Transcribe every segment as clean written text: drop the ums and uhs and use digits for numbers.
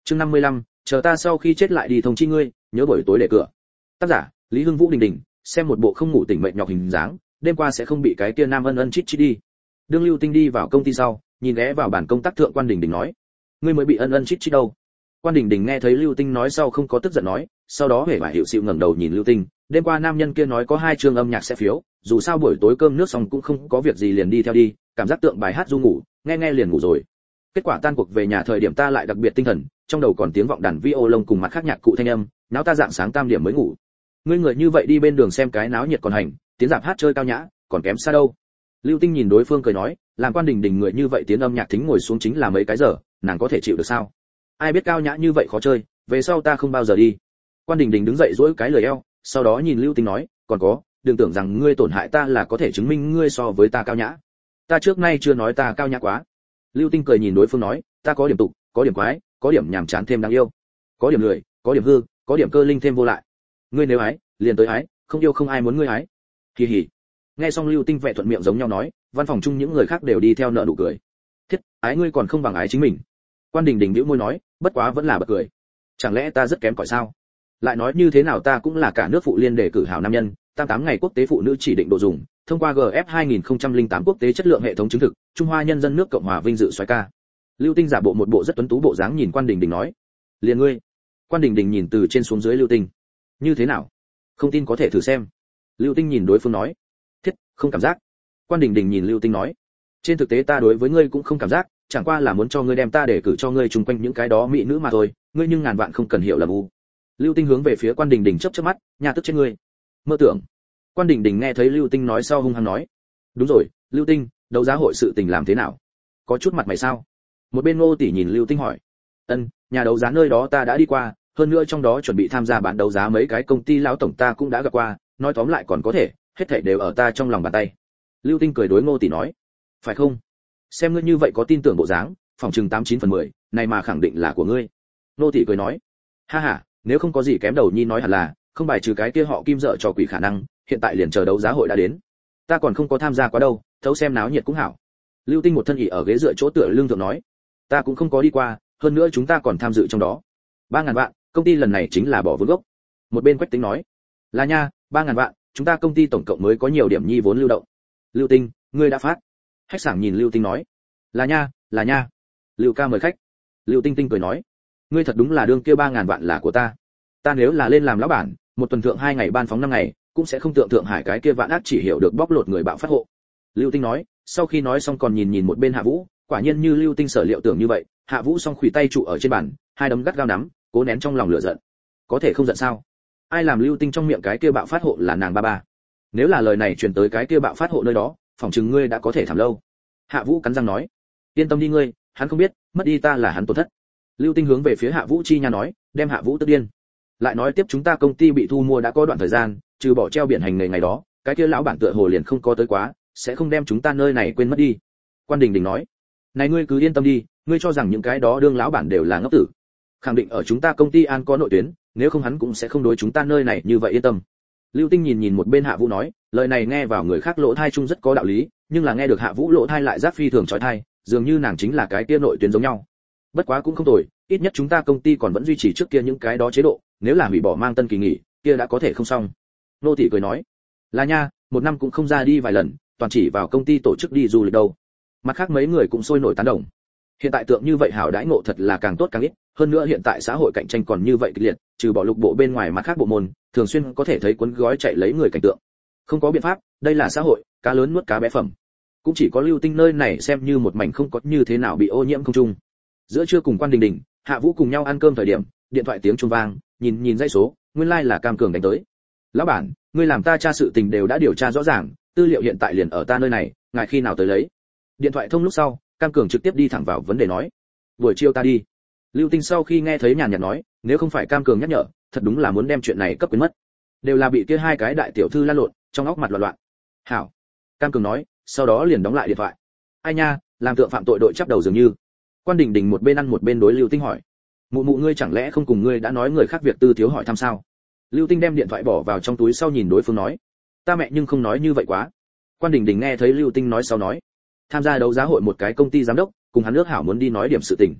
Chương 55, chờ ta sau khi chết lại đi thông chi ngươi, nhớ buổi tối để cửa. Tác giả: Lý Hưng Vũ Đình Đình, xem một bộ không ngủ tỉnh mệt nhọc hình dáng, đêm qua sẽ không bị cái kia nam ân ân chít chít đi. Đương Lưu Tinh đi vào công ty sau, nhìn ghé vào bàn công tác thượng Quan Đình Đình nói: "Ngươi mới bị ân ân chít chít đâu?" Quan Đình Đình nghe thấy Lưu Tinh nói sau không có tức giận nói, sau đó hề bả hiệu xịu ngẩng đầu nhìn Lưu Tinh, đêm qua nam nhân kia nói có 2 chương âm nhạc sẽ phiếu, dù sao buổi tối cơm nước xong cũng không có việc gì liền đi theo đi, cảm giác tượng bài hát du ngủ, nghe nghe liền ngủ rồi. Kết quả tan cuộc về nhà thời điểm ta lại đặc biệt tinh thần, trong đầu còn tiếng vọng đàn violon cùng mặt khác nhạc cụ thanh âm, náo ta dạng sáng tam điểm mới ngủ. Ngươi người như vậy đi bên đường xem cái náo nhiệt còn hành, tiếng rạp hát chơi cao nhã, còn kém xa đâu. Lưu Tinh nhìn đối phương cười nói, làm Quan Đình Đình người như vậy tiếng âm nhạc thính ngồi xuống chính là mấy cái giờ, nàng có thể chịu được sao? Ai biết cao nhã như vậy khó chơi, về sau ta không bao giờ đi. Quan Đình Đình đứng dậy duỗi cái lười eo, sau đó nhìn Lưu Tinh nói, còn có, đừng tưởng rằng ngươi tổn hại ta là có thể chứng minh ngươi so với ta cao nhã. Ta trước nay chưa nói ta cao nhã quá. Lưu Tinh cười nhìn đối phương nói, ta có điểm tục, có điểm quái, có điểm nhàm chán thêm đáng yêu, có điểm lười, có điểm hư, có điểm cơ linh thêm vô lại. Ngươi nếu ái, liền tới ái, không yêu không ai muốn ngươi ái. Kỳ hỉ. Nghe xong Lưu Tinh vẻ thuận miệng giống nhau nói, văn phòng chung những người khác đều đi theo nở nụ cười. Thiết, ái ngươi còn không bằng ái chính mình. Quan Đình Đình bĩu môi nói, bất quá vẫn là bật cười. Chẳng lẽ ta rất kém cỏi sao? Lại nói như thế nào ta cũng là cả nước phụ liên đề cử hảo nam nhân, 88 ngày quốc tế phụ nữ chỉ định độ dùng, thông qua GF 2008 quốc tế chất lượng hệ thống chứng thực, Trung Hoa nhân dân nước Cộng hòa vinh dự soái ca. Lưu Tinh giả bộ một bộ rất tuấn tú bộ dáng nhìn Quan Đình Đình nói, liền ngươi. Quan Đình Đình nhìn từ trên xuống dưới Lưu Tinh, như thế nào? Không tin có thể thử xem. Lưu Tinh nhìn đối phương nói, thiết, không cảm giác. Quan Đình Đình nhìn Lưu Tinh nói, trên thực tế ta đối với ngươi cũng không cảm giác, chẳng qua là muốn cho ngươi đem ta để cử cho ngươi chung quanh những cái đó mỹ nữ mà thôi, ngươi nhưng ngàn vạn không cần hiểu lầm u. Lưu Tinh hướng về phía Quan Đình Đình chớp chớp mắt, nhà tức trên ngươi. Mơ tưởng. Quan Đình Đình nghe thấy Lưu Tinh nói sau hung hăng nói, đúng rồi, Lưu Tinh, đấu giá hội sự tình làm thế nào? Có chút mặt mày sao? Một bên Ngô tỷ nhìn Lưu Tinh hỏi, nhà đấu giá nơi đó ta đã đi qua, hơn nữa trong đó chuẩn bị tham gia bán đấu giá mấy cái công ty lão tổng ta cũng đã gặp qua, nói tóm lại còn có thể, hết thảy đều ở ta trong lòng bàn tay. Lưu Tinh cười đối Ngô tỷ nói, phải không? Xem ngươi như vậy có tin tưởng bộ dáng, phòng chừng 89/10, này mà khẳng định là của ngươi. Ngô tỷ cười nói, ha ha, nếu không có gì kém đầu nhi nói hẳn là, không bài trừ cái kia họ Kim dợ trò quỷ khả năng, hiện tại liền chờ đấu giá hội đã đến. Ta còn không có tham gia quá đâu, thấu xem náo nhiệt cũng hảo. Lưu Tinh một thân ỉ ở ghế dựa chỗ tựa lưng thượng nói, ta cũng không có đi qua, hơn nữa chúng ta còn tham dự trong đó. 3.000 vạn, công ty lần này chính là bỏ vốn gốc. Một bên Quách Tính nói, là nha, 3.000 vạn, chúng ta công ty tổng cộng mới có nhiều điểm nhi vốn lưu động. Lưu Tinh, ngươi đã phát. Khách sảng nhìn Lưu Tinh nói, là nha. Lưu ca mời khách. Lưu Tinh Tinh cười nói, ngươi thật đúng là đương kia 3.000 vạn là của ta. Ta nếu là lên làm lão bản, một tuần thượng 2 ngày ban phóng 5 ngày, cũng sẽ không tượng Thượng Hải cái kia vạn ác chỉ hiểu được bóc lột người bạo phát hộ. Lưu Tinh nói, sau khi nói xong còn nhìn một bên Hạ Vũ, quả nhiên như Lưu Tinh sở liệu tưởng như vậy, Hạ Vũ song khuỷu tay trụ ở trên bàn, hai đấm gắt gao nắm, cố nén trong lòng lửa giận. Có thể không giận sao? Ai làm Lưu Tinh trong miệng cái kia bạo phát hộ là nàng ba ba? Nếu là lời này truyền tới cái kia bạo phát hộ nơi đó, phỏng chừng ngươi đã có thể thảm lâu. Hạ Vũ cắn răng nói, yên tâm đi ngươi, hắn không biết, mất đi ta là hắn tổn thất. Lưu Tinh hướng về phía Hạ Vũ chi nha nói, đem Hạ Vũ tức điên. Lại nói tiếp chúng ta công ty bị thu mua đã có đoạn thời gian, trừ bỏ treo biển hành nghề ngày đó, cái kia lão bản tựa hồ liền không có tới quá, sẽ không đem chúng ta nơi này quên mất đi. Quan Đình Đình nói, này ngươi cứ yên tâm đi, ngươi cho rằng những cái đó đương lão bản đều là ngốc tử. Khẳng định ở chúng ta công ty an có nội tuyến, nếu không hắn cũng sẽ không đối chúng ta nơi này như vậy yên tâm. Lưu Tinh nhìn một bên Hạ Vũ nói, lời này nghe vào người khác lỗ thai chung rất có đạo lý, nhưng là nghe được Hạ Vũ lỗ thai lại giác phi thường chói tai, dường như nàng chính là cái kia nội tuyến giống nhau. Bất quá cũng không tồi, ít nhất chúng ta công ty còn vẫn duy trì trước kia những cái đó chế độ, nếu là hủy bỏ mang tân kỳ nghỉ, kia đã có thể không xong. Nô tỷ cười nói, là nha, một năm cũng không ra đi vài lần, toàn chỉ vào công ty tổ chức đi du lịch đâu. Mặt khác mấy người cũng sôi nổi tán đồng. Hiện tại tượng như vậy hảo đãi ngộ thật là càng tốt càng ít, hơn nữa hiện tại xã hội cạnh tranh còn như vậy kịch liệt, trừ bỏ lục bộ bên ngoài mặt khác bộ môn, thường xuyên có thể thấy cuốn gói chạy lấy người cảnh tượng. Không có biện pháp, đây là xã hội, cá lớn nuốt cá bé phẩm. Cũng chỉ có Lưu Tinh nơi này xem như một mảnh không có như thế nào bị ô nhiễm không trung. Giữa trưa cùng Quan Đình Đình, Hạ Vũ cùng nhau ăn cơm thời điểm, điện thoại tiếng chuông vang, nhìn dãy số, nguyên lai là Cam Cường đánh tới. Lão bản, ngươi làm ta tra sự tình đều đã điều tra rõ ràng, tư liệu hiện tại liền ở ta nơi này, ngài khi nào tới lấy? Điện thoại thông lúc sau, Cam Cường trực tiếp đi thẳng vào vấn đề nói, buổi chiều ta đi. Lưu Tinh sau khi nghe thấy nhàn nhạt nói, nếu không phải Cam Cường nhắc nhở, thật đúng là muốn đem chuyện này cấp quên mất. Đều là bị kia hai cái đại tiểu thư lan lộn, trong óc mặt loạn loạn. Hảo. Cam Cường nói, sau đó liền đóng lại điện thoại. Ai nha, làm tượng phạm tội đội chắp đầu dường như. Quan Đình Đình một bên ăn một bên đối Lưu Tinh hỏi, mụ ngươi chẳng lẽ không cùng ngươi đã nói người khác việc tư thiếu hỏi thăm sao? Lưu Tinh đem điện thoại bỏ vào trong túi sau nhìn đối phương nói, ta mẹ nhưng không nói như vậy quá. Quan Đình Đình nghe thấy Lưu Tinh nói sau nói, tham gia đấu giá hội một cái công ty giám đốc, cùng hắn ước hảo muốn đi nói điểm sự tình.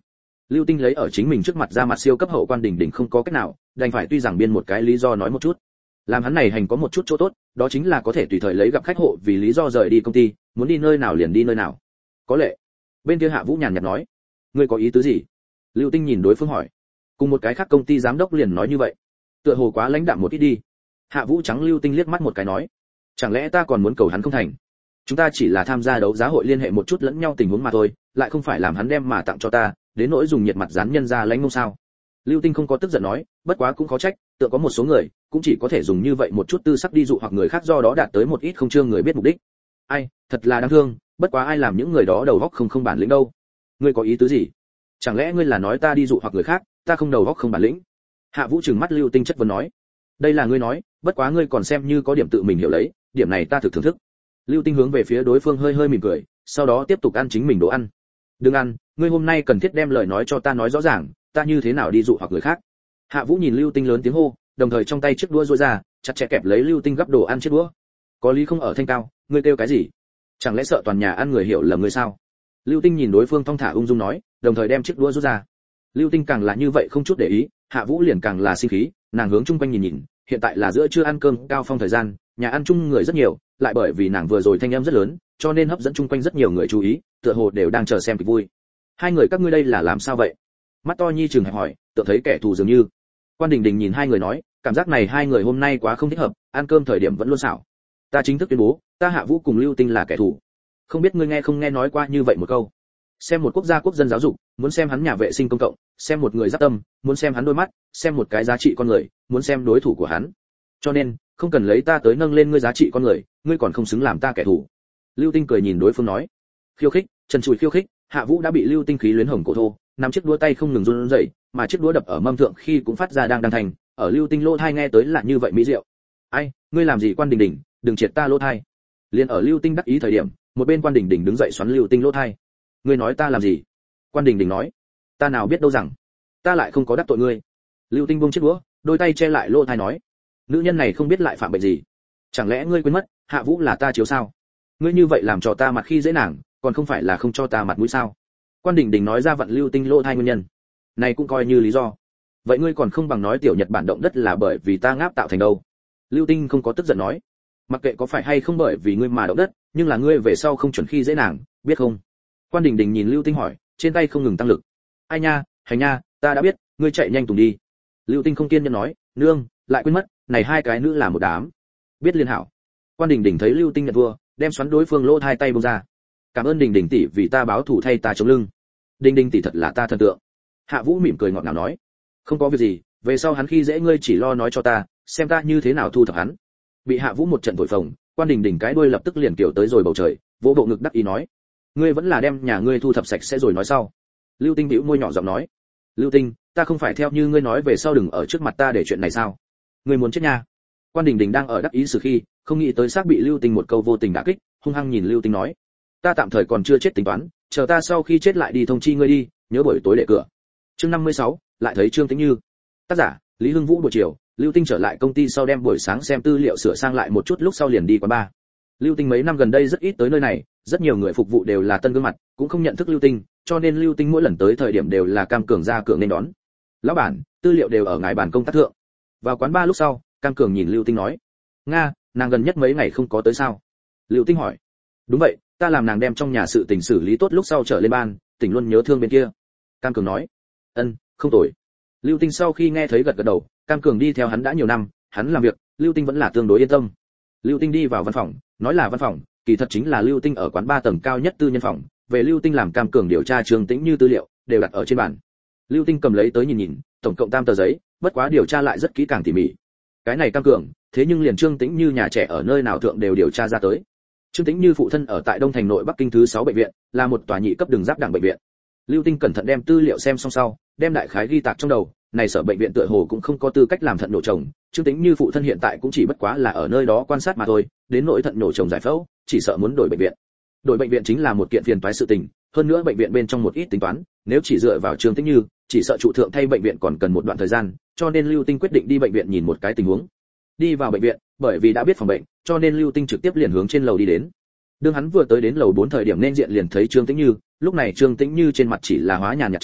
Lưu Tinh lấy ở chính mình trước mặt ra mặt siêu cấp hậu Quan Đình Đình không có cách nào, đành phải tuy rằng biên một cái lý do nói một chút. Làm hắn này hành có một chút chỗ tốt, đó chính là có thể tùy thời lấy gặp khách hộ vì lý do rời đi công ty, muốn đi nơi nào liền đi nơi nào. Có lệ. Bên kia Hạ Vũ nhàn nhạt nói, ngươi có ý tứ gì? Lưu Tinh nhìn đối phương hỏi. Cùng một cái khác công ty giám đốc liền nói như vậy, tựa hồ quá lãnh đạm một ít đi. Hạ Vũ trắng Lưu Tinh liếc mắt một cái nói, chẳng lẽ ta còn muốn cầu hắn không thành? Chúng ta chỉ là tham gia đấu giá hội liên hệ một chút lẫn nhau tình huống mà thôi, lại không phải làm hắn đem mà tặng cho ta, đến nỗi dùng nhiệt mặt dán nhân ra lãnh mông sao? Lưu Tinh không có tức giận nói, bất quá cũng khó trách, tựa có một số người cũng chỉ có thể dùng như vậy một chút tư sắc đi dụ hoặc người khác, do đó đạt tới một ít không trương người biết mục đích. Ai, thật là đáng thương, bất quá ai làm những người đó đầu óc không bản lĩnh đâu. Ngươi có ý tứ gì? Chẳng lẽ ngươi là nói ta đi dụ hoặc người khác, ta không đầu óc không bản lĩnh? Hạ Vũ trừng mắt Lưu Tinh chất vấn nói, đây là ngươi nói, bất quá ngươi còn xem như có điểm tự mình hiểu lấy, điểm này ta thực thưởng thức. Lưu Tinh hướng về phía đối phương hơi hơi mỉm cười, sau đó tiếp tục ăn chính mình đồ ăn. Đừng ăn, ngươi hôm nay cần thiết đem lời nói cho ta nói rõ ràng, ta như thế nào đi dụ hoặc người khác. Hạ Vũ nhìn Lưu Tinh lớn tiếng hô, đồng thời trong tay chiếc đũa duỗi ra, chặt chẽ kẹp lấy Lưu Tinh gắp đồ ăn chiếc đũa. Có lý không ở thanh cao, ngươi kêu cái gì? Chẳng lẽ sợ toàn nhà ăn người hiểu lầm ngươi sao? Lưu Tinh nhìn đối phương thong thả ung dung nói, đồng thời đem chiếc đũa rút ra. Lưu Tinh càng là như vậy không chút để ý, Hạ Vũ liền càng là sinh khí, nàng hướng chung quanh nhìn nhìn, hiện tại là giữa trưa ăn cơm cao phong thời gian, nhà ăn chung người rất nhiều, lại bởi vì nàng vừa rồi thanh âm rất lớn, cho nên hấp dẫn chung quanh rất nhiều người chú ý, tựa hồ đều đang chờ xem kịch vui. Hai người các ngươi đây là làm sao vậy? Mắt to nhi chừng hẹp hỏi, tựa thấy kẻ thù dường như. Quan Đình Đình nhìn hai người nói, cảm giác này hai người hôm nay quá không thích hợp, ăn cơm thời điểm vẫn luôn xảo. Ta chính thức tuyên bố, ta Hạ Vũ cùng Lưu Tinh là kẻ thù. Không biết ngươi nghe không nghe nói qua như vậy một câu. Xem một quốc gia quốc dân giáo dục, muốn xem hắn nhà vệ sinh công cộng, xem một người giáp tâm, muốn xem hắn đôi mắt, xem một cái giá trị con người, muốn xem đối thủ của hắn. Cho nên, không cần lấy ta tới nâng lên ngươi giá trị con người, ngươi còn không xứng làm ta kẻ thù. Lưu Tinh cười nhìn đối phương nói. Khiêu khích, trần trụi khiêu khích, Hạ Vũ đã bị Lưu Tinh khí luyến hồng cổ thô, nắm chiếc đũa tay không ngừng run rẩy, mà chiếc đũa đập ở mâm thượng khi cũng phát ra đang thành, ở Lưu Tinh lỗ tai nghe tới là như vậy mỹ diệu. Ai, ngươi làm gì Quan Đình Đình, đừng triệt ta lỗ tai. Liên ở Lưu Tinh đắc ý thời điểm, một bên Quan Đình Đình đứng dậy xoắn Lưu Tinh lỗ tai. Ngươi nói ta làm gì? Quan Đình Đình nói. Ta nào biết đâu rằng, ta lại không có đắc tội ngươi. Lưu Tinh buông chiếc đũa, đôi tay che lại lỗ tai nói. Nữ nhân này không biết lại phạm bệnh gì. Chẳng lẽ ngươi quên mất, Hạ Vũ là ta chiếu sao? Ngươi như vậy làm cho ta mặt khi dễ nàng, còn không phải là không cho ta mặt mũi sao? Quan Đình Đình nói ra vận Lưu Tinh lỗ tai nguyên nhân. Này cũng coi như lý do. Vậy ngươi còn không bằng nói tiểu Nhật Bản động đất là bởi vì ta ngáp tạo thành đâu. Lưu Tinh không có tức giận nói. Mặc kệ có phải hay không bởi vì ngươi mà động đất, nhưng là ngươi về sau không chuẩn khi dễ nàng, biết không? Quan Đình Đình nhìn Lưu Tinh hỏi, trên tay không ngừng tăng lực. Ai nha, hành nha, ta đã biết, ngươi chạy nhanh tùng đi. Lưu Tinh không kiên nhẫn nói, nương, lại quên mất, này hai cái nữ là một đám. Biết liên hảo. Quan Đình Đình thấy Lưu Tinh nhận vua, đem xoắn đối phương lỗ hai tay buông ra. Cảm ơn Đình Đình tỷ vì ta báo thù thay ta chống lưng. Đình Đình tỷ thật là ta thần tượng. Hạ Vũ mỉm cười ngọt ngào nói, không có việc gì, về sau hắn khi dễ ngươi chỉ lo nói cho ta, xem ta như thế nào thu thập hắn. Bị Hạ Vũ một trận thổi phồng, Quan Đình Đình cái đuôi lập tức liền kiểu tới rồi bầu trời, vỗ bộ ngực đắc ý nói, ngươi vẫn là đem nhà ngươi thu thập sạch sẽ rồi nói sau. Lưu Tinh bĩu môi nhỏ giọng nói, Lưu Tinh, ta không phải theo như ngươi nói về sau đừng ở trước mặt ta để chuyện này sao? Ngươi muốn chết nha. Quan Đình Đình đang ở đắc ý sự khi, không nghĩ tới xác bị Lưu Tinh một câu vô tình đả kích, hung hăng nhìn Lưu Tinh nói, ta tạm thời còn chưa chết tính toán, chờ ta sau khi chết lại đi thông chi ngươi đi, nhớ buổi tối để cửa. Chương 56, lại thấy Trương Tĩnh Như. Tác giả, Lý Hưng Vũ. Buổi chiều, Lưu Tinh trở lại công ty sau đem buổi sáng xem tư liệu sửa sang lại một chút lúc sau liền đi quán bar. Lưu Tinh mấy năm gần đây rất ít tới nơi này, rất nhiều người phục vụ đều là tân gương mặt, cũng không nhận thức Lưu Tinh, cho nên Lưu Tinh mỗi lần tới thời điểm đều là Cam Cường ra cửa nên đón. Lão bản, tư liệu đều ở ngài bàn công tác thượng. Vào quán bar lúc sau, Cam Cường nhìn Lưu Tinh nói, nga, nàng gần nhất mấy ngày không có tới sao? Lưu Tinh hỏi. Đúng vậy, ta làm nàng đem trong nhà sự tình xử lý tốt lúc sau trở lên ban, tỉnh luôn nhớ thương bên kia. Cam Cường nói. Không tồi. Lưu Tinh sau khi nghe thấy gật gật đầu, Cam Cường đi theo hắn đã nhiều năm, hắn làm việc, Lưu Tinh vẫn là tương đối yên tâm. Lưu Tinh đi vào văn phòng, nói là văn phòng, kỳ thật chính là Lưu Tinh ở quán 3 tầng cao nhất tư nhân phòng, về Lưu Tinh làm Cam Cường điều tra Trương Tĩnh Như tư liệu, đều đặt ở trên bàn. Lưu Tinh cầm lấy tới nhìn nhìn, tổng cộng 8 tờ giấy, bất quá điều tra lại rất kỹ càng tỉ mỉ. Cái này Cam Cường, thế nhưng liền Trương Tĩnh Như nhà trẻ ở nơi nào thượng đều điều tra ra tới. Trương Tĩnh Như phụ thân ở tại Đông Thành nội Bắc Kinh thứ 6 bệnh viện, là một tòa nhị cấp đường giáp đảng bệnh viện. Lưu Tinh cẩn thận đem tư liệu xem xong sau, đem đại khái ghi tạc trong đầu, này sở bệnh viện tựa hồ cũng không có tư cách làm thận nhổ chồng, Trương Tĩnh Như phụ thân hiện tại cũng chỉ bất quá là ở nơi đó quan sát mà thôi, đến nỗi thận nhổ chồng giải phẫu, chỉ sợ muốn đổi bệnh viện. Đổi bệnh viện chính là một kiện phiền toái sự tình, hơn nữa bệnh viện bên trong một ít tính toán, nếu chỉ dựa vào Trương Tĩnh Như, chỉ sợ trụ thượng thay bệnh viện còn cần một đoạn thời gian, cho nên Lưu Tinh quyết định đi bệnh viện nhìn một cái tình huống. Đi vào bệnh viện, bởi vì đã biết phòng bệnh, cho nên Lưu Tinh trực tiếp liền hướng trên lầu đi đến. Đương hắn vừa tới đến lầu 4 thời điểm nên diện liền thấy Trương Tĩnh Như, lúc này Trương Tĩnh Như trên mặt chỉ là hóa nhàn nhạt trang,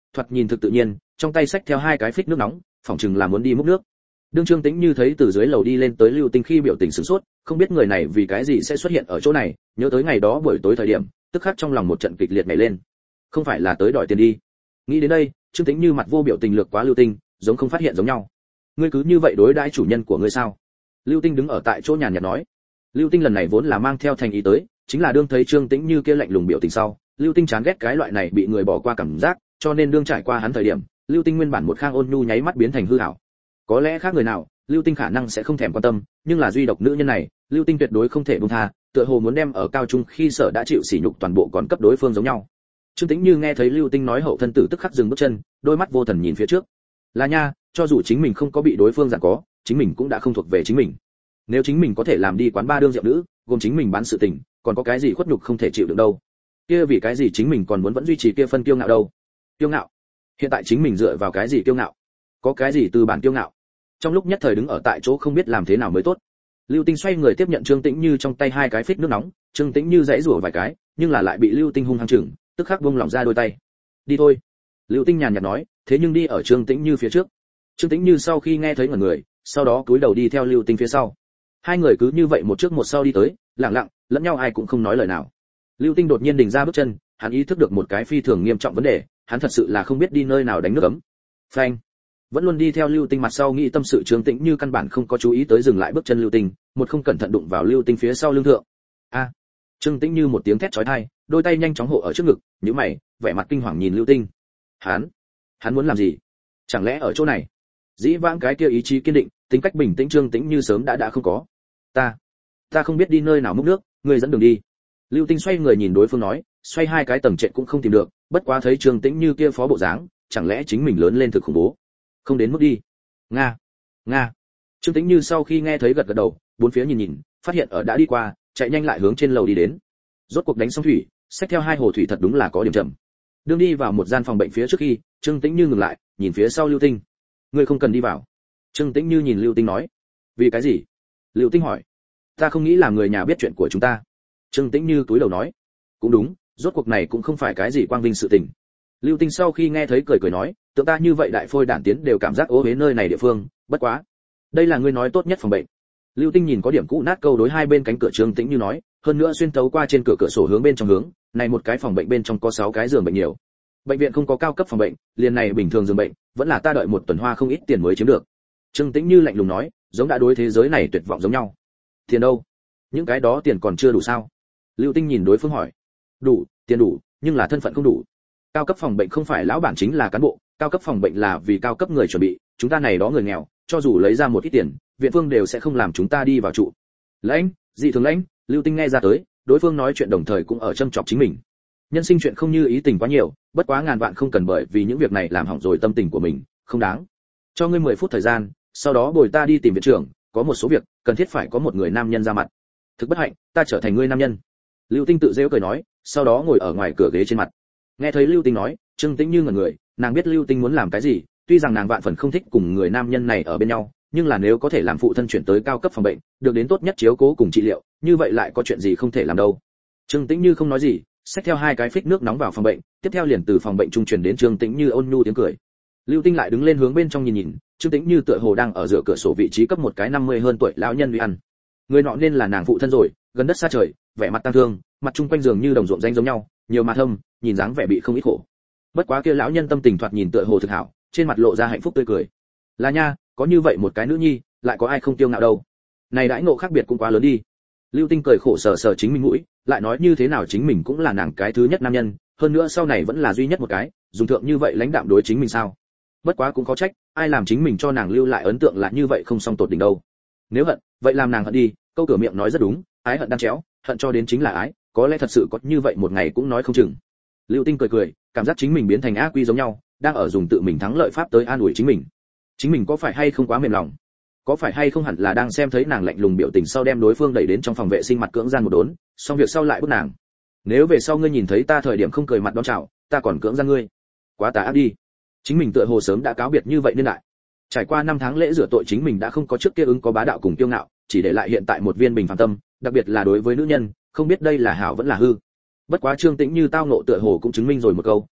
thoạt nhìn thực tự nhiên, trong tay xách theo hai cái phích nước nóng, phỏng chừng là muốn đi múc nước. Đương Trương Tĩnh Như thấy từ dưới lầu đi lên tới Lưu Tinh khi biểu tình sửng sốt, không biết người này vì cái gì sẽ xuất hiện ở chỗ này, nhớ tới ngày đó buổi tối thời điểm, tức khắc trong lòng một trận kịch liệt nhảy lên. Không phải là tới đòi tiền đi. Nghĩ đến đây, Trương Tĩnh Như mặt vô biểu tình lược quá Lưu Tinh, giống không phát hiện giống nhau. Ngươi cứ như vậy đối đãi chủ nhân của ngươi sao? Lưu Tinh đứng ở tại chỗ nhàn nhạt nói. Lưu Tinh lần này vốn là mang theo thành ý tới, chính là đương thấy Trương Tĩnh Như kia lạnh lùng biểu tình sau, Lưu Tinh chán ghét cái loại này bị người bỏ qua cảm giác, cho nên đương trải qua hắn thời điểm, Lưu Tinh nguyên bản một khang ôn nhu nháy mắt biến thành hư ảo. Có lẽ khác người nào, Lưu Tinh khả năng sẽ không thèm quan tâm, nhưng là duy độc nữ nhân này, Lưu Tinh tuyệt đối không thể buông tha, tựa hồ muốn đem ở cao trung khi sở đã chịu sỉ nhục toàn bộ còn cấp đối phương giống nhau. Trương Tĩnh Như nghe thấy Lưu Tinh nói hậu thân tử tức khắc dừng bước chân, đôi mắt vô thần nhìn phía trước. Là nha, cho dù chính mình không có bị đối phương giằng có, chính mình cũng đã không thuộc về chính mình. Nếu chính mình có thể làm đi quán ba đương rượu nữ, gồm chính mình bán sự tình, còn có cái gì khuất nhục không thể chịu được đâu. Kia vì cái gì chính mình còn muốn vẫn duy trì kia phân kiêu ngạo đâu? Kiêu ngạo? Hiện tại chính mình dựa vào cái gì kiêu ngạo? Có cái gì từ bản kiêu ngạo? Trong lúc nhất thời đứng ở tại chỗ không biết làm thế nào mới tốt. Lưu Tinh xoay người tiếp nhận Trương Tĩnh Như trong tay hai cái phích nước nóng, Trương Tĩnh Như giãy giụa vài cái, nhưng là lại bị Lưu Tinh hung hăng chừng, tức khắc buông lỏng ra đôi tay. Đi thôi. Lưu Tinh nhàn nhạt nói, thế nhưng đi ở Trương Tĩnh Như phía trước. Trương Tĩnh Như sau khi nghe thấy ngẩn người, sau đó cúi đầu đi theo Lưu Tinh phía sau. Hai người cứ như vậy một trước một sau đi tới, lặng lặng, lẫn nhau ai cũng không nói lời nào. Lưu Tinh đột nhiên đình ra bước chân, hắn ý thức được một cái phi thường nghiêm trọng vấn đề, hắn thật sự là không biết đi nơi nào đánh nước ấm. Phanh. Vẫn luôn đi theo Lưu Tinh mặt sau nghĩ tâm sự Trương Tĩnh Như căn bản không có chú ý tới dừng lại bước chân Lưu Tinh, một không cẩn thận đụng vào Lưu Tinh phía sau lưng thượng. A! Trương Tĩnh Như một tiếng thét chói tai, đôi tay nhanh chóng hộ ở trước ngực, nhíu mày, vẻ mặt kinh hoàng nhìn Lưu Tinh. Hắn muốn làm gì? Chẳng lẽ ở chỗ này? Dĩ vãng cái kia ý chí kiên định, tính cách bình tĩnh Trương Tĩnh Như sớm đã không có. Ta không biết đi nơi nào múc nước, ngươi dẫn đường đi. Lưu Tinh xoay người nhìn đối phương nói, xoay hai cái tầng trệt cũng không tìm được, bất quá thấy Trương Tĩnh Như kia phó bộ dáng, chẳng lẽ chính mình lớn lên thực khủng bố. Không đến mức đi. Nga. Trương Tĩnh Như sau khi nghe thấy gật gật đầu, bốn phía nhìn, phát hiện ở đã đi qua, chạy nhanh lại hướng trên lầu đi đến. Rốt cuộc đánh xong thủy, xách theo hai hồ thủy thật đúng là có điểm chậm. Đương đi vào một gian phòng bệnh phía trước khi, Trương Tĩnh Như ngừng lại, nhìn phía sau Lưu Tinh. Ngươi không cần đi vào. Trương Tĩnh Như nhìn Lưu Tinh nói. Vì cái gì? Lưu Tinh hỏi. Ta không nghĩ là người nhà biết chuyện của chúng ta. Trương Tĩnh Như túi đầu nói. Cũng đúng, rốt cuộc này cũng không phải cái gì quang vinh sự tình. Lưu Tinh sau khi nghe thấy cười nói, tượng ta như vậy đại phôi đản tiến đều cảm giác ố uế nơi này địa phương, bất quá. Đây là ngươi nói tốt nhất phòng bệnh. Lưu Tinh nhìn có điểm cũ nát câu đối hai bên cánh cửa Trương Tĩnh Như nói, hơn nữa xuyên thấu qua trên cửa sổ hướng bên trong hướng, này một cái phòng bệnh bên trong có 6 cái giường bệnh nhiều. Bệnh viện không có cao cấp phòng bệnh, liền này bình thường giường bệnh, vẫn là ta đợi một tuần hoa không ít tiền mới chiếm được. Trương Tĩnh Như lạnh lùng nói, giống đã đối thế giới này tuyệt vọng giống nhau. Tiền đâu? Những cái đó tiền còn chưa đủ sao? Lưu Tinh nhìn đối phương hỏi. Đủ, tiền đủ, nhưng là thân phận không đủ. Cao cấp phòng bệnh không phải lão bản chính là cán bộ, cao cấp phòng bệnh là vì cao cấp người chuẩn bị, chúng ta này đó người nghèo, cho dù lấy ra một ít tiền, viện phương đều sẽ không làm chúng ta đi vào trụ. Lãnh, dị thường lãnh, Lưu Tinh nghe ra tới, đối phương nói chuyện đồng thời cũng ở châm chọc chính mình. Nhân sinh chuyện không như ý tình quá nhiều, bất quá ngàn vạn không cần bởi vì những việc này làm hỏng rồi tâm tình của mình, không đáng. Cho ngươi 10 phút thời gian, sau đó bồi ta đi tìm viện trưởng, có một số việc cần thiết phải có một người nam nhân ra mặt. Thực bất hạnh, ta trở thành ngươi nam nhân. Lưu Tinh tự giễu cười nói, sau đó ngồi ở ngoài cửa ghế trên mặt. Nghe thấy Lưu Tinh nói, Trương Tĩnh Như ngẩn người, nàng biết Lưu Tinh muốn làm cái gì, tuy rằng nàng vạn phần không thích cùng người nam nhân này ở bên nhau, nhưng là nếu có thể làm phụ thân chuyển tới cao cấp phòng bệnh, được đến tốt nhất chiếu cố cùng trị liệu, như vậy lại có chuyện gì không thể làm đâu. Trương Tĩnh Như không nói gì, xách theo hai cái phích nước nóng vào phòng bệnh, tiếp theo liền từ phòng bệnh trung truyền đến Trương Tĩnh Như ôn nhu tiếng cười. Lưu Tinh lại đứng lên hướng bên trong nhìn, Trương Tĩnh Như tựa hồ đang ở giữa cửa sổ vị trí cấp một cái 50 hơn tuổi lão nhân uy ăn. Người nọ nên là nàng phụ thân rồi, gần đất xa trời, vẻ mặt tang thương, mặt trung quanh giường như đồng ruộng danh giống nhau, nhiều mà thâm, nhìn dáng vẻ bị không ít khổ. Bất quá kia lão nhân tâm tình thoạt nhìn tựa hồ thực hảo, trên mặt lộ ra hạnh phúc tươi cười. Là nha, có như vậy một cái nữ nhi, lại có ai không kiêu ngạo đâu. Này đãi ngộ khác biệt cũng quá lớn đi. Lưu Tinh cười khổ sờ chính mình mũi, lại nói như thế nào chính mình cũng là nàng cái thứ nhất nam nhân, hơn nữa sau này vẫn là duy nhất một cái, dùng thượng như vậy lãnh đạm đối chính mình sao? Bất quá cũng có trách, ai làm chính mình cho nàng lưu lại ấn tượng là như vậy không song tột đỉnh đâu. Nếu hận, vậy làm nàng hận đi, câu cửa miệng nói rất đúng, ái hận đan chéo, hận cho đến chính là ái, có lẽ thật sự có như vậy một ngày cũng nói không chừng. Lưu Tinh cười, cảm giác chính mình biến thành ác quy giống nhau, đang ở dùng tự mình thắng lợi pháp tới an ủi chính mình. Chính mình có phải hay không quá mềm lòng? Có phải hay không hẳn là đang xem thấy nàng lạnh lùng biểu tình sau đem đối phương đẩy đến trong phòng vệ sinh mặt cưỡng gian một đốn, xong việc sau lại bức nàng. Nếu về sau ngươi nhìn thấy ta thời điểm không cười mặt đón chào, ta còn cưỡng gian ngươi. Quá tà ác đi. Chính mình tựa hồ sớm đã cáo biệt như vậy nên đại. Trải qua 5 tháng lễ rửa tội chính mình đã không có trước kia ứng có bá đạo cùng kiêu ngạo, chỉ để lại hiện tại một viên bình phàm tâm, đặc biệt là đối với nữ nhân, không biết đây là hảo vẫn là hư. Bất quá Trương Tĩnh Như tao ngộ tựa hồ cũng chứng minh rồi một câu,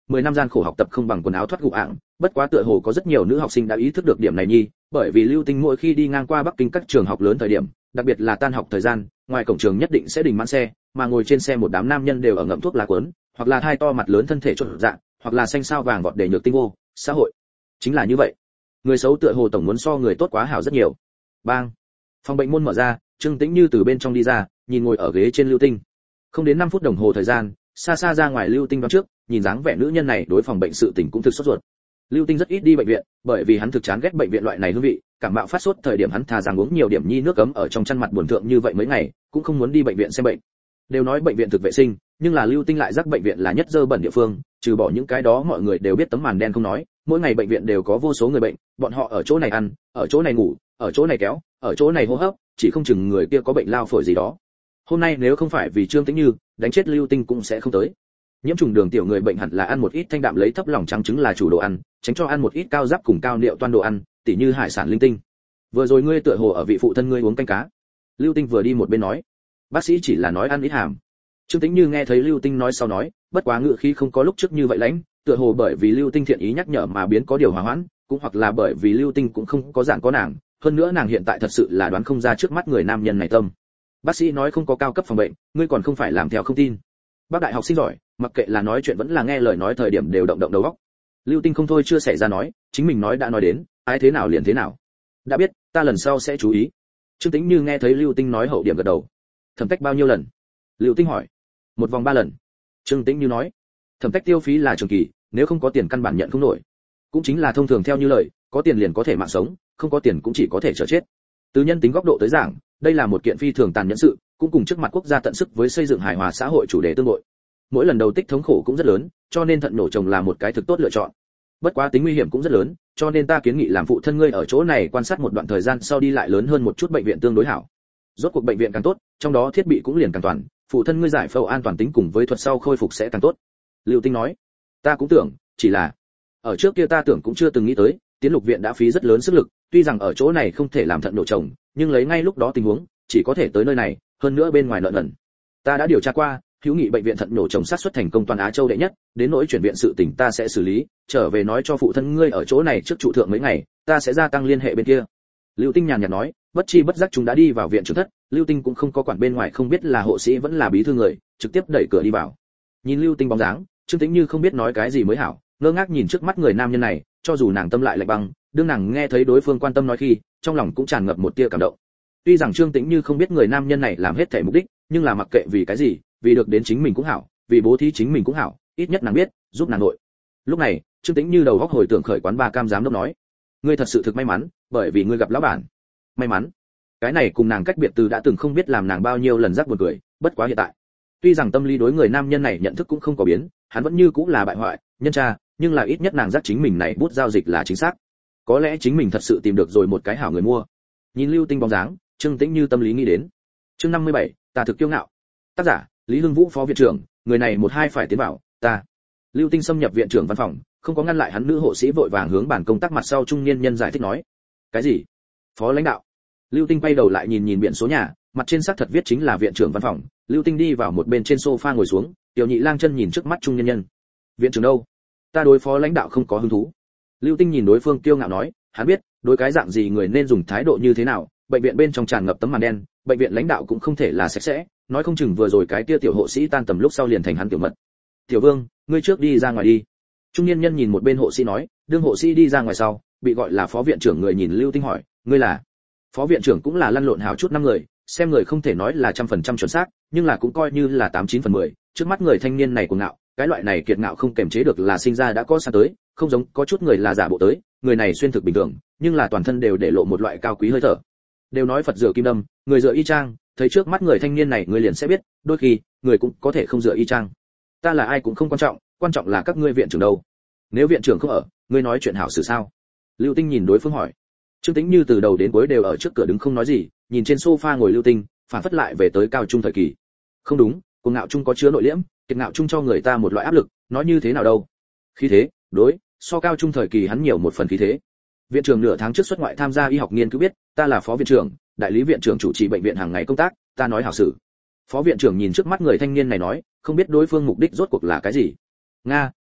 10 năm gian khổ học tập không bằng quần áo thoát gục ạng, bất quá tựa hồ có rất nhiều nữ học sinh đã ý thức được điểm này nhi, bởi vì Lưu Tinh mỗi khi đi ngang qua Bắc Kinh các trường học lớn thời điểm, đặc biệt là tan học thời gian, ngoài cổng trường nhất định sẽ đình mãn xe, mà ngồi trên xe một đám nam nhân đều ở ngậm thuốc lá cuốn, hoặc là thai to mặt lớn thân thể trộn dạng, hoặc là xanh sao vàng vọt để nhược tinh vô, xã hội chính là như vậy. Người xấu tựa hồ tổng muốn so người tốt quá hảo rất nhiều. Bang. Phòng bệnh môn mở ra, Trương Tĩnh Như từ bên trong đi ra, nhìn ngồi ở ghế trên Lưu Tinh. Không đến 5 phút đồng hồ thời gian, xa xa ra ngoài Lưu Tinh vào trước, nhìn dáng vẻ nữ nhân này đối phòng bệnh sự tình cũng thực sốt ruột. Lưu Tinh rất ít đi bệnh viện, bởi vì hắn thực chán ghét bệnh viện loại này hương vị, cảm mạo phát sốt thời điểm hắn thà rằng uống nhiều điểm nhi nước ấm ở trong chăn mặt buồn thượng như vậy mấy ngày, cũng không muốn đi bệnh viện xem bệnh. Đều nói bệnh viện thực vệ sinh, nhưng là Lưu Tinh lại rắc bệnh viện là nhất dơ bẩn địa phương, trừ bỏ những cái đó mọi người đều biết tấm màn đen không nói, mỗi ngày bệnh viện đều có vô số người bệnh, bọn họ ở chỗ này ăn, ở chỗ này ngủ, ở chỗ này kéo, ở chỗ này hô hấp, chỉ không chừng người kia có bệnh lao phổi gì đó. Hôm nay nếu không phải vì Trương Tĩnh Như, đánh chết Lưu Tinh cũng sẽ không tới. Nhiễm trùng đường tiểu người bệnh hẳn là ăn một ít thanh đạm lấy thấp lòng trắng trứng là chủ đồ ăn, tránh cho ăn một ít cao giáp cùng cao niệu toan đồ ăn, tỉ như hải sản linh tinh. Vừa rồi ngươi tựa hồ ở vị phụ thân ngươi uống canh cá. Lưu Tinh vừa đi một bên nói, bác sĩ chỉ là nói ăn ít hàm. Trương Tĩnh Như nghe thấy Lưu Tinh nói sau nói, bất quá ngựa khí không có lúc trước như vậy lãnh, tựa hồ bởi vì Lưu Tinh thiện ý nhắc nhở mà biến có điều hòa hoãn, cũng hoặc là bởi vì Lưu Tinh cũng không có dạng có nàng, hơn nữa nàng hiện tại thật sự là đoán không ra trước mắt người nam nhân này tâm. Bác sĩ nói không có cao cấp phòng bệnh, ngươi còn không phải làm theo không tin. Bác đại học sinh giỏi, mặc kệ là nói chuyện vẫn là nghe lời nói thời điểm đều động động đầu óc. Lưu Tinh không thôi chưa xảy ra nói, chính mình nói đã nói đến, ai thế nào liền thế nào. Đã biết, ta lần sau sẽ chú ý. Trương Tĩnh Như nghe thấy Lưu Tinh nói hậu điểm gật đầu. Thẩm cách bao nhiêu lần? Lưu Tinh hỏi. Một vòng 3 lần. Trương Tĩnh Như nói. Thẩm cách tiêu phí là trường kỳ, nếu không có tiền căn bản nhận không nổi. Cũng chính là thông thường theo như lời, có tiền liền có thể mạng sống, không có tiền cũng chỉ có thể chờ chết. Từ nhân tính góc độ tới giảng, đây là một kiện phi thường tàn nhẫn sự, cũng cùng trước mặt quốc gia tận sức với xây dựng hài hòa xã hội chủ đề tương đối. Mỗi lần đầu tích thống khổ cũng rất lớn, cho nên thận nổ chồng là một cái thực tốt lựa chọn. Bất quá tính nguy hiểm cũng rất lớn, cho nên ta kiến nghị làm phụ thân ngươi ở chỗ này quan sát một đoạn thời gian sau đi lại lớn hơn một chút bệnh viện tương đối hảo. Rốt cuộc bệnh viện càng tốt, trong đó thiết bị cũng liền càng toàn, phụ thân ngươi giải phẫu an toàn tính cùng với thuật sau khôi phục sẽ càng tốt. Lưu Tinh nói, ta cũng tưởng, chỉ là ở trước kia ta tưởng cũng chưa từng nghĩ tới, tiến lục viện đã phí rất lớn sức lực, tuy rằng ở chỗ này không thể làm thận nổ chồng, nhưng lấy ngay lúc đó tình huống, chỉ có thể tới nơi này, hơn nữa bên ngoài nợ nần. Ta đã điều tra qua, hữu nghị bệnh viện thận nổ chồng sát xuất thành công toàn Á Châu đệ nhất, đến nỗi chuyển viện sự tình ta sẽ xử lý, trở về nói cho phụ thân ngươi ở chỗ này trước trụ thượng mấy ngày, ta sẽ gia tăng liên hệ bên kia. Lưu Tinh nhàn nhạt nói, bất chi bất giác chúng đã đi vào viện trưởng thất, Lưu Tinh cũng không có quản bên ngoài không biết là hộ sĩ vẫn là bí thư người, trực tiếp đẩy cửa đi vào. Nhìn Lưu Tinh bóng dáng, Trương Tĩnh Như không biết nói cái gì mới hảo, ngơ ngác nhìn trước mắt người nam nhân này, cho dù nàng tâm lại lạnh băng, đương nàng nghe thấy đối phương quan tâm nói khi, trong lòng cũng tràn ngập một tia cảm động. Tuy rằng Trương Tĩnh Như không biết người nam nhân này làm hết thảy mục đích, nhưng là mặc kệ vì cái gì, vì được đến chính mình cũng hảo, vì bố thí chính mình cũng hảo, ít nhất nàng biết, giúp nàng nội. Lúc này, Trương Tĩnh Như đầu óc hồi tưởng khởi quán ba cam giám đốc nói, ngươi thật sự thực may mắn, bởi vì ngươi gặp lão bản. May mắn? Cái này cùng nàng cách biệt từ đã từng không biết làm nàng bao nhiêu lần rắc buồn cười, bất quá hiện tại, tuy rằng tâm lý đối người nam nhân này nhận thức cũng không có biến, hắn vẫn như cũng là bại hoại, nhân tra, nhưng là ít nhất nàng giác chính mình này bút giao dịch là chính xác. Có lẽ chính mình thật sự tìm được rồi một cái hảo người mua. Nhìn Lưu Tinh bóng dáng, Trương Tĩnh Như tâm lý nghĩ đến. Chương 57, ta thực kiêu ngạo. Tác giả, Lý Hưng Vũ phó viện trưởng, người này một hai phải tiến vào, ta. Lưu Tinh xâm nhập viện trưởng văn phòng, không có ngăn lại hắn, nữ hộ sĩ vội vàng hướng bàn công tác mặt sau trung niên nhân giải thích nói. Cái gì? Phó lãnh đạo. Lưu Tinh quay đầu lại nhìn nhìn biển số nhà, mặt trên xác thật viết chính là viện trưởng văn phòng. Lưu Tinh đi vào một bên trên sofa ngồi xuống, Tiểu Nhị Lang chân nhìn trước mắt trung niên nhân. Viện trưởng đâu? Ta đối phó lãnh đạo không có hứng thú. Lưu Tinh nhìn đối phương kiêu ngạo nói, hắn biết, đối cái dạng gì người nên dùng thái độ như thế nào, bệnh viện bên trong tràn ngập tấm màn đen, bệnh viện lãnh đạo cũng không thể là sạch sẽ, nói không chừng vừa rồi cái kia tiểu hộ sĩ tan tầm lúc sau liền thành hắn tiểu mật. Tiểu Vương, ngươi trước đi ra ngoài đi. Trung niên nhân nhìn một bên hộ sĩ nói, đương hộ sĩ đi ra ngoài sau, bị gọi là phó viện trưởng người nhìn Lưu Tinh hỏi, ngươi là? Phó viện trưởng cũng là lăn lộn hào chút năm người, xem người không thể nói là 100% chuẩn xác, nhưng là cũng coi như là 89/10, trước mắt người thanh niên này cuồng ngạo, cái loại này kiệt ngạo không kềm chế được là sinh ra đã có xa tới, không giống có chút người là giả bộ tới, người này xuyên thực bình thường, nhưng là toàn thân đều để lộ một loại cao quý hơi thở. Đều nói Phật dựa kim đâm, người dựa y chang, thấy trước mắt người thanh niên này người liền sẽ biết, đôi khi, người cũng có thể không dựa y chang. Ta là ai cũng không quan trọng là các ngươi viện trưởng đâu. Nếu viện trưởng không ở, ngươi nói chuyện hảo xử sao? Lưu Tinh nhìn đối phương hỏi. Trương Tĩnh Như từ đầu đến cuối đều ở trước cửa đứng không nói gì, nhìn trên sofa ngồi Lưu Tinh, phản phất lại về tới cao trung thời kỳ. Không đúng, cuồng ngạo trung có chứa nội liễm, kiệt ngạo trung cho người ta một loại áp lực, nói như thế nào đâu? Khí thế, đối, so cao trung thời kỳ hắn nhiều một phần khí thế. Viện trưởng nửa tháng trước xuất ngoại tham gia y học nghiên cứu biết, ta là phó viện trưởng, đại lý viện trưởng chủ trì bệnh viện hàng ngày công tác, ta nói hảo xử. Phó viện trưởng nhìn trước mắt người thanh niên này nói, không biết đối phương mục đích rốt cuộc là cái gì. Nga,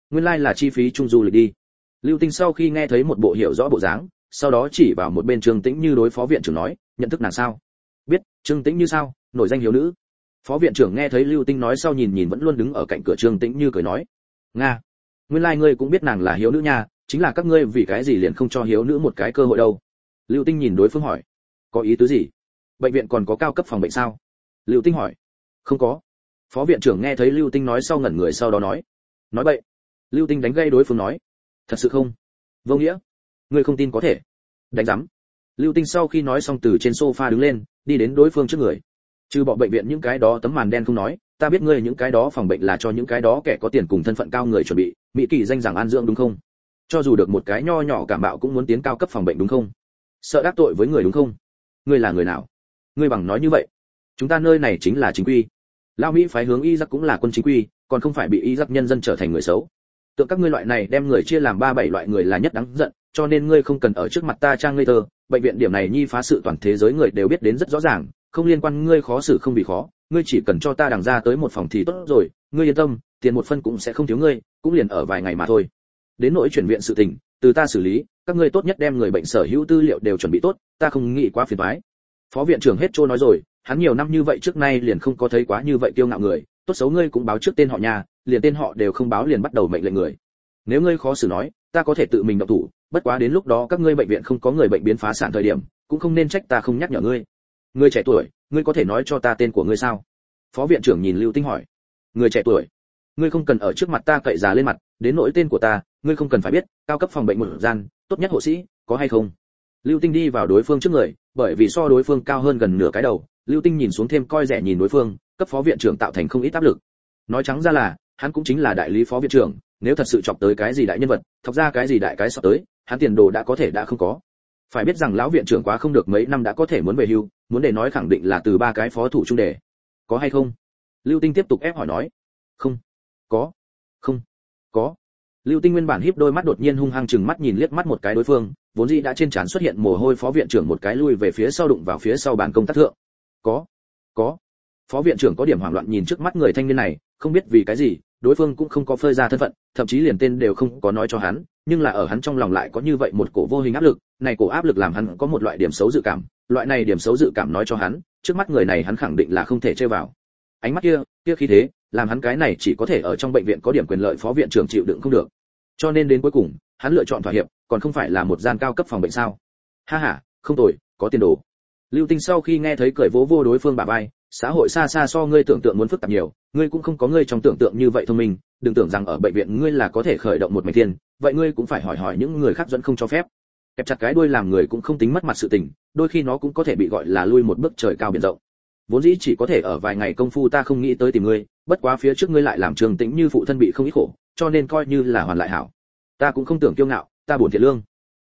nguyên lai là chi phí trung du lịch đi. Lưu Tinh sau khi nghe thấy một bộ hiểu rõ bộ dáng, sau đó chỉ vào một bên Trương Tĩnh Như đối phó viện trưởng nói, nhận thức nàng sao? Biết, Trương Tĩnh Như sao, nổi danh hiếu nữ. Phó viện trưởng nghe thấy Lưu Tinh nói sau nhìn nhìn vẫn luôn đứng ở cạnh cửa Trương Tĩnh Như cười nói, nga, nguyên lai ngươi cũng biết nàng là hiếu nữ nha, chính là các ngươi vì cái gì liền không cho hiếu nữ một cái cơ hội đâu? Lưu Tinh nhìn đối phương hỏi, có ý tứ gì? Bệnh viện còn có cao cấp phòng bệnh sao? Lưu Tinh hỏi, không có. Phó viện trưởng nghe thấy Lưu Tinh nói sau ngẩn người sau đó nói bậy. Lưu Tinh đánh gây đối phương nói, thật sự không? Vô nghĩa, ngươi không tin có thể đánh giám. Lưu Tinh sau khi nói xong từ trên sofa đứng lên, đi đến đối phương trước người. Trừ bỏ bệnh viện những cái đó tấm màn đen không nói, ta biết ngươi những cái đó phòng bệnh là cho những cái đó kẻ có tiền cùng thân phận cao người chuẩn bị, mỹ kỳ danh rằng an dưỡng đúng không? Cho dù được một cái nho nhỏ cảm bạo cũng muốn tiến cao cấp phòng bệnh đúng không? Sợ đắc tội với người đúng không? Ngươi là người nào? Ngươi bằng nói như vậy? Chúng ta nơi này chính là chính quy. Lao Mỹ phái hướng y giặc cũng là quân chính quy, còn không phải bị y giặc nhân dân trở thành người xấu. Tượng các ngươi loại này đem người chia làm 3-7 loại người là nhất đáng giận, cho nên ngươi không cần ở trước mặt ta trang ngây thơ, bệnh viện điểm này nhi phá sự toàn thế giới người đều biết đến rất rõ ràng, không liên quan ngươi khó xử không vì khó, ngươi chỉ cần cho ta đằng ra tới một phòng thì tốt rồi, ngươi yên tâm, tiền một phân cũng sẽ không thiếu ngươi, cũng liền ở vài ngày mà thôi. Đến nỗi chuyển viện sự tình, từ ta xử lý, các ngươi tốt nhất đem người bệnh sở hữu tư liệu đều chuẩn bị tốt, ta không nghĩ quá phiền toái. Phó viện trưởng hết trôi nói rồi, hắn nhiều năm như vậy trước nay liền không có thấy quá như vậy kiêu ngạo người, tốt xấu ngươi cũng báo trước tên họ nhà, liền tên họ đều không báo liền bắt đầu mệnh lệnh người. Nếu ngươi khó xử nói, ta có thể tự mình động thủ, bất quá đến lúc đó các ngươi bệnh viện không có người bệnh biến phá sản thời điểm, cũng không nên trách ta không nhắc nhở ngươi. Ngươi trẻ tuổi, ngươi có thể nói cho ta tên của ngươi sao? Phó viện trưởng nhìn Lưu Tinh hỏi. Người trẻ tuổi, ngươi không cần ở trước mặt ta cậy già lên mặt, đến nỗi tên của ta, ngươi không cần phải biết, cao cấp phòng bệnh một gian, tốt nhất hộ sĩ, có hay không? Lưu Tinh đi vào đối phương trước người, bởi vì so đối phương cao hơn gần nửa cái đầu, Lưu Tinh nhìn xuống thêm coi rẻ nhìn đối phương, cấp phó viện trưởng tạo thành không ít áp lực. Nói trắng ra là, hắn cũng chính là đại lý phó viện trưởng, nếu thật sự chọc tới cái gì đại nhân vật, thọc ra cái gì đại cái sọ tới, hắn tiền đồ đã có thể đã không có. Phải biết rằng lão viện trưởng quá không được mấy năm đã có thể muốn về hưu, muốn để nói khẳng định là từ 3 cái phó thủ trung đề. Có hay không? Lưu Tinh tiếp tục ép hỏi nói. Không. Có. Không. Có. Lưu Tinh nguyên bản híp đôi mắt đột nhiên hung hăng chừng mắt nhìn liếc mắt một cái đối phương, vốn dĩ đã trên trán xuất hiện mồ hôi phó viện trưởng một cái lui về phía sau đụng vào phía sau bàn công tác thượng. Có. Có. Phó viện trưởng có điểm hoảng loạn nhìn trước mắt người thanh niên này, không biết vì cái gì, đối phương cũng không có phơi ra thân phận, thậm chí liền tên đều không có nói cho hắn, nhưng là ở hắn trong lòng lại có như vậy một cổ vô hình áp lực, này cổ áp lực làm hắn có một loại điểm xấu dự cảm, loại này điểm xấu dự cảm nói cho hắn, trước mắt người này hắn khẳng định là không thể chơi vào. Ánh mắt kia khí thế, làm hắn cái này chỉ có thể ở trong bệnh viện có điểm quyền lợi phó viện trưởng chịu đựng không được. Cho nên đến cuối cùng, hắn lựa chọn thỏa hiệp, còn không phải là một gian cao cấp phòng bệnh sao? Ha ha, không tồi, có tiền đồ. Lưu Tinh sau khi nghe thấy cười vỗ vô đối phương bả vai, xã hội xa xa so ngươi tưởng tượng muốn phức tạp nhiều, ngươi cũng không có ngươi trong tưởng tượng như vậy thông minh, đừng tưởng rằng ở bệnh viện ngươi là có thể khởi động một mạch thiên, vậy ngươi cũng phải hỏi những người khác dẫn không cho phép. Kẹp chặt cái đuôi làm người cũng không tính mất mặt sự tình, đôi khi nó cũng có thể bị gọi là lui một bước trời cao biển rộng. Vốn dĩ chỉ có thể ở vài ngày công phu ta không nghĩ tới tìm ngươi, bất quá phía trước ngươi lại làm Trường Tĩnh Như phụ thân bị không ít khổ, cho nên coi như là hoàn lại hảo. Ta cũng không tưởng kiêu ngạo, ta buồn thiệt lương.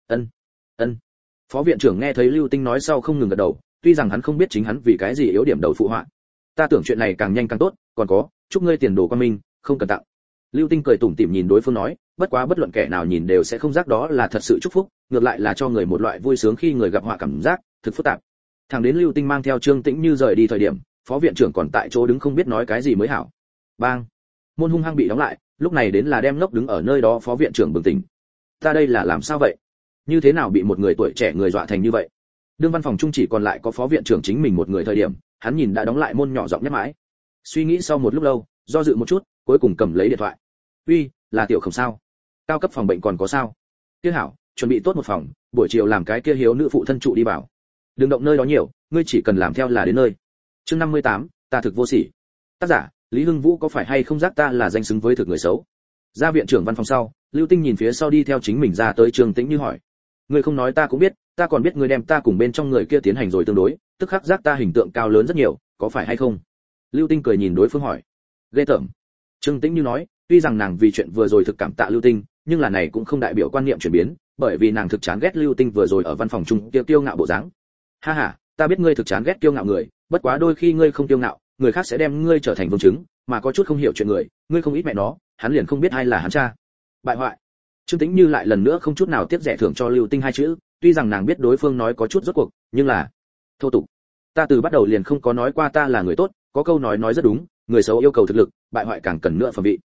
Ân. Phó viện trưởng nghe thấy Lưu Tinh nói sau không ngừng gật đầu, tuy rằng hắn không biết chính hắn vì cái gì yếu điểm đầu phụ họa. Ta tưởng chuyện này càng nhanh càng tốt, còn có, chúc ngươi tiền đồ quan minh, không cần tặng. Lưu Tinh cười tủm tỉm nhìn đối phương nói, bất quá bất luận kẻ nào nhìn đều sẽ không giác đó là thật sự chúc phúc, ngược lại là cho người một loại vui sướng khi người gặp họa cảm giác, thực phức tạp. Thằng đến Lưu Tinh mang theo Trương Tĩnh Như rời đi thời điểm, phó viện trưởng còn tại chỗ đứng không biết nói cái gì mới hảo. Bang! Môn hung hăng bị đóng lại, lúc này đến là đem ngốc đứng ở nơi đó phó viện trưởng bừng tỉnh. Ta đây là làm sao vậy? Như thế nào bị một người tuổi trẻ người dọa thành như vậy? Đương văn phòng trung chỉ còn lại có phó viện trưởng chính mình một người thời điểm, hắn nhìn đã đóng lại môn nhỏ giọng nhắc mãi. Suy nghĩ sau một lúc lâu, do dự một chút, cuối cùng cầm lấy điện thoại. Uy, là Tiểu Khổng sao? Cao cấp phòng bệnh còn có sao? Kia hảo, chuẩn bị tốt một phòng, buổi chiều làm cái kia hiếu nữ phụ thân trụ đi vào. Đừng động nơi đó nhiều, ngươi chỉ cần làm theo là đến nơi. Chương 58, ta thực vô sỉ. Tác giả, Lý Hưng Vũ có phải hay không giác ta là danh xứng với thực người xấu? Ra viện trưởng văn phòng sau, Lưu Tinh nhìn phía sau đi theo chính mình ra tới Trường Tĩnh Như hỏi. Ngươi không nói ta cũng biết, ta còn biết ngươi đem ta cùng bên trong người kia tiến hành rồi tương đối, tức khắc giác ta hình tượng cao lớn rất nhiều, có phải hay không? Lưu Tinh cười nhìn đối phương hỏi. Ghê tởm. Trương Tĩnh Như nói, tuy rằng nàng vì chuyện vừa rồi thực cảm tạ Lưu Tinh, nhưng là này cũng không đại biểu quan niệm chuyển biến, bởi vì nàng thực chán ghét Lưu Tinh vừa rồi ở văn phòng chung kiêu ngạo bộ dáng. Ha ha, ta biết ngươi thực chán ghét kiêu ngạo người, bất quá đôi khi ngươi không kiêu ngạo, người khác sẽ đem ngươi trở thành vương chứng, mà có chút không hiểu chuyện người, ngươi không ít mẹ nó, hắn liền không biết ai là hắn cha. Bại hoại. Trương Tĩnh Như lại lần nữa không chút nào tiếc rẻ thưởng cho Lưu Tinh hai chữ, tuy rằng nàng biết đối phương nói có chút rốt cuộc, nhưng là thô tục. Ta từ bắt đầu liền không có nói qua ta là người tốt, có câu nói rất đúng, người xấu yêu cầu thực lực, bại hoại càng cần nữa phẩm vị.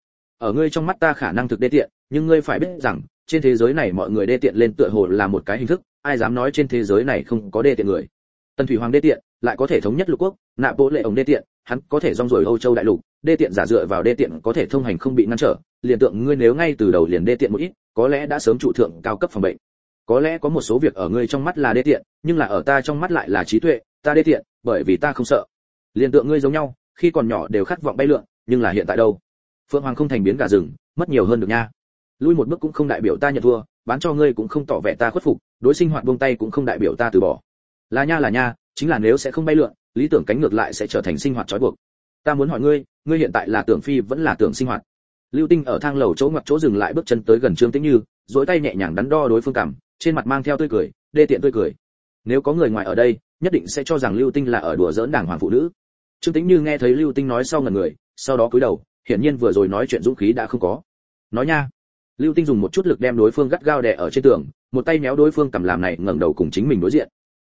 ở ngươi trong mắt ta khả năng thực đê tiện, nhưng ngươi phải biết rằng trên thế giới này mọi người đê tiện lên tựa hồ là một cái hình thức, ai dám nói trên thế giới này không có đê tiện người. Tần Thủy Hoàng đê tiện, lại có thể thống nhất lục quốc, nạ bộ lệ ổng đê tiện, hắn có thể rong ruổi Âu Châu đại lục, đê tiện giả dựa vào đê tiện có thể thông hành không bị ngăn trở, liền tượng ngươi nếu ngay từ đầu liền đê tiện một ít, có lẽ đã sớm trụ thượng cao cấp phòng bệnh. Có lẽ có một số việc ở ngươi trong mắt là đê tiện, nhưng là ở ta trong mắt lại là trí tuệ, ta đê tiện, bởi vì ta không sợ. Liền tượng ngươi giống nhau, khi còn nhỏ đều khát vọng bay lượn, nhưng là hiện tại đâu? Phượng Hoàng không thành biến cả rừng, mất nhiều hơn được nha. Lui một bước cũng không đại biểu ta nhận thua, bán cho ngươi cũng không tỏ vẻ ta khuất phục, đối sinh hoạt buông tay cũng không đại biểu ta từ bỏ. Là nha, chính là nếu sẽ không bay lượn, lý tưởng cánh ngược lại sẽ trở thành sinh hoạt trói buộc. Ta muốn hỏi ngươi, ngươi hiện tại là tưởng phi vẫn là tưởng sinh hoạt? Lưu Tinh ở thang lầu chỗ ngoặt chỗ dừng lại bước chân tới gần Trương Tĩnh Như, duỗi tay nhẹ nhàng đắn đo đối phương cằm, trên mặt mang theo tươi cười, đê tiện tươi cười. Nếu có người ngoài ở đây, nhất định sẽ cho rằng Lưu Tinh là ở đùa giỡn đàng hoàng phụ nữ. Trương Tĩnh Như nghe thấy Lưu Tinh nói sau ngẩn người, sau đó cúi đầu, hiển nhiên vừa rồi nói chuyện dũng khí đã không có. Nói nha. Lưu Tinh dùng một chút lực đem đối phương gắt gao đè ở trên tường, một tay méo đối phương cầm làm này ngẩng đầu cùng chính mình đối diện.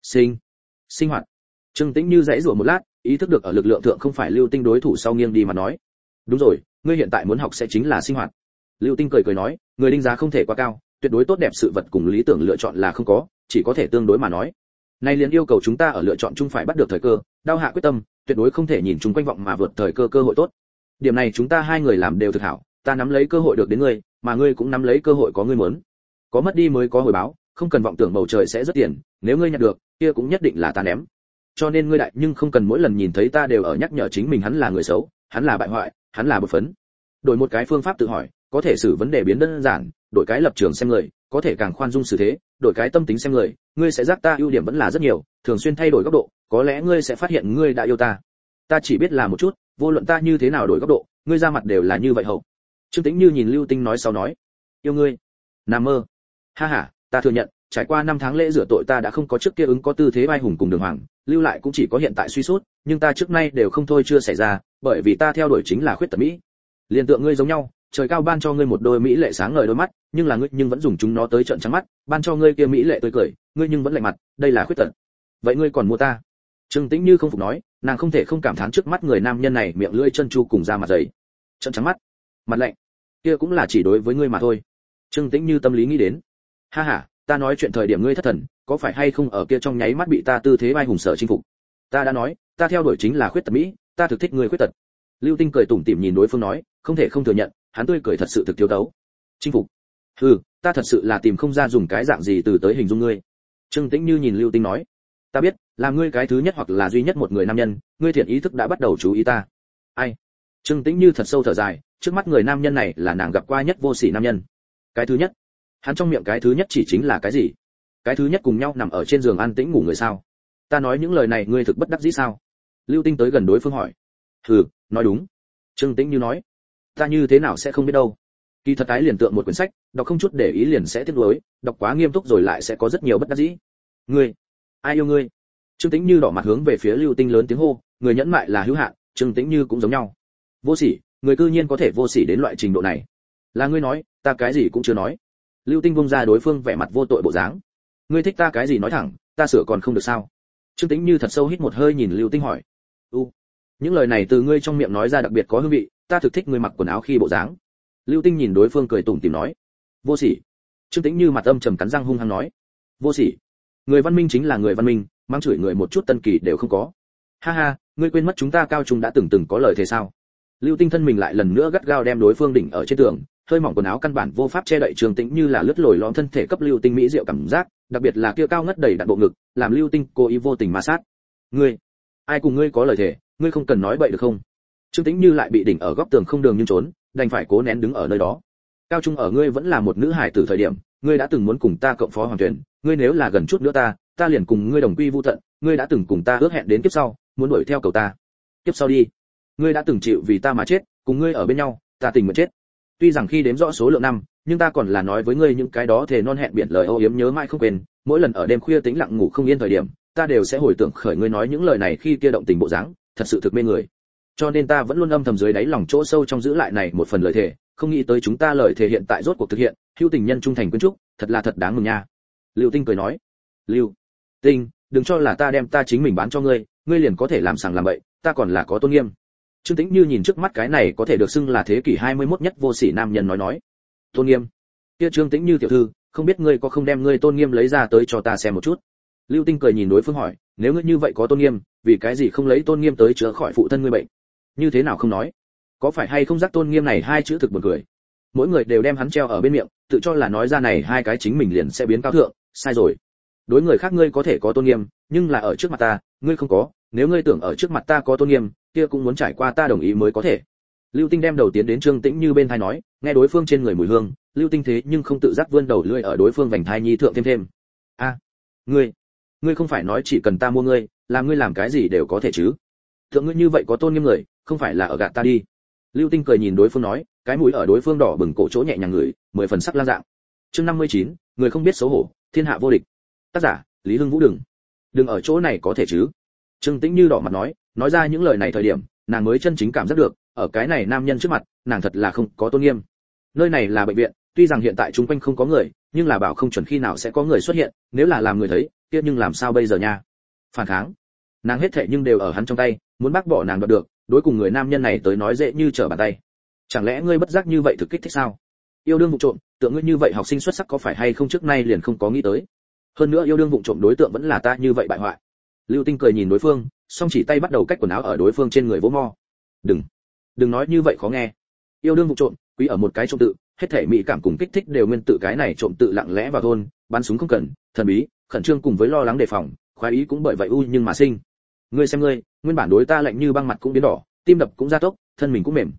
Sinh hoạt. Trương Tĩnh Như giãy giụa một lát, ý thức được ở lực lượng thượng không phải Lưu Tinh đối thủ sau nghiêng đi mà nói. Đúng rồi, ngươi hiện tại muốn học sẽ chính là sinh hoạt. Lưu Tinh cười nói, người đánh giá không thể quá cao, tuyệt đối tốt đẹp sự vật cùng lý tưởng lựa chọn là không có, chỉ có thể tương đối mà nói. Này liền yêu cầu chúng ta ở lựa chọn chung phải bắt được thời cơ, đao hạ quyết tâm, tuyệt đối không thể nhìn chúng quanh vọng mà vượt thời cơ hội tốt. Điểm này chúng ta hai người làm đều thực hảo, ta nắm lấy cơ hội được đến ngươi, mà ngươi cũng nắm lấy cơ hội có ngươi muốn. Có mất đi mới có hồi báo, không cần vọng tưởng bầu trời sẽ rất tiền, nếu ngươi nhận được, kia cũng nhất định là ta ném. Cho nên ngươi đại nhưng không cần mỗi lần nhìn thấy ta đều ở nhắc nhở chính mình hắn là người xấu, hắn là bại hoại, hắn là bột phấn. Đổi một cái phương pháp tự hỏi, có thể xử vấn đề biến đơn giản, đổi cái lập trường xem người, có thể càng khoan dung xử thế, đổi cái tâm tính xem người, ngươi sẽ giác ta ưu điểm vẫn là rất nhiều, thường xuyên thay đổi góc độ, có lẽ ngươi sẽ phát hiện ngươi đã yêu ta. Ta chỉ biết là một chút, vô luận ta như thế nào đổi góc độ, ngươi ra mặt đều là như vậy hậu. Trương Tĩnh Như nhìn Lưu Tinh nói sau nói, yêu ngươi, nằm mơ. Ha ha, ta thừa nhận, trải qua 5 tháng lễ rửa tội ta đã không có trước kia ứng có tư thế vai hùng cùng đường hoàng, lưu lại cũng chỉ có hiện tại suy sút, nhưng ta trước nay đều không thôi chưa xảy ra, bởi vì ta theo đuổi chính là khuyết tật mỹ. Liên tượng ngươi giống nhau, trời cao ban cho ngươi một đôi mỹ lệ sáng ngời đôi mắt, nhưng là ngươi nhưng vẫn dùng chúng nó tới trợn trắng mắt, ban cho ngươi kia mỹ lệ tươi cười, ngươi nhưng vẫn lạnh mặt, đây là khuyết tật. Vậy ngươi còn mua ta? Trương Tĩnh Như không phục nói, nàng không thể không cảm thán trước mắt người nam nhân này miệng lưỡi chân chu cùng da mặt dày, trợn trắng mắt, mặt lạnh, kia cũng là chỉ đối với ngươi mà thôi. Trương Tĩnh Như tâm lý nghĩ đến, ha ha, ta nói chuyện thời điểm ngươi thất thần, có phải hay không ở kia trong nháy mắt bị ta tư thế vai hùng sở chinh phục? Ta đã nói, ta theo đuổi chính là khuyết tật mỹ, ta thực thích ngươi khuyết tật. Lưu Tinh cười tủm tỉm nhìn đối phương nói, không thể không thừa nhận, hắn tươi cười thật sự thực thiếu tấu. Chinh phục? Ta thật sự là tìm không ra dùng cái dạng gì từ tới hình dung ngươi. Trương Tĩnh Như nhìn Lưu Tinh nói, ta biết, là ngươi cái thứ nhất hoặc là duy nhất một người nam nhân, ngươi thiện ý thức đã bắt đầu chú ý ta. Ai? Trương Tĩnh Như thật sâu thở dài, trước mắt người nam nhân này là nàng gặp qua nhất vô sỉ nam nhân. Cái thứ nhất? Hắn trong miệng cái thứ nhất chỉ chính là cái gì? Cái thứ nhất cùng nhau nằm ở trên giường an tĩnh ngủ người sao? Ta nói những lời này ngươi thực bất đắc dĩ sao? Lưu Tinh tới gần đối phương hỏi. Nói đúng. Trương Tĩnh Như nói, ta như thế nào sẽ không biết đâu. Kỳ thật tái liền tượng một quyển sách, đọc không chút để ý liền sẽ tiếc nuối, đọc quá nghiêm túc rồi lại sẽ có rất nhiều bất đắc dĩ. Ngươi, ai yêu ngươi? Trương Tĩnh Như đỏ mặt hướng về phía Lưu Tinh lớn tiếng hô, người nhẫn mại là hữu hạn, Trương Tĩnh Như cũng giống nhau. Vô sỉ, người cư nhiên có thể vô sỉ đến loại trình độ này. Là ngươi nói, ta cái gì cũng chưa nói. Lưu Tinh vung ra đối phương vẻ mặt vô tội bộ dáng. Ngươi thích ta cái gì nói thẳng, ta sửa còn không được sao? Trương Tĩnh Như thật sâu hít một hơi nhìn Lưu Tinh hỏi. Những lời này từ ngươi trong miệng nói ra đặc biệt có hương vị, ta thực thích ngươi mặc quần áo khi bộ dáng. Lưu Tinh nhìn đối phương cười tủm tỉm nói. Vô sỉ. Trương Tĩnh Như mặt âm trầm cắn răng hung hăng nói. Vô sỉ. Người văn minh chính là người văn minh, mang chửi người một chút tân kỳ đều không có. Ha ha, ngươi quên mất chúng ta cao trung đã từng có lời thế sao? Lưu Tinh thân mình lại lần nữa gắt gao đem đối phương đỉnh ở trên tường, hơi mỏng quần áo căn bản vô pháp che đậy Trương Tĩnh Như là lướt lồi lõm thân thể cấp Lưu Tinh mỹ diệu cảm giác, đặc biệt là kia cao ngất đầy đặn bộ ngực, làm Lưu Tinh cố ý vô tình ma sát. Ngươi, ai cùng ngươi có lời thề, ngươi không cần nói bậy được không? Trương Tĩnh Như lại bị đỉnh ở góc tường không đường nhưng trốn, đành phải cố nén đứng ở nơi đó. Cao trung ở ngươi vẫn là một nữ hải tử thời điểm, ngươi đã từng muốn cùng ta cộng phó hoàng tuyển, ngươi nếu là gần chút nữa ta liền cùng ngươi đồng quy vu tận, ngươi đã từng cùng ta ước hẹn đến kiếp sau, muốn đuổi theo cầu ta. Kiếp sau đi, ngươi đã từng chịu vì ta mà chết, cùng ngươi ở bên nhau, ta tình nguyện chết. Tuy rằng khi đếm rõ số lượng năm, nhưng ta còn là nói với ngươi những cái đó thề non hẹn biển lời âu yếm nhớ mãi không quên, mỗi lần ở đêm khuya tĩnh lặng ngủ không yên thời điểm, ta đều sẽ hồi tưởng khởi ngươi nói những lời này khi kia động tình bộ dáng, thật sự thực mê người. Cho nên ta vẫn luôn âm thầm dưới đáy lòng chỗ sâu trong giữ lại này một phần lời thề, không nghĩ tới chúng ta lời thề hiện tại rốt cuộc thực hiện, hữu tình nhân trung thành quyến trúc, thật là thật đáng mừng nha. Lưu Tinh cười nói. Lưu Tinh, đừng cho là ta đem ta chính mình bán cho ngươi, ngươi liền có thể làm sằng làm bậy, ta còn là có tôn nghiêm. Trương Tĩnh Như nhìn trước mắt cái này có thể được xưng là thế kỷ 21 nhất vô sỉ nam nhân nói. Tôn nghiêm. Kia Trương Tĩnh Như tiểu thư, không biết ngươi có không đem ngươi tôn nghiêm lấy ra tới cho ta xem một chút. Lưu Tinh cười nhìn đối phương hỏi, nếu ngươi như vậy có tôn nghiêm, vì cái gì không lấy tôn nghiêm tới chữa khỏi phụ thân ngươi bệnh? Như thế nào không nói? Có phải hay không giác tôn nghiêm này hai chữ thực buồn cười. Mỗi người đều đem hắn treo ở bên miệng, tự cho là nói ra này hai cái chính mình liền sẽ biến cao thượng, sai rồi. Đối người khác ngươi có thể có tôn nghiêm, nhưng là ở trước mặt ta, ngươi không có, nếu ngươi tưởng ở trước mặt ta có tôn nghiêm, kia cũng muốn trải qua ta đồng ý mới có thể. Lưu Tinh đem đầu tiến đến Trương Tĩnh Như bên tai nói, nghe đối phương trên người mùi hương, Lưu Tinh thế nhưng không tự giác vươn đầu lưỡi ở đối phương vành thai nhi thượng thêm. A, ngươi không phải nói chỉ cần ta mua ngươi, làm ngươi làm cái gì đều có thể chứ? Thượng ngươi như vậy có tôn nghiêm người, không phải là ở gạt ta đi. Lưu Tinh cười nhìn đối phương nói, cái mũi ở đối phương đỏ bừng cổ chỗ nhẹ nhàng ngửi, 10 phần sắc lang dạng. Chương 59, người không biết xấu hổ, thiên hạ vô địch. Tác giả, Lý Hưng Vũ đừng ở chỗ này có thể chứ? Trương Tĩnh Như đỏ mặt nói ra những lời này thời điểm, nàng mới chân chính cảm giác được, ở cái này nam nhân trước mặt, nàng thật là không có tôn nghiêm. Nơi này là bệnh viện, tuy rằng hiện tại chúng quanh không có người, nhưng là bảo không chuẩn khi nào sẽ có người xuất hiện, nếu là làm người thấy, kia nhưng làm sao bây giờ nha? Phản kháng. Nàng hết thệ nhưng đều ở hắn trong tay, muốn bác bỏ nàng đoạt được, đối cùng người nam nhân này tới nói dễ như trở bàn tay. Chẳng lẽ ngươi bất giác như vậy thực kích thích sao? Yêu đương vụ trộm, tượng ngươi như vậy học sinh xuất sắc có phải hay không trước nay liền không có nghĩ tới. Hơn nữa yêu đương vụ trộm đối tượng vẫn là ta như vậy bại hoại. Lưu Tinh cười nhìn đối phương, song chỉ tay bắt đầu cách quần áo ở đối phương trên người vỗ mo. Đừng nói như vậy khó nghe. Yêu đương vụ trộm, quý ở một cái trộm tự, hết thể mỹ cảm cùng kích thích đều nguyên tự cái này trộm tự lặng lẽ vào thôn, bắn súng không cần, thần bí, khẩn trương cùng với lo lắng đề phòng, khoái ý cũng bởi vậy u nhưng mà sinh. Ngươi xem ngươi, nguyên bản đối ta lạnh như băng mặt cũng biến đỏ, tim đập cũng gia tốc, thân mình cũng mềm.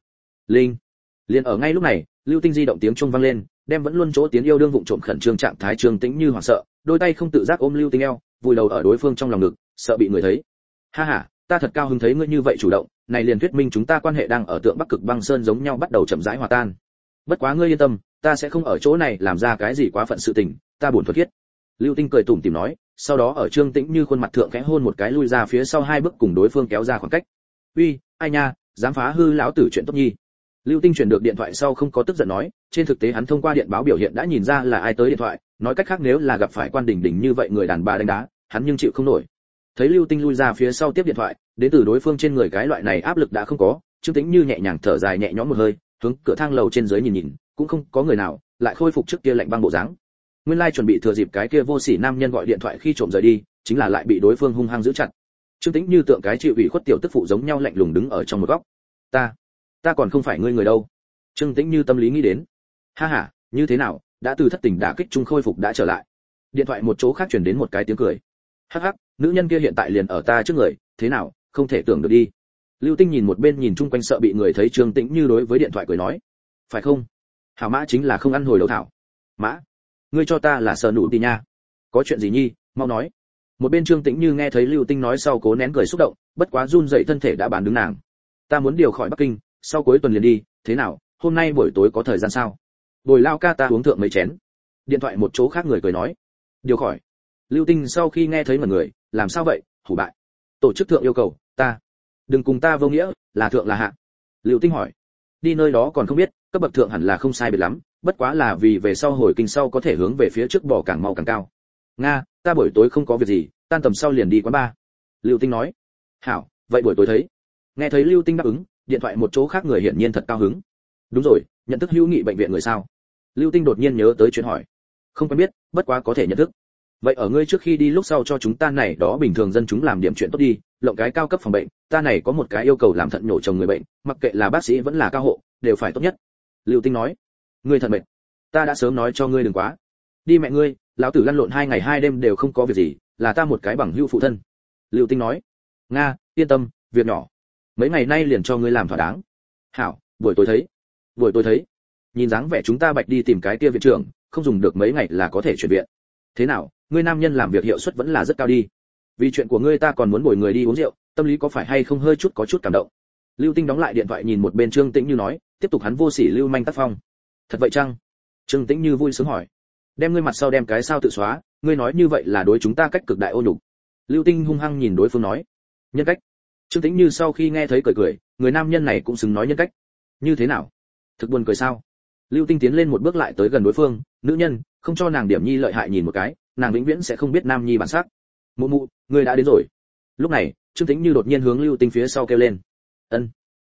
Liền ở ngay lúc này, Lưu Tinh di động tiếng chuông vang lên, đem vẫn luôn chỗ tiến yêu đương vụng trộm khẩn trương trạng thái Trương Tĩnh Như hoảng sợ, đôi tay không tự giác ôm Lưu Tinh eo, vùi đầu ở đối phương trong lòng ngực, sợ bị người thấy. Ha ha, ta thật cao hứng thấy ngươi như vậy chủ động, này liền thuyết minh chúng ta quan hệ đang ở tượng Bắc Cực băng sơn giống nhau bắt đầu chậm rãi hòa tan. Bất quá ngươi yên tâm, ta sẽ không ở chỗ này làm ra cái gì quá phận sự tình, ta buồn thuật thiết. Lưu Tinh cười tủm tỉm nói, sau đó ở Trương Tĩnh Như khuôn mặt thượng khẽ hôn một cái lui ra phía sau 2 bước cùng đối phương kéo ra khoảng cách. Uy, ai nha, dám phá hư lão tử chuyện tốt nhi. Lưu Tinh chuyển được điện thoại sau không có tức giận nói, trên thực tế hắn thông qua điện báo biểu hiện đã nhìn ra là ai tới điện thoại, nói cách khác nếu là gặp phải Quan Đình Đình như vậy người đàn bà đánh đá, hắn nhưng chịu không nổi. Thấy Lưu Tinh lui ra phía sau tiếp điện thoại, đến từ đối phương trên người cái loại này áp lực đã không có, Trương Tĩnh Như nhẹ nhàng thở dài nhẹ nhõm một hơi, hướng cửa thang lầu trên dưới nhìn, cũng không có người nào, lại khôi phục trước kia lạnh băng bộ dáng. Nguyên lai chuẩn bị thừa dịp cái kia vô sỉ nam nhân gọi điện thoại khi trộm rời đi, chính là lại bị đối phương hung hăng giữ chặt. Trương Tĩnh Như tượng cái chịu ủy khuất tiểu tức phụ giống nhau lạnh lùng đứng ở trong một góc. Ta còn không phải ngươi người đâu. Trương Tĩnh Như tâm lý nghĩ đến. Ha ha, như thế nào, đã từ thất tình đả kích trung khôi phục đã trở lại. Điện thoại một chỗ khác truyền đến một cái tiếng cười. Hắc hắc, nữ nhân kia hiện tại liền ở ta trước người, thế nào, không thể tưởng được đi. Lưu Tinh nhìn một bên nhìn chung quanh sợ bị người thấy Trương Tĩnh Như đối với điện thoại cười nói. Phải không? Hảo Mã chính là không ăn hồi đầu thảo. Mã, ngươi cho ta là sờ nụ tì nha. Có chuyện gì nhi, mau nói. Một bên Trương Tĩnh Như nghe thấy Lưu Tinh nói sau cố nén cười xúc động, bất quá run rẩy thân thể đã bán đứng nàng. Ta muốn điều khỏi Bắc Kinh, sau cuối tuần liền đi, thế nào, hôm nay buổi tối có thời gian sao? Bồi lao ca ta uống thượng mấy chén. Điện thoại một chỗ khác người cười nói. Điều khỏi. Lưu Tinh sau khi nghe thấy mọi người, làm sao vậy, hủ bại. Tổ chức thượng yêu cầu, ta. Đừng cùng ta vô nghĩa, là thượng là hạ. Lưu Tinh hỏi. Đi nơi đó còn không biết, cấp bậc thượng hẳn là không sai biệt lắm, bất quá là vì về sau hồi kinh sau có thể hướng về phía trước bỏ càng mau càng cao. Nga, ta buổi tối không có việc gì, tan tầm sau liền đi quán bar. Lưu Tinh nói. Hảo, vậy buổi tối thấy. Nghe thấy Lưu Tinh đáp ứng, điện thoại một chỗ khác người hiển nhiên thật cao hứng. Đúng rồi, nhận thức hữu nghị bệnh viện người sao? Lưu Tinh đột nhiên nhớ tới chuyện hỏi. Không quen biết, bất quá có thể nhận thức. Vậy ở ngươi trước khi đi lúc sau cho chúng ta này đó bình thường dân chúng làm điểm chuyện tốt đi, lộng cái cao cấp phòng bệnh, ta này có một cái yêu cầu làm thận nhổ chồng người bệnh, mặc kệ là bác sĩ vẫn là cao hộ, đều phải tốt nhất. Lưu Tinh nói. Ngươi thật mệt. Ta đã sớm nói cho ngươi đừng quá. Đi mẹ ngươi, lão tử lăn lộn 2 ngày 2 đêm đều không có việc gì, là ta một cái bằng hữu phụ thân. Lưu Tinh nói. Nga, yên tâm, việc nhỏ. Mấy ngày nay liền cho ngươi làm thỏa đáng. Hảo, buổi tối thấy. Nhìn dáng vẻ chúng ta bạch đi tìm cái kia viện trưởng, không dùng được mấy ngày là có thể chuyển viện. Thế nào, ngươi nam nhân làm việc hiệu suất vẫn là rất cao đi. Vì chuyện của ngươi ta còn muốn bồi người đi uống rượu, tâm lý có phải hay không hơi có chút cảm động. Lưu Tinh đóng lại điện thoại nhìn một bên Trương Tĩnh Như nói, tiếp tục hắn vô sỉ lưu manh tác phong. Thật vậy chăng? Trương Tĩnh Như vui sướng hỏi. Đem ngươi mặt sau đem cái sao tự xóa, ngươi nói như vậy là đối chúng ta cách cực đại ô nhục. Lưu Tinh hung hăng nhìn đối phương nói. Nhân cách. Trương Tĩnh Như sau khi nghe thấy cười, người nam nhân này cũng xứng nói nhân cách. Như thế nào? Thực buồn cười sao? Lưu Tinh tiến lên một bước lại tới gần đối phương, nữ nhân, không cho nàng điểm nhi lợi hại nhìn một cái, nàng vĩnh viễn sẽ không biết nam nhi bản sắc. Mụ mụ, ngươi đã đến rồi. Lúc này, Trương Tĩnh Như đột nhiên hướng Lưu Tinh phía sau kêu lên. Ân.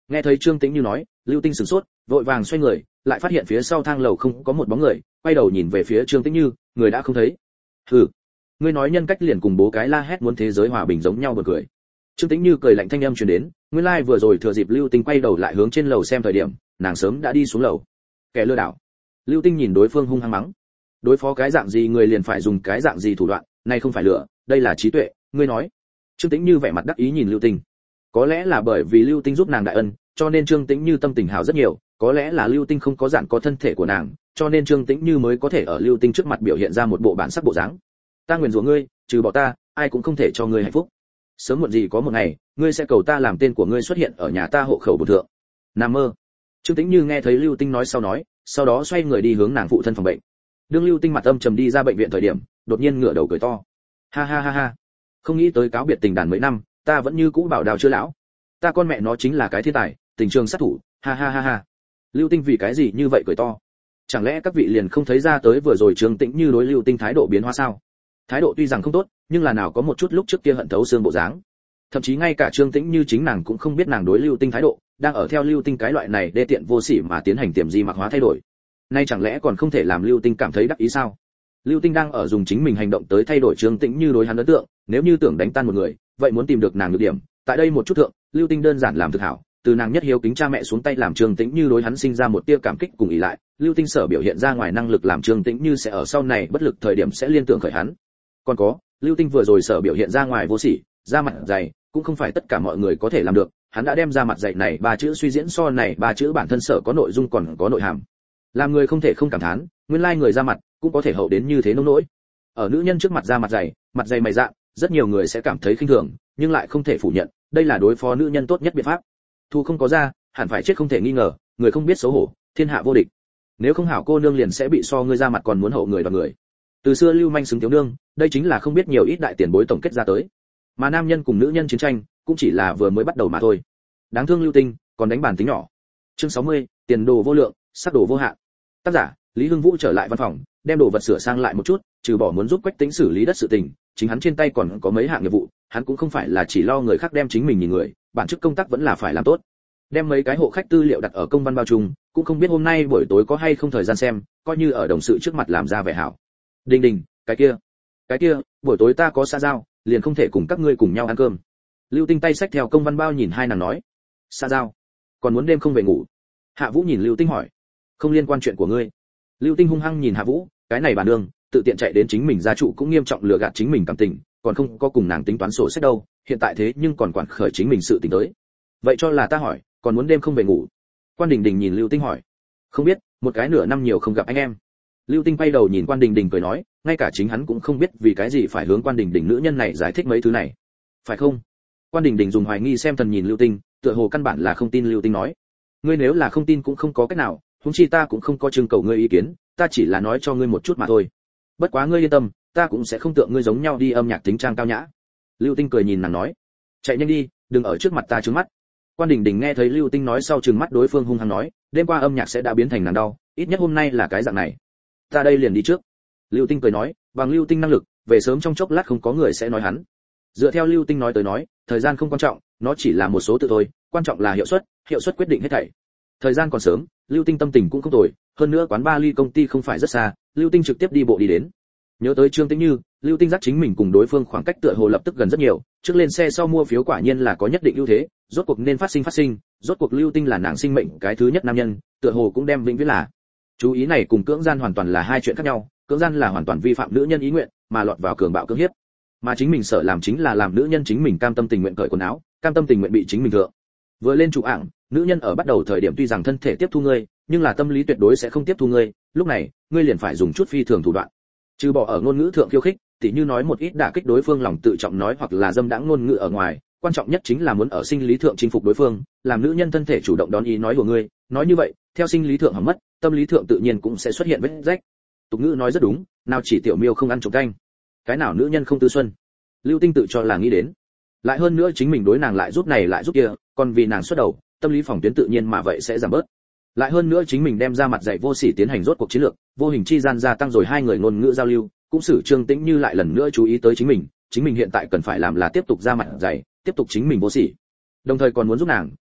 Nghe thấy Trương Tĩnh Như nói, Lưu Tinh sửng sốt, vội vàng xoay người, lại phát hiện phía sau thang lầu không có một bóng người, quay đầu nhìn về phía Trương Tĩnh Như, người đã không thấy. Hừ, ngươi nói nhân cách liền cùng bố cái la hét muốn thế giới hòa bình giống nhau buồn cười. Trương Tĩnh Như cười lạnh thanh âm truyền đến, nguyên lai vừa rồi thừa dịp Lưu Tinh quay đầu lại hướng trên lầu xem thời điểm, nàng sớm đã đi xuống lầu. Kẻ lừa đảo. Lưu Tinh nhìn đối phương hung hăng mắng. Đối phó cái dạng gì người liền phải dùng cái dạng gì thủ đoạn, này không phải lừa, đây là trí tuệ, ngươi nói. Trương Tĩnh Như vẻ mặt đắc ý nhìn Lưu Tinh. Có lẽ là bởi vì Lưu Tinh giúp nàng đại ân, cho nên Trương Tĩnh Như tâm tình hảo rất nhiều, có lẽ là Lưu Tinh không có dạn có thân thể của nàng, cho nên Trương Tĩnh Như mới có thể ở Lưu Tinh trước mặt biểu hiện ra một bộ bản sắc bộ dáng. Ta nguyền rủa ngươi, trừ bỏ ta, ai cũng không thể cho ngươi hạnh phúc. Sớm muộn gì có một ngày, ngươi sẽ cầu ta làm tên của ngươi xuất hiện ở nhà ta hộ khẩu bổn thượng. Nam mơ. Trương Tĩnh Như nghe thấy Lưu Tinh nói, sau đó xoay người đi hướng nàng phụ thân phòng bệnh. Đương Lưu Tinh mặt âm trầm đi ra bệnh viện thời điểm, đột nhiên ngửa đầu cười to. Ha ha ha ha. Không nghĩ tới cáo biệt tình đàn mấy năm, ta vẫn như cũ bảo đào chưa lão. Ta con mẹ nó chính là cái thiên tài, tình trường sát thủ, ha ha ha ha. Lưu Tinh vì cái gì như vậy cười to? Chẳng lẽ các vị liền không thấy ra tới vừa rồi Trương Tĩnh Như đối Lưu Tinh thái độ biến hóa sao? Thái độ tuy rằng không tốt, nhưng là nào có một chút lúc trước kia hận thấu xương bộ dáng. Thậm chí ngay cả Trương Tĩnh Như chính nàng cũng không biết nàng đối Lưu Tinh thái độ, đang ở theo Lưu Tinh cái loại này đê tiện vô sỉ mà tiến hành tiềm di mặc hóa thay đổi. Nay chẳng lẽ còn không thể làm Lưu Tinh cảm thấy đắc ý sao? Lưu Tinh đang ở dùng chính mình hành động tới thay đổi Trương Tĩnh Như đối hắn ấn tượng, nếu như tưởng đánh tan một người, vậy muốn tìm được nàng nhược điểm, tại đây một chút thượng, Lưu Tinh đơn giản làm thực hảo, từ nàng nhất hiếu kính cha mẹ xuống tay làm Trương Tĩnh Như đối hắn sinh ra một tia cảm kích cùng ý lại, Lưu Tinh sở biểu hiện ra ngoài năng lực làm Trương Tĩnh Như sẽ ở sau này bất lực thời điểm sẽ liên tưởng khởi hắn. Còn có, Lưu Tinh vừa rồi sở biểu hiện ra ngoài vô sỉ, da mặt dày, cũng không phải tất cả mọi người có thể làm được, hắn đã đem ra mặt dày này ba chữ suy diễn so này ba chữ bản thân sở có nội dung còn có nội hàm. Làm người không thể không cảm thán, nguyên lai người ra mặt cũng có thể hậu đến như thế nông nỗi. Ở nữ nhân trước mặt ra mặt dày mày dạn, rất nhiều người sẽ cảm thấy khinh thường, nhưng lại không thể phủ nhận, đây là đối phó nữ nhân tốt nhất biện pháp. Thu không có ra, hẳn phải chết không thể nghi ngờ, người không biết xấu hổ, thiên hạ vô địch. Nếu không hảo cô nương liền sẽ bị so ngươi ra mặt còn muốn hậu người đoạt người. Từ xưa lưu manh xứng thiếu nương, đây chính là không biết nhiều ít đại tiền bối tổng kết ra tới. Mà nam nhân cùng nữ nhân chiến tranh, cũng chỉ là vừa mới bắt đầu mà thôi. Đáng thương Lưu Tinh, còn đánh bản tính nhỏ. Chương 60, tiền đồ vô lượng, sắc đồ vô hạn. Tác giả, Lý Hưng Vũ trở lại văn phòng, đem đồ vật sửa sang lại một chút, trừ bỏ muốn giúp Quách Tĩnh xử lý đất sự tình, chính hắn trên tay còn có mấy hạng nghiệp vụ, hắn cũng không phải là chỉ lo người khác đem chính mình nhìn người, bản chức công tác vẫn là phải làm tốt. Đem mấy cái hộ khách tư liệu đặt ở công văn bao trùm, cũng không biết hôm nay buổi tối có hay không thời gian xem, coi như ở đồng sự trước mặt làm ra vẻ hảo. Đình Đình, cái kia, buổi tối ta có xã giao, liền không thể cùng các ngươi cùng nhau ăn cơm. Lưu Tinh tay xách theo công văn bao nhìn hai nàng nói, xã giao, còn muốn đêm không về ngủ. Hạ Vũ nhìn Lưu Tinh hỏi, không liên quan chuyện của ngươi. Lưu Tinh hung hăng nhìn Hạ Vũ, cái này bà nương, tự tiện chạy đến chính mình gia trụ cũng nghiêm trọng lừa gạt chính mình cảm tình, còn không có cùng nàng tính toán sổ sách đâu, hiện tại thế nhưng còn quản khởi chính mình sự tình tới. Vậy cho là ta hỏi, còn muốn đêm không về ngủ. Quan Đình Đình nhìn Lưu Tinh hỏi, không biết, một cái nửa năm nhiều không gặp anh em. Lưu Tinh quay đầu nhìn Quan Đình Đình cười nói, ngay cả chính hắn cũng không biết vì cái gì phải hướng Quan Đình Đình nữ nhân này giải thích mấy thứ này. Phải không? Quan Đình Đình dùng hoài nghi xem thần nhìn Lưu Tinh, tựa hồ căn bản là không tin Lưu Tinh nói. Ngươi nếu là không tin cũng không có cách nào, huống chi ta cũng không có trưng cầu ngươi ý kiến, ta chỉ là nói cho ngươi một chút mà thôi. Bất quá ngươi yên tâm, ta cũng sẽ không tượng ngươi giống nhau đi âm nhạc tính trang cao nhã. Lưu Tinh cười nhìn nàng nói, chạy nhanh đi, đừng ở trước mặt ta trừng mắt. Quan Đình Đình nghe thấy Lưu Tinh nói sau trừng mắt đối phương hung hăng nói, đêm qua âm nhạc sẽ đã biến thành nàng đau, ít nhất hôm nay là cái dạng này. Ta đây liền đi trước. Lưu Tinh cười nói, bằng Lưu Tinh năng lực, về sớm trong chốc lát không có người sẽ nói hắn. Dựa theo Lưu Tinh nói tới nói, thời gian không quan trọng, nó chỉ là một số tự thôi, quan trọng là hiệu suất quyết định hết thảy. Thời gian còn sớm, Lưu Tinh tâm tình cũng không tồi, hơn nữa quán ba ly công ty không phải rất xa, Lưu Tinh trực tiếp đi bộ đi đến. Nhớ tới Trương Tĩnh Như, Lưu Tinh dắt chính mình cùng đối phương khoảng cách tựa hồ lập tức gần rất nhiều, trước lên xe sau mua phiếu quả nhiên là có nhất định ưu thế, rốt cuộc nên phát sinh, rốt cuộc Lưu Tinh là nàng sinh mệnh cái thứ nhất nam nhân, tựa hồ cũng đem vĩnh viễn là. Chú ý này cùng cưỡng gian hoàn toàn là hai chuyện khác nhau, cưỡng gian là hoàn toàn vi phạm nữ nhân ý nguyện, mà lọt vào cường bạo cưỡng hiếp. Mà chính mình sợ làm chính là làm nữ nhân chính mình cam tâm tình nguyện cởi quần áo, cam tâm tình nguyện bị chính mình thượng. Vừa lên trụ ảng, nữ nhân ở bắt đầu thời điểm tuy rằng thân thể tiếp thu ngươi, nhưng là tâm lý tuyệt đối sẽ không tiếp thu ngươi, lúc này, ngươi liền phải dùng chút phi thường thủ đoạn. Trừ bỏ ở ngôn ngữ thượng khiêu khích, tỉ như nói một ít đả kích đối phương lòng tự trọng nói hoặc là dâm đãng ngôn ngữ ở ngoài, quan trọng nhất chính là muốn ở sinh lý thượng chinh phục đối phương, làm nữ nhân thân thể chủ động đón ý nói của ngươi, nói như vậy, theo sinh lý thượng hỏng mất, tâm lý thượng tự nhiên cũng sẽ xuất hiện vết rách. Tục ngữ nói rất đúng, nào chỉ tiểu miêu không ăn trộm canh, cái nào nữ nhân không tư xuân. Lưu Tinh tự cho là nghĩ đến, lại hơn nữa chính mình đối nàng lại giúp này lại giúp kia, còn vì nàng xuất đầu, tâm lý phòng tuyến tự nhiên mà vậy sẽ giảm bớt. Lại hơn nữa chính mình đem ra mặt dạy vô sỉ tiến hành rốt cuộc chiến lược, vô hình chi gian gia tăng rồi hai người ngôn ngữ giao lưu, cũng xử Trương Tĩnh Như lại lần nữa chú ý tới chính mình hiện tại cần phải làm là tiếp tục ra mặt dạy, tiếp tục chính mình vô sỉ. Đồng thời còn muốn giúp nàng,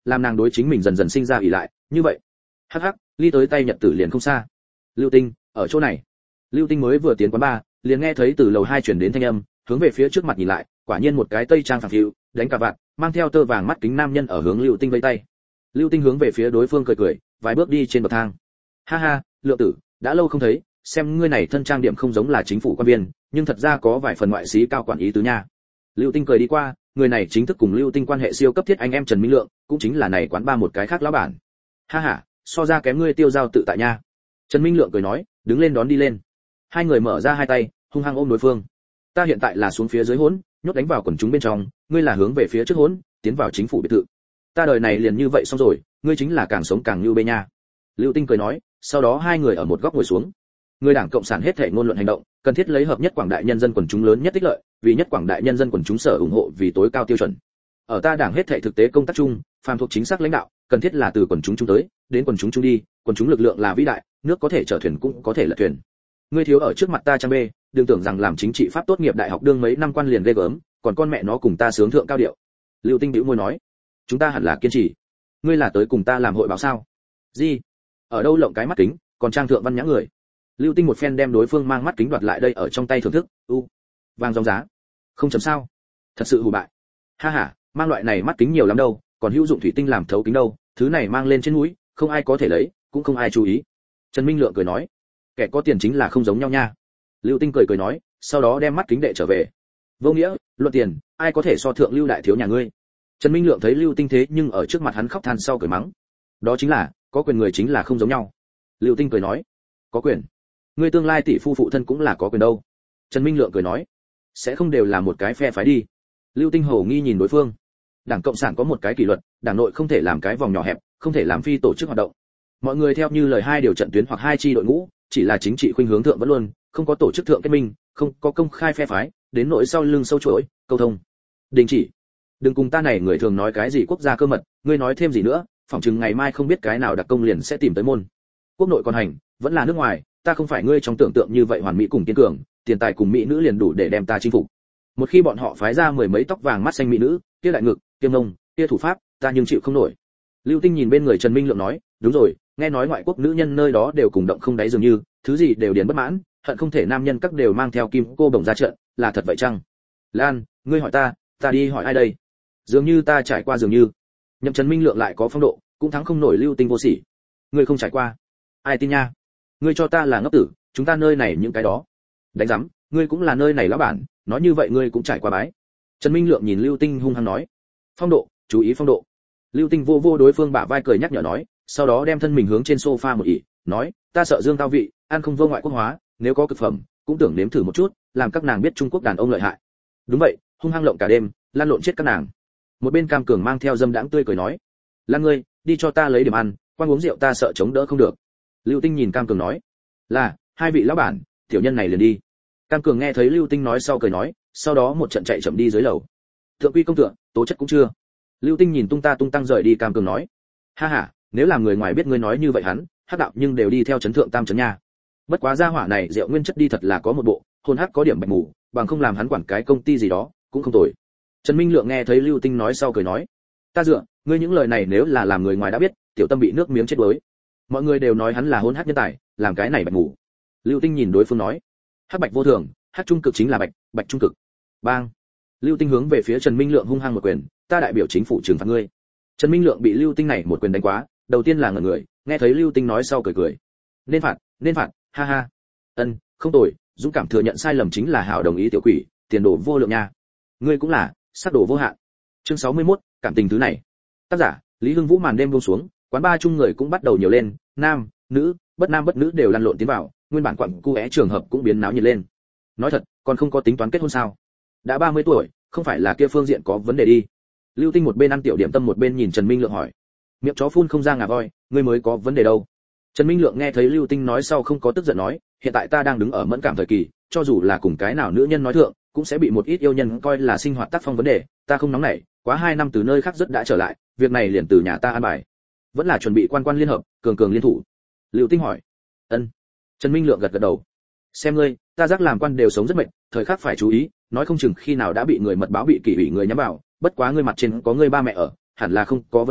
làm nàng đối chính mình dần dần sinh ra ỷ lại, như vậy. Hắc hắc, ly tới tay nhật tử liền không xa. Lưu Tinh, ở chỗ này. Lưu Tinh mới vừa tiến quán bar, liền nghe thấy từ lầu 2 truyền đến thanh âm, hướng về phía trước mặt nhìn lại, quả nhiên một cái tây trang phẳng phiu, đánh cà vạt, mang theo tơ vàng mắt kính nam nhân ở hướng Lưu Tinh vẫy tay. Lưu Tinh hướng về phía đối phương cười cười, vài bước đi trên bậc thang. Ha ha, Lượng tử, đã lâu không thấy, xem ngươi này thân trang điểm không giống là chính phủ quan viên, nhưng thật ra có vài phần ngoại sĩ cao quản ý tứ nha. Lưu Tinh cười đi qua, người này chính thức cùng Lưu Tinh quan hệ siêu cấp thiết anh em Trần Minh Lượng, cũng chính là này quán bar một cái khác lão bản. Ha ha, so ra kém ngươi tiêu giao tự tại nha. Trần Minh Lượng cười nói, đứng lên đón đi lên. Hai người mở ra hai tay, hung hăng ôm đối phương. Ta hiện tại là xuống phía dưới hỗn, nhốt đánh vào quần chúng bên trong, ngươi là hướng về phía trước hỗn, tiến vào chính phủ biệt thự. Ta đời này liền như vậy xong rồi, ngươi chính là càng sống càng như bê nha. Lưu Tinh cười nói, sau đó hai người ở một góc ngồi xuống. Người Đảng Cộng sản hết thảy ngôn luận hành động, cần thiết lấy hợp nhất quảng đại nhân dân quần chúng lớn nhất ích lợi, vì nhất quảng đại nhân dân quần chúng sở ủng hộ vì tối cao tiêu chuẩn. Ở ta Đảng hết thảy thực tế công tác chung, phàm thuộc chính xác lãnh đạo, cần thiết là từ quần chúng chung tới, đến quần chúng chung đi, quần chúng lực lượng là vĩ đại, nước có thể chở thuyền cũng có thể lật thuyền. Ngươi thiếu ở trước mặt ta trang bê, đừng tưởng rằng làm chính trị pháp tốt nghiệp đại học đương mấy năm quan liền ghê gớm, còn con mẹ nó cùng ta sướng thượng cao điệu. Lưu Tinh bĩu môi nói, chúng ta hẳn là kiên trì. Ngươi là tới cùng ta làm hội báo sao? Gì? Ở đâu lộng cái mắt kính, còn trang thượng văn nhã người. Lưu Tinh một phen đem đối phương mang mắt kính đoạt lại đây ở trong tay thưởng thức, vàng dòng giá. Không chấm sao? Thật sự hù bại. Ha ha, mang loại này mắt kính nhiều lắm đâu, còn hữu dụng thủy tinh làm thấu kính đâu, thứ này mang lên trên mũi, không ai có thể lấy, cũng không ai chú ý. Trần Minh Lượng cười nói, kẻ có tiền chính là không giống nhau nha. Lưu Tinh cười nói, sau đó đem mắt kính đệ trở về. Vô nghĩa, luận tiền, ai có thể so thượng Lưu đại thiếu nhà ngươi. Trần Minh Lượng thấy Lưu Tinh thế nhưng ở trước mặt hắn khóc than sau cười mắng. Đó chính là, có quyền người chính là không giống nhau. Lưu Tinh cười nói, có quyền. Ngươi tương lai tỷ phu phụ thân cũng là có quyền đâu. Trần Minh Lượng cười nói, sẽ không đều là một cái phe phái đi. Lưu Tinh hổ nghi nhìn đối phương. Đảng Cộng sản có một cái kỷ luật, đảng nội không thể làm cái vòng nhỏ hẹp, không thể làm phi tổ chức hoạt động. Mọi người theo như lời hai điều trận tuyến hoặc hai chi đội ngũ, chỉ là chính trị khuynh hướng thượng vẫn luôn, không có tổ chức thượng kết minh, không có công khai phe phái, đến nội sau lưng sâu chuỗi, câu thông. Đình chỉ. Đừng cùng ta này người thường nói cái gì quốc gia cơ mật, ngươi nói thêm gì nữa, phỏng chừng ngày mai không biết cái nào đặc công liền sẽ tìm tới môn. Quốc nội còn hành, vẫn là nước ngoài, ta không phải ngươi trong tưởng tượng như vậy hoàn mỹ cùng kiên cường, tiền tài cùng mỹ nữ liền đủ để đem ta chinh phục. Một khi bọn họ phái ra mười mấy tóc vàng mắt xanh mỹ nữ, kia đại ngực, kia ngông, kia thủ pháp, ta nhưng chịu không nổi. Lưu Tinh nhìn bên người Trần Minh Lượng nói, đúng rồi, nghe nói ngoại quốc nữ nhân nơi đó đều cùng động không đáy dường như, thứ gì đều điền bất mãn, hận không thể nam nhân các đều mang theo kim cô bổng ra trận, là thật vậy chăng? Lan, ngươi hỏi ta đi hỏi ai đây? Dường như ta trải qua dường như. Nhậm Trần Minh Lượng lại có phong độ, cũng thắng không nổi Lưu Tinh vô sỉ. Ngươi không trải qua? Ai tin nha? Ngươi cho ta là ngốc tử, chúng ta nơi này những cái đó. Đánh rắm, ngươi cũng là nơi này lão bản, nói như vậy ngươi cũng trải qua bái. Trần Minh Lượng nhìn Lưu Tinh hung hăng nói, phong độ, chú ý phong độ. Lưu Tinh vô vô đối phương bả vai cười nhắc nhở nói, sau đó đem thân mình hướng trên sofa một ỉ, nói, ta sợ dương tao vị, ăn không vô ngoại quốc hóa, nếu có cực phẩm, cũng tưởng nếm thử một chút, làm các nàng biết Trung Quốc đàn ông lợi hại. Đúng vậy, hung hăng lộng cả đêm, lan lộn chết các nàng. Một bên Cam Cường mang theo dâm đãng tươi cười nói, là ngươi, đi cho ta lấy điểm ăn, quan uống rượu ta sợ chống đỡ không được. Lưu Tinh nhìn Cam Cường nói, là, hai vị lão bản, tiểu nhân này liền đi. Cam Cường nghe thấy Lưu Tinh nói sau cười nói, sau đó một trận chạy chậm đi dưới lầu. Thượng quy công tượng, tố chất cũng chưa. Lưu Tinh nhìn tung ta tung tăng rời đi. Cam Cường nói, ha ha, nếu là người ngoài biết ngươi nói như vậy hắn, hắc đạo nhưng đều đi theo chấn thượng tam chấn nha. Bất quá gia hỏa này rượu nguyên chất đi thật là có một bộ, hôn hắc có điểm bạch mù, bằng không làm hắn quản cái công ty gì đó, cũng không tồi. Trần Minh Lượng nghe thấy Lưu Tinh nói sau cười nói, ta dựa, ngươi những lời này nếu là làm người ngoài đã biết, tiểu tâm bị nước miếng chết đuối. Mọi người đều nói hắn là hôn hắc nhân tài, làm cái này bạch mù. Lưu Tinh nhìn đối phương nói, hắc bạch vô thường, hắc trung cực chính là bạch, bạch trung cực. Bang. Lưu Tinh hướng về phía Trần Minh Lượng hung hăng một quyền, ta đại biểu chính phủ trừng phạt ngươi. Trần Minh Lượng bị Lưu Tinh này một quyền đánh quá, đầu tiên là ngẩn người, nghe thấy Lưu Tinh nói sau cười cười. Nên phạt, ha ha. Ân, không tồi, dũng cảm thừa nhận sai lầm chính là hảo đồng ý tiểu quỷ, tiền đồ vô lượng nha. Ngươi cũng là, sắc đồ vô hạn. Chương 61, cảm tình thứ này. Tác giả, Lý Hưng Vũ. Màn đêm buông xuống, quán ba chung người cũng bắt đầu nhiều lên, nam, nữ, bất nam bất nữ đều lăn lộn tiến vào, nguyên bản quặng cu é trường hợp cũng biến náo nhiệt lên. Nói thật, còn không có tính toán kết hôn sao? Đã 30 tuổi, không phải là kia phương diện có vấn đề đi. Lưu Tinh một bên ăn tiểu điểm tâm một bên nhìn Trần Minh Lượng hỏi, miệng chó phun không ra ngà voi, ngươi mới có vấn đề đâu. Trần Minh Lượng nghe thấy Lưu Tinh nói sau không có tức giận nói, hiện tại ta đang đứng ở mẫn cảm thời kỳ, cho dù là cùng cái nào nữ nhân nói thượng, cũng sẽ bị một ít yêu nhân coi là sinh hoạt tác phong vấn đề, ta không nóng nảy, quá 2 năm từ nơi khác rất đã trở lại, việc này liền từ nhà ta an bài. Vẫn là chuẩn bị quan quan liên hợp, cường liên thủ. Lưu Tinh hỏi. Ân. Trần Minh Lượng gật gật đầu. Xem ngươi, ta giác làm quan đều sống rất mệt, thời khắc phải chú ý, nói không chừng khi nào đã bị người mật báo bị kỷ ủy người nhắm vào, bất quá ngươi mặt trên có ngươi ba mẹ ở, hẳn là không có vấn đề,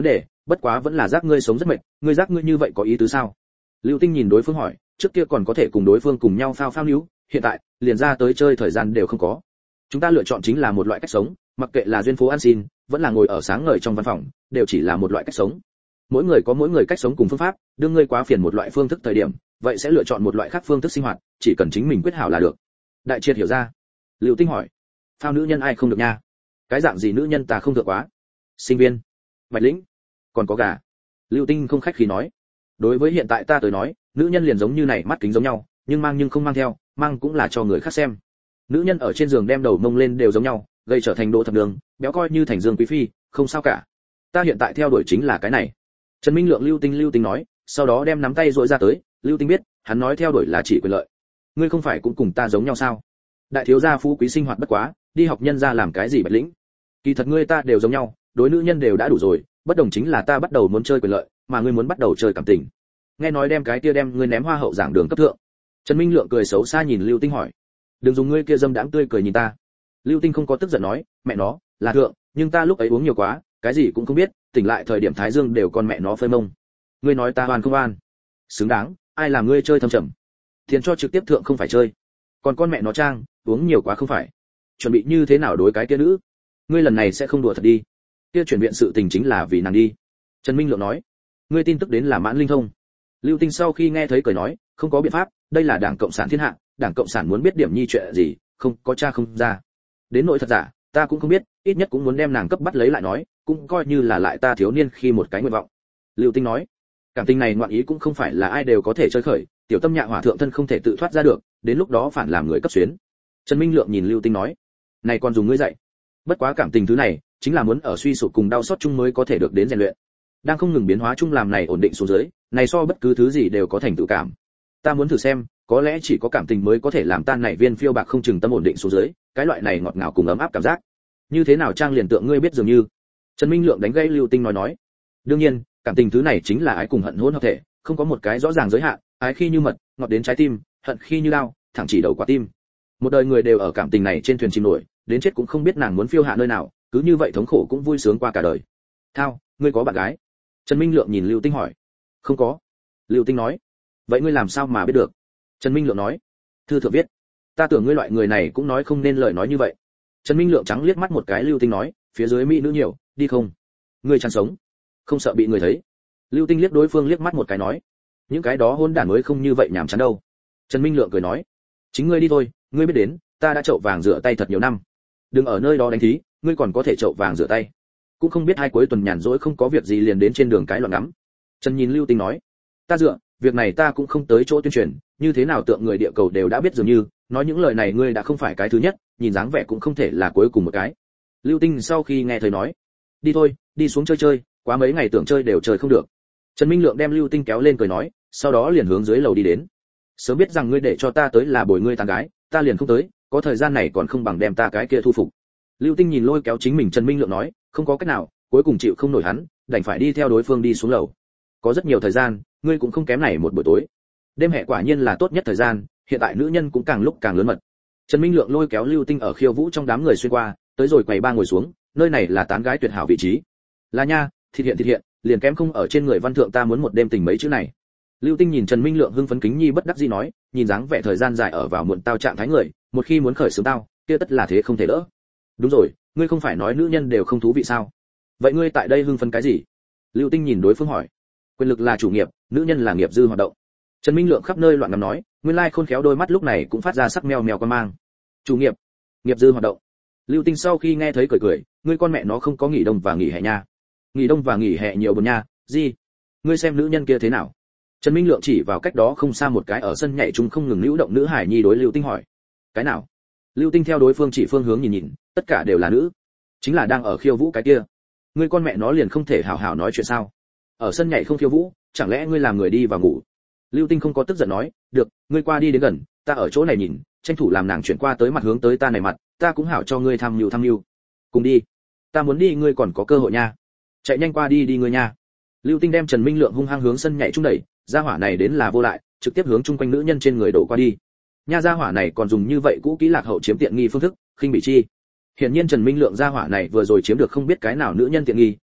bất quá vẫn là giác ngươi sống rất mệt, ngươi giác ngươi như vậy có ý tứ sao? Lưu Tinh nhìn đối phương hỏi, trước kia còn có thể cùng đối phương cùng nhau phao phao níu, hiện tại liền ra tới chơi thời gian đều không có. Chúng ta lựa chọn chính là một loại cách sống, mặc kệ là duyên phố ăn xin, vẫn là ngồi ở sáng ngời trong văn phòng, đều chỉ là một loại cách sống. Mỗi người có mỗi người cách sống cùng phương pháp, đương ngươi quá phiền một loại phương thức thời điểm, vậy sẽ lựa chọn một loại khác phương thức sinh hoạt, chỉ cần chính mình quyết hảo là được. Đại Triệt hiểu ra. Lưu Tinh hỏi, phao nữ nhân ai không được nha? Cái dạng gì nữ nhân ta không được quá? Sinh viên, Bạch Lĩnh, còn có gà. Lưu Tinh không khách khí nói, đối với hiện tại ta tới nói, nữ nhân liền giống như này mắt kính giống nhau, nhưng mang nhưng không mang theo, mang cũng là cho người khác xem. Nữ nhân ở trên giường đem đầu mông lên đều giống nhau, gây trở thành Đỗ Thập Đường, béo coi như thành Dương Quý phi, không sao cả. Ta hiện tại theo đuổi chính là cái này. Trần Minh Lượng Lưu Tinh nói, sau đó đem nắm tay duỗi ra tới, Lưu Tinh biết, hắn nói theo đuổi là chỉ quyền lợi. Ngươi không phải cũng cùng ta giống nhau sao? Đại thiếu gia phú quý sinh hoạt bất quá, đi học nhân gia làm cái gì Bạch Lĩnh? Kỳ thật ngươi ta đều giống nhau, đối nữ nhân đều đã đủ rồi, bất đồng chính là ta bắt đầu muốn chơi quyền lợi, mà ngươi muốn bắt đầu chơi cảm tình. Nghe nói đem cái kia đem ngươi ném hoa hậu giảng đường cấp thượng. Trần Minh Lượng cười xấu xa nhìn Lưu Tinh hỏi, đừng dùng ngươi kia dâm đãng tươi cười nhìn ta. Lưu Tinh không có tức giận nói, mẹ nó là thượng, nhưng ta lúc ấy uống nhiều quá, cái gì cũng không biết, tỉnh lại thời điểm thái dương đều con mẹ nó phơi mông. Ngươi nói ta oan không oan? Xứng đáng, ai làm ngươi chơi thâm trầm? Tiền cho trực tiếp thượng không phải chơi, còn con mẹ nó trang, uống nhiều quá không phải. Chuẩn bị như thế nào đối cái kia nữ? Ngươi lần này sẽ không đùa thật đi? Kia chuyển viện sự tình chính là vì nàng đi. Trần Minh Lượng nói, ngươi tin tức đến là Mãn Linh thông. Lưu Tinh sau khi nghe thấy cười nói, không có biện pháp, đây là Đảng Cộng sản thiên hạ, Đảng Cộng sản muốn biết điểm nhi chuyện gì, không có tra không ra. Đến nội thật giả, ta cũng không biết, ít nhất cũng muốn đem nàng cấp bắt lấy lại nói, cũng coi như là lại ta thiếu niên khi một cái nguyện vọng. Lưu Tinh nói, cảm tình này ngoạn ý cũng không phải là ai đều có thể chơi khởi, tiểu tâm nhạ hỏa thượng thân không thể tự thoát ra được, đến lúc đó phản làm người cấp xuyến. Trần Minh Lượng nhìn Lưu Tinh nói, này còn dùng ngươi dạy? Bất quá cảm tình thứ này, chính là muốn ở suy sụp cùng đau xót chung mới có thể được đến rèn luyện. Đang không ngừng biến hóa chung làm này ổn định xuống dưới, này so bất cứ thứ gì đều có thành tựu cảm. Ta muốn thử xem, có lẽ chỉ có cảm tình mới có thể làm tan này viên phiêu bạc không chừng tâm ổn định xuống dưới, cái loại này ngọt ngào cùng ấm áp cảm giác. Như thế nào trang liền tượng ngươi biết dường như. Trần Minh Lượng đánh gãy Lưu Tinh nói. Đương nhiên, cảm tình thứ này chính là ái cùng hận hỗn hợp thể, không có một cái rõ ràng giới hạn, ái khi như mật, ngọt đến trái tim, hận khi như lao, thẳng chỉ đầu quả tim. Một đời người đều ở cảm tình này trên thuyền chìm nổi, đến chết cũng không biết nàng muốn phiêu hạ nơi nào, cứ như vậy thống khổ cũng vui sướng qua cả đời. Thao, ngươi có bạn gái? Trần Minh Lượng nhìn Lưu Tinh hỏi. Không có. Lưu Tinh nói. Vậy ngươi làm sao mà biết được? Trần Minh Lượng nói. Thư thượng viết. Ta tưởng ngươi loại người này cũng nói không nên lời nói như vậy. Trần Minh Lượng trắng liếc mắt một cái Lưu Tinh nói, phía dưới mỹ nữ nhiều, đi không? Ngươi chăn sống, không sợ bị người thấy. Lưu Tinh liếc đối phương liếc mắt một cái nói, những cái đó hôn đản mới không như vậy nhảm chán đâu. Trần Minh Lượng cười nói, chính ngươi đi thôi, ngươi biết đến, ta đã chậu vàng rửa tay thật nhiều năm. Đừng ở nơi đó đánh thí, ngươi còn có thể chậu vàng rửa tay. Cũng không biết hai cuối tuần nhàn rỗi không có việc gì liền đến trên đường cái loạn ngắm. Trần nhìn Lưu Tinh nói, ta dựa, việc này ta cũng không tới chỗ tuyên truyền, như thế nào tượng người địa cầu đều đã biết dường như, nói những lời này ngươi đã không phải cái thứ nhất, nhìn dáng vẻ cũng không thể là cuối cùng một cái. Lưu Tinh sau khi nghe thấy nói, đi thôi, đi xuống chơi chơi, quá mấy ngày tưởng chơi đều chơi không được. Trần Minh Lượng đem Lưu Tinh kéo lên cười nói, sau đó liền hướng dưới lầu đi đến. Sớm biết rằng ngươi để cho ta tới là bồi ngươi tán gái, ta liền không tới, có thời gian này còn không bằng đem ta cái kia thu phục. Lưu Tinh nhìn lôi kéo chính mình Trần Minh Lượng nói, không có cách nào, cuối cùng chịu không nổi hắn, đành phải đi theo đối phương đi xuống lầu. Có rất nhiều thời gian, ngươi cũng không kém này một buổi tối. Đêm hè quả nhiên là tốt nhất thời gian, hiện tại nữ nhân cũng càng lúc càng lớn mật. Trần Minh Lượng lôi kéo Lưu Tinh ở khiêu vũ trong đám người xuyên qua, tới rồi quầy ba ngồi xuống, nơi này là tán gái tuyệt hảo vị trí. Là nha, thịt hiện, liền kém không ở trên người văn thượng ta muốn một đêm tình mấy chữ này. Lưu Tinh nhìn Trần Minh Lượng hưng phấn kính nhi bất đắc dĩ nói, nhìn dáng vẻ thời gian dài ở vào muộn tao trạng thái người, một khi muốn khởi sướng tao, kia tất là thế không thể đỡ. Đúng rồi, ngươi không phải nói nữ nhân đều không thú vị sao? Vậy ngươi tại đây hưng phấn cái gì? Lưu Tinh nhìn đối phương hỏi. Quyền lực là chủ nghiệp, nữ nhân là nghiệp dư hoạt động. Trần Minh Lượng khắp nơi loạn ngầm nói, nguyên lai khôn khéo đôi mắt lúc này cũng phát ra sắc mèo mèo quan mang. Chủ nghiệp, nghiệp dư hoạt động. Lưu Tinh sau khi nghe thấy cười, ngươi con mẹ nó không có nghỉ đông và nghỉ hè nha. Nghỉ đông và nghỉ hè nhiều buồn nha, gì? Ngươi xem nữ nhân kia thế nào? Trần Minh Lượng chỉ vào cách đó không xa một cái ở sân nhảy chung không ngừng lưu động nữ hải nhi đối Lưu Tinh hỏi. Cái nào? Lưu Tinh theo đối phương chỉ phương hướng nhìn, tất cả đều là nữ. Chính là đang ở khiêu vũ cái kia. Ngươi con mẹ nó liền không thể hào hào nói chuyện sao? Ở sân nhảy không khiêu vũ, chẳng lẽ ngươi làm người đi vào ngủ? Lưu Tinh không có tức giận nói, được, ngươi qua đi đến gần, ta ở chỗ này nhìn, tranh thủ làm nàng chuyển qua tới mặt hướng tới ta này mặt, ta cũng hảo cho ngươi tham mưu. Cùng đi. Ta muốn đi, ngươi còn có cơ hội nha. Chạy nhanh qua đi ngươi nha. Lưu Tinh đem Trần Minh Lượng hung hăng hướng sân nhảy trung đẩy, gia hỏa này đến là vô lại, trực tiếp hướng chung quanh nữ nhân trên người đổ qua đi. Nha, gia hỏa này còn dùng như vậy cũ kỹ lạc hậu chiếm tiện nghi phương thức, khinh bị chi. Hiển nhiên Trần Minh Lượng gia hỏa này vừa rồi chiếm được không biết cái nào nữ nhân tiện nghi,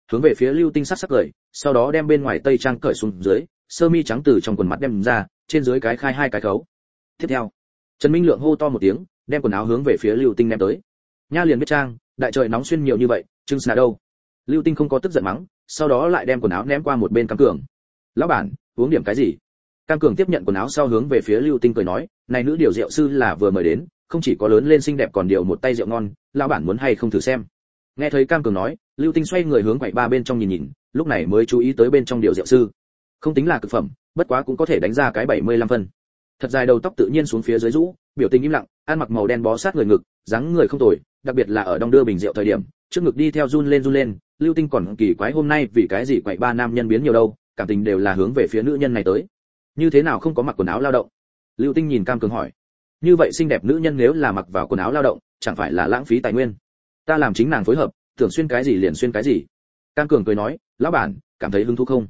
hướng về phía Lưu Tinh sắc sắc cười, sau đó đem bên ngoài tây trang cởi xuống dưới, sơ mi trắng từ trong quần mặt đem ra, trên dưới cái khai hai cái khấu. Tiếp theo, Trần Minh Lượng hô to một tiếng, đem quần áo hướng về phía Lưu Tinh ném tới. Nha liền biết trang, đại trời nóng xuyên nhiều như vậy, trưng là đâu? Lưu Tinh không có tức giận mắng, sau đó lại đem quần áo ném qua một bên Cam Cường. Lão bản, uống điểm cái gì? Cam Cường tiếp nhận quần áo sau hướng về phía Lưu Tinh cười nói, này nữ điều rượu sư là vừa mời đến, không chỉ có lớn lên xinh đẹp còn điều một tay rượu ngon, lão bản muốn hay không thử xem. Nghe thấy Cam Cường nói, Lưu Tinh xoay người hướng quầy ba bên trong nhìn nhìn, lúc này mới chú ý tới bên trong điều rượu sư. Không tính là cực phẩm, bất quá cũng có thể đánh ra cái 75 phân. Thật dài đầu tóc tự nhiên xuống phía dưới rũ, biểu tình im lặng, ăn mặc màu đen bó sát người ngực, dáng người không tồi, đặc biệt là ở đong đưa bình rượu thời điểm, trước ngực đi theo run lên, Lưu Tinh còn kỳ quái hôm nay vì cái gì quậy ba nam nhân biến nhiều đâu, cảm tình đều là hướng về phía nữ nhân này tới. Như thế nào không có mặc quần áo lao động? Lưu Tinh nhìn Cam Cường hỏi. Như vậy xinh đẹp nữ nhân nếu là mặc vào quần áo lao động, chẳng phải là lãng phí tài nguyên. Ta làm chính nàng phối hợp, tưởng xuyên cái gì liền xuyên cái gì. Cam Cường cười nói, lão bản, cảm thấy hứng thú không?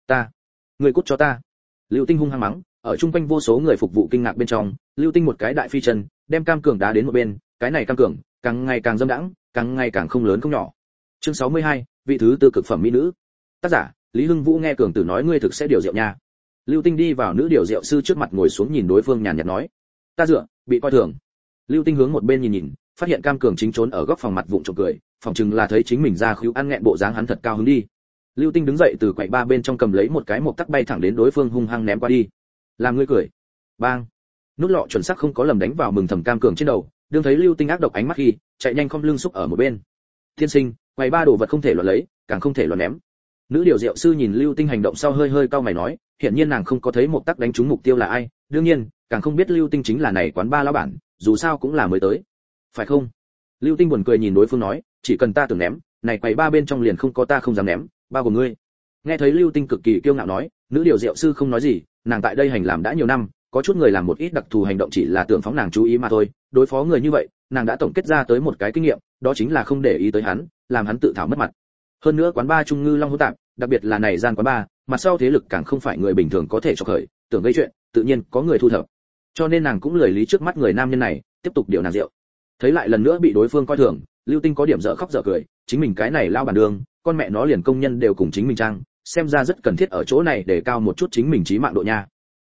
Người cút cho ta. Lưu Tinh hung hăng mắng, ở chung quanh vô số người phục vụ kinh ngạc bên trong, Lưu Tinh một cái đại phi chân, đem Cam Cường đá đến một bên, cái này Cam Cường, càng ngày càng dâm đãng, càng ngày càng không lớn không nhỏ. Chương 62, vị thứ tư cực phẩm mỹ nữ. Tác giả, Lý Hưng Vũ. Nghe Cường Tử nói ngươi thực sẽ điều rượu nha. Lưu Tinh đi vào nữ điều rượu sư trước mặt ngồi xuống nhìn đối phương nhàn nhạt nói, ta dựa, bị coi thường. Lưu Tinh hướng một bên nhìn nhìn, phát hiện Cam Cường chính trốn ở góc phòng mặt vụng trộm cười, phòng chừng là thấy chính mình ra khíu ăn nghẹn bộ dáng hắn thật cao hứng đi. Lưu Tinh đứng dậy từ quầy ba bên trong cầm lấy một cái mộc tắc bay thẳng đến đối phương hung hăng ném qua đi. Làm ngươi cười. Bang. Nút lọ chuẩn xác không có lầm đánh vào mừng thầm Cam Cường trên đầu, đương thấy Lưu Tinh ác độc ánh mắt khi, chạy nhanh không lưng xúc ở một bên. Thiên sinh, quầy ba đồ vật không thể loạn lấy, càng không thể loạn ném. Nữ điều rượu sư nhìn Lưu Tinh hành động sau hơi hơi cau mày nói, hiển nhiên nàng không có thấy mộc tắc đánh trúng mục tiêu là ai, đương nhiên, càng không biết Lưu Tinh chính là này quán ba lão bản, dù sao cũng là mới tới. Phải không? Lưu Tinh buồn cười nhìn đối phương nói, chỉ cần ta tưởng ném, này quầy ba bên trong liền không có ta không dám ném, bao gồm ngươi. Nghe thấy Lưu Tinh cực kỳ kiêu ngạo nói, nữ điều rượu sư không nói gì, nàng tại đây hành làm đã nhiều năm, có chút người làm một ít đặc thù hành động chỉ là tưởng phóng nàng chú ý mà thôi, đối phó người như vậy, nàng đã tổng kết ra tới một cái kinh nghiệm, đó chính là không để ý tới hắn, làm hắn tự thảo mất mặt. Hơn nữa quán ba Trung Ngư Long hỗn tạp, đặc biệt là này gian quán ba, mặt sau thế lực càng không phải người bình thường có thể cho khởi, tưởng gây chuyện, tự nhiên có người thu thập. Cho nên nàng cũng lười lý trước mắt người nam nhân này, tiếp tục điều nàng rượu. Thấy lại lần nữa bị đối phương coi thường, Lưu Tinh có điểm dở khóc dở cười, chính mình cái này lao bản đường, con mẹ nó liền công nhân đều cùng chính mình trang, xem ra rất cần thiết ở chỗ này để cao một chút chính mình trí mạng độ nha.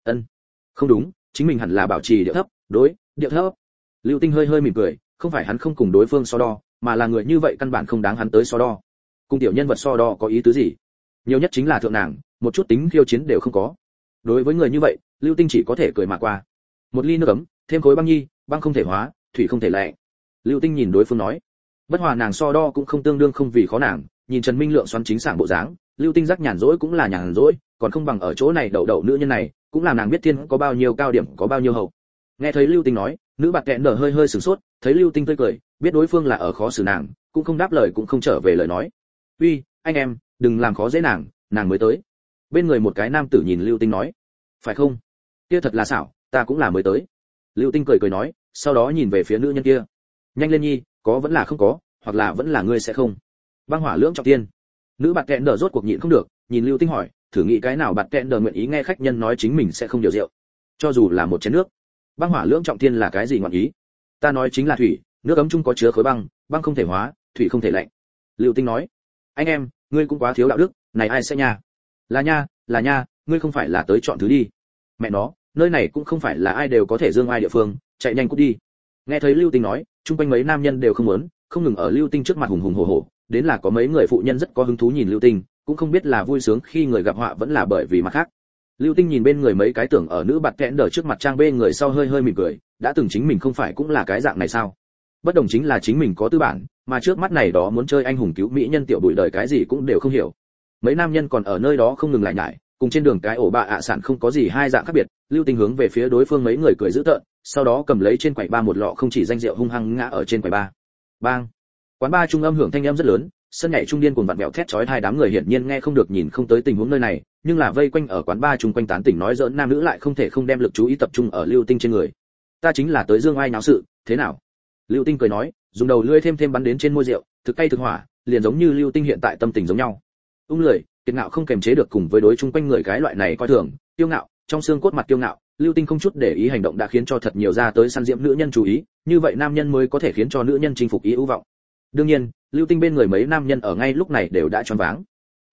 Không đúng, chính mình hẳn là bảo trì điệu thấp, điệu thấp. Lưu Tinh hơi hơi mỉm cười, không phải hắn không cùng đối phương so đo, mà là người như vậy căn bản không đáng hắn tới so đo. Cùng tiểu nhân vật so đo có ý tứ gì? Nhiều nhất chính là thượng nàng, một chút tính khiêu chiến đều không có. Đối với người như vậy, Lưu Tinh chỉ có thể cười mà qua. Một ly nước ấm, thêm khối băng nhi, băng không thể hóa, thủy không thể lạnh. Lưu Tinh nhìn đối phương nói, bất hòa nàng so đo cũng không tương đương không vì khó nàng, nhìn Trần Minh Lượng xoắn chính sảng bộ dáng, Lưu Tinh giác nhàn rỗi cũng là nhàn rỗi, còn không bằng ở chỗ này đậu nữ nhân này, cũng làm nàng biết thiên có bao nhiêu cao điểm có bao nhiêu hậu. Nghe thấy Lưu Tinh nói, nữ bạt kẹn nở hơi hơi sửng sốt, thấy Lưu Tinh tươi cười, biết đối phương là ở khó xử nàng, cũng không đáp lời cũng không trở về lời nói. Uy, anh em, đừng làm khó dễ nàng mới tới. Bên người một cái nam tử nhìn Lưu Tinh nói, phải không? Kia thật là xảo, ta cũng là mới tới. Lưu Tinh cười nói, sau đó nhìn về phía nữ nhân kia. Nhanh lên nhi, có vẫn là không có, hoặc là vẫn là ngươi sẽ không. Băng hỏa lưỡng trọng tiên. Nữ bạt kẹn nở rốt cuộc nhịn không được, nhìn Lưu Tinh hỏi, thử nghĩ cái nào bạt kẹn nở nguyện ý nghe khách nhân nói chính mình sẽ không điều rượu, cho dù là một chén nước. Băng hỏa lưỡng trọng thiên là cái gì ngọn ý? Ta nói chính là thủy, nước ấm chung có chứa khối băng, băng không thể hóa, thủy không thể lạnh. Lưu Tinh nói, anh em, ngươi cũng quá thiếu đạo đức, này ai sẽ nha? Là nha, ngươi không phải là tới chọn thứ đi. Mẹ nó, nơi này cũng không phải là ai đều có thể dương ai địa phương, chạy nhanh cút đi. Nghe thấy Lưu Tinh nói, chung quanh mấy nam nhân đều không muốn, không ngừng ở Lưu Tinh trước mặt hùng hùng hổ hổ, đến là có mấy người phụ nhân rất có hứng thú nhìn Lưu Tinh, cũng không biết là vui sướng khi người gặp họa vẫn là bởi vì mặt khác. Lưu Tinh nhìn bên người mấy cái tưởng ở nữ bạt kẽn đờ trước mặt trang bê người sau hơi hơi mỉm cười, đã từng chính mình không phải cũng là cái dạng này sao? Bất đồng chính là chính mình có tư bản, mà trước mắt này đó muốn chơi anh hùng cứu mỹ nhân tiểu bụi đời cái gì cũng đều không hiểu. Mấy nam nhân còn ở nơi đó không ngừng lại nhải, cùng trên đường cái ổ bạ ạ sản không có gì hai dạng khác biệt. Lưu Tinh hướng về phía đối phương mấy người cười dữ tợn, sau đó cầm lấy trên quầy ba một lọ không chỉ danh rượu hung hăng ngã ở trên quầy ba. Bang! Quán ba trung âm hưởng thanh âm rất lớn, sân nhảy trung điên cuồng vặn vẹo thét chói hai, đám người hiển nhiên nghe không được nhìn không tới tình huống nơi này, nhưng là vây quanh ở quán ba chung quanh tán tỉnh nói giỡn nam nữ lại không thể không đem lực chú ý tập trung ở Lưu Tinh trên người. Ta chính là tới dương ai náo sự, thế nào? Lưu Tinh cười nói, dùng đầu lưỡi thêm bắn đến trên môi rượu, thực cay thực hỏa, liền giống như Lưu Tinh hiện tại tâm tình giống nhau. Ung lười, kiệt ngạo không kềm chế được cùng với đối chung quanh người cái loại này coi thường, kiêu ngạo, trong xương cốt mặt kiêu ngạo, Lưu Tinh không chút để ý hành động đã khiến cho thật nhiều ra tới săn diễm nữ nhân chú ý, như vậy nam nhân mới có thể khiến cho nữ nhân chinh phục ý ưu vọng. Đương nhiên, Lưu Tinh bên người mấy nam nhân ở ngay lúc này đều đã choáng váng.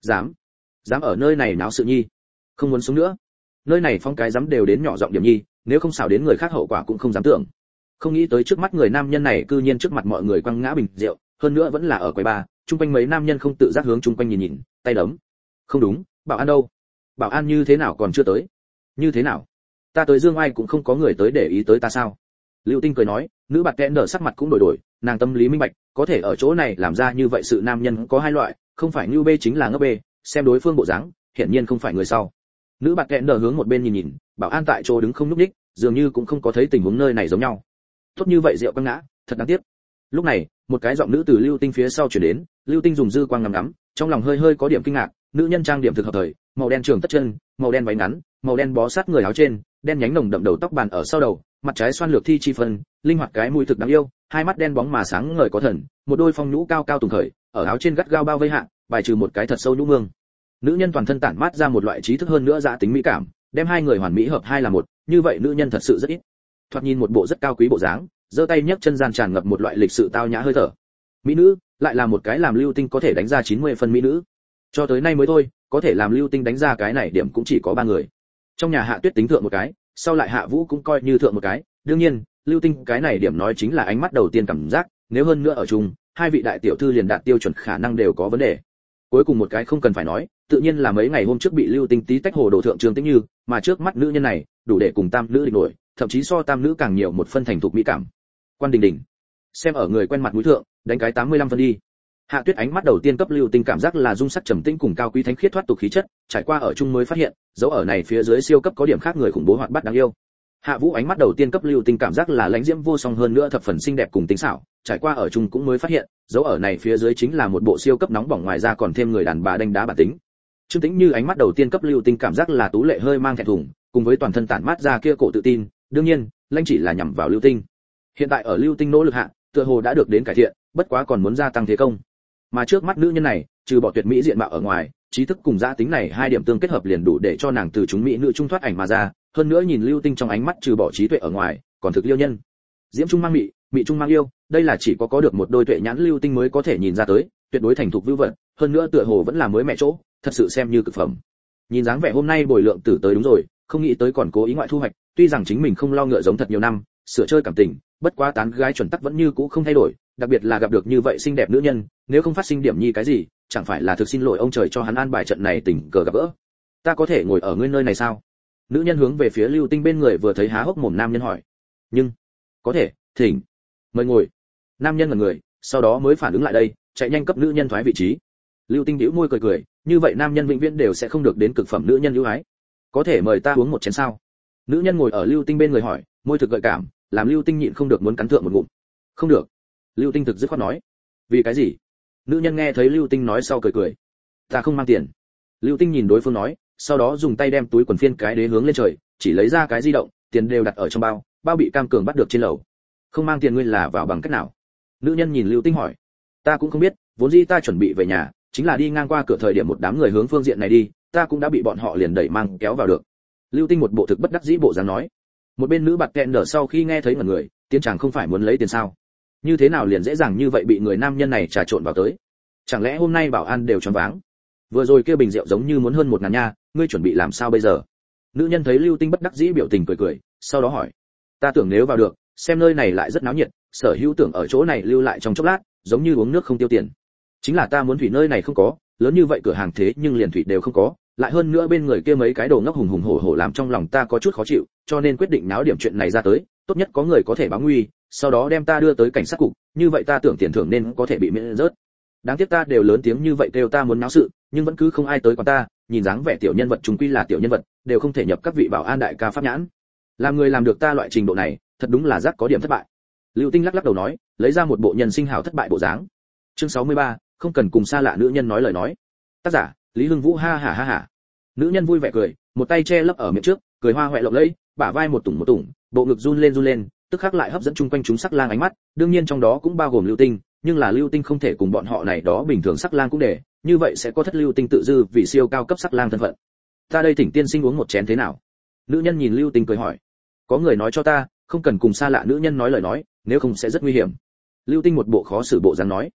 Dám ở nơi này náo sự nhi, không muốn sống nữa. Nơi này phong cái dám đều đến nhỏ giọng điểm nhi, nếu không xảo đến người khác hậu quả cũng không dám tưởng. Không nghĩ tới trước mắt người nam nhân này cư nhiên trước mặt mọi người quăng ngã bình rượu, hơn nữa vẫn là ở quầy bar, chung quanh mấy nam nhân không tự giác hướng chung quanh nhìn, tay đấm. Không đúng, bảo an đâu? Bảo an như thế nào còn chưa tới? Như thế nào? Ta tới Dương Ai cũng không có người tới để ý tới ta sao? Lưu Tinh cười nói, nữ bạt kẽn đờ sắc mặt cũng đổi, nàng tâm lý minh bạch, có thể ở chỗ này làm ra như vậy sự nam nhân có hai loại, không phải như bê chính là ngốc bê, xem đối phương bộ dáng, hiển nhiên không phải người sau. Nữ bạt kẽn đờ hướng một bên nhìn, bảo an tại chỗ đứng không nhúc nhích, dường như cũng không có thấy tình huống nơi này giống nhau. Tốt như vậy rượu quăng ngã, thật đáng tiếc. Lúc này, một cái giọng nữ từ Lưu Tinh phía sau truyền đến, Lưu Tinh dùng dư quang ngắm, trong lòng hơi có điểm kinh ngạc, nữ nhân trang điểm thực hợp thời, màu đen trường tất chân, màu đen váy ngắn, màu đen bó sát người áo trên, đen nhánh nồng đậm đầu tóc bàn ở sau đầu, mặt trái xoan lược thi chi phân, linh hoạt cái mũi thực đáng yêu, hai mắt đen bóng mà sáng ngời có thần, một đôi phong nhũ cao cao tùng khởi, ở áo trên gắt gao bao vây hạ, bài trừ một cái thật sâu nhũ mương. Nữ nhân toàn thân tản mát ra một loại trí thức hơn nữa giá tính mỹ cảm, đem hai người hoàn mỹ hợp hai là một, như vậy nữ nhân thật sự rất ít. Thoạt nhìn một bộ rất cao quý bộ dáng, giơ tay nhấc chân gian tràn ngập một loại lịch sự tao nhã hơi thở. Mỹ nữ, lại là một cái làm Lưu Tinh có thể đánh ra 90 phân mỹ nữ. Cho tới nay mới thôi, có thể làm Lưu Tinh đánh ra cái này điểm cũng chỉ có 3 người. Trong nhà Hạ Tuyết tính thượng một cái, sau lại Hạ Vũ cũng coi như thượng một cái, đương nhiên, Lưu Tinh cái này điểm nói chính là ánh mắt đầu tiên cảm giác, nếu hơn nữa ở chung, hai vị đại tiểu thư liền đạt tiêu chuẩn khả năng đều có vấn đề. Cuối cùng một cái không cần phải nói, tự nhiên là mấy ngày hôm trước bị Lưu Tinh tí tách hồ đồ thượng Trương Tĩnh Như, mà trước mắt nữ nhân này, đủ để cùng tam nữ địch nổi, thậm chí so tam nữ càng nhiều một phân thành thục mỹ cảm. Quan Đình Đình, xem ở người quen mặt mũi thượng, đánh cái 85 phân đi. Hạ Tuyết ánh mắt đầu tiên cấp Lưu Tinh cảm giác là dung sắc trầm tĩnh cùng cao quý thánh khiết thoát tục khí chất, trải qua ở chung mới phát hiện, dấu ở này phía dưới siêu cấp có điểm khác người khủng bố hoạt bát đáng yêu. Hạ Vũ ánh mắt đầu tiên cấp Lưu Tinh cảm giác là lãnh diễm vô song hơn nữa thập phần xinh đẹp cùng tính xảo, trải qua ở chung cũng mới phát hiện, dấu ở này phía dưới chính là một bộ siêu cấp nóng bỏng, ngoài ra còn thêm người đàn bà đánh đá bản tính. Trương Tĩnh Như ánh mắt đầu tiên cấp Lưu Tinh cảm giác là tú lệ hơi mang thẹn thùng, cùng với toàn thân tản mát ra kia cổ tự tin, đương nhiên, lãnh chỉ là nhằm vào Lưu Tinh. Hiện tại ở Lưu Tinh nỗ lực hạ, tựa hồ đã được đến cải thiện, bất quá còn muốn gia tăng thế công. Mà trước mắt nữ nhân này, trừ bỏ tuyệt mỹ diện mạo ở ngoài, trí thức cùng giá tính này hai điểm tương kết hợp liền đủ để cho nàng từ chúng mỹ nữ trung thoát ảnh mà ra, hơn nữa nhìn Lưu Tinh trong ánh mắt trừ bỏ trí tuệ ở ngoài, còn thực liêu nhân. Diễm trung mang mị, mị trung mang yêu, đây là chỉ có được một đôi tuệ nhãn Lưu Tinh mới có thể nhìn ra tới, tuyệt đối thành thục vưu vật, hơn nữa tựa hồ vẫn là mới mẹ chỗ, thật sự xem như cực phẩm. Nhìn dáng vẻ hôm nay bồi lượng tử tới đúng rồi, không nghĩ tới còn cố ý ngoại thu hoạch, tuy rằng chính mình không lo ngựa giống thật nhiều năm, sửa chơi cảm tình, bất quá tán gái chuẩn tắc vẫn như cũ không thay đổi, đặc biệt là gặp được như vậy xinh đẹp nữ nhân, nếu không phát sinh điểm nhi cái gì, chẳng phải là thực xin lỗi ông trời cho hắn an bài trận này tình cờ gặp gỡ. Ta có thể ngồi ở ngươi nơi này sao? Nữ nhân hướng về phía Lưu Tinh bên người vừa thấy há hốc mồm nam nhân hỏi. Nhưng, có thể, thỉnh, mời ngồi. Nam nhân ngẩn người, sau đó mới phản ứng lại đây, chạy nhanh cấp nữ nhân thoái vị trí. Lưu Tinh bĩu môi cười, như vậy nam nhân vĩnh viễn đều sẽ không được đến cực phẩm nữ nhân ưu ái. Có thể mời ta uống một chén sao? Nữ nhân ngồi ở Lưu Tinh bên người hỏi, môi thực gợi cảm, làm Lưu Tinh nhịn không được muốn cắn thượng một ngụm. Không được. Lưu Tinh thực dứt khoát nói. Vì cái gì? Nữ nhân nghe thấy Lưu Tinh nói sau cười. Ta không mang tiền. Lưu Tinh nhìn đối phương nói, sau đó dùng tay đem túi quần phiên cái đế hướng lên trời, chỉ lấy ra cái di động, tiền đều đặt ở trong bao, bao bị Cam Cường bắt được trên lầu. Không mang tiền ngươi là vào bằng cách nào? Nữ nhân nhìn Lưu Tinh hỏi. Ta cũng không biết, vốn dĩ ta chuẩn bị về nhà, chính là đi ngang qua cửa thời điểm một đám người hướng phương diện này đi, ta cũng đã bị bọn họ liền đẩy mang kéo vào được. Lưu Tinh một bộ thực bất đắc dĩ bộ dáng nói. Một bên nữ bạt kẹn đờ sau khi nghe thấy ngẩn người, tiến chàng không phải muốn lấy tiền sao? Như thế nào liền dễ dàng như vậy bị người nam nhân này trà trộn vào tới? Chẳng lẽ hôm nay bảo an đều choáng váng? Vừa rồi kia bình rượu giống như muốn hơn 1.000 nha, ngươi chuẩn bị làm sao bây giờ? Nữ nhân thấy Lưu Tinh bất đắc dĩ biểu tình cười, sau đó hỏi. Ta tưởng nếu vào được, xem nơi này lại rất náo nhiệt, sở hữu tưởng ở chỗ này lưu lại trong chốc lát, giống như uống nước không tiêu tiền. Chính là ta muốn thủy nơi này không có, lớn như vậy cửa hàng thế nhưng liền thủy đều không có, lại hơn nữa bên người kia mấy cái đồ ngốc hùng hùng hổ hổ làm trong lòng ta có chút khó chịu, cho nên quyết định náo điểm chuyện này ra tới, tốt nhất có người có thể báo nguy, sau đó đem ta đưa tới cảnh sát cục, như vậy ta tưởng tiền thưởng nên có thể bị miễn rớt. Đáng tiếc ta đều lớn tiếng như vậy kêu ta muốn náo sự, nhưng vẫn cứ không ai tới quản ta, nhìn dáng vẻ tiểu nhân vật chúng quy là tiểu nhân vật, đều không thể nhập các vị bảo an đại ca pháp nhãn. Làm người làm được ta loại trình độ này, thật đúng là giác có điểm thất bại. Lưu Tinh lắc đầu nói, lấy ra một bộ nhân sinh hảo thất bại bộ dáng. Chương 63, không cần cùng xa lạ nữ nhân nói lời nói. Tác giả, Lý Hưng Vũ ha ha. Nữ nhân vui vẻ cười, một tay che lấp ở miệng trước, cười hoa hoẹ lộng lẫy, bả vai một tủng, bộ ngực run lên, tức khắc lại hấp dẫn chung quanh chúng sắc lang ánh mắt, đương nhiên trong đó cũng bao gồm Lưu Tinh, nhưng là Lưu Tinh không thể cùng bọn họ này đó bình thường sắc lang cũng để, như vậy sẽ có thất Lưu Tinh tự dư vì siêu cao cấp sắc lang thân phận. Ta đây thỉnh tiên sinh uống một chén thế nào? Nữ nhân nhìn Lưu Tinh cười hỏi. Có người nói cho ta, không cần cùng xa lạ nữ nhân nói lời nói, nếu không sẽ rất nguy hiểm. Lưu Tinh một bộ khó xử bộ dáng nói.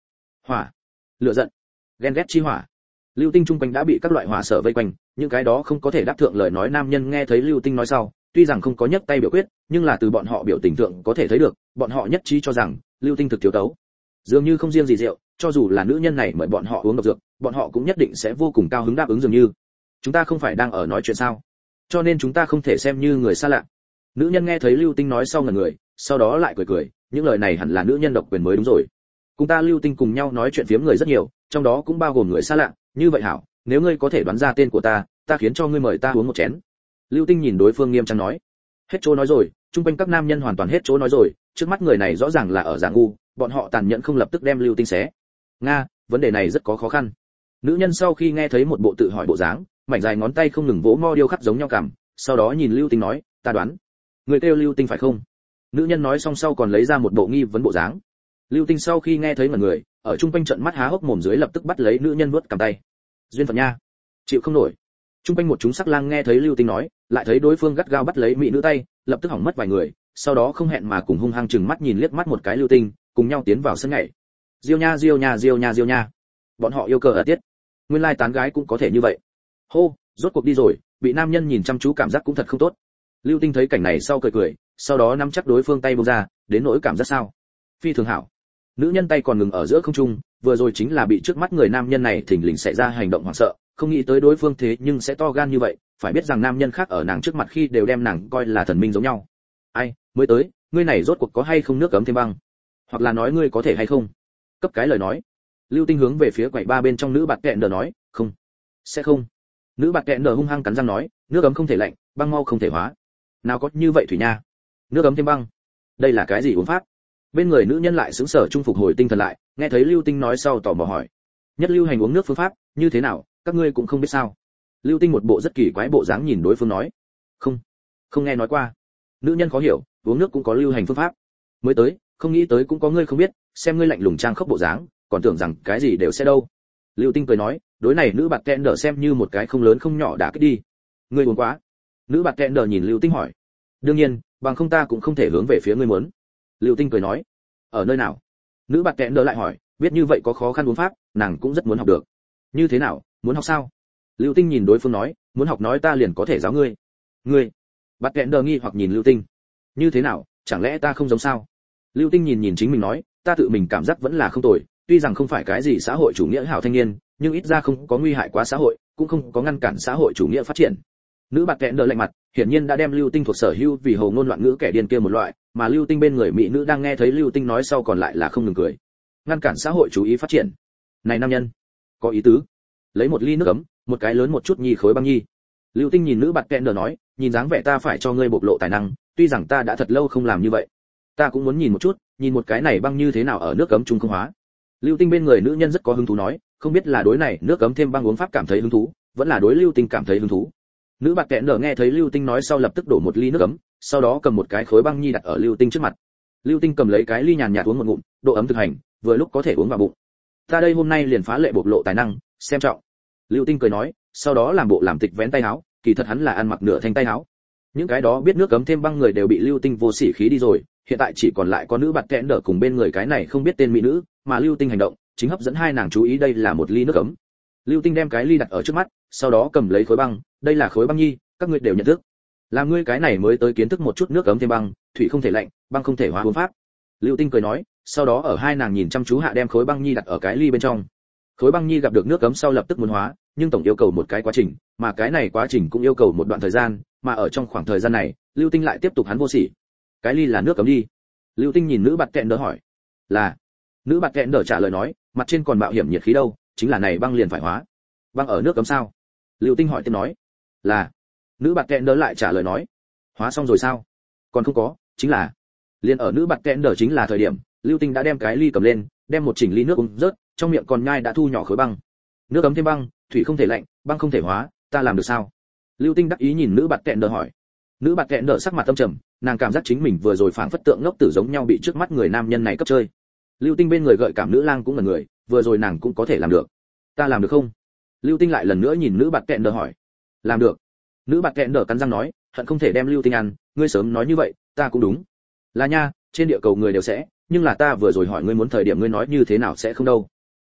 Hỏa, lửa giận, ghen ghét chi hỏa. Lưu Tinh trung quanh đã bị các loại hỏa sở vây quanh, những cái đó không có thể đáp thượng lời nói nam nhân nghe thấy Lưu Tinh nói sau, tuy rằng không có nhấc tay biểu quyết, nhưng là từ bọn họ biểu tình tượng có thể thấy được, bọn họ nhất trí cho rằng Lưu Tinh thực thiếu tấu. Dường như không riêng gì rượu, cho dù là nữ nhân này mời bọn họ uống độc dược, bọn họ cũng nhất định sẽ vô cùng cao hứng đáp ứng dường như. Chúng ta không phải đang ở nói chuyện sao? Cho nên chúng ta không thể xem như người xa lạ. Nữ nhân nghe thấy Lưu Tinh nói sau ngẩn người, sau đó lại cười cười, những lời này hẳn là nữ nhân độc quyền mới đúng rồi. Cùng ta Lưu Tinh cùng nhau nói chuyện phiếm người rất nhiều, trong đó cũng bao gồm người xa lạ, như vậy hảo, nếu ngươi có thể đoán ra tên của ta khiến cho ngươi mời ta uống một chén. Lưu Tinh nhìn đối phương nghiêm trang nói. Hết chỗ nói rồi, chung quanh các nam nhân hoàn toàn hết chỗ nói rồi, trước mắt người này rõ ràng là ở giả ngu, bọn họ tàn nhẫn không lập tức đem Lưu Tinh xé. Nga, vấn đề này rất có khó khăn. Nữ nhân sau khi nghe thấy một bộ tự hỏi bộ dáng, mảnh dài ngón tay không ngừng vỗ mo điêu khắc giống nhau cảm, sau đó nhìn Lưu Tinh nói, ta đoán, người kêu Lưu Tinh phải không? Nữ nhân nói xong sau còn lấy ra một bộ nghi vấn bộ dáng. Lưu Tinh sau khi nghe thấy mà người, ở trung quanh trận mắt há hốc mồm dưới lập tức bắt lấy nữ nhân vuốt cầm tay. Duyên phận nha, chịu không nổi. Trung quanh một chúng sắc lang nghe thấy Lưu Tinh nói, lại thấy đối phương gắt gao bắt lấy mỹ nữ tay, lập tức hỏng mất vài người, sau đó không hẹn mà cùng hung hăng chừng mắt nhìn liếc mắt một cái Lưu Tinh, cùng nhau tiến vào sân nhảy. Diêu nha diêu nha diêu nha diêu nha. Bọn họ yêu cờ ở tiết. Nguyên lai tán gái cũng có thể như vậy. Hô, rốt cuộc đi rồi, bị nam nhân nhìn chăm chú cảm giác cũng thật không tốt. Lưu Tinh thấy cảnh này sau cười cười, sau đó nắm chắc đối phương tay buông ra, đến nỗi cảm giác sao? Phi thường hảo. Nữ nhân tay còn ngừng ở giữa không trung, vừa rồi chính là bị trước mắt người nam nhân này thình lình xảy ra hành động hoảng sợ, không nghĩ tới đối phương thế nhưng sẽ to gan như vậy, phải biết rằng nam nhân khác ở nàng trước mặt khi đều đem nàng coi là thần minh giống nhau. Ai, mới tới, ngươi này rốt cuộc có hay không nước ấm thêm băng? Hoặc là nói ngươi có thể hay không? Cấp cái lời nói. Lưu Tinh hướng về phía quầy ba bên trong nữ bạt kẹn đờ nói, không, sẽ không. Nữ bạt kẹn đờ hung hăng cắn răng nói, nước ấm không thể lạnh, băng mau không thể hóa. Nào có như vậy thủy nha. Nước ấm thêm băng. Đây là cái gì uống pháp? Bên người nữ nhân lại sững sờ trung phục hồi tinh thần lại, nghe thấy Lưu Tinh nói sau tò mò hỏi, nhất lưu hành uống nước phương pháp như thế nào, các ngươi cũng không biết sao? Lưu Tinh một bộ rất kỳ quái bộ dáng nhìn đối phương nói, không, không nghe nói qua. Nữ nhân khó hiểu, uống nước cũng có lưu hành phương pháp. Mới tới, không nghĩ tới cũng có ngươi không biết, xem ngươi lạnh lùng trang khốc bộ dáng, còn tưởng rằng cái gì đều sẽ đâu. Lưu Tinh cười nói, đối này nữ bạt kẹn đờ xem như một cái không lớn không nhỏ đã kích đi. Ngươi uống quá. Nữ bạt kẹn đờ nhìn Lưu Tinh hỏi. Đương nhiên, bằng không ta cũng không thể hướng về phía ngươi muốn. Lưu Tinh cười nói, ở nơi nào? Nữ bạt kẹn đờ lại hỏi, biết như vậy có khó khăn uống pháp, nàng cũng rất muốn học được. Như thế nào, muốn học sao? Lưu Tinh nhìn đối phương nói, muốn học nói ta liền có thể giáo ngươi. Ngươi? Bạt kẹn đờ nghi hoặc nhìn Lưu Tinh. Như thế nào, chẳng lẽ ta không giống sao? Lưu Tinh nhìn chính mình nói, ta tự mình cảm giác vẫn là không tồi, tuy rằng không phải cái gì xã hội chủ nghĩa hảo thanh niên, nhưng ít ra không có nguy hại quá xã hội, cũng không có ngăn cản xã hội chủ nghĩa phát triển. Nữ bạt kẹn đờ lạnh mặt, hiển nhiên đã đem Lưu Tinh thuộc sở hữu vì hồ ngôn loạn ngữ kẻ điên kia một loại, mà Lưu Tinh bên người mỹ nữ đang nghe thấy Lưu Tinh nói sau còn lại là không ngừng cười. Ngăn cản xã hội chú ý phát triển. Này nam nhân, có ý tứ. Lấy một ly nước ấm, một cái lớn một chút nhi khối băng nhi. Lưu Tinh nhìn nữ bạt kẹn đờ nói, nhìn dáng vẻ ta phải cho ngươi bộc lộ tài năng, tuy rằng ta đã thật lâu không làm như vậy. Ta cũng muốn nhìn một chút, nhìn một cái này băng như thế nào ở nước ấm trung không hóa. Lưu Tinh bên người nữ nhân rất có hứng thú nói, không biết là đối này nước ấm thêm băng uống pháp cảm thấy hứng thú, vẫn là đối Lưu Tinh cảm thấy hứng thú. Nữ bạt kẹn đờ nghe thấy Lưu Tinh nói sau lập tức đổ một ly nước ấm, sau đó cầm một cái khối băng nhi đặt ở Lưu Tinh trước mặt. Lưu Tinh cầm lấy cái ly nhàn nhạt uống một ngụm, độ ấm thực hành, vừa lúc có thể uống vào bụng. Ta đây hôm nay liền phá lệ bộc lộ tài năng, xem trọng. Lưu Tinh cười nói, sau đó làm bộ làm tịch vén tay áo, kỳ thật hắn là ăn mặc nửa thanh tay áo. Những cái đó biết nước cấm thêm băng người đều bị Lưu Tinh vô sỉ khí đi rồi, hiện tại chỉ còn lại có nữ bạt kẽn đỡ cùng bên người cái này không biết tên mỹ nữ, mà Lưu Tinh hành động chính hấp dẫn hai nàng chú ý, đây là một ly nước cấm. Lưu Tinh đem cái ly đặt ở trước mắt, sau đó cầm lấy khối băng, đây là khối băng nhi, các ngươi đều nhận thức. Làm ngươi cái này mới tới kiến thức một chút nước cấm thêm băng, thủy không thể lạnh, băng không thể hóa uống pháp. Lưu Tinh cười nói, sau đó ở hai nàng nhìn chăm chú hạ đem khối băng nhi đặt ở cái ly bên trong. Khối băng nhi gặp được nước cấm sau lập tức muốn hóa, nhưng tổng yêu cầu một cái quá trình, mà cái này quá trình cũng yêu cầu một đoạn thời gian, mà ở trong khoảng thời gian này, Lưu Tinh lại tiếp tục hắn vô sỉ. Cái ly là nước cấm đi. Lưu Tinh nhìn nữ bạt kẹn đỡ hỏi. Là. Nữ bạt kẹn đỡ trả lời nói, mặt trên còn mạo hiểm nhiệt khí đâu, chính là này băng liền phải hóa. Băng ở nước cấm sao? Lưu Tinh hỏi tiếp nói. Là. Nữ bạt kẹn đỡ lại trả lời nói. Hóa xong rồi sao? Còn không có, chính là. Liên ở nữ bạt kẹn đỡ chính là thời điểm, Lưu Tinh đã đem cái ly cầm lên, đem một chỉnh ly nước uống rớt, trong miệng còn nhai đã thu nhỏ khối băng. Nước cấm thêm băng, thủy không thể lạnh, băng không thể hóa, ta làm được sao? Lưu Tinh đắc ý nhìn nữ bạt kẹn đỡ hỏi. Nữ bạt kẹn đỡ sắc mặt âm trầm, nàng cảm giác chính mình vừa rồi phảng phất tượng ngốc tử giống nhau bị trước mắt người nam nhân này cấp chơi. Lưu Tinh bên người gợi cảm nữ lang cũng là người, vừa rồi nàng cũng có thể làm được. Ta làm được không? Lưu Tinh lại lần nữa nhìn nữ bạt kẹn đỡ hỏi. Làm được. Nữ bạt kẹn đỡ cắn răng nói, hận không thể đem Lưu Tinh ăn, ngươi sớm nói như vậy, ta cũng đúng. Là nha, trên địa cầu người đều sẽ, nhưng là ta vừa rồi hỏi ngươi muốn thời điểm ngươi nói như thế nào sẽ không đâu.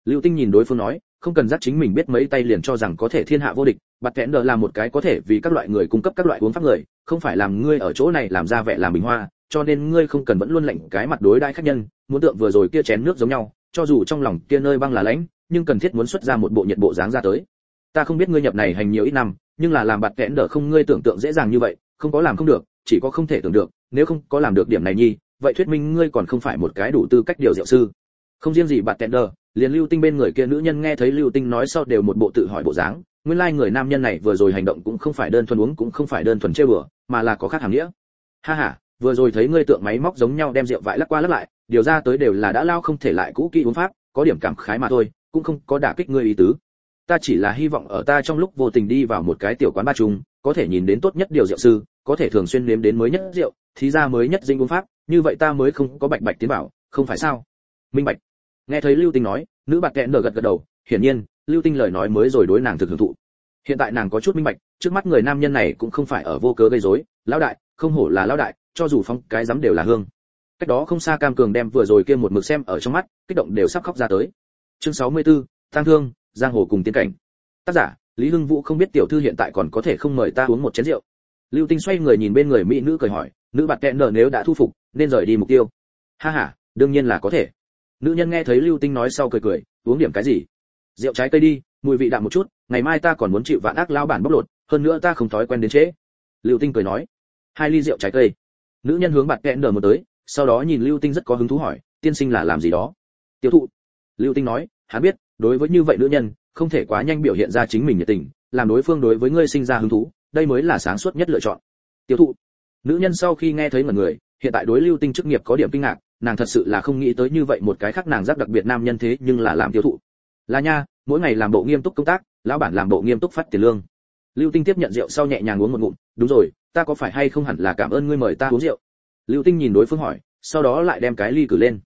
Lưu Tinh nhìn đối phương nói, không cần dắt chính mình biết mấy tay liền cho rằng có thể thiên hạ vô địch, Bạt Kẽn Đờ là một cái có thể vì các loại người cung cấp các loại uống pháp người, không phải làm ngươi ở chỗ này làm ra vẻ làm bình hoa, cho nên ngươi không cần vẫn luôn lạnh cái mặt đối đãi khách nhân, muốn tượng vừa rồi kia chén nước giống nhau, cho dù trong lòng kia nơi băng là lãnh, nhưng cần thiết muốn xuất ra một bộ nhiệt bộ dáng ra tới. Ta không biết ngươi nhập này hành nhiều ít năm, nhưng là làm Bạt Kẽn Đờ không ngươi tưởng tượng dễ dàng như vậy, không có làm không được, chỉ có không thể tưởng được, nếu không có làm được điểm này nhi, vậy thuyết minh ngươi còn không phải một cái đủ tư cách điều rượu sư. Không riêng gì Bạt Kẽn Đờ, liền Lưu Tinh bên người kia nữ nhân nghe thấy Lưu Tinh nói sau đều một bộ tự hỏi bộ dáng, nguyên lai người nam nhân này vừa rồi hành động cũng không phải đơn thuần uống cũng không phải đơn thuần chơi bừa, mà là có khác hàm nghĩa. Ha ha, vừa rồi thấy ngươi tượng máy móc giống nhau đem rượu vại lắc qua lắc lại, điều ra tới đều là đã lao không thể lại cũ kỹ uống pháp, có điểm cảm khái mà thôi, cũng không có đả kích ngươi ý tứ. Ta chỉ là hy vọng ở ta trong lúc vô tình đi vào một cái tiểu quán ba chung, có thể nhìn đến tốt nhất điều rượu sư, có thể thường xuyên nếm đến mới nhất rượu, thì ra mới nhất dinh uống pháp, như vậy ta mới không có bạch bạch tiến bảo, không phải sao? Minh bạch. Nghe thấy Lưu Tinh nói, nữ Bạt Kẽn Đờ gật gật đầu, hiển nhiên, Lưu Tinh lời nói mới rồi đối nàng thực hưởng thụ. Hiện tại nàng có chút minh bạch, trước mắt người nam nhân này cũng không phải ở vô cớ gây rối, lão đại, không hổ là lão đại, cho dù phong cái dám đều là hương. Cách đó không xa Cam Cường đem vừa rồi kia một mực xem ở trong mắt, kích động đều sắp khóc ra tới. Chương 64, tang thương, giang hồ cùng tiên cảnh. Tác giả, Lý Hưng Vũ không biết tiểu thư hiện tại còn có thể không mời ta uống một chén rượu. Lưu Tinh xoay người nhìn bên người mỹ nữ cười hỏi, nữ Bạt Kẽn Đờ nếu đã thu phục, nên rời đi mục tiêu. Ha ha, đương nhiên là có thể. Nữ nhân nghe thấy Lưu Tinh nói sau cười cười, uống điểm cái gì? Rượu trái cây đi, mùi vị đạm một chút, ngày mai ta còn muốn chịu vạn ác lao bản bóc lột, hơn nữa ta không thói quen đến trễ. Lưu Tinh cười nói, 2 ly rượu trái cây. Nữ nhân hướng Bạt Kẽn Đờ một tới, sau đó nhìn Lưu Tinh rất có hứng thú hỏi, tiên sinh là làm gì đó? Tiêu thụ. Lưu Tinh nói, hắn biết, đối với như vậy nữ nhân, không thể quá nhanh biểu hiện ra chính mình nhiệt tình, làm đối phương đối với ngươi sinh ra hứng thú, đây mới là sáng suốt nhất lựa chọn. Tiêu thụ. Nữ nhân sau khi nghe thấy mọi người, hiện tại đối Lưu Tinh chức nghiệp có điểm kinh ngạc, nàng thật sự là không nghĩ tới như vậy một cái khác nàng rất đặc biệt nam nhân thế nhưng là làm tiêu thụ. Là nha, mỗi ngày làm bộ nghiêm túc công tác, lão bản làm bộ nghiêm túc phát tiền lương. Lưu Tinh tiếp nhận rượu sau nhẹ nhàng uống một ngụm, đúng rồi, ta có phải hay không hẳn là cảm ơn ngươi mời ta uống rượu. Lưu Tinh nhìn đối phương hỏi, sau đó lại đem cái ly cử lên.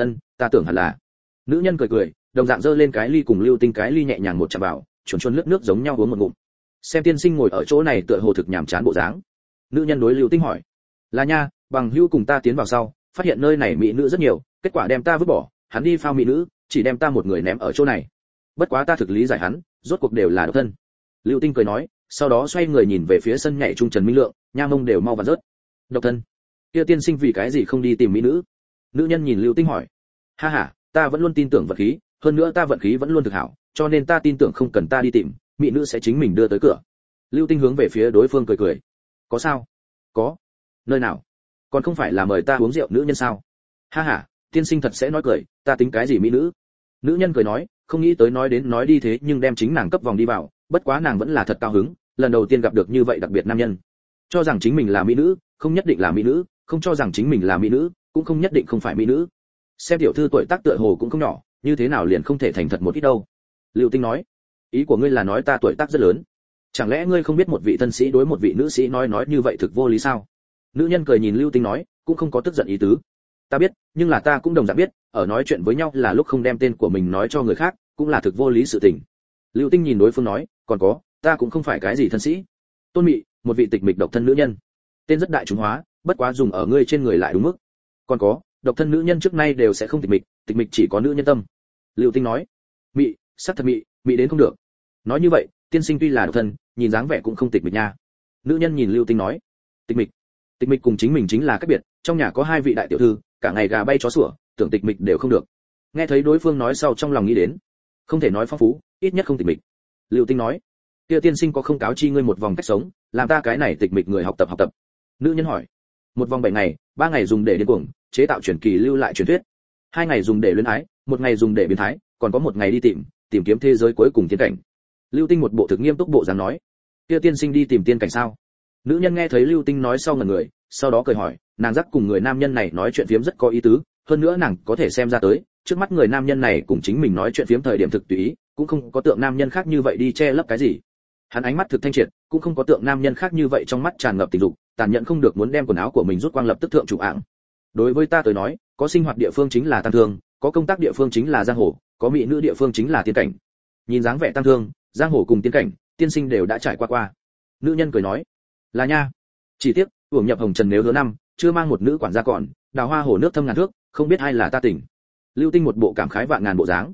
Ta tưởng hẳn là. Nữ nhân cười cười, đồng dạng giơ lên cái ly cùng Lưu Tinh cái ly nhẹ nhàng một chạm vào, chuẩn chuẩn lướt nước giống nhau uống một ngụm. Xem tiên sinh ngồi ở chỗ này tựa hồ thực nhàm chán bộ dáng. Nữ nhân đối Lưu Tinh hỏi, là nha, bằng hữu cùng ta tiến vào sau, phát hiện nơi này mỹ nữ rất nhiều, kết quả đem ta vứt bỏ, hắn đi phao mỹ nữ, chỉ đem ta một người ném ở chỗ này. Bất quá ta thực lý giải hắn, rốt cuộc đều là độc thân. Lưu Tinh cười nói, sau đó xoay người nhìn về phía sân nhảy trung Trần Minh Lượng, nha mông đều mau vặn rớt. Độc thân? Kia tiên sinh vì cái gì không đi tìm mỹ nữ? Nữ nhân nhìn Lưu Tinh hỏi. Ha ha, ta vẫn luôn tin tưởng vận khí, hơn nữa ta vận khí vẫn luôn thực hảo, cho nên ta tin tưởng không cần ta đi tìm, mỹ nữ sẽ chính mình đưa tới cửa. Lưu Tinh hướng về phía đối phương cười cười. Có sao? Có. Nơi nào? Còn không phải là mời ta uống rượu nữ nhân sao? Ha ha, tiên sinh thật sẽ nói cười, ta tính cái gì mỹ nữ? Nữ nhân cười nói, không nghĩ tới nói đến nói đi thế nhưng đem chính nàng cấp vòng đi vào, bất quá nàng vẫn là thật cao hứng, lần đầu tiên gặp được như vậy đặc biệt nam nhân. Cho rằng chính mình là mỹ nữ, không nhất định là mỹ nữ, không cho rằng chính mình là mỹ nữ, cũng không nhất định không phải mỹ nữ. Xem tiểu thư tuổi tác tựa hồ cũng không nhỏ, như thế nào liền không thể thành thật một ít đâu. Lưu Tinh nói, ý của ngươi là nói ta tuổi tác rất lớn. Chẳng lẽ ngươi không biết một vị thân sĩ đối một vị nữ sĩ nói như vậy thực vô lý sao? Nữ nhân cười nhìn Lưu Tinh nói, cũng không có tức giận ý tứ. Ta biết, nhưng là ta cũng đồng dạng biết, ở nói chuyện với nhau là lúc không đem tên của mình nói cho người khác, cũng là thực vô lý sự tình. Lưu Tinh nhìn đối phương nói, còn có, ta cũng không phải cái gì thân sĩ. Tôn Mị, một vị tịch mịch độc thân nữ nhân. Tên rất đại chúng hóa, bất quá dùng ở ngươi trên người lại đúng mức. Còn có, độc thân nữ nhân trước nay đều sẽ không tịch mịch chỉ có nữ nhân tâm. Lưu Tinh nói, mị, sắc thật mị đến không được. Nói như vậy, tiên sinh tuy là độc thân, nhìn dáng vẻ cũng không tịch mịch nha. Nữ nhân nhìn Lưu Tinh nói, tịch mịch cùng chính mình chính là cách biệt, trong nhà có 2 vị đại tiểu thư, cả ngày gà bay chó sủa, tưởng tịch mịch đều không được. Nghe thấy đối phương nói sau trong lòng nghĩ đến, không thể nói phong phú, ít nhất không tịch mịch. Lưu Tinh nói, kia tiên sinh có không cáo chi ngươi một vòng cách sống, làm ta cái này tịch mịch người học tập. Nữ nhân hỏi, một vòng 7 ngày, 3 ngày dùng để điên cuồng chế tạo truyền kỳ lưu lại truyền thuyết, 2 ngày dùng để luyến ái, 1 ngày dùng để biến thái, còn có 1 ngày đi tìm kiếm thế giới cuối cùng tiên cảnh. Lưu Tinh một bộ thực nghiêm túc bộ dáng nói, kia tiên sinh đi tìm tiên cảnh sao? Nữ nhân nghe thấy Lưu Tinh nói sau ngẩn người, sau đó cười hỏi, nàng dắt cùng người nam nhân này nói chuyện phiếm rất có ý tứ, hơn nữa nàng có thể xem ra tới, trước mắt người nam nhân này cùng chính mình nói chuyện phiếm thời điểm thực tùy ý, cũng không có tượng nam nhân khác như vậy đi che lấp cái gì. Hắn ánh mắt thực thanh triệt, cũng không có tượng nam nhân khác như vậy trong mắt tràn ngập tình dục, tàn nhẫn không được muốn đem quần áo của mình rút quang lập tức thượng chủ ạng. Đối với ta tới nói, có sinh hoạt địa phương chính là tăng thương, có công tác địa phương chính là giang hồ, có mỹ nữ địa phương chính là tiên cảnh. Nhìn dáng vẻ tăng thương, giang hồ cùng tiên cảnh, tiên sinh đều đã trải qua. Nữ nhân cười nói, là nha. Chỉ tiếc, uổng nhập hồng trần nếu hứa năm, chưa mang một nữ quản gia còn, đào hoa hồ nước thâm ngàn thước, không biết ai là ta tỉnh. Lưu Tinh một bộ cảm khái vạn ngàn bộ dáng.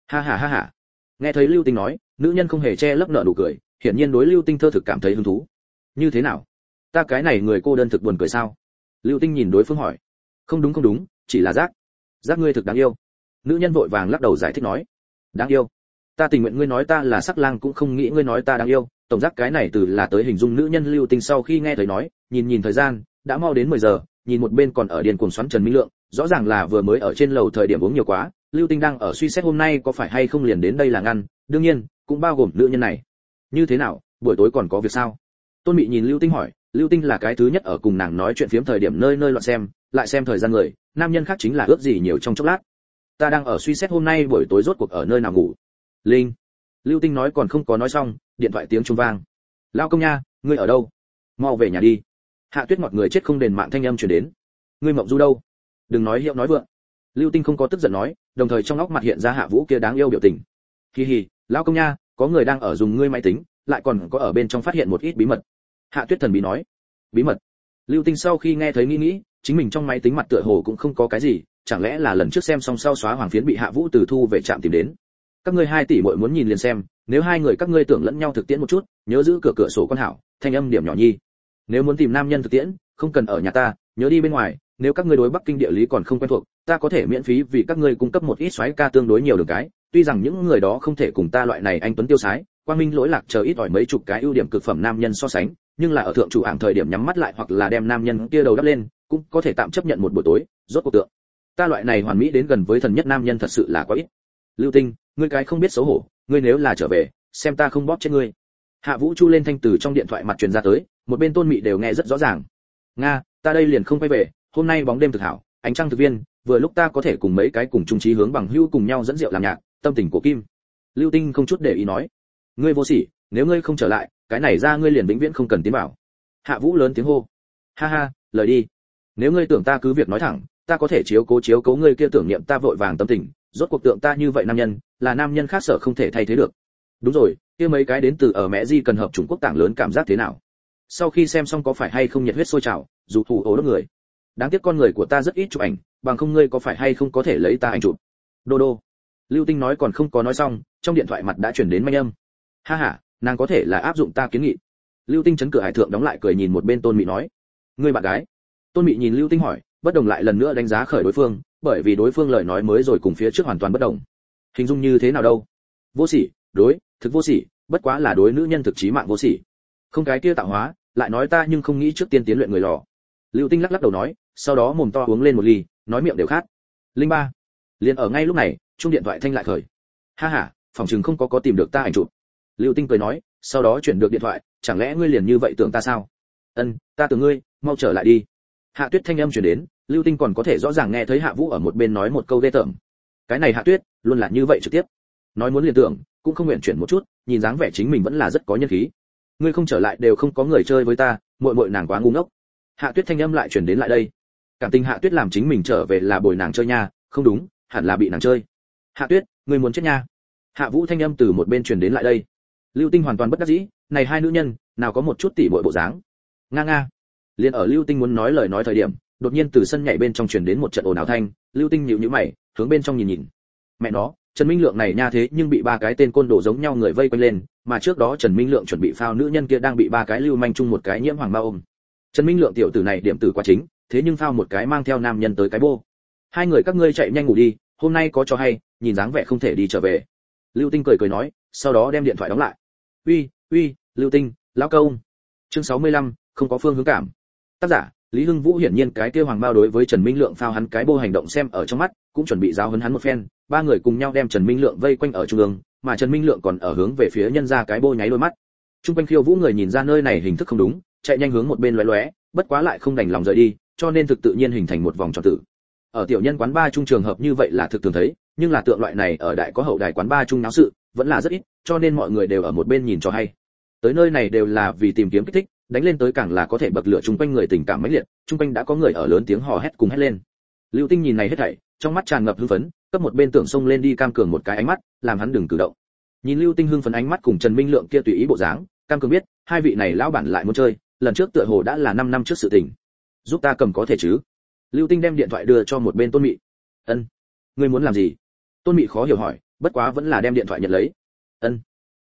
Ha ha ha ha. Nghe thấy Lưu Tinh nói, nữ nhân không hề che lấp nở nụ cười, hiển nhiên đối Lưu Tinh thơ thực cảm thấy hứng thú. Như thế nào? Ta cái này người cô đơn thực buồn cười sao? Lưu Tinh nhìn đối phương hỏi. Không đúng, chỉ là giác ngươi thực đáng yêu. Nữ nhân vội vàng lắc đầu giải thích nói. Đáng yêu? Ta tình nguyện ngươi nói ta là sắc lang cũng không nghĩ ngươi nói ta đáng yêu. Tổng giác cái này từ là tới hình dung nữ nhân Lưu Tinh sau khi nghe thấy nói, nhìn thời gian, đã mau đến 10 giờ, nhìn một bên còn ở điền cuồng xoắn Trần Minh Lượng, rõ ràng là vừa mới ở trên lầu thời điểm uống nhiều quá, Lưu Tinh đang ở suy xét hôm nay có phải hay không liền đến đây là ngăn, đương nhiên, cũng bao gồm nữ nhân này. Như thế nào, buổi tối còn có việc sao? Tôn Mị nhìn Lưu Tinh hỏi, Lưu Tinh là cái thứ nhất ở cùng nàng nói chuyện phiếm thời điểm nơi loạn xem, lại xem thời gian người, nam nhân khác chính là ước gì nhiều trong chốc lát. Ta đang ở suy xét hôm nay buổi tối rốt cuộc ở nơi nào ngủ. Linh. Lưu Tinh nói còn không có nói xong, điện thoại tiếng chuông vang. Lao công nha, ngươi ở đâu? Mau về nhà đi. Hạ Tuyết ngọt người chết không đền mạng thanh âm truyền đến. Ngươi mộng du đâu? Đừng nói hiệu nói vượng. Lưu Tinh không có tức giận nói, đồng thời trong óc mặt hiện ra Hạ Vũ kia đáng yêu biểu tình. Hi hi, lão công nha, có người đang ở dùng ngươi máy tính, lại còn có ở bên trong phát hiện một ít bí mật. Hạ Tuyết thần bí nói. Bí mật? Lưu Tinh sau khi nghe thấy nghĩ, chính mình trong máy tính mặt tựa hồ cũng không có cái gì, chẳng lẽ là lần trước xem xong sau xóa hoàng phiến bị Hạ Vũ từ thu về trạm tìm đến. Các ngươi 2 tỷ muội muốn nhìn liền xem, nếu hai người các ngươi tưởng lẫn nhau thực tiễn một chút, nhớ giữ cửa sổ con hảo, thanh âm điểm nhỏ nhi. Nếu muốn tìm nam nhân thực tiễn, không cần ở nhà ta, nhớ đi bên ngoài, nếu các ngươi đối Bắc Kinh địa lý còn không quen thuộc, ta có thể miễn phí vì các ngươi cung cấp một ít xoáy ca tương đối nhiều đường cái, tuy rằng những người đó không thể cùng ta loại này anh tuấn tiêu sái, quang minh lỗi lạc chờ ít ỏi mấy chục cái ưu điểm cực phẩm nam nhân so sánh, nhưng là ở thượng chủ hạng thời điểm nhắm mắt lại hoặc là đem nam nhân kia đầu đắp lên, cũng có thể tạm chấp nhận một buổi tối, rốt cuộc tượng. Ta loại này hoàn mỹ đến gần với thần nhất nam nhân thật sự là quá ít. Lưu Tinh, ngươi cái không biết xấu hổ, ngươi nếu là trở về, xem ta không bóp chết ngươi. Hạ Vũ chu lên thanh từ trong điện thoại mặt truyền ra tới, một bên Tôn Mị đều nghe rất rõ ràng. Nga, ta đây liền không quay về, hôm nay bóng đêm thực hảo, ánh trăng thực viên, vừa lúc ta có thể cùng mấy cái cùng chung chí hướng bằng hữu cùng nhau dẫn rượu làm nhạc, tâm tình của Kim. Lưu Tinh không chút để ý nói, ngươi vô sỉ, nếu ngươi không trở lại, cái này ra ngươi liền vĩnh viễn không cần tiến vào. Hạ Vũ lớn tiếng hô, ha ha, lời đi. Nếu ngươi tưởng ta cứ việc nói thẳng, ta có thể chiếu cố ngươi kia tưởng niệm ta vội vàng tâm tình, rốt cuộc tượng ta như vậy nam nhân, là nam nhân khác sở không thể thay thế được. Đúng rồi, kia mấy cái đến từ ở mẹ Di cần hợp Trung Quốc tảng lớn cảm giác thế nào? Sau khi xem xong có phải hay không nhiệt huyết sôi trào, dù thủ ố đốt người. Đáng tiếc con người của ta rất ít chụp ảnh, bằng không ngươi có phải hay không có thể lấy ta ảnh chụp. Đô đô. Lưu Tinh nói còn không có nói xong, trong điện thoại mặt đã chuyển đến manh âm. Ha ha, nàng có thể là áp dụng ta kiến nghị. Lưu Tinh chấn cửa hải thượng đóng lại cười nhìn một bên Tôn Mị nói, ngươi bạn gái. Tôn Mị nhìn Lưu Tinh hỏi, bất đồng lại lần nữa đánh giá khởi đối phương, bởi vì đối phương lời nói mới rồi cùng phía trước hoàn toàn bất đồng. Hình dung như thế nào đâu? Vô sỉ, thực vô sỉ, bất quá là đối nữ nhân thực chí mạng vô sỉ. Không cái kia tạo hóa, lại nói ta nhưng không nghĩ trước tiên tiến luyện người lò. Lưu Tinh lắc lắc đầu nói, sau đó mồm to uống lên một ly, nói miệng đều khát. Linh ba. Liền ở ngay lúc này, chuông điện thoại thanh lại khởi. Ha ha, phòng chừng không có tìm được ta ảnh chụp. Lưu Tinh cười nói, sau đó chuyển được điện thoại, chẳng lẽ ngươi liền như vậy tưởng ta sao? Ân, ta tưởng ngươi, mau trở lại đi. Hạ Tuyết thanh âm truyền đến, Lưu Tinh còn có thể rõ ràng nghe thấy Hạ Vũ ở một bên nói một câu ghê tởm. Cái này Hạ Tuyết, luôn là như vậy trực tiếp. Nói muốn liền tưởng, cũng không nguyện chuyển một chút, nhìn dáng vẻ chính mình vẫn là rất có nhân khí. Ngươi không trở lại đều không có người chơi với ta, muội muội nàng quá ngu ngốc. Hạ Tuyết thanh âm lại truyền đến lại đây. Cảm tình Hạ Tuyết làm chính mình trở về là bồi nàng chơi nha, không đúng, hẳn là bị nàng chơi. Hạ Tuyết, ngươi muốn chết nha. Hạ Vũ thanh âm từ một bên truyền đến lại đây. Lưu Tinh hoàn toàn bất đắc dĩ, này hai nữ nhân, nào có một chút tỉ muội bộ dáng. Nga nga. Liên ở Lưu Tinh muốn nói lời nói thời điểm, đột nhiên từ sân nhảy bên trong truyền đến một trận ồn ào thanh, Lưu Tinh nhíu nhíu mày, hướng bên trong nhìn. Mẹ nó, Trần Minh Lượng này nha thế nhưng bị ba cái tên côn đồ giống nhau người vây quanh lên, mà trước đó Trần Minh Lượng chuẩn bị phao nữ nhân kia đang bị ba cái lưu manh chung một cái nhiễm hoàng ma ôm. Trần Minh Lượng tiểu tử này điểm tử quá chính, thế nhưng phao một cái mang theo nam nhân tới cái bô. Hai người các ngươi chạy nhanh ngủ đi, hôm nay có trò hay, nhìn dáng vẻ không thể đi trở về. Lưu Tinh cười nói, sau đó đem điện thoại đóng lại. Uy, Lưu Tinh, lão công. Chương 65, không có phương hướng cảm. Tác giả, Lý Hưng Vũ hiển nhiên cái kia hoàng bao đối với Trần Minh Lượng phao hắn cái bô hành động xem ở trong mắt, cũng chuẩn bị giáo huấn hắn một phen, ba người cùng nhau đem Trần Minh Lượng vây quanh ở trung ương, mà Trần Minh Lượng còn ở hướng về phía nhân ra cái bô nháy đôi mắt. Trung quanh Khiêu Vũ người nhìn ra nơi này hình thức không đúng, chạy nhanh hướng một bên lóe lóe, bất quá lại không đành lòng rời đi, cho nên thực tự nhiên hình thành một vòng tròn tử. Ở tiểu nhân quán ba trung trường hợp như vậy là thực thường thấy, nhưng là tượng loại này ở đại có hậu đài quán ba trung náo sự, vẫn là rất ít, cho nên mọi người đều ở một bên nhìn cho hay. Tới nơi này đều là vì tìm kiếm kích thích, đánh lên tới càng là có thể bậc lửa chung quanh người tình cảm mãnh liệt, chung quanh đã có người ở lớn tiếng hò hét cùng hét lên. Lưu Tinh nhìn này hết thảy, trong mắt tràn ngập hưng phấn, cấp một bên tưởng xông lên đi cam cường một cái ánh mắt, làm hắn đừng cử động. Nhìn Lưu Tinh hưng phấn ánh mắt cùng Trần Minh Lượng kia tùy ý bộ dáng, cam cường biết, hai vị này lão bản lại muốn chơi, lần trước tựa hồ đã là 5 năm trước sự tình. Giúp ta cầm có thể chứ? Lưu Tinh đem điện thoại đưa cho một bên Tôn Mị. Ân, ngươi muốn làm gì? Tôn Mị khó hiểu hỏi, bất quá vẫn là đem điện thoại nhận lấy. Ân.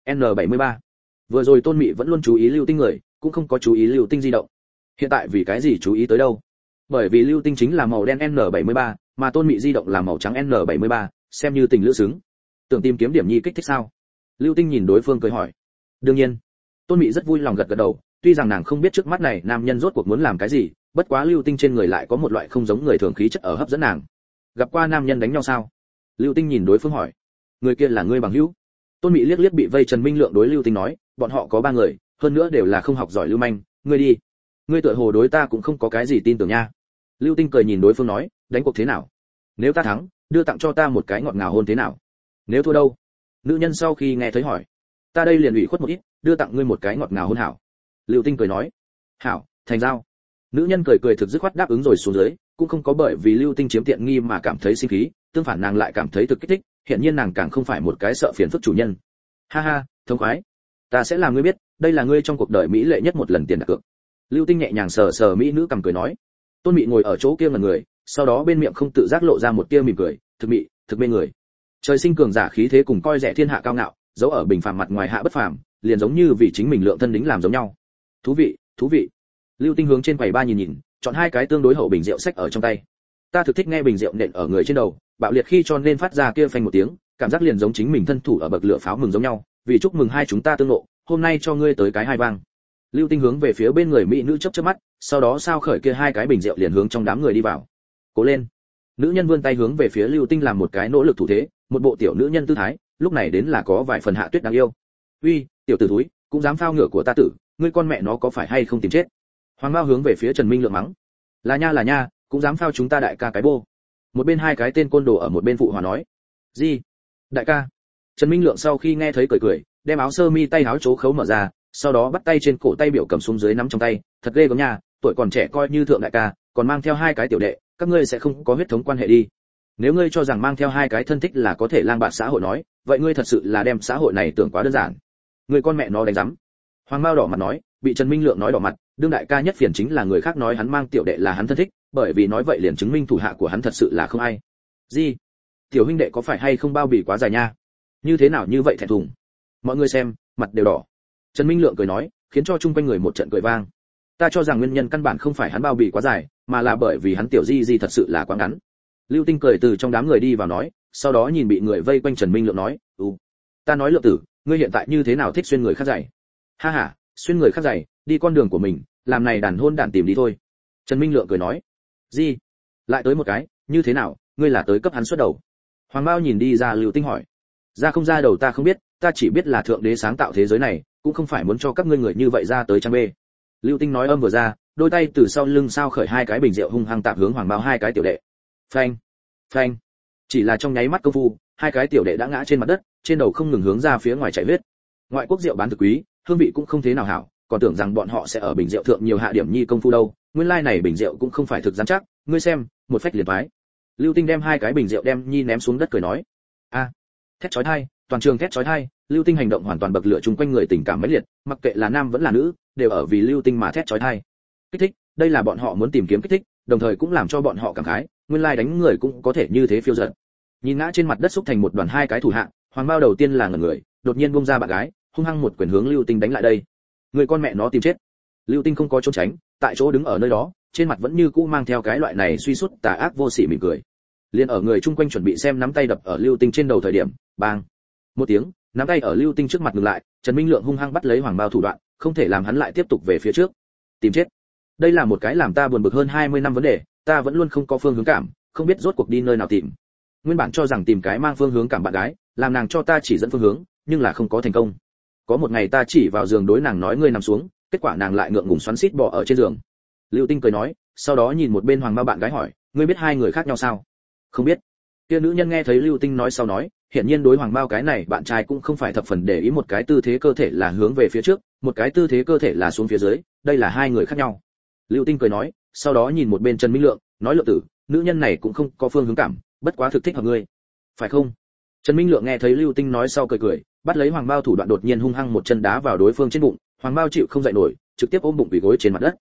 N73. Vừa rồi Tôn Mị vẫn luôn chú ý Lưu Tinh người, cũng không có chú ý Lưu Tinh di động. Hiện tại vì cái gì chú ý tới đâu? Bởi vì Lưu Tinh chính là màu đen N73, mà Tôn Mị di động là màu trắng N73, xem như tình lữ xứng. Tưởng tìm kiếm điểm nhi kích thích sao? Lưu Tinh nhìn đối phương cười hỏi. Đương nhiên. Tôn Mị rất vui lòng gật gật đầu, tuy rằng nàng không biết trước mắt này nam nhân rốt cuộc muốn làm cái gì, bất quá Lưu Tinh trên người lại có một loại không giống người thường khí chất ở hấp dẫn nàng. Gặp qua nam nhân đánh nhau sao? Lưu Tinh nhìn đối phương hỏi. Người kia là ngươi bằng hữu? Tôn Mị liếc liếc bị vây Trần Minh Lượng đối Lưu Tinh nói, bọn họ có 3 người, hơn nữa đều là không học giỏi lưu manh, ngươi đi. Ngươi tựa hồ đối ta cũng không có cái gì tin tưởng nha. Lưu Tinh cười nhìn đối phương nói, đánh cuộc thế nào? Nếu ta thắng, đưa tặng cho ta một cái ngọt ngào hôn thế nào? Nếu thua đâu? Nữ nhân sau khi nghe thấy hỏi, ta đây liền ủy khuất một ít, đưa tặng ngươi một cái ngọt ngào hôn hảo. Lưu Tinh cười nói, hảo, thành giao. Nữ nhân cười cười thực dứt khoát đáp ứng rồi xuống dưới, cũng không có bởi vì Lưu Tinh chiếm tiện nghi mà cảm thấy sinh khí, tương phản nàng lại cảm thấy thực kích thích, hiện nhiên nàng càng không phải một cái sợ phiền phức chủ nhân. Ha ha, thông khoái. Ta sẽ làm ngươi biết, đây là ngươi trong cuộc đời mỹ lệ nhất một lần tiền đặt cược. Lưu Tinh nhẹ nhàng sờ sờ mỹ nữ cầm cười nói. Tôn Mị ngồi ở chỗ kia ngẩn người, sau đó bên miệng không tự giác lộ ra một tia mỉm cười, thực mị, thực mê người. Trời sinh cường giả khí thế cùng coi rẻ thiên hạ cao ngạo, giấu ở bình phàm mặt ngoài hạ bất phàm, liền giống như vì chính mình lượng thân đính làm giống nhau. Thú vị, thú vị. Lưu Tinh hướng trên quầy ba nhìn nhìn, chọn 2 cái tương đối hậu bình rượu sách ở trong tay. Ta thực thích nghe bình rượu nện ở người trên đầu, bạo liệt khi cho nên phát ra kia phanh một tiếng, cảm giác liền giống chính mình thân thủ ở bậc lửa pháo mừng giống nhau, vì chúc mừng hai chúng ta tương ngộ, hôm nay cho ngươi tới cái 2 vang. Lưu Tinh hướng về phía bên người mỹ nữ chớp chớp mắt, sau đó sao khởi kia 2 cái bình rượu liền hướng trong đám người đi vào. Cố lên. Nữ nhân vươn tay hướng về phía Lưu Tinh làm một cái nỗ lực thủ thế, một bộ tiểu nữ nhân tư thái, lúc này đến là có vài phần Hạ Tuyết đáng yêu. Uy, tiểu tử thúi, cũng dám phao ngựa của ta tử, ngươi con mẹ nó có phải hay không tìm chết? Hoàng Mao hướng về phía Trần Minh Lượng mắng. Là nha, cũng dám phao chúng ta đại ca cái bô. Một bên 2 cái tên côn đồ ở một bên phụ hòa nói. Gì? Đại ca? Trần Minh Lượng sau khi nghe thấy cười cười, đem áo sơ mi tay áo chố khấu mở ra, sau đó bắt tay trên cổ tay biểu cầm xuống dưới nắm trong tay, thật ghê gớm nha, tuổi còn trẻ coi như thượng đại ca, còn mang theo 2 cái tiểu đệ, các ngươi sẽ không có huyết thống quan hệ đi. Nếu ngươi cho rằng mang theo 2 cái thân thích là có thể lang bạt xã hội nói, vậy ngươi thật sự là đem xã hội này tưởng quá đơn giản. Ngươi con mẹ nó đánh rắm. Hoàng Mao đỏ mặt nói, bị Trần Minh Lượng nói đỏ mặt, đương đại ca nhất phiền chính là người khác nói hắn mang tiểu đệ là hắn thân thích, bởi vì nói vậy liền chứng minh thủ hạ của hắn thật sự là không ai. Gì? Tiểu huynh đệ có phải hay không bao bì quá dài nha? Như thế nào như vậy thẹn thùng? Mọi người xem, mặt đều đỏ. Trần Minh Lượng cười nói, khiến cho chung quanh người một trận cười vang. Ta cho rằng nguyên nhân căn bản không phải hắn bao bì quá dài, mà là bởi vì hắn tiểu di thật sự là quá ngắn. Lưu Tinh cười từ trong đám người đi vào nói, sau đó nhìn bị người vây quanh Trần Minh Lượng nói, ta nói Lượng tử, ngươi hiện tại như thế nào thích xuyên người khác giày? Ha ha, xuyên người khác giày, đi con đường của mình, làm này đàn hôn đàn tìm đi thôi. Trần Minh Lượng cười nói, gì? Lại tới một cái, như thế nào, ngươi là tới cấp hắn xuất đầu? Hoàng Mao nhìn đi ra Lưu Tinh hỏi, ra không ra đầu ta không biết, ta chỉ biết là thượng đế sáng tạo thế giới này, cũng không phải muốn cho các ngươi người như vậy ra tới trang bê. Lưu Tinh nói âm vừa ra, đôi tay từ sau lưng sao khởi 2 cái bình rượu hung hăng tạm hướng Hoàng Mao 2 cái tiểu đệ. Phanh, phanh. Chỉ là trong nháy mắt công phu, 2 cái tiểu đệ đã ngã trên mặt đất, trên đầu không ngừng hướng ra phía ngoài chảy huyết. Ngoại quốc rượu bán thực quý, hương vị cũng không thế nào hảo, còn tưởng rằng bọn họ sẽ ở bình rượu thượng nhiều hạ điểm nhi công phu đâu, nguyên lai này bình rượu cũng không phải thực rắn chắc, ngươi xem, một phách liền phái. Lưu Tinh đem 2 cái bình rượu đem nhi ném xuống đất cười nói, a, thét chói tai, toàn trường thét chói tai. Lưu Tinh hành động hoàn toàn bậc lửa chung quanh người tình cảm mãnh liệt, mặc kệ là nam vẫn là nữ, đều ở vì Lưu Tinh mà thét chói tai. Kích thích, đây là bọn họ muốn tìm kiếm kích thích, đồng thời cũng làm cho bọn họ cảm khái, nguyên lai đánh người cũng có thể như thế phiêu dật. Nhìn ngã trên mặt đất xúc thành một đoàn 2 cái thủ hạ, Hoàng Mao đầu tiên là ngẩn người, đột nhiên buông ra bạn gái, hung hăng một quyền hướng Lưu Tinh đánh lại đây. Người con mẹ nó tìm chết. Lưu Tinh không có trốn tránh, tại chỗ đứng ở nơi đó, trên mặt vẫn như cũ mang theo cái loại này suy sút tà ác vô sỉ mỉm cười. Liên ở người chung quanh chuẩn bị xem nắm tay đập ở Lưu Tinh trên đầu thời điểm, bang, một tiếng, nắm tay ở Lưu Tinh trước mặt ngừng lại, Trần Minh Lượng hung hăng bắt lấy Hoàng Mao thủ đoạn, không thể làm hắn lại tiếp tục về phía trước. Tìm chết. Đây là một cái làm ta buồn bực hơn 20 năm vấn đề, ta vẫn luôn không có phương hướng cảm, không biết rốt cuộc đi nơi nào tìm. Nguyên bản cho rằng tìm cái mang phương hướng cảm bạn gái, làm nàng cho ta chỉ dẫn phương hướng, nhưng là không có thành công. Có một ngày ta chỉ vào giường đối nàng nói ngươi nằm xuống, kết quả nàng lại ngượng ngùng xoắn xít bò ở trên giường. Lưu Tinh cười nói, sau đó nhìn một bên Hoàng Mao bạn gái hỏi, ngươi biết 2 người khác nhau sao? Không biết. Kia nữ nhân nghe thấy Lưu Tinh nói sau nói, hiển nhiên đối Hoàng Mao cái này bạn trai cũng không phải thập phần để ý, một cái tư thế cơ thể là hướng về phía trước, một cái tư thế cơ thể là xuống phía dưới, đây là 2 người khác nhau. Lưu Tinh cười nói, sau đó nhìn một bên Trần Minh Lượng, nói Lượng tử, nữ nhân này cũng không có phương hướng cảm, bất quá thực thích hợp ngươi, phải không? Trần Minh Lượng nghe thấy Lưu Tinh nói sau cười cười, bắt lấy Hoàng Mao thủ đoạn đột nhiên hung hăng một chân đá vào đối phương trên bụng, Hoàng Mao chịu không dậy nổi, trực tiếp ôm bụng quỳ gối trên mặt đất.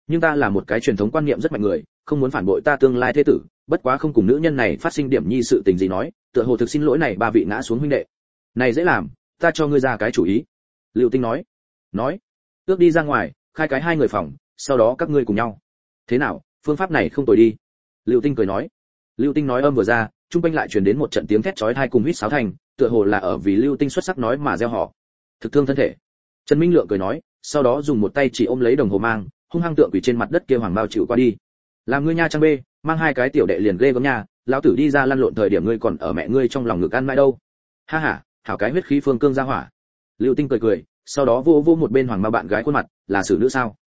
nhưng ta là một cái truyền thống quan niệm rất mạnh người, không muốn phản bội ta tương lai thế tử, bất quá không cùng nữ nhân này phát sinh điểm nhi sự tình gì nói, tựa hồ thực xin lỗi này ba vị ngã xuống huynh đệ. Này dễ làm, ta cho ngươi ra cái chủ ý. Lưu Tinh nói, ước đi ra ngoài, khai cái hai người phòng, sau đó các ngươi cùng nhau. Thế nào, phương pháp này không tồi đi. Lưu Tinh cười nói. Lưu Tinh nói âm vừa ra, trung quanh lại truyền đến một trận tiếng thét chói tai cùng huýt sáo thành, tựa hồ là ở vì Lưu Tinh xuất sắc nói mà reo hò. Thực thương thân thể. Trần Minh Lượng cười nói, sau đó dùng một tay chỉ ôm lấy đồng hồ mang, hung hăng tượng quỷ trên mặt đất kia hoàng bao chịu qua đi. Làm ngươi nha trang bê, mang hai cái tiểu đệ liền ghê gớm nha, lão tử đi ra lăn lộn thời điểm ngươi còn ở mẹ ngươi trong lòng ngực ăn mãi đâu. Ha ha, hảo cái huyết khí phương cương ra hỏa. Lưu Tinh cười, sau đó vô một bên hoàng bao bạn gái khuôn mặt, là xử nữ sao?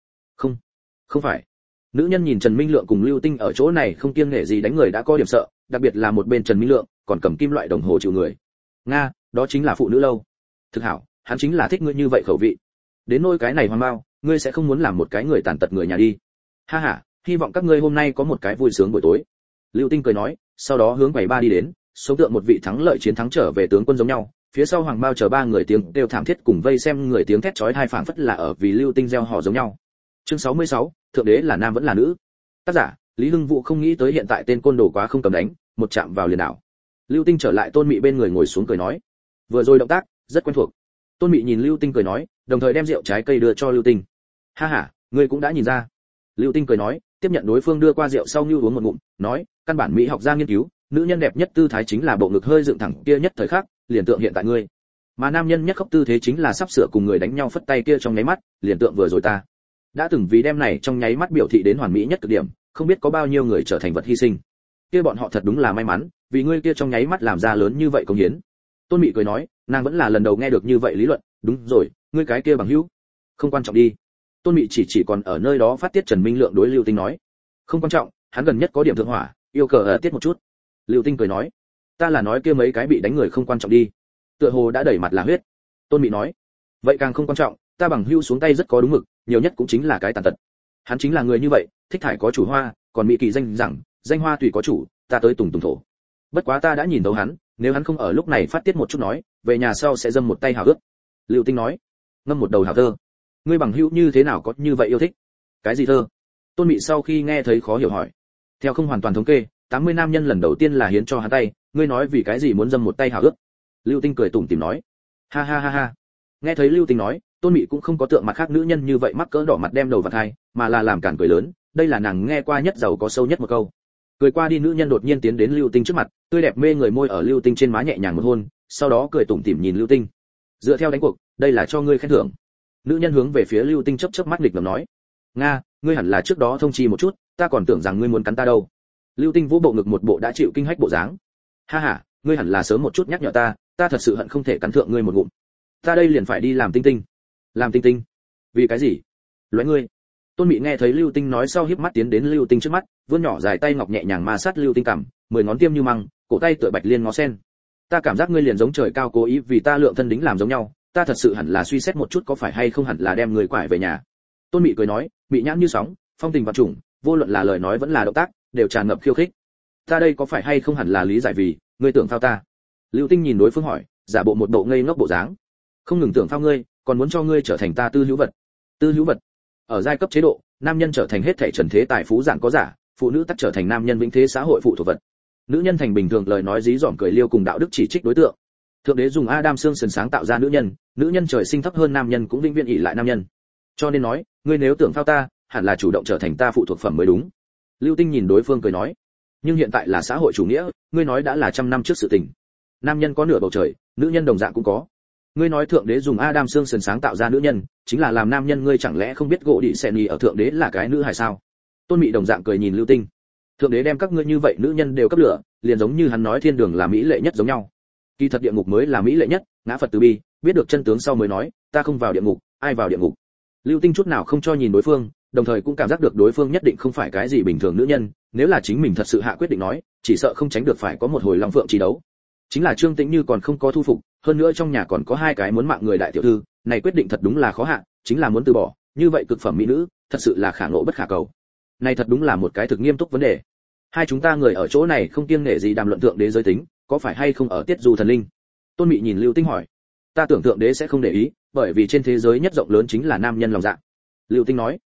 Không phải. Nữ nhân nhìn Trần Minh Lượng cùng Lưu Tinh ở chỗ này không kiêng nể gì đánh người đã có điểm sợ, đặc biệt là một bên Trần Minh Lượng, còn cầm kim loại đồng hồ chịu người. Nga, đó chính là phụ nữ lâu. Thực hảo, hắn chính là thích ngươi như vậy khẩu vị. Đến nỗi cái này hoàng bao, ngươi sẽ không muốn làm một cái người tàn tật người nhà đi. Ha ha, hy vọng các ngươi hôm nay có một cái vui sướng buổi tối. Lưu Tinh cười nói, sau đó hướng quầy ba đi đến, sống tượng một vị thắng lợi chiến thắng trở về tướng quân giống nhau. Phía sau hoàng bao chờ ba người tiếng đều thảm thiết cùng vây xem người tiếng thét chói tai phảng phất là ở vì Lưu Tinh gieo họ giống nhau. Chương 66, thượng đế là nam vẫn là nữ. Tác giả, Lý Hưng Vũ không nghĩ tới hiện tại tên côn đồ quá không cầm đánh, một chạm vào liền đảo. Lưu Tinh trở lại Tôn Mị bên người ngồi xuống cười nói, vừa rồi động tác rất quen thuộc. Tôn Mị nhìn Lưu Tinh cười nói, đồng thời đem rượu trái cây đưa cho Lưu Tinh. Ha ha, ngươi cũng đã nhìn ra. Lưu Tinh cười nói, tiếp nhận đối phương đưa qua rượu sau như uống một ngụm, nói, căn bản mỹ học gia nghiên cứu, nữ nhân đẹp nhất tư thái chính là bộ ngực hơi dựng thẳng kia nhất thời khắc, liền tượng hiện tại ngươi. Mà nam nhân nhất khóc tư thế chính là sắp sửa cùng người đánh nhau phất tay kia trong nháy mắt, liền tượng vừa rồi ta. Đã từng vì đem này trong nháy mắt biểu thị đến hoàn mỹ nhất cực điểm, không biết có bao nhiêu người trở thành vật hy sinh. Kia bọn họ thật đúng là may mắn, vì ngươi kia trong nháy mắt làm ra lớn như vậy công hiến. Tôn Mị cười nói, nàng vẫn là lần đầu nghe được như vậy lý luận, đúng rồi, ngươi cái kia bằng hữu, không quan trọng đi. Tôn Mị chỉ còn ở nơi đó phát tiết Trần Minh Lượng đối Lưu Tinh nói, không quan trọng, hắn gần nhất có điểm thượng hỏa, yêu cầu tiết một chút. Lưu Tinh cười nói, ta là nói kia mấy cái bị đánh người không quan trọng đi. Tựa hồ đã đẩy mặt là huyết. Tôn Mị nói, vậy càng không quan trọng, ta bằng hữu xuống tay rất có đúng mực, nhiều nhất cũng chính là cái tàn tật. Hắn chính là người như vậy, thích thải có chủ hoa, còn Mỹ kỳ danh rằng, danh hoa tùy có chủ, ta tới tùng thổ. Bất quá ta đã nhìn thấu hắn, nếu hắn không ở lúc này phát tiết một chút nói, về nhà sau sẽ dâm một tay hào ước. Lưu Tinh nói, ngâm một đầu hào thơ. Ngươi bằng hữu như thế nào có như vậy yêu thích? Cái gì thơ? Tôn Mị sau khi nghe thấy khó hiểu hỏi. Theo không hoàn toàn thống kê, 80 nam nhân lần đầu tiên là hiến cho hắn tay, ngươi nói vì cái gì muốn dâm một tay hào ước? Lưu Tinh cười tủm tỉm nói, ha ha ha ha. Nghe thấy Lưu Tinh nói, Tôn Mị cũng không có tượng mặt khác nữ nhân như vậy mắc cỡ đỏ mặt đem đầu vặt hai, mà là làm cản cười lớn, đây là nàng nghe qua nhất giàu có sâu nhất một câu. Cười qua đi nữ nhân đột nhiên tiến đến Lưu Tinh trước mặt, tươi đẹp mê người môi ở Lưu Tinh trên má nhẹ nhàng một hôn, sau đó cười tủm tỉm nhìn Lưu Tinh. Dựa theo đánh cuộc, đây là cho ngươi khen thưởng. Nữ nhân hướng về phía Lưu Tinh chớp mắt nghịch ngợm nói, nga, ngươi hẳn là trước đó thông chi một chút, ta còn tưởng rằng ngươi muốn cắn ta đâu. Lưu Tinh vỗ bộ ngực một bộ đã chịu kinh hách bộ dáng. Ha ha, ngươi hẳn là sớm một chút nhắc nhở ta, ta thật sự hận không thể cắn thượng ngươi một ngụm. Ta đây liền phải đi làm tinh tinh. Làm tinh tinh? Vì cái gì? Loại ngươi. Tôn Mị nghe thấy Lưu Tinh nói sau híp mắt tiến đến Lưu Tinh trước mắt, vươn nhỏ dài tay ngọc nhẹ nhàng ma sát Lưu Tinh cằm, 10 ngón tiêm như măng, cổ tay tựa bạch liên ngó sen. Ta cảm giác ngươi liền giống trời cao cố ý vì ta lượng thân đính làm giống nhau, ta thật sự hẳn là suy xét một chút có phải hay không hẳn là đem người quải về nhà. Tôn Mị cười nói, mị nhãn như sóng, phong tình vạn trùng, vô luận là lời nói vẫn là động tác, đều tràn ngập khiêu khích. Ta đây có phải hay không hẳn là lý giải vì ngươi tưởng phao ta? Lưu Tinh nhìn đối phương hỏi, giả bộ một bộ ngây ngốc bộ dáng. Không ngừng tưởng phao ngươi, còn muốn cho ngươi trở thành ta tư hữu vật. Tư hữu vật? Ở giai cấp chế độ, nam nhân trở thành hết thảy trần thế tài phú dạng có giả, phụ nữ tắc trở thành nam nhân vĩnh thế xã hội phụ thuộc vật. Nữ nhân thành bình thường lời nói dí dỏm cười liêu cùng đạo đức chỉ trích đối tượng. Thượng đế dùng Adam xương sườn sáng tạo ra nữ nhân trời sinh thấp hơn nam nhân cũng vĩnh viễn ỷ lại nam nhân. Cho nên nói, ngươi nếu tưởng phao ta, hẳn là chủ động trở thành ta phụ thuộc phẩm mới đúng. Lưu Tinh nhìn đối phương cười nói, nhưng hiện tại là xã hội chủ nghĩa, ngươi nói đã là 100 năm trước sự tình. Nam nhân có nửa bầu trời, nữ nhân đồng dạng cũng có. Ngươi nói thượng đế dùng Adam xương sườn sáng tạo ra nữ nhân, chính là làm nam nhân, ngươi chẳng lẽ không biết gỗ đĩ xèn nhì ở thượng đế là cái nữ hài sao? Tôn Mị đồng dạng cười nhìn Lưu Tinh. Thượng đế đem các ngươi như vậy nữ nhân đều cấp lửa, liền giống như hắn nói thiên đường là mỹ lệ nhất giống nhau. Kỳ thật địa ngục mới là mỹ lệ nhất, ngã Phật từ bi, biết được chân tướng sau mới nói, ta không vào địa ngục, ai vào địa ngục? Lưu Tinh chút nào không cho nhìn đối phương, đồng thời cũng cảm giác được đối phương nhất định không phải cái gì bình thường nữ nhân, nếu là chính mình thật sự hạ quyết định nói, chỉ sợ không tránh được phải có một hồi long phượng chi đấu. Chính là Trương Tĩnh Như còn không có thu phục, hơn nữa trong nhà còn có 2 cái muốn mạng người đại tiểu thư, này quyết định thật đúng là khó hạ, chính là muốn từ bỏ, như vậy cực phẩm mỹ nữ, thật sự là khả ngộ bất khả cầu. Này thật đúng là một cái thực nghiêm túc vấn đề. Hai chúng ta người ở chỗ này không kiêng nể gì đàm luận thượng đế giới tính, có phải hay không ở tiết du thần linh? Tôn Mị nhìn Lưu Tinh hỏi. Ta tưởng thượng đế sẽ không để ý, bởi vì trên thế giới nhất rộng lớn chính là nam nhân lòng dạ. Lưu Tinh nói.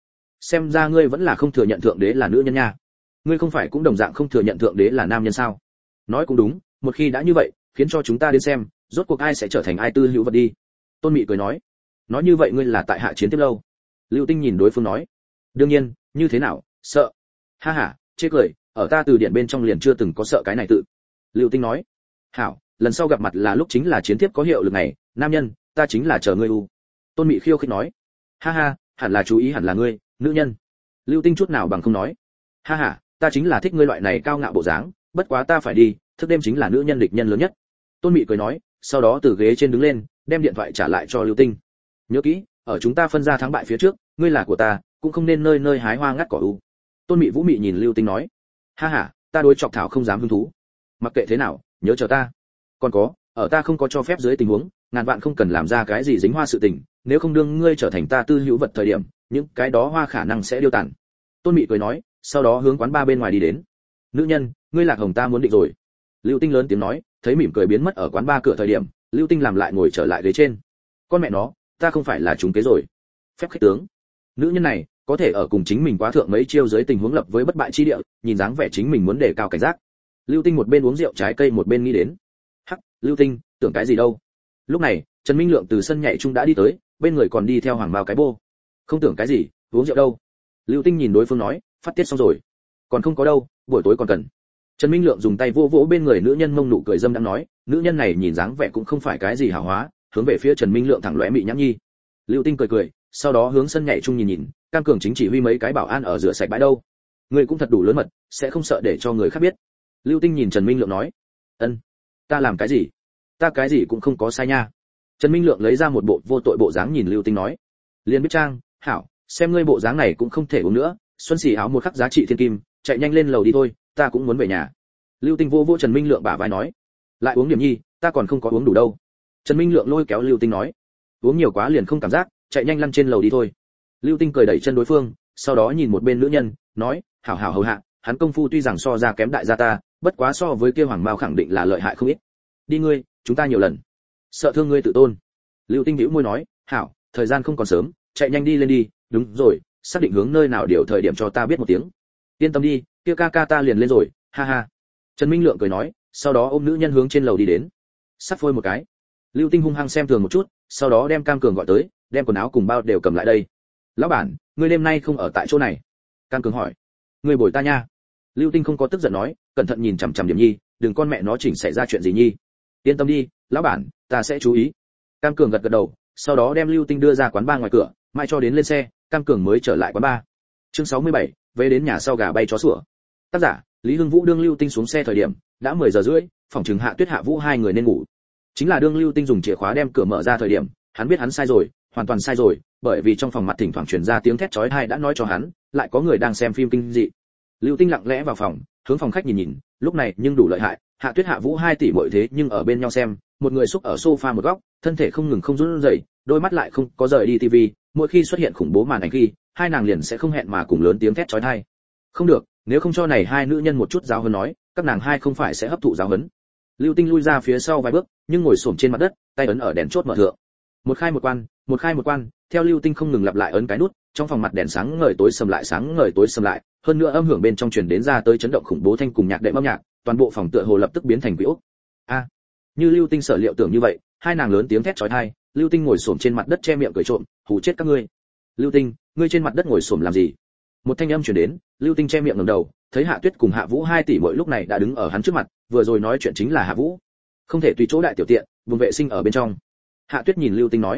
xem ra ngươi vẫn là không thừa nhận thượng đế là nữ nhân nha. Ngươi không phải cũng đồng dạng không thừa nhận thượng đế là nam nhân sao? Nói cũng đúng, một khi đã như vậy, khiến cho chúng ta đến xem, rốt cuộc ai sẽ trở thành ai tư hữu vật đi. Tôn Mị cười nói như vậy ngươi là tại hạ chiến tiếp lâu. Lưu Tinh nhìn đối phương nói, đương nhiên, như thế nào, sợ? Ha ha, chê cười, ở ta từ điển bên trong liền chưa từng có sợ cái này tự. Lưu Tinh nói, hảo, lần sau gặp mặt là lúc chính là chiến tiếp có hiệu lực này, nam nhân, ta chính là chờ ngươi u. Tôn Mị khiêu khích nói, ha ha, hẳn là chú ý hẳn là ngươi, nữ nhân. Lưu Tinh chút nào bằng không nói, ha ha, ta chính là thích ngươi loại này cao ngạo bộ dáng, bất quá ta phải đi, thức đêm chính là nữ nhân địch nhân lớn nhất. Tôn Mị cười nói, sau đó từ ghế trên đứng lên, đem điện thoại trả lại cho Lưu Tinh. Nhớ kỹ, ở chúng ta phân ra thắng bại phía trước, ngươi là của ta, cũng không nên nơi nơi hái hoa ngắt cỏ u. Tôn Mị Vũ Mị nhìn Lưu Tinh nói, ha ha, ta đối chọc thảo không dám hứng thú. Mặc kệ thế nào, nhớ chờ ta. Còn có, ở ta không có cho phép dưới tình huống, ngàn vạn không cần làm ra cái gì dính hoa sự tình, nếu không đương ngươi trở thành ta tư hữu vật thời điểm, những cái đó hoa khả năng sẽ điêu tàn. Tôn Mị cười nói, sau đó hướng quán bar bên ngoài đi đến. Nữ nhân, ngươi Lạc Hồng ta muốn định rồi. Lưu Tinh lớn tiếng nói, thấy mỉm cười biến mất ở quán bar cửa thời điểm, Lưu Tinh làm lại ngồi trở lại ghế trên. Con mẹ nó, ta không phải là trúng kế rồi. Phép khích tướng. Nữ nhân này, có thể ở cùng chính mình quá thượng mấy chiêu dưới tình huống lập với bất bại chi địa, nhìn dáng vẻ chính mình muốn đề cao cảnh giác. Lưu Tinh một bên uống rượu trái cây một bên nghĩ đến. Hắc, Lưu Tinh, tưởng cái gì đâu? Lúc này, Trần Minh Lượng từ sân nhảy chung đã đi tới, bên người còn đi theo Hoàng Mao cái bô. Không tưởng cái gì, uống rượu đâu? Lưu Tinh nhìn đối phương nói, phát tiết xong rồi. Còn không có đâu, buổi tối còn cần. Trần Minh Lượng dùng tay vỗ vỗ bên người nữ nhân mông nụ cười dâm đang nói, nữ nhân này nhìn dáng vẻ cũng không phải cái gì hảo hóa, hướng về phía Trần Minh Lượng thẳng lóe mị nhãn nhi. Lưu Tinh cười cười, sau đó hướng sân nhảy chung nhìn nhìn, Cam Cường chính chỉ huy mấy cái bảo an ở rửa sạch bãi đâu. Ngươi cũng thật đủ lớn mật, sẽ không sợ để cho người khác biết. Lưu Tinh nhìn Trần Minh Lượng nói, ân, ta làm cái gì? Ta cái gì cũng không có sai nha. Trần Minh Lượng lấy ra một bộ vô tội bộ dáng nhìn Lưu Tinh nói, liền biết trang, hảo, xem ngươi bộ dáng này cũng không thể uống nữa, xuân xỉ áo một khắc giá trị thiên kim, chạy nhanh lên lầu đi thôi, ta cũng muốn về nhà. Lưu Tinh vô vô Trần Minh Lượng bả vai nói, lại uống điểm nhi, ta còn không có uống đủ đâu. Trần Minh Lượng lôi kéo Lưu Tinh nói, uống nhiều quá liền không cảm giác, chạy nhanh lăn trên lầu đi thôi. Lưu Tinh cười đẩy chân đối phương, sau đó nhìn một bên nữ nhân, nói, hảo hảo hầu hạ, hắn công phu tuy rằng so ra kém đại gia ta, bất quá so với kia Hoàng Mao khẳng định là lợi hại không ít. Đi ngươi, chúng ta nhiều lần. Sợ thương ngươi tự tôn. Lưu Tinh bĩu môi nói, hảo, thời gian không còn sớm, chạy nhanh đi lên đi, đúng rồi, xác định hướng nơi nào điều thời điểm cho ta biết một tiếng. Yên tâm đi, kia ca ca ta liền lên rồi, ha ha. Trần Minh Lượng cười nói, sau đó ôm nữ nhân hướng trên lầu đi đến. Sắt phôi một cái. Lưu Tinh hung hăng xem thường một chút, sau đó đem Cam Cường gọi tới, đem quần áo cùng bao đều cầm lại đây. Lão bản, ngươi đêm nay không ở tại chỗ này? Cam Cường hỏi. Ngươi bồi ta nha. Lưu Tinh không có tức giận nói, cẩn thận nhìn chằm chằm Điểm Nhi, đừng con mẹ nó chỉnh xảy ra chuyện gì nhi. Yên tâm đi, lão bản, ta sẽ chú ý. Cam Cường gật gật đầu, sau đó đem Lưu Tinh đưa ra quán bar ngoài cửa, mãi cho đến lên xe, Cam Cường mới trở lại quán bar. Chương 67, về đến nhà sau gà bay chó sủa. Tác giả, Lý Hưng Vũ đương Lưu Tinh xuống xe thời điểm, đã 10 giờ rưỡi, phòng trường Hạ Tuyết Hạ Vũ hai người nên ngủ. Chính là đương Lưu Tinh dùng chìa khóa đem cửa mở ra thời điểm, hắn biết hắn sai rồi, hoàn toàn sai rồi, bởi vì trong phòng mặt thỉnh thoảng truyền ra tiếng thét chói tai đã nói cho hắn, lại có người đang xem phim kinh dị. Lưu Tinh lặng lẽ vào phòng, hướng phòng khách nhìn nhìn, lúc này nhưng đủ lợi hại, Hạ Tuyết Hạ Vũ hai tỷ muội thế nhưng ở bên nhau xem, một người xúc ở sofa một góc, thân thể không ngừng không run rẩy, đôi mắt lại không có rời đi tivi, mỗi khi xuất hiện khủng bố màn ảnh khi, hai nàng liền sẽ không hẹn mà cùng lớn tiếng thét chói tai. Không được, nếu không cho này hai nữ nhân một chút giáo huấn nói, các nàng hai không phải sẽ hấp thụ giáo huấn. Lưu Tinh lui ra phía sau vài bước, nhưng ngồi xổm trên mặt đất, tay ấn ở đèn chốt mở thượng. Một khai một quan, một khai một quan, theo Lưu Tinh không ngừng lặp lại ấn cái nút, trong phòng mặt đèn sáng ngời tối sầm lại sáng ngời tối sầm lại, hơn nữa âm hưởng bên trong truyền đến ra tới chấn động khủng bố thanh cùng nhạc đệm âm nhạc, toàn bộ phòng tựa hồ lập tức biến thành quỷ ốc. A, như Lưu Tinh sở liệu tưởng như vậy, hai nàng lớn tiếng thét chói tai, Lưu Tinh ngồi xổm trên mặt đất che miệng cười trộm, hù chết các ngươi. Lưu Tinh, ngươi trên mặt đất ngồi xổm làm gì? Một thanh âm truyền đến, Lưu Tinh che miệng ngẩng đầu, thấy Hạ Tuyết cùng Hạ Vũ hai tỷ muội lúc này đã đứng ở hắn trước mặt, vừa rồi nói chuyện chính là Hạ Vũ. Không thể tùy chỗ đại tiểu tiện, vùng vệ sinh ở bên trong. Hạ Tuyết nhìn Lưu Tinh nói,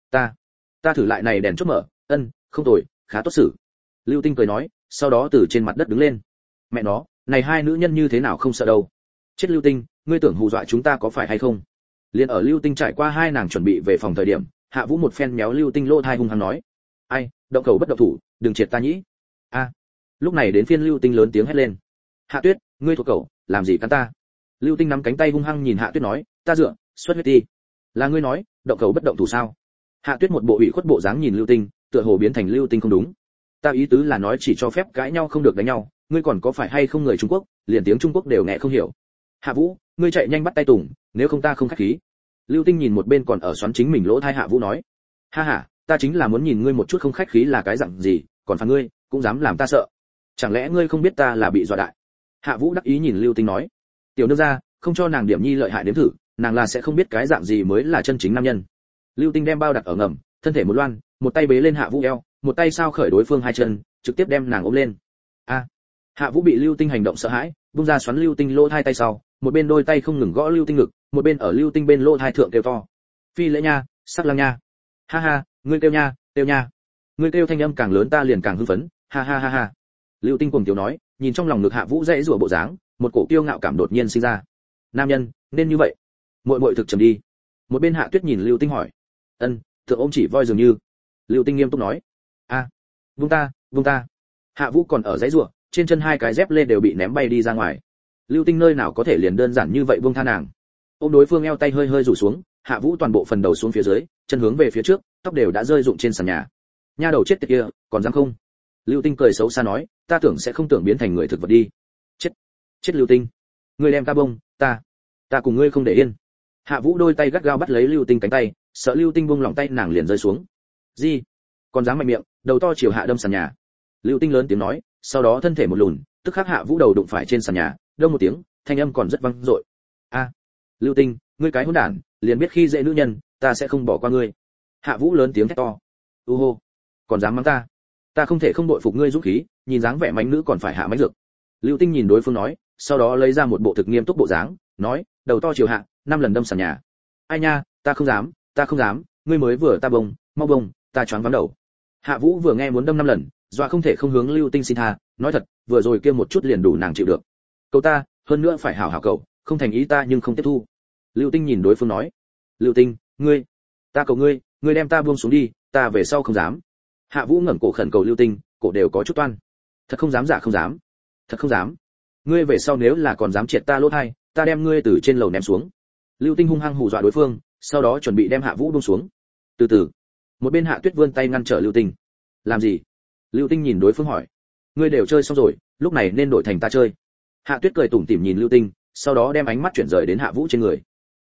ta thử lại này đèn chốt mở, không tồi, khá tốt xử. Lưu Tinh cười nói, sau đó từ trên mặt đất đứng lên. Mẹ nó, này hai nữ nhân như thế nào không sợ đâu. Chết Lưu Tinh, ngươi tưởng hù dọa chúng ta có phải hay không? Liên ở Lưu Tinh trải qua hai nàng chuẩn bị về phòng thời điểm, Hạ Vũ một phen méo Lưu Tinh lỗ tai hung hăng nói, ai, động cầu bất động thủ, đừng triệt ta nhĩ. A. Lúc này đến phiên Lưu Tinh lớn tiếng hét lên, Hạ Tuyết, ngươi thuộc cậu, làm gì cắn ta? Lưu Tinh nắm cánh tay hung hăng nhìn Hạ Tuyết nói, ta dựa, xuất huyết đi. Là ngươi nói, động cầu bất động thủ sao? Hạ Tuyết một bộ ủy khuất bộ dáng nhìn Lưu Tinh, tựa hồ biến thành Lưu Tinh không đúng. Ta ý tứ là nói chỉ cho phép cãi nhau không được đánh nhau, ngươi còn có phải hay không người Trung Quốc, liền tiếng Trung Quốc đều nghe không hiểu. Hạ Vũ, ngươi chạy nhanh bắt tay Tùng, nếu không ta không khách khí. Lưu Tinh nhìn một bên còn ở xoắn chính mình lỗ tai Hạ Vũ nói, ha ha, ta chính là muốn nhìn ngươi một chút không khách khí là cái dạng gì, còn phạt ngươi cũng dám làm ta sợ, chẳng lẽ ngươi không biết ta là bị dọa đại? Hạ Vũ đắc ý nhìn Lưu Tinh nói. Tiểu nương gia, không cho nàng điểm nhi lợi hại đến thử, nàng là sẽ không biết cái dạng gì mới là chân chính nam nhân. Lưu Tinh đem bao đặt ở ngầm, thân thể một loan, một tay bế lên Hạ Vũ eo, một tay sao khởi đối phương hai chân, trực tiếp đem nàng ôm lên. A! Hạ Vũ bị Lưu Tinh hành động sợ hãi, buông ra xoắn Lưu Tinh lỗ hai tay sau, một bên đôi tay không ngừng gõ Lưu Tinh ngực, một bên ở Lưu Tinh bên lỗ hai thượng kêu to. Phi lễ nha, sắc lang nha. Ha ha, ngươi kêu nha, kêu nha. Ngươi kêu thanh âm càng lớn ta liền càng hưng phấn, ha ha ha ha. Lưu Tinh cuồng tiếu nói, nhìn trong lòng ngực Hạ Vũ dãy rủa bộ dáng, một cổ kiêu ngạo cảm đột nhiên sinh ra. Nam nhân, nên như vậy. Muội muội thực trầm đi. Một bên Hạ Tuyết nhìn Lưu Tinh hỏi. Ân, thượng ôm chỉ voi dường như. Lưu Tinh nghiêm túc nói. A, buông ta, buông ta. Hạ Vũ còn ở dãy rủa, trên chân hai cái dép lê đều bị ném bay đi ra ngoài. Lưu Tinh nơi nào có thể liền đơn giản như vậy buông tha nàng. Ôm đối phương eo tay hơi hơi rủ xuống, Hạ Vũ toàn bộ phần đầu xuống phía dưới, chân hướng về phía trước, tóc đều đã rơi rụng trên sàn nhà. Nha đầu chết tiệt kia, còn dám không? Lưu Tinh cười xấu xa nói, ta tưởng sẽ không tưởng biến thành người thực vật đi. Chết Lưu Tinh, ngươi đem ta bông, ta cùng ngươi không để yên. Hạ Vũ đôi tay gắt gao bắt lấy Lưu Tinh cánh tay, sợ Lưu Tinh buông lỏng tay nàng liền rơi xuống. Gì? Còn dám mạnh miệng, đầu to chiều hạ đâm sàn nhà. Lưu Tinh lớn tiếng nói, sau đó thân thể một lùn, tức khắc Hạ Vũ đầu đụng phải trên sàn nhà, đông một tiếng, thanh âm còn rất vang dội. A, Lưu Tinh, ngươi cái hỗn đản, liền biết khi dễ nữ nhân, ta sẽ không bỏ qua ngươi. Hạ Vũ lớn tiếng thét to. U hô, còn dám mắng ta không thể không đội phục ngươi dũng khí, nhìn dáng vẻ mánh nữ còn phải hạ mánh dược. Lưu Tinh nhìn đối phương nói, sau đó lấy ra một bộ thực nghiêm túc bộ dáng, nói, đầu to chiều hạ, 5 lần đâm sàn nhà. Ai nha, ta không dám, ngươi mới vừa ta bông, mau bông, ta choáng váng đầu. Hạ Vũ vừa nghe muốn đâm 5 lần, dọa không thể không hướng Lưu Tinh xin tha, nói thật, vừa rồi kia một chút liền đủ nàng chịu được. Cầu ta, hơn nữa phải hảo hảo cầu, không thành ý ta nhưng không tiếp thu. Lưu Tinh nhìn đối phương nói, Lưu Tinh, ta cầu ngươi đem ta buông xuống đi, ta về sau không dám. Hạ Vũ ngẩng cổ khẩn cầu Lưu Tinh, cổ đều có chút toan. Thật không dám, thật không dám. Ngươi về sau nếu là còn dám triệt ta lỗ tai, ta đem ngươi từ trên lầu ném xuống. Lưu Tinh hung hăng hù dọa đối phương, sau đó chuẩn bị đem Hạ Vũ buông xuống. Từ từ, một bên Hạ Tuyết vươn tay ngăn trở Lưu Tinh. Làm gì? Lưu Tinh nhìn đối phương hỏi. Ngươi đều chơi xong rồi, lúc này nên đổi thành ta chơi. Hạ Tuyết cười tủm tỉm nhìn Lưu Tinh, sau đó đem ánh mắt chuyển rời đến Hạ Vũ trên người.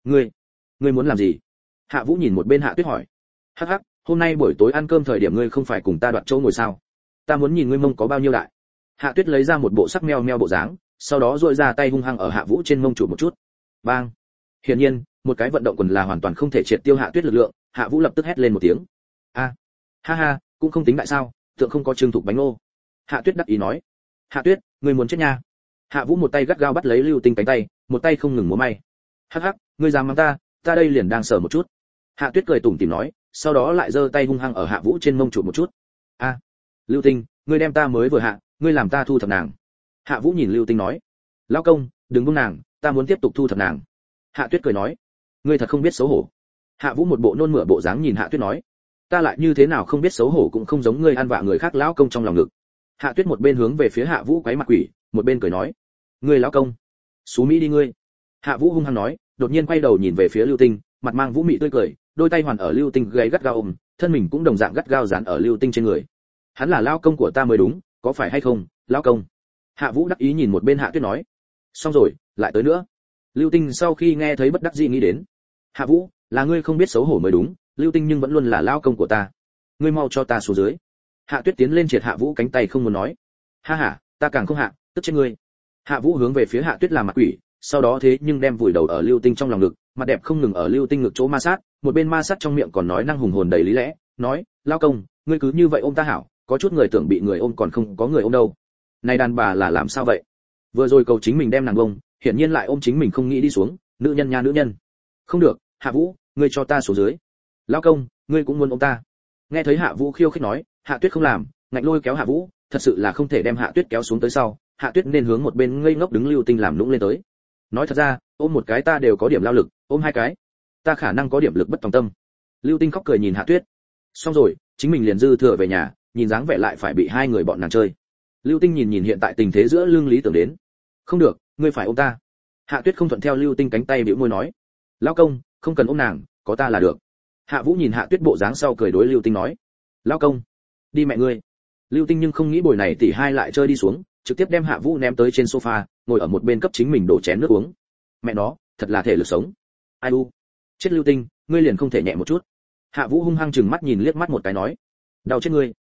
Ngươi muốn làm gì? Hạ Vũ nhìn một bên Hạ Tuyết hỏi. Hắc hắc, hôm nay buổi tối ăn cơm thời điểm ngươi không phải cùng ta đoạt chỗ ngồi sao? Ta muốn nhìn ngươi mông có bao nhiêu đại. Hạ Tuyết lấy ra một bộ sắc meo meo bộ dáng, sau đó duỗi ra tay hung hăng ở Hạ Vũ trên mông chụp một chút. Bang! Hiển nhiên, một cái vận động quần là hoàn toàn không thể triệt tiêu Hạ Tuyết lực lượng, Hạ Vũ lập tức hét lên một tiếng. A! Ha ha, cũng không tính đại sao, tượng không có trương thục bánh ô. Hạ Tuyết đắc ý nói. Hạ Tuyết, ngươi muốn chết nha. Hạ Vũ một tay gắt gao bắt lấy Lưu Tinh cánh tay, một tay không ngừng múa may. Hắc hắc, ngươi dám mắng ta đây liền đang sờ một chút. Hạ Tuyết cười tủm tỉm nói, sau đó lại giơ tay hung hăng ở Hạ Vũ trên mông chụp một chút. A! Lưu Tinh, ngươi đem ta mới vừa hạ, ngươi làm ta thu thập nàng. Hạ Vũ nhìn Lưu Tinh nói. Lão công, đừng buông nàng, ta muốn tiếp tục thu thập nàng. Hạ Tuyết cười nói. Ngươi thật không biết xấu hổ. Hạ Vũ một bộ nôn mửa bộ dáng nhìn Hạ Tuyết nói. Ta lại như thế nào không biết xấu hổ cũng không giống ngươi ăn vạ người khác lão công trong lòng ngực. Hạ Tuyết một bên hướng về phía Hạ Vũ quấy mặt quỷ, một bên cười nói. Ngươi lão công, xú mỹ đi ngươi. Hạ Vũ hung hăng nói, đột nhiên quay đầu nhìn về phía Lưu Tinh, mặt mang vũ mị tươi cười, đôi tay hoàn ở Lưu Tinh gáy gắt gao ôm, thân mình cũng đồng dạng gắt gao dán ở Lưu Tinh trên người. Hắn là lão công của ta mới đúng, có phải hay không, lão công? Hạ Vũ đắc ý nhìn một bên Hạ Tuyết nói. Xong rồi, lại tới nữa. Lưu Tinh sau khi nghe thấy bất đắc dĩ nghĩ đến. Hạ Vũ, là ngươi không biết xấu hổ mới đúng, Lưu Tinh nhưng vẫn luôn là lão công của ta. Ngươi mau cho ta xuống dưới. Hạ Tuyết tiến lên triệt Hạ Vũ cánh tay không muốn nói. Ha ha, ta càng không hạ, tức chết ngươi. Hạ Vũ hướng về phía Hạ Tuyết làm mặt quỷ, sau đó thế nhưng đem vùi đầu ở Lưu Tinh trong lòng ngực, mặt đẹp không ngừng ở Lưu Tinh ngực chỗ ma sát, một bên ma sát trong miệng còn nói năng hùng hồn đầy lý lẽ, nói, lão công, ngươi cứ như vậy ôm ta hảo, có chút người tưởng bị người ôm còn không có người ôm đâu. Này đàn bà là làm sao vậy? Vừa rồi cầu chính mình đem nàng bông, hiển nhiên lại ôm chính mình không nghĩ đi xuống, nữ nhân nha nữ nhân. Không được, Hạ Vũ, ngươi cho ta xuống dưới. Lão công, ngươi cũng muốn ôm ta. Nghe thấy Hạ Vũ khiêu khích nói, Hạ Tuyết không làm, ngạnh lôi kéo Hạ Vũ, thật sự là không thể đem Hạ Tuyết kéo xuống tới sau, Hạ Tuyết nên hướng một bên ngây ngốc đứng Lưu Tinh làm nũng lên tới. Nói thật ra, ôm một cái ta đều có điểm lao lực, ôm hai cái, ta khả năng có điểm lực bất tòng tâm. Lưu Tinh khóc cười nhìn Hạ Tuyết. Xong rồi, chính mình liền dư thừa về nhà, nhìn dáng vẻ lại phải bị hai người bọn nàng chơi. Lưu Tinh nhìn hiện tại tình thế giữa Lương Lý tưởng đến. Không được, ngươi phải ôm ta. Hạ Tuyết không thuận theo Lưu Tinh cánh tay bĩu môi nói. Lão công, không cần ôm nàng, có ta là được. Hạ Vũ nhìn Hạ Tuyết bộ dáng sau cười đối Lưu Tinh nói. Lão công, đi mẹ ngươi. Lưu Tinh nhưng không nghĩ buổi này tỷ hai lại chơi đi xuống, trực tiếp đem Hạ Vũ ném tới trên sofa, ngồi ở một bên cấp chính mình đổ chén nước uống. Mẹ nó, thật là thể lực sống. Ai u, chết Lưu Tinh, ngươi liền không thể nhẹ một chút. Hạ Vũ hung hăng chừng mắt nhìn liếc mắt một cái nói. Đau chết ngươi.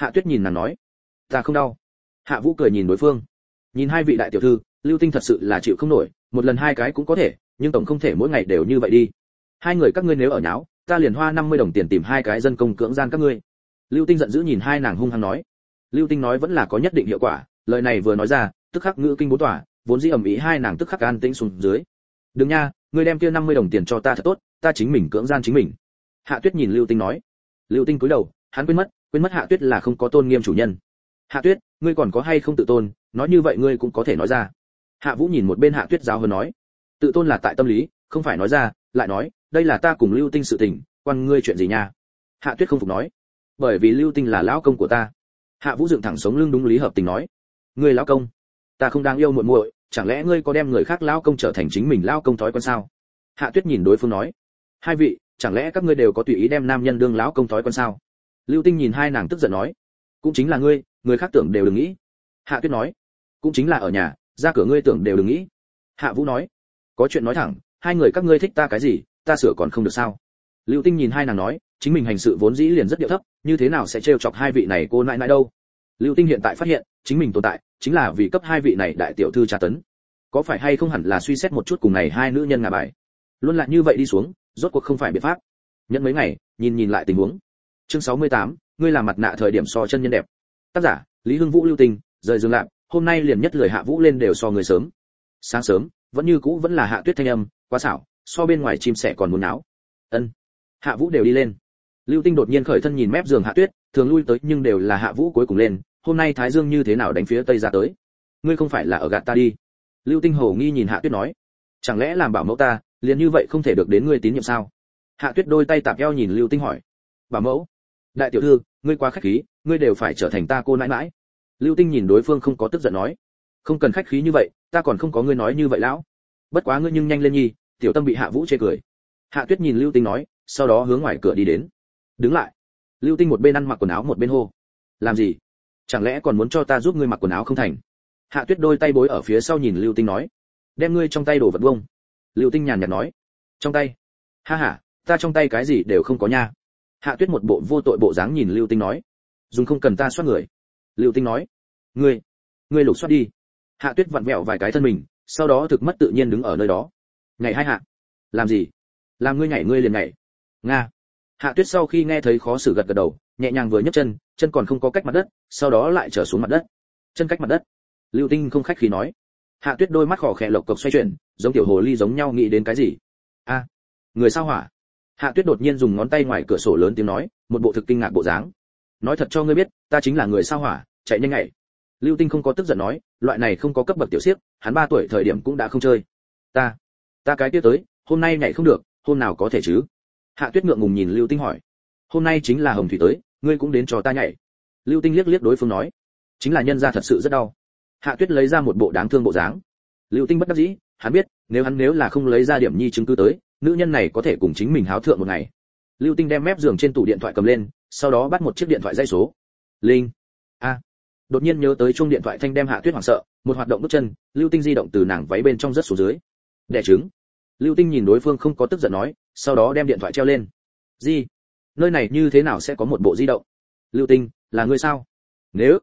Hạ Tuyết nhìn nàng nói, ta không đau. Hạ Vũ cười nhìn đối phương, nhìn hai vị đại tiểu thư, Lưu Tinh thật sự là chịu không nổi, một lần hai cái cũng có thể, nhưng tổng không thể mỗi ngày đều như vậy đi. Hai người các ngươi nếu ở nháo, ta liền hoa 50 đồng tiền tìm hai cái dân công cưỡng gian các ngươi. Lưu Tinh giận dữ nhìn hai nàng hung hăng nói. Lưu Tinh nói vẫn là có nhất định hiệu quả, lời này vừa nói ra, tức khắc ngữ kinh bốn tỏa, vốn dĩ ầm ĩ hai nàng tức khắc an tĩnh xuống dưới. Đừng nha, ngươi đem kia 50 đồng tiền cho ta thật tốt, ta chính mình cưỡng gian chính mình. Hạ Tuyết nhìn Lưu Tinh nói. Lưu Tinh cúi đầu, hắn quên mất Hạ Tuyết là không có tôn nghiêm chủ nhân. Hạ Tuyết, ngươi còn có hay không tự tôn, nói như vậy ngươi cũng có thể nói ra. Hạ Vũ nhìn một bên Hạ Tuyết giáo hơn nói, tự tôn là tại tâm lý, không phải nói ra, lại nói, đây là ta cùng Lưu Tinh sự tình, quan ngươi chuyện gì nha. Hạ Tuyết không phục nói, bởi vì Lưu Tinh là lão công của ta. Hạ Vũ dựng thẳng sống lưng đúng lý hợp tình nói, ngươi lão công, ta không đang yêu muội muội, chẳng lẽ ngươi có đem người khác lão công trở thành chính mình lão công thói quen sao? Hạ Tuyết nhìn đối phương nói, hai vị, chẳng lẽ các ngươi đều có tùy ý đem nam nhân đương lão công thói quen sao? Lưu Tinh nhìn hai nàng tức giận nói, cũng chính là ngươi, người khác tưởng đều đừng nghĩ. Hạ Tuyết nói, cũng chính là ở nhà, ra cửa ngươi tưởng đều đừng nghĩ. Hạ Vũ nói, có chuyện nói thẳng, hai người các ngươi thích ta cái gì, ta sửa còn không được sao? Lưu Tinh nhìn hai nàng nói, chính mình hành sự vốn dĩ liền rất điệu thấp, như thế nào sẽ trêu chọc hai vị này cô nãi nãi đâu? Lưu Tinh hiện tại phát hiện, chính mình tồn tại chính là vì cấp hai vị này đại tiểu thư tra tấn. Có phải hay không hẳn là suy xét một chút cùng này hai nữ nhân ngả bài. Luôn lại như vậy đi xuống, rốt cuộc không phải biện pháp. Nhẫn mấy ngày, nhìn lại tình huống. Chương 68, ngươi làm mặt nạ thời điểm so chân nhân đẹp. Tác giả, Lý Hưng Vũ. Lưu Tinh, rời giường lạc, hôm nay liền nhất lười Hạ Vũ lên đều so người sớm. Sáng sớm, vẫn như cũ vẫn là Hạ Tuyết thanh âm, quá xảo, so bên ngoài chim sẻ còn muốn náo. Ân. Hạ Vũ đều đi lên. Lưu Tinh đột nhiên khởi thân nhìn mép giường Hạ Tuyết, thường lui tới nhưng đều là Hạ Vũ cuối cùng lên, hôm nay Thái Dương như thế nào đánh phía tây ra tới. Ngươi không phải là ở gạt ta đi? Lưu Tinh hồ nghi nhìn Hạ Tuyết nói, chẳng lẽ làm bảo mẫu ta, liền như vậy không thể được đến ngươi tín nhiệm sao? Hạ Tuyết đôi tay tạp eo nhìn Lưu Tinh hỏi, bảo mẫu, đại tiểu thư, ngươi quá khách khí, ngươi đều phải trở thành ta cô nãi nãi. Lưu Tinh nhìn đối phương không có tức giận nói, không cần khách khí như vậy, ta còn không có ngươi nói như vậy lão. Bất quá ngươi nhưng nhanh lên nhi, tiểu tâm bị Hạ Vũ chê cười. Hạ Tuyết nhìn Lưu Tinh nói, sau đó hướng ngoài cửa đi đến. Đứng lại. Lưu Tinh một bên ăn mặc quần áo một bên hô, làm gì? Chẳng lẽ còn muốn cho ta giúp ngươi mặc quần áo không thành? Hạ Tuyết đôi tay bối ở phía sau nhìn Lưu Tinh nói, đem ngươi trong tay đồ vật bông. Lưu Tinh nhàn nhạt nói, trong tay? Ha ha, ta trong tay cái gì đều không có nha. Hạ Tuyết một bộ vô tội bộ dáng nhìn Lưu Tinh nói, dùng không cần ta soát người. Lưu Tinh nói, ngươi lục soát đi. Hạ Tuyết vặn vẹo vài cái thân mình, sau đó thực mất tự nhiên đứng ở nơi đó. Nhảy hai hạ. Làm gì? Làm ngươi nhảy ngươi liền nhảy. Nga. Hạ Tuyết sau khi nghe thấy khó xử gật gật đầu, nhẹ nhàng vừa nhấc chân, chân còn không có cách mặt đất, sau đó lại trở xuống mặt đất. Chân cách mặt đất. Lưu Tinh không khách khí nói. Hạ Tuyết đôi mắt khỏ khẽ lộc cộc xoay chuyển, giống tiểu hồ ly giống nhau nghĩ đến cái gì. A, người sao hỏa? Hạ Tuyết đột nhiên dùng ngón tay ngoài cửa sổ lớn tiếng nói, một bộ thực kinh ngạc bộ dáng. Nói thật cho ngươi biết, ta chính là người sao hỏa, chạy nhanh nhảy. Lưu Tinh không có tức giận nói, loại này không có cấp bậc tiểu xiếc, hắn 3 tuổi thời điểm cũng đã không chơi. Ta cái kia tới, hôm nay nhảy không được, hôm nào có thể chứ? Hạ Tuyết ngượng ngùng nhìn Lưu Tinh hỏi. Hôm nay chính là hồng thủy tới, ngươi cũng đến cho ta nhảy. Lưu Tinh liếc liếc đối phương nói, chính là nhân gia thật sự rất đau. Hạ Tuyết lấy ra một bộ đáng thương bộ dáng. Lưu Tinh bất đắc dĩ, hắn biết, nếu là không lấy ra điểm nhi chứng cứ tới, nữ nhân này có thể cùng chính mình háo thượng một ngày. Lưu Tinh đem mép giường trên tủ điện thoại cầm lên, sau đó bắt một chiếc điện thoại dây số. Linh. A. Đột nhiên nhớ tới chuông điện thoại thanh đem Hạ Tuyết hoảng sợ, một hoạt động bước chân, Lưu Tinh di động từ nàng váy bên trong rất xuống dưới. Đẻ trứng. Lưu Tinh nhìn đối phương không có tức giận nói, sau đó đem điện thoại treo lên. Gì? Nơi này như thế nào sẽ có một bộ di động? Lưu Tinh, là ngươi sao? Nếu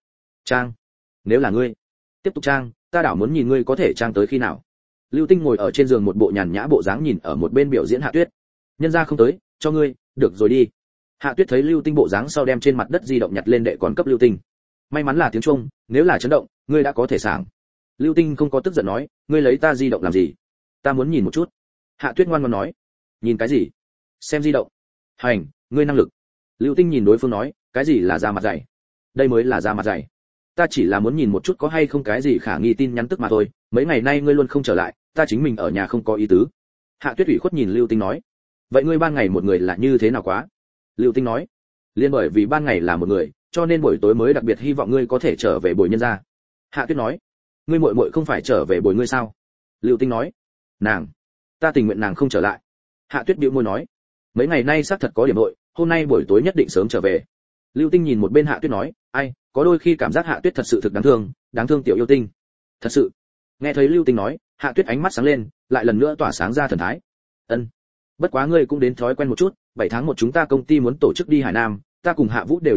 là ngươi, tiếp tục trang, ta đảo muốn nhìn ngươi có thể trang tới khi nào. Lưu Tinh ngồi ở trên giường một bộ nhàn nhã bộ dáng nhìn ở một bên biểu diễn Hạ Tuyết. Nhân ra không tới, cho ngươi, được rồi đi. Hạ Tuyết thấy Lưu Tinh bộ dáng sau đem trên mặt đất di động nhặt lên đệ còn cấp Lưu Tinh. May mắn là tiếng chuông, nếu là chấn động, ngươi đã có thể sảng. Lưu Tinh không có tức giận nói, ngươi lấy ta di động làm gì? Ta muốn nhìn một chút. Hạ Tuyết ngoan ngoãn nói, nhìn cái gì? Xem di động. Hành, ngươi năng lực. Lưu Tinh nhìn đối phương nói, cái gì là da mặt dày? Đây mới là da mặt dày. Ta chỉ là muốn nhìn một chút có hay không cái gì khả nghi tin nhắn tức mà thôi, mấy ngày nay ngươi luôn không trở lại, ta chính mình ở nhà không có ý tứ. Hạ Tuyết ủy khuất nhìn Lưu Tinh nói, vậy ngươi ban ngày một người là như thế nào quá? Lưu Tinh nói, liên bởi vì ban ngày là một người, cho nên buổi tối mới đặc biệt hy vọng ngươi có thể trở về bồi nhân gia. Hạ Tuyết nói, ngươi muội muội không phải trở về bồi ngươi sao? Lưu Tinh nói, ta tình nguyện nàng không trở lại. Hạ Tuyết bĩu môi nói, mấy ngày nay xác thật có điểm hội, hôm nay buổi tối nhất định sớm trở về. Lưu Tinh nhìn một bên Hạ Tuyết nói, ai, có đôi khi cảm giác Hạ Tuyết thật sự thực đáng thương tiểu yêu tinh. Thật sự. Nghe thấy Lưu Tinh nói, Hạ Tuyết ánh mắt sáng lên, lại lần nữa tỏa sáng ra thần thái. Ân. Bất quá ngươi cũng đến thói quen một chút, 7 tháng 1 chúng ta công ty muốn tổ chức đi Hải Nam, ta cùng Hạ Vũ đều đến đi,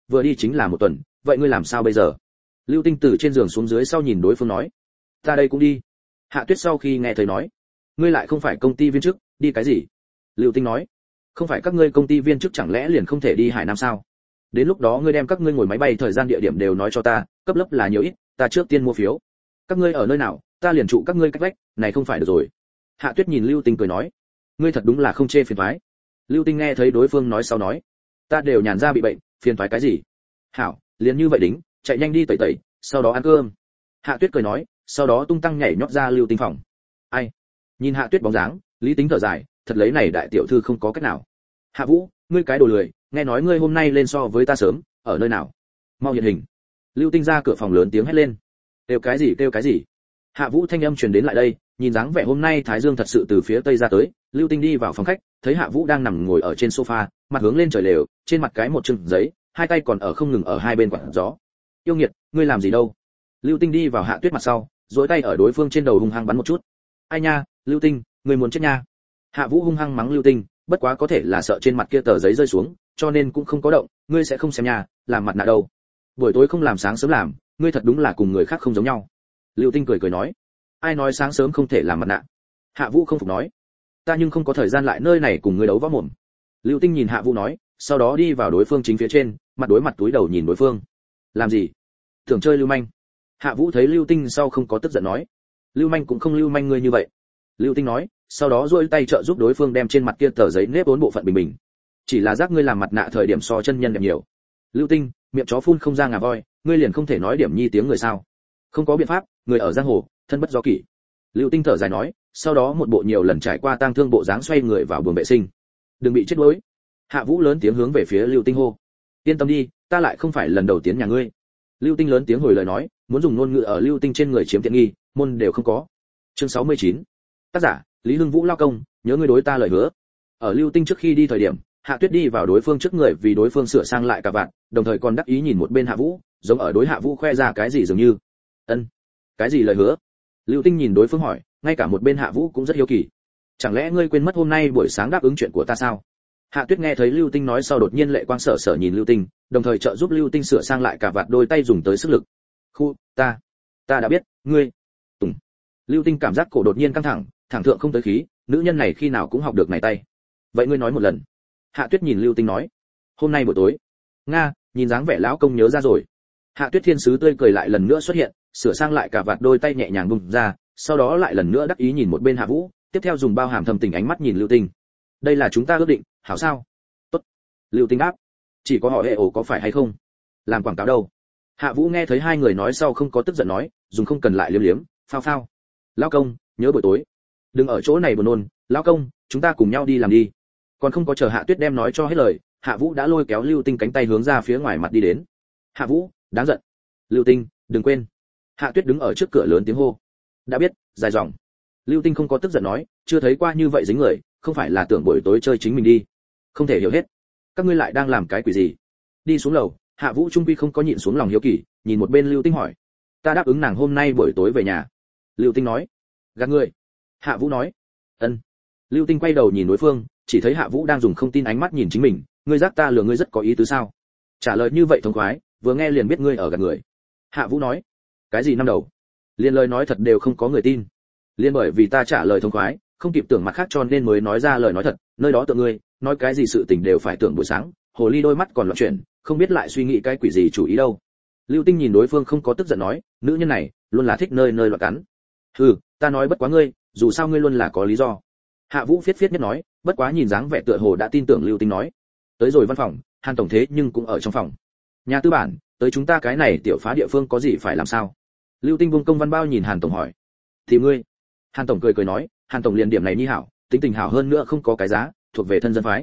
Vừa đi chính là một tuần, vậy ngươi làm sao bây giờ? Lưu Tinh từ trên giường xuống dưới sau nhìn đối phương nói, ta đây cũng đi. Hạ Tuyết sau khi nghe thấy nói, ngươi lại không phải công ty viên chức, đi cái gì? Lưu Tinh nói, không phải các ngươi công ty viên chức chẳng lẽ liền không thể đi Hải Nam sao? Đến lúc đó ngươi đem các ngươi ngồi máy bay thời gian địa điểm đều nói cho ta, cấp lớp là nhiều ít, ta trước tiên mua phiếu. Các ngươi ở nơi nào, ta liền trụ các ngươi cách vách, này không phải được rồi. Hạ Tuyết nhìn Lưu Tinh cười nói, ngươi thật đúng là không chê phiền toái. Lưu Tinh nghe thấy đối phương nói sau nói, ta đều nhàn ra bị bệnh, phiền toái cái gì? Hảo, liền như vậy đính, chạy nhanh đi tẩy tẩy, sau đó ăn cơm. Hạ Tuyết cười nói, sau đó tung tăng nhảy nhót ra Lưu Tinh phòng. Ai? Nhìn Hạ Tuyết bóng dáng, Lý Tính thở dài, thật lấy này đại tiểu thư không có cách nào. Hạ Vũ, ngươi cái đồ lười, nghe nói ngươi hôm nay lên so với ta sớm, ở nơi nào? Mau hiện hình. Lưu Tinh ra cửa phòng lớn tiếng hét lên. Kêu cái gì kêu cái gì? Hạ Vũ thanh âm truyền đến lại đây, nhìn dáng vẻ hôm nay Thái Dương thật sự từ phía tây ra tới, Lưu Tinh đi vào phòng khách, thấy Hạ Vũ đang nằm ngồi ở trên sofa, mặt hướng lên trời lều, trên mặt cái một chừng giấy, hai tay còn ở không ngừng ở hai bên quạt gió. Yêu nghiệt, ngươi làm gì đâu? Lưu Tinh đi vào Hạ Tuyết mặt sau, duỗi tay ở đối phương trên đầu hung hăng bắn một chút. Ai nha, Lưu Tinh, ngươi muốn chết nha. Hạ Vũ hung hăng mắng Lưu Tinh, bất quá có thể là sợ trên mặt kia tờ giấy rơi xuống, cho nên cũng không có động, ngươi sẽ không xem nha, làm mặt nạ đâu. Buổi tối không làm sáng sớm làm, ngươi thật đúng là cùng người khác không giống nhau. Lưu Tinh cười cười nói, ai nói sáng sớm không thể làm mặt nạ? Hạ Vũ không phục nói, ta nhưng không có thời gian lại nơi này cùng ngươi đấu võ mồm. Lưu Tinh nhìn Hạ Vũ nói, sau đó đi vào đối phương chính phía trên, mặt đối mặt túi đầu nhìn đối phương. Làm gì? Tưởng chơi lưu manh. Hạ Vũ thấy Lưu Tinh sau không có tức giận nói, lưu manh cũng không lưu manh ngươi như vậy. Lưu Tinh nói, sau đó duỗi tay trợ giúp đối phương đem trên mặt kia tờ giấy nếp bốn bộ phận bình bình. Chỉ là giác ngươi làm mặt nạ thời điểm so chân nhân đẹp nhiều. Lưu Tinh, miệng chó phun không ra ngà voi, ngươi liền không thể nói điểm nhi tiếng người sao? Không có biện pháp, người ở giang hồ, thân bất do kỷ. Lưu Tinh thở dài nói, sau đó một bộ nhiều lần trải qua tang thương bộ dáng xoay người vào buồng vệ sinh. Đừng bị chết đuối. Hạ Vũ lớn tiếng hướng về phía Lưu Tinh hô, yên tâm đi, ta lại không phải lần đầu tiến nhà ngươi. Lưu Tinh lớn tiếng hồi lời nói, muốn dùng ngôn ngữ ở Lưu Tinh trên người chiếm tiện nghi, môn đều không có. Chương 69. Tác giả, Lý Hưng Vũ lao công, nhớ ngươi đối ta lời hứa. Ở Lưu Tinh trước khi đi thời điểm, Hạ Tuyết đi vào đối phương trước người vì đối phương sửa sang lại cả vạn, đồng thời còn đắc ý nhìn một bên Hạ Vũ, giống ở đối Hạ Vũ khoe ra cái gì dường như. Ân, cái gì lời hứa? Lưu Tinh nhìn đối phương hỏi, ngay cả một bên Hạ Vũ cũng rất hiếu kỳ. Chẳng lẽ ngươi quên mất hôm nay buổi sáng đáp ứng chuyện của ta sao? Hạ Tuyết nghe thấy Lưu Tinh nói sau đột nhiên lệ quang sở sở nhìn Lưu Tinh, đồng thời trợ giúp Lưu Tinh sửa sang lại cả vạt đôi tay dùng tới sức lực. Khu, ta đã biết, ngươi. Tùng. Lưu Tinh cảm giác cổ đột nhiên căng thẳng, thẳng thượng không tới khí, nữ nhân này khi nào cũng học được này tay. Vậy ngươi nói một lần. Hạ Tuyết nhìn Lưu Tinh nói, hôm nay buổi tối. Nga, nhìn dáng vẻ lão công nhớ ra rồi. Hạ Tuyết thiên sứ tươi cười lại lần nữa xuất hiện, sửa sang lại cả vạt đôi tay nhẹ nhàng bung ra, sau đó lại lần nữa đắc ý nhìn một bên Hạ Vũ, tiếp theo dùng bao hàm thầm tình ánh mắt nhìn Lưu Tinh. Đây là chúng ta ước định, hảo sao? Tốt. Lưu Tinh đáp, chỉ có họ hệ ổ có phải hay không? Làm quảng cáo đâu? Hạ Vũ nghe thấy hai người nói sau không có tức giận nói, dùng không cần lại liếm liếm, phao phao. Lão công, nhớ buổi tối. Đừng ở chỗ này buồn nôn, lão công, chúng ta cùng nhau đi làm đi. Còn không có chờ Hạ Tuyết đem nói cho hết lời, Hạ Vũ đã lôi kéo Lưu Tinh cánh tay hướng ra phía ngoài mặt đi đến. Hạ Vũ, đáng giận. Lưu Tinh, đừng quên. Hạ Tuyết đứng ở trước cửa lớn tiếng hô. Đã biết, dài dòng. Lưu Tinh không có tức giận nói, chưa thấy qua như vậy dính người, không phải là tưởng buổi tối chơi chính mình đi. Không thể hiểu hết. Các ngươi lại đang làm cái quỷ gì? Đi xuống lầu, Hạ Vũ trung quy không có nhịn xuống lòng hiếu kỳ, nhìn một bên Lưu Tinh hỏi. Ta đáp ứng nàng hôm nay buổi tối về nhà. Lưu Tinh nói. Gạt ngươi. Hạ Vũ nói. Ân. Lưu Tinh quay đầu nhìn đối phương, chỉ thấy Hạ Vũ đang dùng không tin ánh mắt nhìn chính mình, ngươi giác ta lừa ngươi rất có ý tứ sao? Trả lời như vậy thông khoái, vừa nghe liền biết ngươi ở gạt người. Hạ Vũ nói. Cái gì năm đầu? Liên lời nói thật đều không có người tin. Liên bởi vì ta trả lời thông khoái, không kịp tưởng mặt khác cho nên mới nói ra lời nói thật, nơi đó tự ngươi, nói cái gì sự tình đều phải tưởng buổi sáng, hồ ly đôi mắt còn loạn chuyển, không biết lại suy nghĩ cái quỷ gì chủ ý đâu. Lưu Tinh nhìn đối phương không có tức giận nói, nữ nhân này luôn là thích nơi nơi loạn cắn. Ta nói bất quá ngươi, dù sao ngươi luôn là có lý do. Hạ Vũ phiết phiết nhất nói, bất quá nhìn dáng vẻ tựa hồ đã tin tưởng Lưu Tinh nói. Tới rồi văn phòng, Hàn tổng thế nhưng cũng ở trong phòng. Nhà tư bản, tới chúng ta cái này tiểu phá địa phương có gì phải làm sao? Lưu Tinh vung công văn bao nhìn Hàn tổng hỏi. Thì ngươi? Hàn tổng cười cười nói, Hàn tổng liền điểm này nhi hảo, tính tình hảo hơn nữa không có cái giá, thuộc về thân dân phái.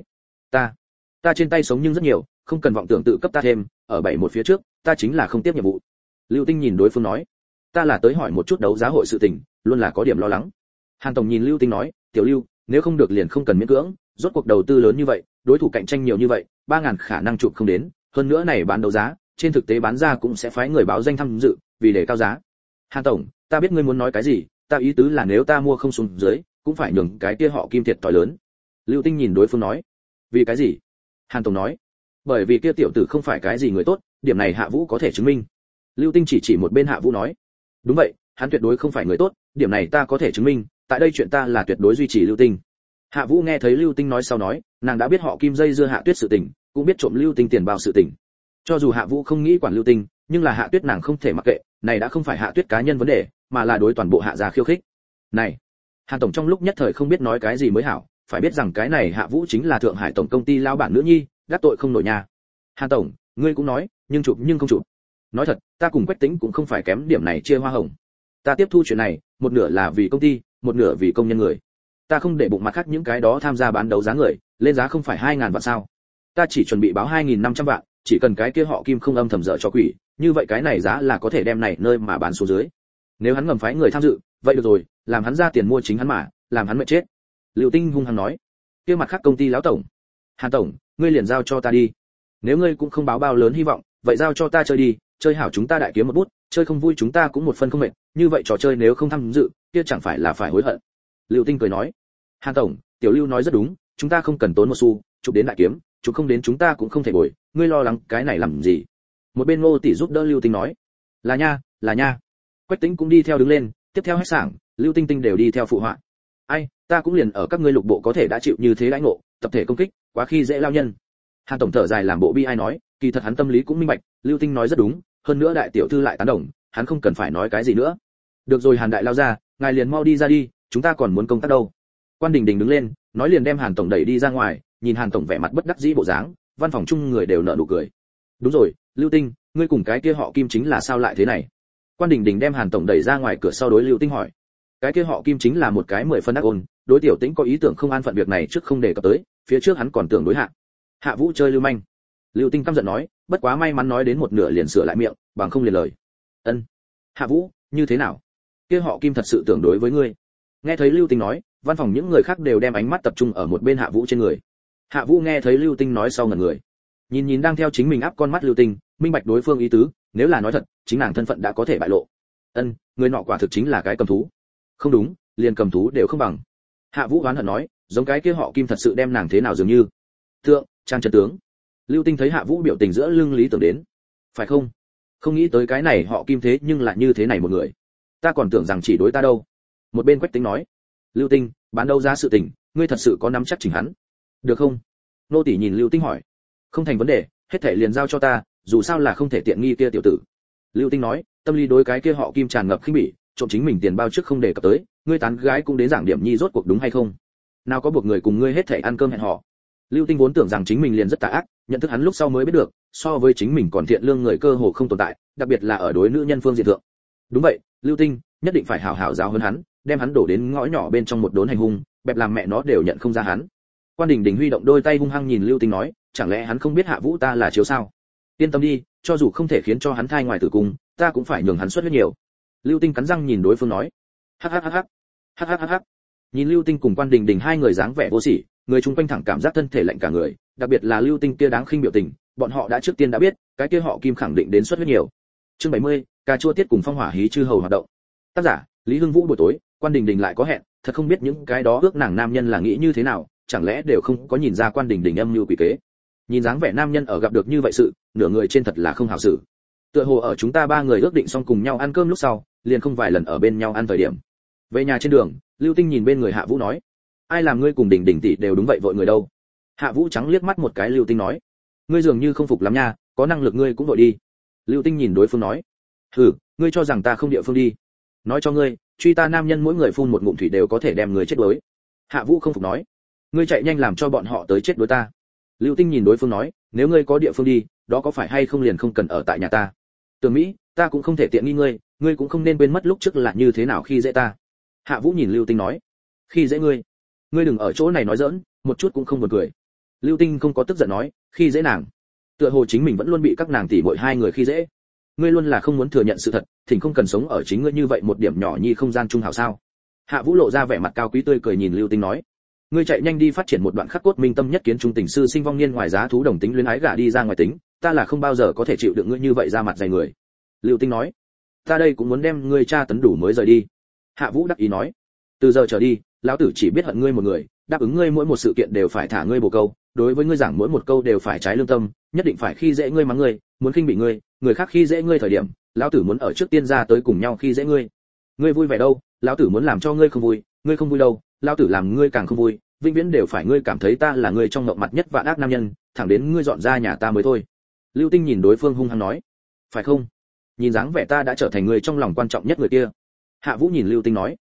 Ta trên tay sống nhưng rất nhiều, không cần vọng tưởng tự cấp ta thêm, ở 71 phía trước, ta chính là không tiếp nhiệm vụ. Lưu Tinh nhìn đối phương nói, ta là tới hỏi một chút đấu giá hội sự tình, luôn là có điểm lo lắng. Hàn tổng nhìn Lưu Tinh nói, tiểu Lưu, nếu không được liền không cần miễn cưỡng, rốt cuộc đầu tư lớn như vậy, đối thủ cạnh tranh nhiều như vậy, 3000 khả năng chụp không đến, hơn nữa này bán đấu giá, trên thực tế bán ra cũng sẽ phái người báo danh tham dự, vì để cao giá. Hàn tổng, ta biết ngươi muốn nói cái gì, ta ý tứ là nếu ta mua không xuống dưới, cũng phải nhường cái kia họ Kim thiệt thòi lớn. Lưu Tinh nhìn đối phương nói, vì cái gì? Hàn tổng nói, Bởi vì kia tiểu tử không phải cái gì người tốt, điểm này Hạ Vũ có thể chứng minh. Lưu Tinh chỉ một bên Hạ Vũ nói, đúng vậy, hắn tuyệt đối không phải người tốt, điểm này ta có thể chứng minh, tại đây chuyện ta là tuyệt đối duy trì Lưu Tinh. Hạ Vũ nghe thấy Lưu Tinh nói sau nói, nàng đã biết họ Kim dây dưa Hạ Tuyết sự tình, cũng biết trộm Lưu Tinh tiền bao sự tình. Cho dù Hạ Vũ không nghĩ quản Lưu Tinh, nhưng là Hạ Tuyết nàng không thể mặc kệ, này đã không phải Hạ Tuyết cá nhân vấn đề, mà là đối toàn bộ Hạ gia khiêu khích. Này, Hàn tổng trong lúc nhất thời không biết nói cái gì mới hảo, phải biết rằng cái này Hạ Vũ chính là Thượng Hải tổng công ty lão bản nữ nhi, gác tội không nổi nhà. Hàn tổng, ngươi cũng nói, nhưng chụp nhưng không chụp. Nói thật, ta cùng Quách Tĩnh cũng không phải kém điểm này chia hoa hồng. Ta tiếp thu chuyện này, một nửa là vì công ty, một nửa vì công nhân người. Ta không để bụng mặt khác những cái đó tham gia bán đấu giá người, lên giá không phải 2000 vạn sao? Ta chỉ chuẩn bị báo 2500 vạn, chỉ cần cái kia họ Kim không âm thầm dở cho quỷ, như vậy cái này giá là có thể đem này nơi mà bán xuống dưới. Nếu hắn ngầm phái người tham dự, vậy được rồi, làm hắn ra tiền mua chính hắn mà, làm hắn mệt chết. Lưu Tinh hung hăng nói, kia mặt khác công ty lão tổng, Hàn tổng, ngươi liền giao cho ta đi. Nếu ngươi cũng không báo bao lớn hy vọng, vậy giao cho ta chơi đi, chơi hảo chúng ta đại kiếm một bút, chơi không vui chúng ta cũng một phân không mệt, như vậy trò chơi nếu không tham dự, kia chẳng phải là phải hối hận. Lưu Tinh cười nói, Hàn tổng, Tiểu Lưu nói rất đúng, chúng ta không cần tốn một xu, chụp đến đại kiếm, chụp không đến chúng ta cũng không thể bồi, ngươi lo lắng cái này làm gì? Một bên Ngô tỷ giúp đỡ Lưu Tinh nói, là nha. Quách Tĩnh cũng đi theo đứng lên, tiếp theo hết sảng, Lưu Tinh Tinh đều đi theo phụ họa. Ai, ta cũng liền ở các ngươi lục bộ có thể đã chịu như thế đãi ngộ, tập thể công kích, quá khi dễ lao nhân. Hàn tổng thở dài làm bộ bi ai nói, kỳ thật hắn tâm lý cũng minh bạch, Lưu Tinh nói rất đúng, hơn nữa đại tiểu thư lại tán đồng, hắn không cần phải nói cái gì nữa. Được rồi Hàn đại lao ra, ngài liền mau đi ra đi, chúng ta còn muốn công tác đâu. Quan Đình Đình đứng lên, nói liền đem Hàn tổng đẩy đi ra ngoài, nhìn Hàn tổng vẻ mặt bất đắc dĩ bộ dáng, văn phòng chung người đều nở nụ cười. Đúng rồi, Lưu Tinh, ngươi cùng cái kia họ Kim chính là sao lại thế này? Quan Đình Đình đem Hàn tổng đẩy ra ngoài cửa sau đối Lưu Tinh hỏi. Cái kia họ Kim chính là một cái 10 phân ác ôn, đối Tiểu Tĩnh có ý tưởng không an phận việc này trước không đề cập tới, phía trước hắn còn tưởng đối hạ. Hạ Vũ chơi lưu manh. Lưu Tinh căm giận nói, bất quá may mắn nói đến một nửa liền sửa lại miệng, bằng không liền lời. Ân. Hạ Vũ, như thế nào? Kia họ Kim thật sự tưởng đối với ngươi. Nghe thấy Lưu Tinh nói, văn phòng những người khác đều đem ánh mắt tập trung ở một bên Hạ Vũ trên người. Hạ Vũ nghe thấy Lưu Tinh nói sau ngẩn người. Nhìn đang theo chính mình áp con mắt Lưu Tinh, minh bạch đối phương ý tứ, nếu là nói thật, chính nàng thân phận đã có thể bại lộ. Ân, người nọ quả thực chính là cái cầm thú. Không đúng, liền cầm thú đều không bằng. Hạ Vũ oán hận nói, giống cái kia họ Kim thật sự đem nàng thế nào dường như. Tượng, trang chân tướng. Lưu Tinh thấy Hạ Vũ biểu tình giữa lưng lý tưởng đến. Phải không? Không nghĩ tới cái này họ Kim thế nhưng lại như thế này một người. Ta còn tưởng rằng chỉ đối ta đâu. Một bên Quách Tĩnh nói. Lưu Tinh, bán đâu ra sự tình, ngươi thật sự có nắm chắc chỉnh hắn. Được không? Nô tỷ nhìn Lưu Tinh hỏi. Không thành vấn đề, hết thảy liền giao cho ta, dù sao là không thể tiện nghi kia tiểu tử. Lưu Tinh nói, tâm lý đối cái kia họ Kim tràn ngập khinh bỉ, trộm chính mình tiền bao trước không đề cập tới, ngươi tán gái cũng đến giảng điểm nhi rốt cuộc đúng hay không? Nào có buộc người cùng ngươi hết thảy ăn cơm hẹn hò. Lưu Tinh vốn tưởng rằng chính mình liền rất tà ác, nhận thức hắn lúc sau mới biết được, so với chính mình còn thiện lương người cơ hồ không tồn tại, đặc biệt là ở đối nữ nhân phương diện thượng. Đúng vậy, Lưu Tinh, nhất định phải hảo hảo giáo huấn hắn, đem hắn đổ đến ngõ nhỏ bên trong một đốn hành hung, bẹp làm mẹ nó đều nhận không ra hắn. Quan Đình Đình huy động đôi tay hung hăng nhìn Lưu Tinh nói, chẳng lẽ hắn không biết Hạ Vũ ta là chiếu sao? Yên tâm đi, cho dù không thể khiến cho hắn thai ngoài tử cung, ta cũng phải nhường hắn xuất huyết nhiều. Lưu Tinh cắn răng nhìn đối phương nói, hắc hắc hắc hắc, hắc hắc hắc hắc. Nhìn Lưu Tinh cùng Quan Đình Đình hai người dáng vẻ vô sỉ, người chung quanh thẳng cảm giác thân thể lạnh cả người, đặc biệt là Lưu Tinh kia đáng khinh biểu tình, bọn họ đã trước tiên đã biết, cái kia họ Kim khẳng định đến xuất huyết nhiều. Chương 70, cà chua tiết cùng phong hỏa hí chư hầu hoạt động. Tác giả, Lý Hưng Vũ buổi tối, Quan Đình Đình lại có hẹn, thật không biết những cái đó ước nàng nam nhân là nghĩ như thế nào, chẳng lẽ đều không có nhìn ra Quan Đình Đình âm mưu quỷ kế. Nhìn dáng vẻ nam nhân ở gặp được như vậy sự, nửa người trên thật là không hảo xử. Tựa hồ ở chúng ta ba người ước định xong cùng nhau ăn cơm lúc sau, liền không vài lần ở bên nhau ăn thời điểm. Về nhà trên đường, Lưu Tinh nhìn bên người Hạ Vũ nói, ai làm ngươi cùng Đình Đình tỷ đều đúng vậy vội người đâu. Hạ Vũ trắng liếc mắt một cái Lưu Tinh nói, ngươi dường như không phục lắm nha, có năng lực ngươi cũng vội đi. Lưu Tinh nhìn đối phương nói, hừ, ngươi cho rằng ta không địa phương đi. Nói cho ngươi, truy ta nam nhân mỗi người phun một ngụm thủy đều có thể đem người chết đuối. Hạ Vũ không phục nói, ngươi chạy nhanh làm cho bọn họ tới chết đối ta. Lưu Tinh nhìn đối phương nói, nếu ngươi có địa phương đi, đó có phải hay không liền không cần ở tại nhà ta. Tưởng Mỹ, ta cũng không thể tiện nghi ngươi, ngươi cũng không nên quên mất lúc trước là như thế nào khi dễ ta. Hạ Vũ nhìn Lưu Tinh nói, khi dễ ngươi, ngươi đừng ở chỗ này nói giỡn, một chút cũng không buồn cười. Lưu Tinh không có tức giận nói, khi dễ nàng, tựa hồ chính mình vẫn luôn bị các nàng tỷ muội hai người khi dễ. Ngươi luôn là không muốn thừa nhận sự thật, thỉnh không cần sống ở chính ngươi như vậy một điểm nhỏ nhi không gian trung hảo sao? Hạ Vũ lộ ra vẻ mặt cao quý tươi cười nhìn Lưu Tinh nói, ngươi chạy nhanh đi phát triển một đoạn khắc cốt minh tâm nhất kiến trung tình sư sinh vong niên ngoài giá thú đồng tính luyến ái gả đi ra ngoài tính, ta là không bao giờ có thể chịu đựng ngươi như vậy ra mặt dày người. Lưu Tinh nói, ta đây cũng muốn đem ngươi tra tấn đủ mới rời đi. Hạ Vũ đắc ý nói, từ giờ trở đi, lão tử chỉ biết hận ngươi một người, đáp ứng ngươi mỗi một sự kiện đều phải thả ngươi bồ câu, đối với ngươi giảng mỗi một câu đều phải trái lương tâm, nhất định phải khi dễ ngươi mắng ngươi, muốn khinh bị ngươi, người khác khi dễ ngươi thời điểm, lão tử muốn ở trước tiên ra tới cùng nhau khi dễ ngươi. Ngươi vui vẻ đâu, lão tử muốn làm cho ngươi không vui, ngươi không vui đâu, lão tử làm ngươi càng không vui, vĩnh viễn đều phải ngươi cảm thấy ta là người trong ngộng mặt nhất vạn ác nam nhân, thẳng đến ngươi dọn ra nhà ta mới thôi. Lưu Tinh nhìn đối phương hung hăng nói, phải không? Nhìn dáng vẻ ta đã trở thành người trong lòng quan trọng nhất người kia. Hạ Vũ nhìn Lưu Tinh nói,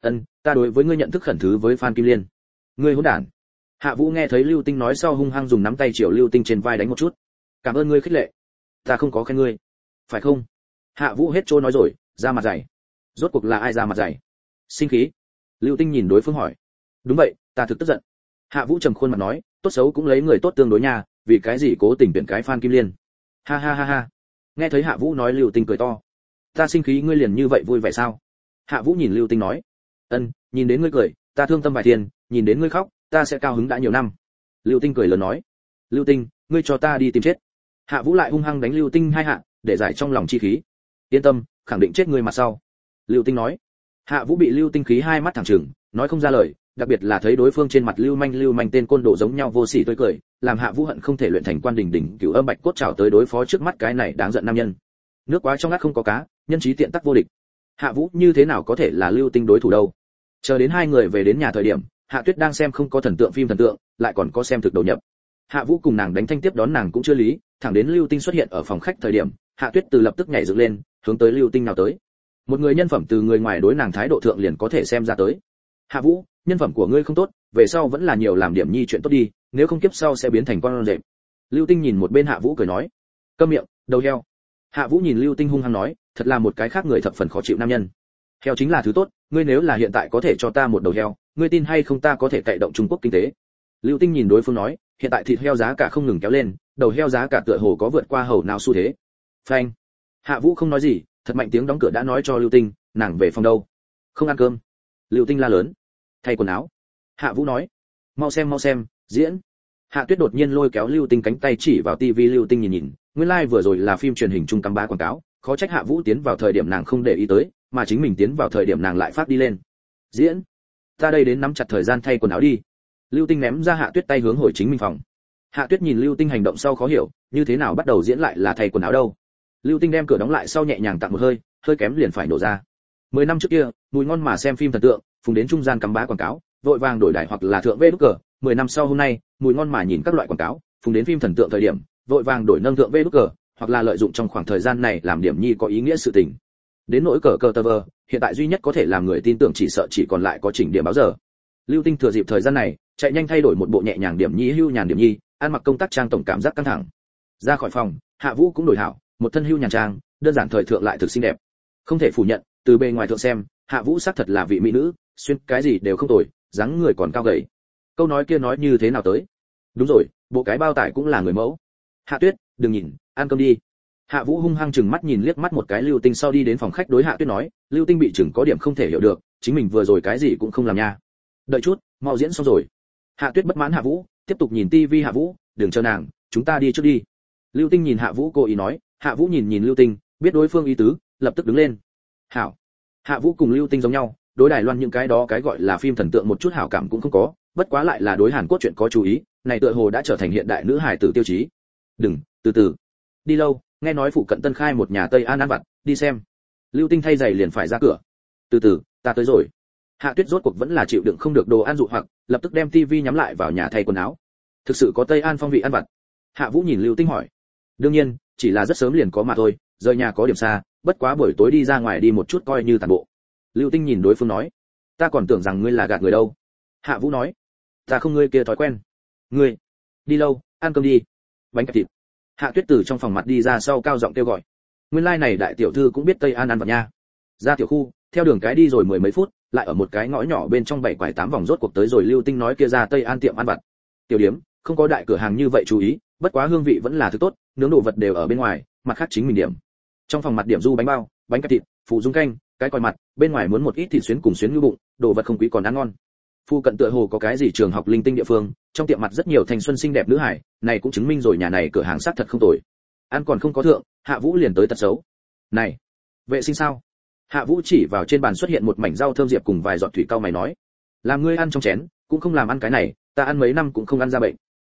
ta đối với ngươi nhận thức khẩn thứ với Phan Kim Liên. Ngươi hỗn đản. Hạ Vũ nghe thấy Lưu Tinh nói sau hung hăng dùng nắm tay chiều Lưu Tinh trên vai đánh một chút. Cảm ơn ngươi khích lệ. Ta không có khen ngươi. Phải không? Hạ Vũ hết trôi nói rồi, ra mặt dày. Rốt cuộc là ai ra mặt dày? Sinh khí. Lưu Tinh nhìn đối phương hỏi. Đúng vậy, ta thực tức giận. Hạ Vũ trầm khuôn mặt nói, tốt xấu cũng lấy người tốt tương đối nha, vì cái gì cố tình tuyển cái Phan Kim Liên. Ha ha ha ha. Nghe thấy Hạ Vũ nói Lưu Tinh cười to. Ta sinh khí ngươi liền như vậy vui vẻ sao? Hạ Vũ nhìn Lưu Tinh nói. Nhìn đến ngươi cười, ta thương tâm vài tiền, nhìn đến ngươi khóc, ta sẽ cao hứng đã nhiều năm. Lưu Tinh cười lớn nói. Lưu Tinh, ngươi cho ta đi tìm chết. Hạ Vũ lại hung hăng đánh Lưu Tinh hai hạ, để giải trong lòng chi khí. Yên tâm, khẳng định chết ngươi mặt sau. Lưu Tinh nói. Hạ Vũ bị Lưu Tinh khí hai mắt thẳng trừng, nói không ra lời, đặc biệt là thấy đối phương trên mặt lưu manh tên côn đồ giống nhau vô sỉ tươi cười, làm Hạ Vũ hận không thể luyện thành quan đỉnh đỉnh cửu âm bạch cốt trảo tới đối phó trước mắt cái này đáng giận nam nhân. Nước quá trong ngắt không có cá, nhân trí tiện tắc vô địch. Hạ Vũ như thế nào có thể là Lưu Tinh đối thủ đâu? Chờ đến hai người về đến nhà thời điểm, Hạ Tuyết đang xem không có thần tượng phim thần tượng, lại còn có xem thực đầu nhập. Hạ Vũ cùng nàng đánh thanh tiếp đón nàng cũng chưa lý, thẳng đến Lưu Tinh xuất hiện ở phòng khách thời điểm, Hạ Tuyết từ lập tức nhảy dựng lên, hướng tới Lưu Tinh nào tới. Một người nhân phẩm từ người ngoài đối nàng thái độ thượng liền có thể xem ra tới. Hạ Vũ, nhân phẩm của ngươi không tốt, về sau vẫn là nhiều làm điểm nhi chuyện tốt đi, nếu không kiếp sau sẽ biến thành con rệp. Lưu Tinh nhìn một bên Hạ Vũ cười nói, câm miệng, đầu heo. Hạ Vũ nhìn Lưu Tinh hung hăng nói, thật là một cái khác người thập phần khó chịu nam nhân. Heo chính là thứ tốt, ngươi nếu là hiện tại có thể cho ta một đầu heo, ngươi tin hay không ta có thể cậy động Trung Quốc kinh tế. Lưu Tinh nhìn đối phương nói, hiện tại thịt heo giá cả không ngừng kéo lên, đầu heo giá cả tựa hồ có vượt qua hầu nào xu thế. Phanh. Hạ Vũ không nói gì, thật mạnh tiếng đóng cửa đã nói cho Lưu Tinh, nàng về phòng đâu. Không ăn cơm. Lưu Tinh la lớn. Thay quần áo. Hạ Vũ nói, mau xem, diễn. Hạ Tuyết đột nhiên lôi kéo Lưu Tinh cánh tay chỉ vào tivi. Lưu Tinh nhìn, nguyên lai vừa rồi là phim truyền hình trung cắm ba quảng cáo, khó trách Hạ Vũ tiến vào thời điểm nàng không để ý tới, mà chính mình tiến vào thời điểm nàng lại phát đi lên. Diễn. Ta đây đến nắm chặt thời gian thay quần áo đi. Lưu Tinh ném ra Hạ Tuyết tay hướng hồi chính mình phòng. Hạ Tuyết nhìn Lưu Tinh hành động sau khó hiểu, như thế nào bắt đầu diễn lại là thay quần áo đâu. Lưu Tinh đem cửa đóng lại sau nhẹ nhàng tặng một hơi, hơi kém liền phải nổ ra. 10 năm trước kia, mùi ngon mà xem phim thần tượng, phùng đến trung gian cắm bá quảng cáo, vội vàng đổi đại hoặc là thượng vê đút cờ. 10 năm sau hôm nay, mùi ngon mà nhìn các loại quảng cáo, phùng đến phim thần tượng thời điểm, vội vàng đổi nâng thượng vê đút cờ, hoặc là lợi dụng trong khoảng thời gian này làm điểm nhi có ý nghĩa sự tình. Đến nỗi cờ tờ vờ, hiện tại duy nhất có thể làm người tin tưởng chỉ sợ chỉ còn lại có chỉnh điểm báo giờ. Lưu Tinh thừa dịp thời gian này, chạy nhanh thay đổi một bộ nhẹ nhàng điểm nhi hưu nhàn điểm nhi, ăn mặc công tác trang tổng cảm giác căng thẳng. Ra khỏi phòng, Hạ Vũ cũng đổi hảo, một thân hưu nhàn trang, đơn giản thời thượng lại thực xinh đẹp. Không thể phủ nhận, từ bề ngoài thượng xem, Hạ Vũ xác thật là vị mỹ nữ, xuyên cái gì đều không tồi, dáng người còn cao gầy. Câu nói kia nói như thế nào tới? Đúng rồi, bộ cái bao tải cũng là người mẫu. Hạ Tuyết, đừng nhìn, ăn cơm đi. Hạ Vũ hung hăng chừng mắt nhìn liếc mắt một cái Lưu Tinh sau đi đến phòng khách đối Hạ Tuyết nói, Lưu Tinh bị chừng có điểm không thể hiểu được, chính mình vừa rồi cái gì cũng không làm nha. Đợi chút, mau diễn xong rồi. Hạ Tuyết bất mãn Hạ Vũ, tiếp tục nhìn tivi. Hạ Vũ, đừng chờ nàng, chúng ta đi trước đi. Lưu Tinh nhìn Hạ Vũ cố ý nói, Hạ Vũ nhìn Lưu Tinh, biết đối phương ý tứ, lập tức đứng lên. Hảo. Hạ Vũ cùng Lưu Tinh giống nhau, đối Đài Loan những cái đó cái gọi là phim thần tượng một chút hảo cảm cũng không có, bất quá lại là đối Hàn Quốc chuyện có chú ý, này tựa hồ đã trở thành hiện đại nữ hài tử tiêu chí. Đừng, từ từ. Đi lâu, nghe nói phụ cận Tân khai một nhà Tây An ăn vặt, đi xem. Lưu Tinh thay giày liền phải ra cửa. Từ từ, ta tới rồi. Hạ Tuyết rốt cuộc vẫn là chịu đựng không được đồ ăn dụ hoặc, lập tức đem tivi nhắm lại vào nhà thay quần áo. Thực sự có Tây An phong vị ăn vặt? Hạ Vũ nhìn Lưu Tinh hỏi. Đương nhiên, chỉ là rất sớm liền có mà thôi, rời nhà có điểm xa, bất quá buổi tối đi ra ngoài đi một chút coi như tàn bộ. Lưu Tinh nhìn đối phương nói, ta còn tưởng rằng ngươi là gạt người đâu. Hạ Vũ nói, ta không ngươi kia thói quen. Ngươi, đi lâu, ăn cơm đi. Bánh kẹp thịt. Hạ Tuyết từ trong phòng mặt đi ra sau cao giọng kêu gọi. Nguyên lai này đại tiểu thư cũng biết Tây An ăn vặt nha. Ra tiểu khu, theo đường cái đi rồi mười mấy phút, lại ở một cái ngõ nhỏ bên trong 7 quải 8 vòng rốt cuộc tới rồi. Lưu Tinh nói kia ra Tây An tiệm ăn vặt. Tiểu điếm, không có đại cửa hàng như vậy chú ý, bất quá hương vị vẫn là thứ tốt, nướng đồ vật đều ở bên ngoài, mặt khác chính mình điểm. Trong phòng mặt điểm du bánh bao, bánh kẹp thịt, phụ dung canh, cái coi mặt, bên ngoài muốn một ít thịt xuyến cùng xuyến ngư bụng, đồ vật không quý còn ăn ngon. Phu cận tựa hồ có cái gì trường học linh tinh địa phương, trong tiệm mặt rất nhiều thanh xuân xinh đẹp nữ hải, này cũng chứng minh rồi nhà này cửa hàng xác thật không tồi. Ăn còn không có thượng, Hạ Vũ liền tới tật xấu. Này, vệ sinh sao? Hạ Vũ chỉ vào trên bàn xuất hiện một mảnh rau thơm diệp cùng vài giọt thủy cao mày nói, làm ngươi ăn trong chén, cũng không làm ăn cái này, ta ăn mấy năm cũng không ăn ra bệnh.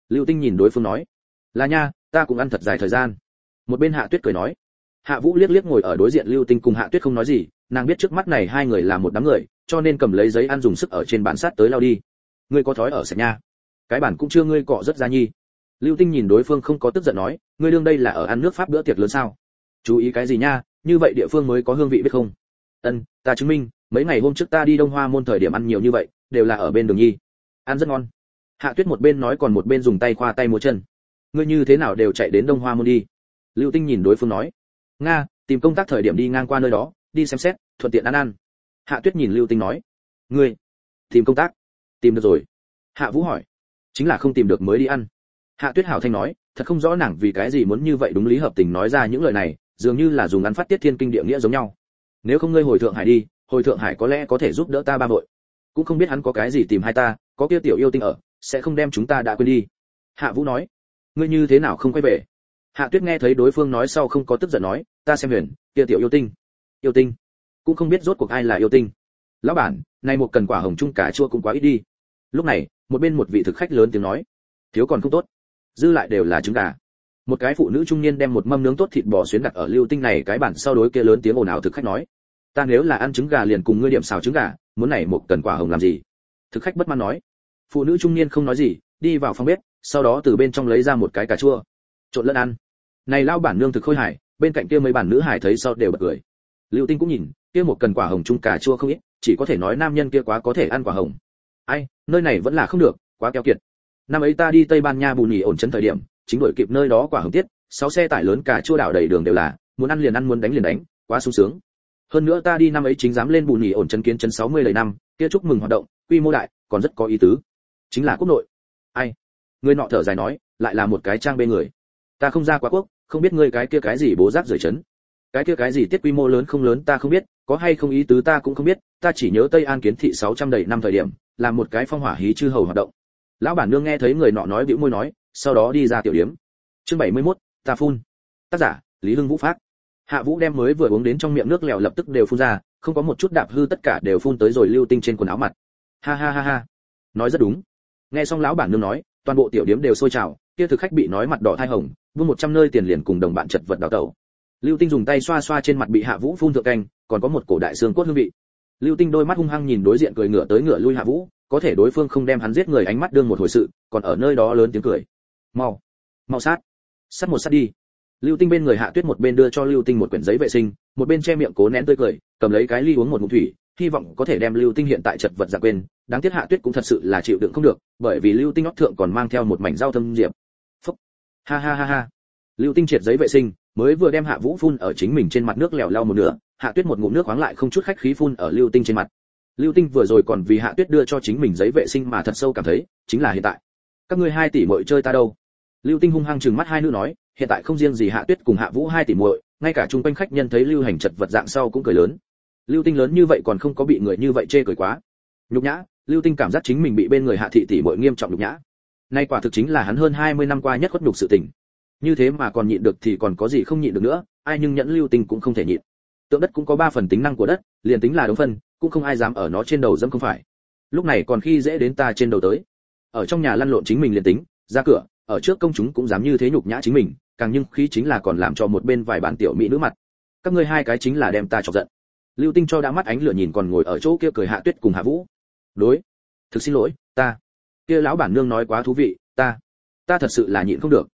Lưu Tinh nhìn đối phương nói, là nha, ta cũng ăn thật dài thời gian. Một bên Hạ Tuyết cười nói. Hạ Vũ liếc liếc ngồi ở đối diện Lưu Tinh cùng Hạ Tuyết không nói gì, nàng biết trước mắt này hai người là một đám người, cho nên cầm lấy giấy ăn dùng sức ở trên bàn sát tới lau đi. Ngươi có thói ở sạch nha. Cái bản cũng chưa ngươi cọ rất ra nhi. Lưu Tinh nhìn đối phương không có tức giận nói, ngươi đương đây là ở ăn nước Pháp bữa tiệc lớn sao? Chú ý cái gì nha, như vậy địa phương mới có hương vị biết không? Ân, ta chứng minh, mấy ngày hôm trước ta đi Đông Hoa môn thời điểm ăn nhiều như vậy, đều là ở bên đường nhi. Ăn rất ngon. Hạ Tuyết một bên nói còn một bên dùng tay khoa tay múa chân. Ngươi như thế nào đều chạy đến Đông Hoa môn đi? Lưu Tinh nhìn đối phương nói. Nga, tìm công tác thời điểm đi ngang qua nơi đó, đi xem xét, thuận tiện ăn ăn. Hạ Tuyết nhìn Lưu Tinh nói. Ngươi tìm công tác? Tìm được rồi. Hạ Vũ hỏi. Chính là không tìm được mới đi ăn. Hạ Tuyết hảo thanh nói, thật không rõ nàng vì cái gì muốn như vậy đúng lý hợp tình nói ra những lời này, dường như là dùng ăn phát tiết thiên kinh địa nghĩa giống nhau. Nếu không ngươi hồi Thượng Hải đi, hồi Thượng Hải có lẽ có thể giúp đỡ ta ba vội. Cũng không biết hắn có cái gì tìm hai ta, có kia tiểu yêu tinh ở, sẽ không đem chúng ta đã quên đi. Hạ Vũ nói, ngươi như thế nào không quay về? Hạ Tuyết nghe thấy đối phương nói sau không có tức giận nói, ta xem huyền, kia tiểu yêu tinh. Yêu tinh? Cũng không biết rốt cuộc ai là yêu tinh. Lão bản, này một cần quả hồng chung cà chua cũng quá ít đi. Lúc này, một bên một vị thực khách lớn tiếng nói, thiếu còn không tốt, dư lại đều là trứng gà. Một cái phụ nữ trung niên đem một mâm nướng tốt thịt bò xuyến đặt ở Lưu Tinh này cái bản sau đối kia lớn tiếng ồn ào thực khách nói, ta nếu là ăn trứng gà liền cùng ngươi điểm xào trứng gà, muốn này một cần quả hồng làm gì? Thực khách bất mãn nói. Phụ nữ trung niên không nói gì, đi vào phòng bếp, sau đó từ bên trong lấy ra một cái cà chua, trộn lẫn ăn. Này lao bản nương thực khôi hài, bên cạnh kia mấy bản nữ hài thấy sau đều bật cười. Lưu Tinh cũng nhìn, kia một cần quả hồng chung cà chua không ít, chỉ có thể nói nam nhân kia quá có thể ăn quả hồng. Ai, nơi này vẫn là không được, quá keo kiệt. Năm ấy ta đi Tây Ban Nha bù nhì ổn trấn thời điểm, chính đuổi kịp nơi đó quả hồng tiết, 6 xe tải lớn cà chua đảo đầy đường đều là, muốn ăn liền ăn muốn đánh liền đánh, quá sung sướng. Hơn nữa ta đi năm ấy chính dám lên bù nhì ổn trấn kiến trấn 60 đầy năm, kia chúc mừng hoạt động, quy mô đại, còn rất có ý tứ. Chính là quốc nội. Ai? Người nọ thở dài nói, lại là một cái trang bê người. Ta không ra quá quốc, không biết ngươi cái kia cái gì bố rác rời trấn. Cái kia cái gì tiết quy mô lớn không lớn ta không biết, có hay không ý tứ ta cũng không biết, ta chỉ nhớ Tây An kiến thị 600 đầy năm thời điểm, làm một cái phong hỏa hí chư hầu hoạt động. Lão bản nương nghe thấy người nọ nói bĩu môi nói, sau đó đi ra tiểu điếm. Chương 71, ta phun. Tác giả, Lý Hưng Vũ phát. Hạ Vũ đem mới vừa uống đến trong miệng nước lèo lập tức đều phun ra, không có một chút đạp hư tất cả đều phun tới rồi Lưu Tinh trên quần áo mặt. Ha ha ha ha. Nói rất đúng. Nghe xong lão bản nương nói, toàn bộ tiểu điếm đều sôi trào, kia thực khách bị nói mặt đỏ thai hồng, buông 100 nơi tiền liền cùng đồng bạn chật vật đào tẩu. Lưu Tinh dùng tay xoa xoa trên mặt bị Hạ Vũ phun thượng canh, còn có một cổ đại xương cốt hương vị. Lưu Tinh đôi mắt hung hăng nhìn đối diện cười ngửa tới ngửa lui Hạ Vũ, có thể đối phương không đem hắn giết người ánh mắt đương một hồi sự, còn ở nơi đó lớn tiếng cười. Mau, mau sát một sát đi. Lưu Tinh bên người Hạ Tuyết một bên đưa cho Lưu Tinh một quyển giấy vệ sinh, một bên che miệng cố nén tươi cười, cầm lấy cái ly uống một ngụm thủy, hy vọng có thể đem Lưu Tinh hiện tại chật vật giả quên. Đáng tiếc Hạ Tuyết cũng thật sự là chịu đựng không được, bởi vì Lưu Tinh nót thượng còn mang theo một mảnh rau thâm diệp. Phúc. Ha ha ha ha. Lưu Tinh triệt giấy vệ sinh, mới vừa đem Hạ Vũ phun ở chính mình trên mặt nước lèo lau một nửa, Hạ Tuyết một ngụm nước khoáng lại không chút khách khí phun ở Lưu Tinh trên mặt. Lưu Tinh vừa rồi còn vì Hạ Tuyết đưa cho chính mình giấy vệ sinh mà thật sâu cảm thấy, chính là hiện tại. Các ngươi 2 tỷ muội chơi ta đâu? Lưu Tinh hung hăng trừng mắt hai nữ nói, hiện tại không riêng gì Hạ Tuyết cùng Hạ Vũ 2 tỷ muội, ngay cả chung quanh khách nhân thấy Lưu Hành chật vật dạng sau cũng cười lớn. Lưu Tinh lớn như vậy còn không có bị người như vậy chê cười quá. Nhục nhã, Lưu Tinh cảm giác chính mình bị bên người Hạ thị tỷ muội nghiêm trọng nhục nhã. Nay quả thực chính là hắn hơn 20 năm qua nhất khuất nhục sự tình. Như thế mà còn nhịn được thì còn có gì không nhịn được nữa, ai nhưng nhẫn Lưu Tinh cũng không thể nhịn. Tượng đất cũng có 3 phần tính năng của đất, liền tính là đống phân, cũng không ai dám ở nó trên đầu dẫm không phải. Lúc này còn khi dễ đến ta trên đầu tới. Ở trong nhà lăn lộn chính mình liền tính, ra cửa, ở trước công chúng cũng dám như thế nhục nhã chính mình, càng nhưng khí chính là còn làm cho một bên vài bản tiểu mỹ nữ mặt. Các ngươi 2 cái chính là đem ta chọc giận. Lưu Tinh cho đã mắt ánh lửa nhìn còn ngồi ở chỗ kia cười Hạ Tuyết cùng Hạ Vũ. Đối, thực xin lỗi, ta. Kia lão bản nương nói quá thú vị, ta thật sự là nhịn không được.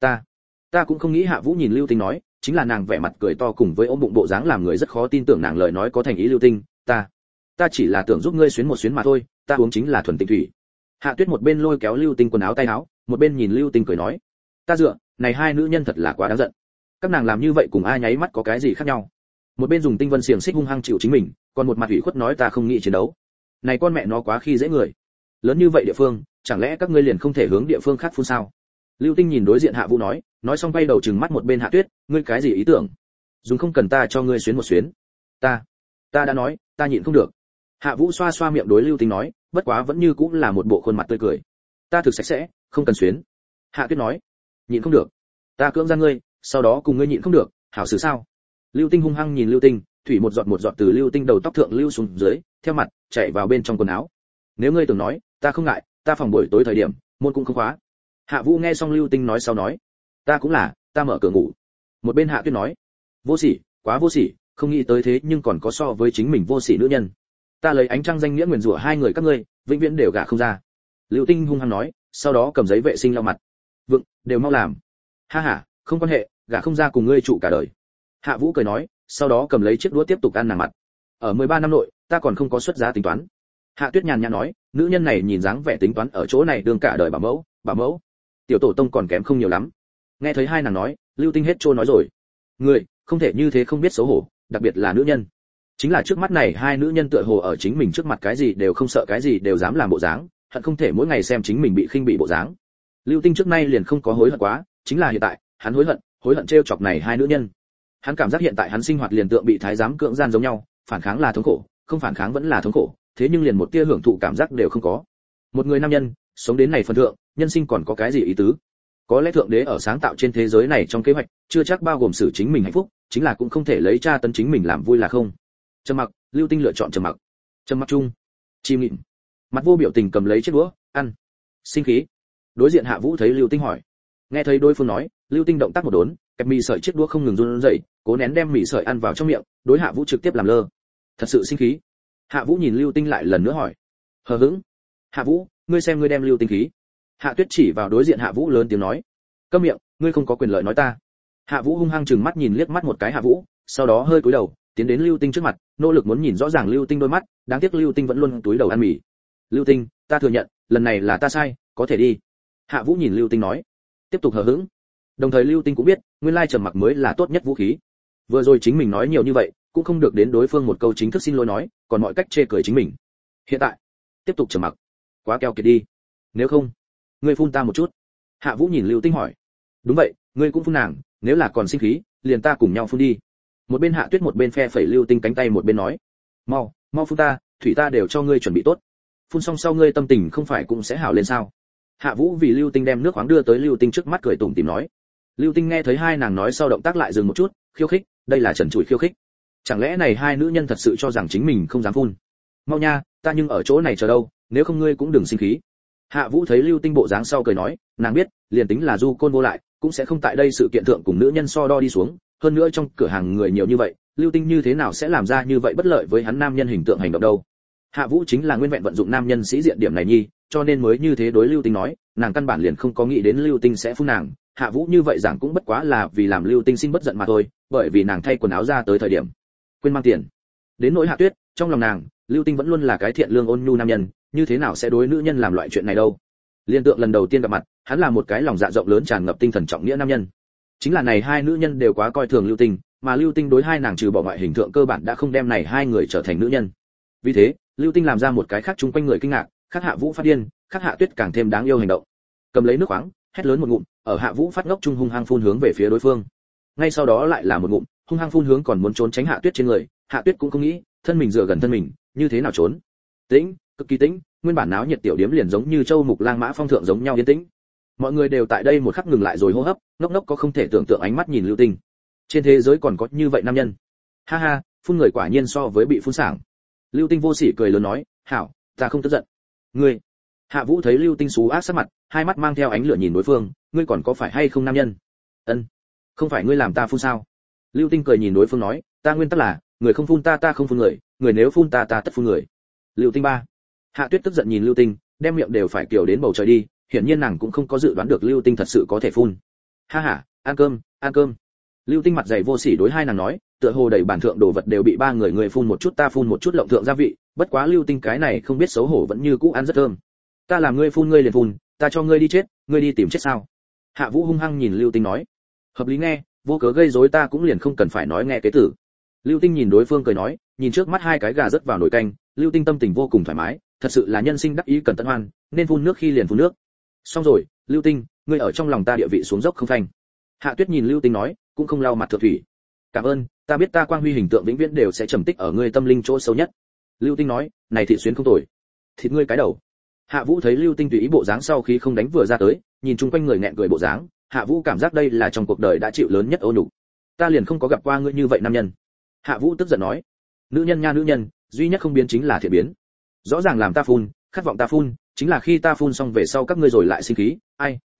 Ta cũng không nghĩ. Hạ Vũ nhìn Lưu Tinh nói, chính là nàng vẻ mặt cười to cùng với ôm bụng bộ dáng làm người rất khó tin tưởng nàng lời nói có thành ý. Lưu Tinh, ta chỉ là tưởng giúp ngươi xuyến một xuyến mà thôi, ta uống chính là thuần tịnh thủy. Hạ Tuyết một bên lôi kéo Lưu Tinh quần áo tay áo, một bên nhìn Lưu Tinh cười nói, ta dựa, này 2 nữ nhân thật là quá đáng giận. Các nàng làm như vậy cùng ai nháy mắt có cái gì khác nhau? Một bên dùng tinh vân xiềng xích hung hăng chịu chính mình, còn một mặt ủy khuất nói ta không nghĩ chiến đấu. Này con mẹ nó quá khi dễ người. Lớn như vậy địa phương, chẳng lẽ các ngươi liền không thể hướng địa phương khác phun sao? Lưu Tinh nhìn đối diện Hạ Vũ nói xong quay đầu trừng mắt một bên Hạ Tuyết, ngươi cái gì ý tưởng? Dùng không cần ta cho ngươi xuyến một xuyến. Ta đã nói, ta nhịn không được. Hạ Vũ xoa xoa miệng đối Lưu Tinh nói, bất quá vẫn như cũng là một bộ khuôn mặt tươi cười. Ta thực sạch sẽ, không cần xuyến. Hạ Tuyết nói, nhịn không được. Ta cưỡng gian ngươi, sau đó cùng ngươi nhịn không được, hảo xử sao? Lưu Tinh hung hăng nhìn Lưu Tinh, thủy một giọt từ Lưu Tinh đầu tóc thượng lưu xuống dưới, theo mặt chảy vào bên trong quần áo. Nếu ngươi tưởng nói, ta không ngại, ta phòng buổi tối thời điểm, môn cũng không khóa. Hạ Vũ nghe xong Lưu Tinh nói sau nói, ta cũng là, ta mở cửa ngủ. Một bên Hạ Tuyết nói, vô sỉ, quá vô sỉ, không nghĩ tới thế nhưng còn có so với chính mình vô sỉ nữ nhân. Ta lấy ánh trăng danh nghĩa nguyền rủa hai người các ngươi, vĩnh viễn đều gả không ra. Lưu Tinh hung hăng nói, sau đó cầm giấy vệ sinh lau mặt. Vượng, đều mau làm. Ha ha, không quan hệ, gả không ra cùng ngươi trụ cả đời. Hạ Vũ cười nói, sau đó cầm lấy chiếc đũa tiếp tục ăn nàng mặt. Ở 13 năm nội, ta còn không có xuất giá tính toán. Hạ Tuyết nhàn nhã nói, nữ nhân này nhìn dáng vẻ tính toán ở chỗ này đương cả đời bảo mẫu. Tiểu tổ tông còn kém không nhiều lắm. Nghe thấy hai nàng nói, Lưu Tinh hết trôi nói rồi. Người, không thể như thế không biết xấu hổ, đặc biệt là nữ nhân. Chính là trước mắt này hai nữ nhân tựa hồ ở chính mình trước mặt cái gì đều không sợ, cái gì đều dám làm bộ dáng, hận không thể mỗi ngày xem chính mình bị khinh bị bộ dáng. Lưu Tinh trước nay liền không có hối hận quá, chính là hiện tại, hắn hối hận trêu chọc này hai nữ nhân. Hắn cảm giác hiện tại hắn sinh hoạt liền tượng bị thái giám cưỡng gian giống nhau, phản kháng là thống khổ, không phản kháng vẫn là thống khổ, thế nhưng liền một tia hưởng thụ cảm giác đều không có. Một người nam nhân, sống đến này phần thượng, nhân sinh còn có cái gì ý tứ? Có lẽ thượng đế ở sáng tạo trên thế giới này trong kế hoạch, chưa chắc bao gồm xử chính mình hạnh phúc, chính là cũng không thể lấy tra tấn chính mình làm vui là không. Trầm mặc, Lưu Tinh lựa chọn trầm mặc. Trầm mặc chung, chim nghịm. Mặt vô biểu tình cầm lấy chiếc đũa, ăn. Sinh khí. Đối diện Hạ Vũ thấy Lưu Tinh hỏi. Nghe thấy đối phương nói, Lưu Tinh động tác một đốn, kẹp mì sợi chiếc đũa không ngừng run rẩy, cố nén đem mì sợi ăn vào trong miệng, đối Hạ Vũ trực tiếp làm lơ. Thật sự sinh khí. Hạ Vũ nhìn Lưu Tinh lại lần nữa hỏi. Hờ hững. Hạ Vũ, ngươi xem ngươi đem Lưu Tinh khí. Hạ Tuyết chỉ vào đối diện Hạ Vũ lớn tiếng nói. Câm miệng, ngươi không có quyền lợi nói ta. Hạ Vũ hung hăng trừng mắt nhìn liếc mắt một cái Hạ Vũ, sau đó hơi cúi đầu, tiến đến Lưu Tinh trước mặt, nỗ lực muốn nhìn rõ ràng Lưu Tinh đôi mắt, đáng tiếc Lưu Tinh vẫn luôn túi đầu ăn mì. Lưu Tinh, ta thừa nhận, lần này là ta sai, có thể đi. Hạ Vũ nhìn Lưu Tinh nói. Tiếp tục hờ hững. Đồng thời Lưu Tinh cũng biết, nguyên lai trầm mặc mới là tốt nhất vũ khí. Vừa rồi chính mình nói nhiều như vậy, cũng không được đến đối phương một câu chính thức xin lỗi nói, còn mọi cách chê cười chính mình. Hiện tại, tiếp tục trầm mặc. Quá keo kiệt đi. Nếu không, ngươi phun ta một chút. Hạ Vũ nhìn Lưu Tinh hỏi. Đúng vậy, ngươi cũng phun nàng, nếu là còn sinh khí, liền ta cùng nhau phun đi. Một bên Hạ Tuyết một bên phe phẩy Lưu Tinh cánh tay một bên nói. Mau, mau phun ta, thủy ta đều cho ngươi chuẩn bị tốt. Phun xong sau ngươi tâm tình không phải cũng sẽ hảo lên sao? Hạ Vũ vì Lưu Tinh đem nước khoáng đưa tới Lưu Tinh trước mắt cười tủm tỉm nói. Lưu Tinh nghe thấy hai nàng nói sau động tác lại dừng một chút, khiêu khích, đây là trần trụi khiêu khích. Chẳng lẽ này hai nữ nhân thật sự cho rằng chính mình không dám phun? Mau nha, ta nhưng ở chỗ này chờ đâu, nếu không ngươi cũng đừng sinh khí. Hạ Vũ thấy Lưu Tinh bộ dáng sau cười nói, nàng biết, liền tính là du côn vô lại, cũng sẽ không tại đây sự kiện thượng cùng nữ nhân so đo đi xuống, hơn nữa trong cửa hàng người nhiều như vậy, Lưu Tinh như thế nào sẽ làm ra như vậy bất lợi với hắn nam nhân hình tượng hành động đâu? Hạ Vũ chính là nguyên vẹn vận dụng nam nhân sĩ diện điểm này nhi, cho nên mới như thế đối Lưu Tinh nói, nàng căn bản liền không có nghĩ đến Lưu Tinh sẽ phun nàng, Hạ Vũ như vậy giảng cũng bất quá là vì làm Lưu Tinh xin bất giận mà thôi, bởi vì nàng thay quần áo ra tới thời điểm quên mang tiền. Đến nỗi Hạ Tuyết, trong lòng nàng, Lưu Tinh vẫn luôn là cái thiện lương ôn nhu nam nhân, như thế nào sẽ đối nữ nhân làm loại chuyện này đâu? Liên tượng lần đầu tiên gặp mặt, hắn là một cái lòng dạ rộng lớn tràn ngập tinh thần trọng nghĩa nam nhân. Chính là này hai nữ nhân đều quá coi thường Lưu Tinh, mà Lưu Tinh đối hai nàng trừ bỏ ngoại hình thượng cơ bản đã không đem này hai người trở thành nữ nhân. Vì thế, Lưu Tinh làm ra một cái khác chung quanh người kinh ngạc, khác Hạ Vũ phát điên, khác Hạ Tuyết càng thêm đáng yêu hành động. Cầm lấy nước khoáng, hét lớn một ngụm, ở Hạ Vũ phát ngốc trung hung hăng phun hướng về phía đối phương. Ngay sau đó lại là một ngụm, hung hăng phun hướng còn muốn trốn tránh Hạ Tuyết trên người, Hạ Tuyết cũng không nghĩ, thân mình dựa gần thân mình, như thế nào trốn. Tĩnh, cực kỳ tĩnh, nguyên bản náo nhiệt tiểu điếm liền giống như châu mục lang mã phong thượng giống nhau yên tĩnh. Mọi người đều tại đây một khắc ngừng lại rồi hô hấp, ngốc ngốc có không thể tưởng tượng ánh mắt nhìn Lưu Tinh. Trên thế giới còn có như vậy nam nhân. Ha ha, phun người quả nhiên so với bị phun sảng. Lưu Tinh vô sỉ cười lớn nói, "Hảo, ta không tức giận." "Ngươi?" Hạ Vũ thấy Lưu Tinh xú ác sắc mặt, hai mắt mang theo ánh lửa nhìn đối phương, "Ngươi còn có phải hay không nam nhân?" "Ân, không phải ngươi làm ta phun sao?" Lưu Tinh cười nhìn đối phương nói, "Ta nguyên tắc là, người không phun ta ta không phun người, người nếu phun ta ta tất phun người." Lưu Tinh ba. Hạ Tuyết tức giận nhìn Lưu Tinh, đem miệng đều phải kiều đến bầu trời đi, hiển nhiên nàng cũng không có dự đoán được Lưu Tinh thật sự có thể phun. "Ha ha, ăn cơm, ăn cơm." Lưu Tinh mặt dày vô sỉ đối hai nàng nói, tựa hồ đầy bản thượng đồ vật đều bị ba người phun một chút ta phun một chút lộng thượng gia vị, bất quá Lưu Tinh cái này không biết xấu hổ vẫn như cũ ăn rất thơm. "Ta làm ngươi phun ngươi liền phun, ta cho ngươi đi chết, ngươi đi tìm chết sao?" Hạ Vũ hung hăng nhìn Lưu Tinh nói. "Hợp lý nghe, vô cớ gây rối ta cũng liền không cần phải nói nghe kế tử." Lưu Tinh nhìn đối phương cười nói, nhìn trước mắt hai cái gà rớt vào nồi canh, Lưu Tinh tâm tình vô cùng thoải mái, thật sự là nhân sinh đắc ý cần tận hoan, nên phun nước khi liền phun nước. "Xong rồi, Lưu Tinh, ngươi ở trong lòng ta địa vị xuống dốc không phanh." Hạ Tuyết nhìn Lưu Tinh nói, cũng không lau mặt thượng thủy. "Cảm ơn, ta biết ta quang huy hình tượng vĩnh viễn đều sẽ trầm tích ở ngươi tâm linh chỗ sâu nhất." Lưu Tinh nói, "Này thị xuyến không tồi." "Thịt ngươi cái đầu." Hạ Vũ thấy Lưu Tinh tùy ý bộ dáng sau khi không đánh vừa ra tới, nhìn chung quanh người nghẹn cười bộ dáng, Hạ Vũ cảm giác đây là trong cuộc đời đã chịu lớn nhất ô nhục. "Ta liền không có gặp qua ngươi như vậy nam nhân." Hạ Vũ tức giận nói, "Nữ nhân nha nữ nhân, duy nhất không biến chính là thiện biến. Rõ ràng làm ta phun, khát vọng ta phun, chính là khi ta phun xong về sau các ngươi rồi lại sinh khí, ai,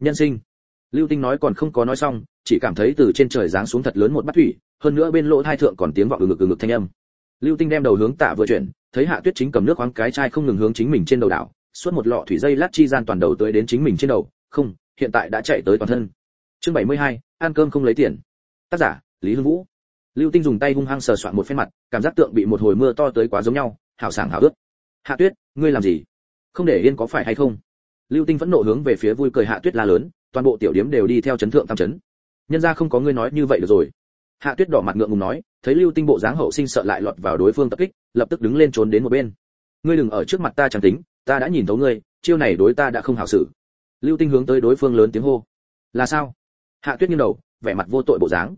nhân sinh. Lưu Tinh nói còn không có nói xong, chỉ cảm thấy từ trên trời giáng xuống thật lớn một bát thủy, hơn nữa bên lỗ tai thượng còn tiếng vọng ngực thanh âm. Lưu Tinh đem đầu hướng tạ vừa chuyển, thấy Hạ Tuyết chính cầm nước khoáng cái chai không ngừng hướng chính mình trên đầu đảo, suốt một lọ thủy dây lát chi gian toàn đầu tới đến chính mình trên đầu, không, hiện tại đã chạy tới toàn thân. Chương 72, ăn cơm không lấy tiền. Tác giả, Lý Hưng Vũ. Lưu Tinh dùng tay hung hăng sờ soạn một phen mặt, cảm giác tượng bị một hồi mưa to tới quá giống nhau, hảo sảng hảo ướt. Hạ Tuyết, ngươi làm gì? Không để yên có phải hay không? Lưu Tinh phẫn nộ hướng về phía vui cười Hạ Tuyết la lớn, toàn bộ tiểu điếm đều đi theo chấn thượng tam chấn. Nhân gia không có ngươi nói như vậy được rồi. Hạ Tuyết đỏ mặt ngượng ngùng nói, thấy Lưu Tinh bộ dáng hậu sinh sợ lại lọt vào đối phương tập kích, lập tức đứng lên trốn đến một bên. Ngươi đừng ở trước mặt ta chẳng tính, ta đã nhìn thấu ngươi, chiêu này đối ta đã không hảo xử. Lưu Tinh hướng tới đối phương lớn tiếng hô. Là sao? Hạ Tuyết nghiêng đầu, vẻ mặt vô tội bộ dáng.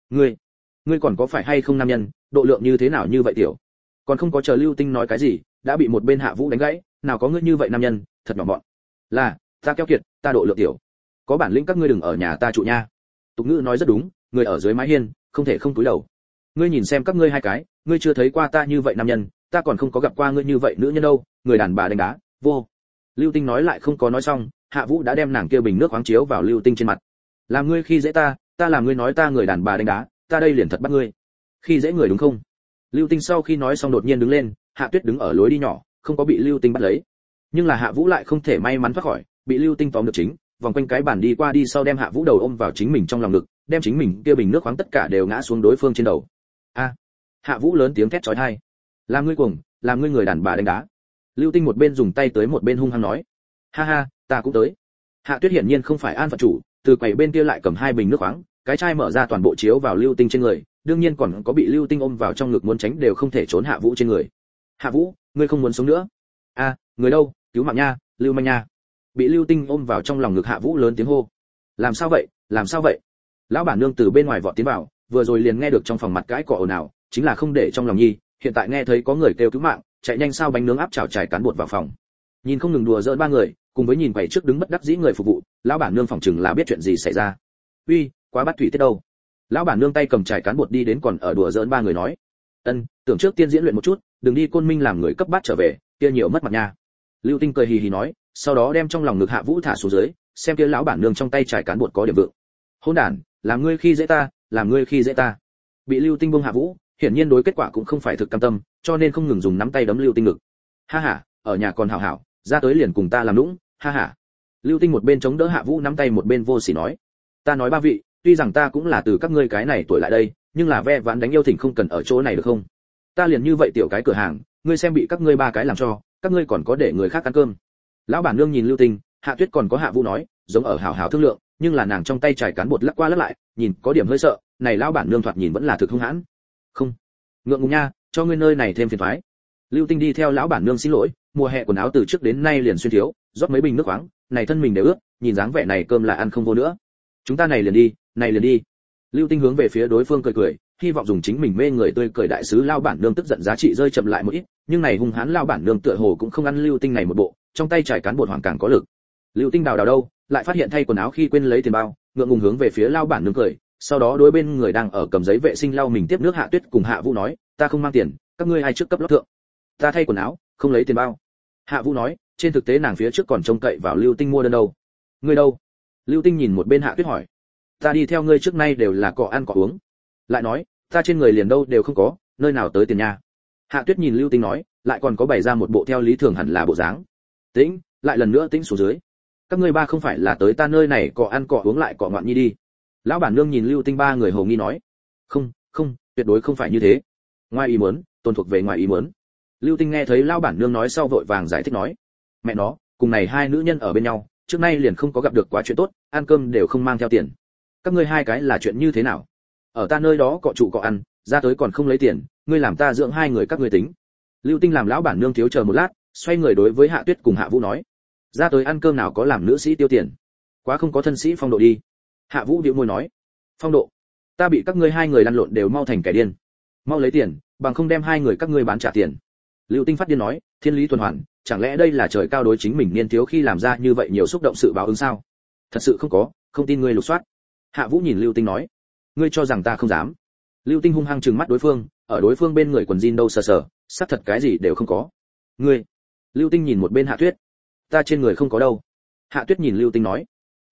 Ngươi còn có phải hay không nam nhân, độ lượng như thế nào như vậy tiểu? Còn không có chờ Lưu Tinh nói cái gì, đã bị một bên Hạ Vũ đánh gãy, nào có ngươi như vậy nam nhân, thật nhỏ mọn. Là, ta keo kiệt, ta độ lượng tiểu. Có bản lĩnh các ngươi đừng ở nhà ta trụ nha. Tục ngữ nói rất đúng, người ở dưới mái hiên, không thể không cúi đầu. Ngươi nhìn xem các ngươi hai cái, ngươi chưa thấy qua ta như vậy nam nhân, ta còn không có gặp qua ngươi như vậy nữ nhân đâu, người đàn bà đánh đá, vô. Lưu Tinh nói lại không có nói xong, Hạ Vũ đã đem nàng kia bình nước khoáng chiếu vào Lưu Tinh trên mặt. Làm ngươi khi dễ ta làm ngươi nói ta người đàn bà đánh đá, ta đây liền thật bắt ngươi. Khi dễ người đúng không? Lưu Tinh sau khi nói xong đột nhiên đứng lên, Hạ Tuyết đứng ở lối đi nhỏ, không có bị Lưu Tinh bắt lấy. Nhưng là Hạ Vũ lại không thể may mắn thoát khỏi, bị Lưu Tinh tóm được chính, vòng quanh cái bàn đi qua đi sau đem Hạ Vũ đầu ôm vào chính mình trong lòng ngực, đem chính mình kia bình nước khoáng tất cả đều ngã xuống đối phương trên đầu. A! Hạ Vũ lớn tiếng thét chói tai. Làm ngươi cuồng, làm ngươi người đàn bà đánh đá. Lưu Tinh một bên dùng tay tới một bên hung hăng nói. Ha ha, ta cũng tới. Hạ Tuyết hiển nhiên không phải an phận chủ, từ quầy bên kia lại cầm hai bình nước khoáng, cái chai mở ra toàn bộ chiếu vào Lưu Tinh trên người, đương nhiên còn có bị Lưu Tinh ôm vào trong ngực muốn tránh đều không thể trốn Hạ Vũ trên người. Hạ Vũ, ngươi không muốn sống nữa? A, người đâu, cứu mạng nha, Lưu manh nha. Bị Lưu Tinh ôm vào trong lòng ngực Hạ Vũ lớn tiếng hô. Làm sao vậy, làm sao vậy? Lão bản nương từ bên ngoài vọt tiến vào, vừa rồi liền nghe được trong phòng mặt cãi cọ ồn ào, chính là không để trong lòng nhi, hiện tại nghe thấy có người kêu cứu mạng, chạy nhanh sao bánh nướng áp chảo trải cán bột vào phòng. Nhìn không ngừng đùa giỡn ba người, cùng với nhìn quầy trước đứng bất đắc dĩ người phục vụ, lão bản nương phỏng chừng là biết chuyện gì xảy ra. Uy, quá bắt thủy tiết đâu? Lão bản nương tay cầm trải cán bột đi đến còn ở đùa giỡn ba người nói. Tưởng trước tiên diễn luyện một chút, đừng đi Côn Minh làm người cấp bát trở về, kia nhiều mất mặt nha. Lưu Tinh cười hì hì nói, sau đó đem trong lòng ngực Hạ Vũ thả xuống dưới, xem kia lão bản nương trong tay trải cán bột có điểm vượng. Hỗn đản, làm ngươi khi dễ ta, làm ngươi khi dễ ta. Bị Lưu Tinh buông Hạ Vũ, hiển nhiên đối kết quả cũng không phải thực cam tâm, cho nên không ngừng dùng nắm tay đấm Lưu Tinh ngực. Ha ha, ở nhà còn hảo hảo, ra tới liền cùng ta làm lũng, ha ha. Lưu Tinh một bên chống đỡ Hạ Vũ nắm tay một bên vô sỉ nói, ta nói ba vị, tuy rằng ta cũng là từ các ngươi cái này tuổi lại đây, nhưng là ve vãn đánh yêu thỉnh không cần ở chỗ này được không? Ta liền như vậy tiểu cái cửa hàng, ngươi xem bị các ngươi ba cái làm cho, các ngươi còn có để người khác ăn cơm. Lão bản nương nhìn Lưu Tinh, Hạ Tuyết còn có Hạ Vũ nói, giống ở hảo hảo thương lượng, nhưng là nàng trong tay trải cán bột lắc qua lắc lại, nhìn có điểm hơi sợ, này lão bản nương thoạt nhìn vẫn là thực hung hãn. Không, ngượng ngùng nha, cho ngươi nơi này thêm phiền toái. Lưu Tinh đi theo lão bản nương xin lỗi, mùa hè quần áo từ trước đến nay liền xuyên thiếu, rót mấy bình nước khoáng, này thân mình đều ướt, nhìn dáng vẻ này cơm là ăn không vô nữa. Chúng ta này liền đi. Lưu Tinh hướng về phía đối phương cười cười, hy vọng dùng chính mình mê người tươi cười đại sứ lão bản nương tức giận giá trị rơi chậm lại một ít, nhưng này hung hãn lão bản nương tựa hồ cũng không ăn Lưu Tinh này một bộ, trong tay trải cán bột hoàng càng có lực. Lưu Tinh đào đâu, lại phát hiện thay quần áo khi quên lấy tiền bao, ngượng ngùng hướng về phía lão bản nương cười, sau đó đối bên người đang ở cầm giấy vệ sinh lau mình tiếp nước Hạ Tuyết cùng Hạ Vũ nói, ta không mang tiền, các ngươi ai trước cấp lót thượng. Ta thay quần áo, không lấy tiền bao. Hạ Vũ nói, trên thực tế nàng phía trước còn trông cậy vào Lưu Tinh mua đơn đâu. Ngươi đâu? Lưu Tinh nhìn một bên Hạ Tuyết hỏi. Ta đi theo ngươi trước nay đều là cọ ăn cọ uống. Lại nói, ta trên người liền đâu đều không có, nơi nào tới tiền nha. Hạ Tuyết nhìn Lưu Tinh nói, lại còn có bày ra một bộ theo lý thường hẳn là bộ dáng. Tĩnh, lại lần nữa tĩnh xuống dưới. Các ngươi ba không phải là tới ta nơi này cọ ăn cọ uống lại cọ ngoạn nhi đi. Lão bản nương nhìn Lưu Tinh ba người hồ nghi nói. Không, tuyệt đối không phải như thế. Ngoài ý muốn, tôn thuộc về ngoài ý muốn. Lưu Tinh nghe thấy lão bản nương nói sau vội vàng giải thích nói. Mẹ nó, cùng này hai nữ nhân ở bên nhau, trước nay liền không có gặp được quá chuyện tốt, ăn cơm đều không mang theo tiền. Các ngươi hai cái là chuyện như thế nào? Ở ta nơi đó cọ trụ cọ ăn, ra tới còn không lấy tiền, ngươi làm ta dưỡng hai người các ngươi tính. Lưu Tinh làm lão bản nương thiếu chờ một lát, xoay người đối với Hạ Tuyết cùng Hạ Vũ nói, ra tới ăn cơm nào có làm nữ sĩ tiêu tiền, quá không có thân sĩ phong độ đi. Hạ Vũ bĩu môi nói, phong độ? Ta bị các ngươi hai người lăn lộn đều mau thành kẻ điên. Mau lấy tiền, bằng không đem hai người các ngươi bán trả tiền. Lưu Tinh phát điên nói, thiên lý tuần hoàn, chẳng lẽ đây là trời cao đối chính mình niên thiếu khi làm ra như vậy nhiều xúc động sự báo ứng sao? Thật sự không có, không tin ngươi lục soát. Hạ Vũ nhìn Lưu Tinh nói, ngươi cho rằng ta không dám? Lưu Tinh hung hăng trừng mắt đối phương, ở đối phương bên người quần jean đâu sờ sờ, xác thật cái gì đều không có. Ngươi? Lưu Tinh nhìn một bên Hạ Tuyết, ta trên người không có đâu. Hạ Tuyết nhìn Lưu Tinh nói,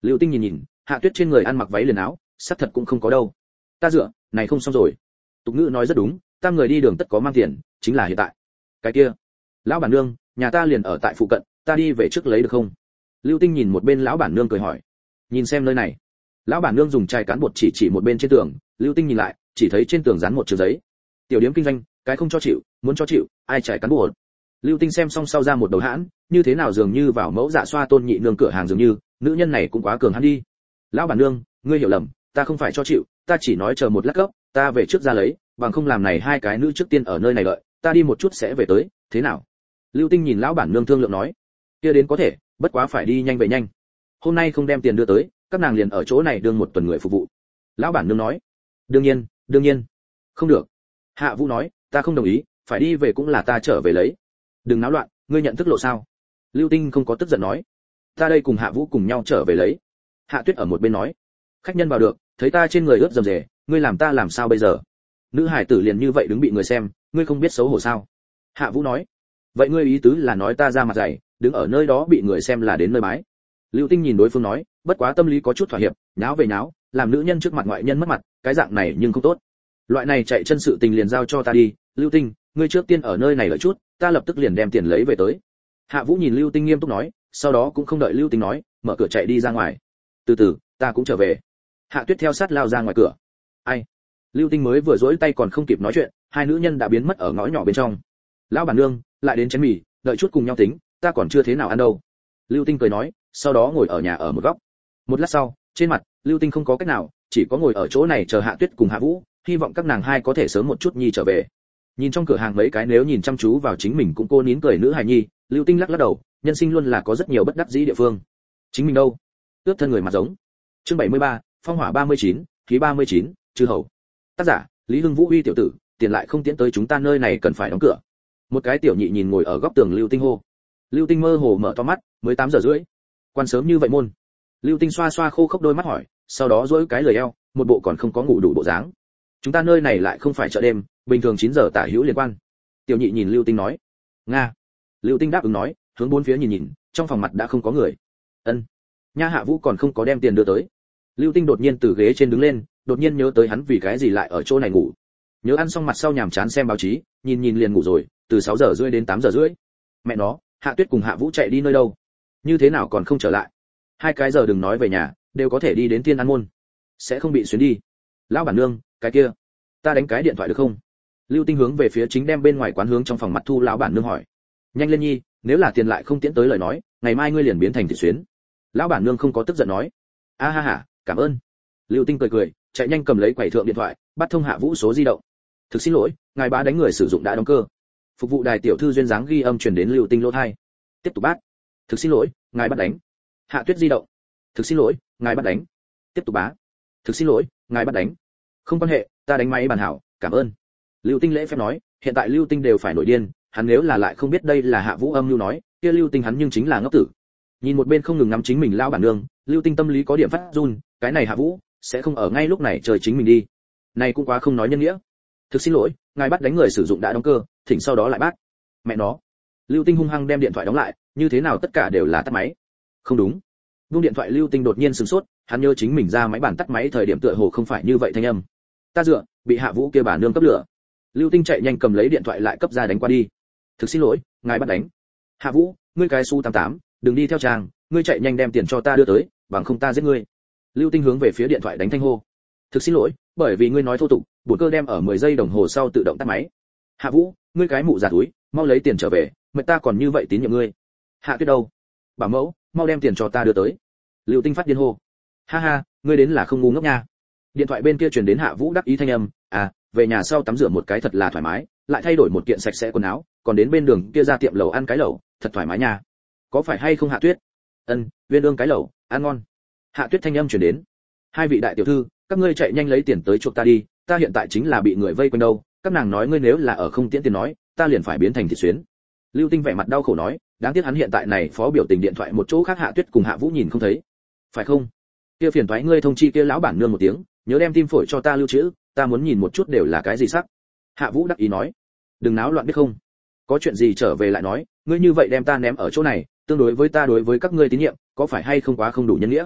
Lưu Tinh nhìn nhìn, Hạ Tuyết trên người ăn mặc váy liền áo, sắc thật cũng không có đâu. Ta dựa, này không xong rồi. Tục ngữ nói rất đúng, tam người đi đường tất có mang tiền, chính là hiện tại. Cái kia, lão bản nương, nhà ta liền ở tại phụ cận, ta đi về trước lấy được không? Lưu Tinh nhìn một bên lão bản nương cười hỏi. Nhìn xem nơi này. Lão bản nương dùng chai cán bột chỉ một bên trên tường, Lưu Tinh nhìn lại, chỉ thấy trên tường dán một chữ giấy. Tiểu điếm kinh doanh, cái không cho chịu, muốn cho chịu, ai chai cán bột. Lưu Tinh xem xong sau ra một đầu hãn, như thế nào dường như vào mẫu dạ xoa tôn nhị nương cửa hàng dường như, nữ nhân này cũng quá cường hắn đi. Lão bản nương, ngươi hiểu lầm, ta không phải cho chịu, ta chỉ nói chờ một lát gấp, ta về trước ra lấy, bằng không làm này hai cái nữ trước tiên ở nơi này đợi, ta đi một chút sẽ về tới, thế nào? Lưu Tinh nhìn lão bản nương thương lượng nói, kia đến có thể, bất quá phải đi nhanh về nhanh. Hôm nay không đem tiền đưa tới, các nàng liền ở chỗ này đương một tuần người phục vụ. Lão bản nương nói, đương nhiên, không được. Hạ Vũ nói, ta không đồng ý, phải đi về cũng là ta trở về lấy. Đừng náo loạn, ngươi nhận thức lộ sao? Lưu Tinh không có tức giận nói, ta đây cùng Hạ Vũ cùng nhau trở về lấy. Hạ Tuyết ở một bên nói, khách nhân vào được, thấy ta trên người ướt dầm dề, ngươi làm ta làm sao bây giờ? Nữ hải tử liền như vậy đứng bị người xem, ngươi không biết xấu hổ sao? Hạ Vũ nói, vậy ngươi ý tứ là nói ta ra mặt dày, đứng ở nơi đó bị người xem là đến nơi bái. Lưu Tinh nhìn đối phương nói, bất quá tâm lý có chút thỏa hiệp, nháo về nháo, làm nữ nhân trước mặt ngoại nhân mất mặt, cái dạng này nhưng không tốt. Loại này chạy chân sự tình liền giao cho ta đi, Lưu Tinh, ngươi trước tiên ở nơi này lợi chút, ta lập tức liền đem tiền lấy về tới. Hạ Vũ nhìn Lưu Tinh nghiêm túc nói, sau đó cũng không đợi Lưu Tinh nói, mở cửa chạy đi ra ngoài. Từ từ, ta cũng trở về. Hạ Tuyết theo sát lao ra ngoài cửa. Ai? Lưu Tinh mới vừa dỗi tay còn không kịp nói chuyện, hai nữ nhân đã biến mất ở ngõ nhỏ bên trong. Lão bản nương, lại đến chén mì, đợi chút cùng nhau tính, ta còn chưa thế nào ăn đâu. Lưu Tinh cười nói, sau đó ngồi ở nhà ở một góc. Một lát sau, trên mặt Lưu Tinh không có cách nào, chỉ có ngồi ở chỗ này chờ Hạ Tuyết cùng Hạ Vũ, hy vọng các nàng hai có thể sớm một chút nhi trở về. Nhìn trong cửa hàng mấy cái nếu nhìn chăm chú vào chính mình cũng cô nín cười nữ hài nhi, Lưu Tinh lắc lắc đầu, nhân sinh luôn là có rất nhiều bất đắc dĩ địa phương. Chính mình đâu? Ướp thân người mặt giống. Chương 73, phong hỏa 39, khí 39, chư hầu. Tác giả, Lý Hưng Vũ Uy tiểu tử, tiền lại không tiến tới chúng ta nơi này cần phải đóng cửa. Một cái tiểu nhị nhìn ngồi ở góc tường Lưu Tinh hô. Lưu Tinh mơ hồ mở to mắt, mới 8 giờ rưỡi. Quan sớm như vậy môn. Lưu Tinh xoa xoa khô khốc đôi mắt hỏi, sau đó duỗi cái lười eo, một bộ còn không có ngủ đủ bộ dáng. Chúng ta nơi này lại không phải chợ đêm, bình thường 9 giờ tả hữu liên quan. Tiểu nhị nhìn Lưu Tinh nói. Nga. Lưu Tinh đáp ứng nói, hướng bốn phía nhìn nhìn, trong phòng mặt đã không có người. Ân. Nha Hạ Vũ còn không có đem tiền đưa tới. Lưu Tinh đột nhiên từ ghế trên đứng lên, đột nhiên nhớ tới hắn vì cái gì lại ở chỗ này ngủ. Nhớ ăn xong mặt sau nhàm chán xem báo chí, nhìn nhìn liền ngủ rồi, từ 6 giờ rưỡi đến 8 giờ rưỡi. Mẹ nó, Hạ Tuyết cùng Hạ Vũ chạy đi nơi đâu? Như thế nào còn không trở lại? Hai cái giờ đừng nói về nhà, đều có thể đi đến Thiên An môn. Sẽ không bị xuyến đi. Lão bản nương, cái kia, ta đánh cái điện thoại được không? Lưu Tinh hướng về phía chính đem bên ngoài quán hướng trong phòng mặt thu lão bản nương hỏi. Nhanh lên nhi, nếu là tiền lại không tiễn tới lời nói, ngày mai ngươi liền biến thành thịt xuyến. Lão bản nương không có tức giận nói. A ha ha, cảm ơn. Lưu Tinh cười cười, chạy nhanh cầm lấy quầy thượng điện thoại, bắt thông Hạ Vũ số di động. Thực xin lỗi, ngài bá đánh người sử dụng đã đóng cơ. Phục vụ đài tiểu thư duyên dáng ghi âm truyền đến Lưu Tinh lỗ tai. Tiếp tục bát. Thực xin lỗi, ngài bắt đánh. Hạ Tuyết di động. Thực xin lỗi, ngài bắt đánh. Tiếp tục bá. Thực xin lỗi, ngài bắt đánh. Không quan hệ, ta đánh máy bàn hảo, cảm ơn. Lưu Tinh lễ phép nói, hiện tại Lưu Tinh đều phải nổi điên, hắn nếu là lại không biết đây là Hạ Vũ âm lưu nói, kia Lưu Tinh hắn nhưng chính là ngốc tử. Nhìn một bên không ngừng ngắm chính mình lao bản nương, Lưu Tinh tâm lý có điểm phát run, cái này Hạ Vũ sẽ không ở ngay lúc này trời chính mình đi. Này cũng quá không nói nhân nghĩa. Thực xin lỗi, ngài bắt đánh người sử dụng đã đóng cơ, thỉnh sau đó lại bắt. Mẹ nó. Lưu Tinh hung hăng đem điện thoại đóng lại, như thế nào tất cả đều là tắt máy. Không đúng. Buông điện thoại Lưu Tinh đột nhiên sửng sốt, hắn nhớ chính mình ra máy bàn tắt máy thời điểm tựa hồ không phải như vậy thanh âm. Ta dựa, bị Hạ Vũ kia bà nương cấp lửa. Lưu Tinh chạy nhanh cầm lấy điện thoại lại cấp ra đánh qua đi. Thực xin lỗi, ngài bắt đánh. Hạ Vũ, ngươi cái xu 88, đừng đi theo chàng, ngươi chạy nhanh đem tiền cho ta đưa tới, bằng không ta giết ngươi. Lưu Tinh hướng về phía điện thoại đánh thanh hô. Thực xin lỗi, bởi vì ngươi nói thô tục, bổn cơ đem ở 10 giây đồng hồ sau tự động tắt máy. Hạ Vũ, ngươi cái mụ già túi, mau lấy tiền trở về, mệt ta còn như vậy tín nhiệm ngươi. Hạ Tuyết đâu? Bảo mẫu, mau đem tiền cho ta đưa tới. Lưu Tinh phát điên hô. Ha ha, ngươi đến là không ngu ngốc nha. Điện thoại bên kia truyền đến Hạ Vũ đắc ý thanh âm, à, về nhà sau tắm rửa một cái thật là thoải mái, lại thay đổi một kiện sạch sẽ quần áo, còn đến bên đường kia ra tiệm lẩu ăn cái lẩu, thật thoải mái nha. Có phải hay không Hạ Tuyết? Ân, Uyên ương cái lẩu, ăn ngon. Hạ Tuyết thanh âm truyền đến. Hai vị đại tiểu thư, các ngươi chạy nhanh lấy tiền tới chuộc ta đi, ta hiện tại chính là bị người vây quanh đâu, các nàng nói ngươi nếu là ở không tiễn tiền nói, ta liền phải biến thành thịt xuyến. Lưu Tinh vẻ mặt đau khổ nói, đáng tiếc hắn hiện tại này phó biểu tình điện thoại một chỗ khác Hạ Tuyết cùng Hạ Vũ nhìn không thấy. Phải không? Kia phiền toái ngươi thông chi kia lão bản nương một tiếng, nhớ đem tim phổi cho ta lưu trữ, ta muốn nhìn một chút đều là cái gì sắc. Hạ Vũ đắc ý nói, đừng náo loạn biết không? Có chuyện gì trở về lại nói, ngươi như vậy đem ta ném ở chỗ này, tương đối với ta đối với các ngươi tín nhiệm, có phải hay không quá không đủ nhân nghĩa?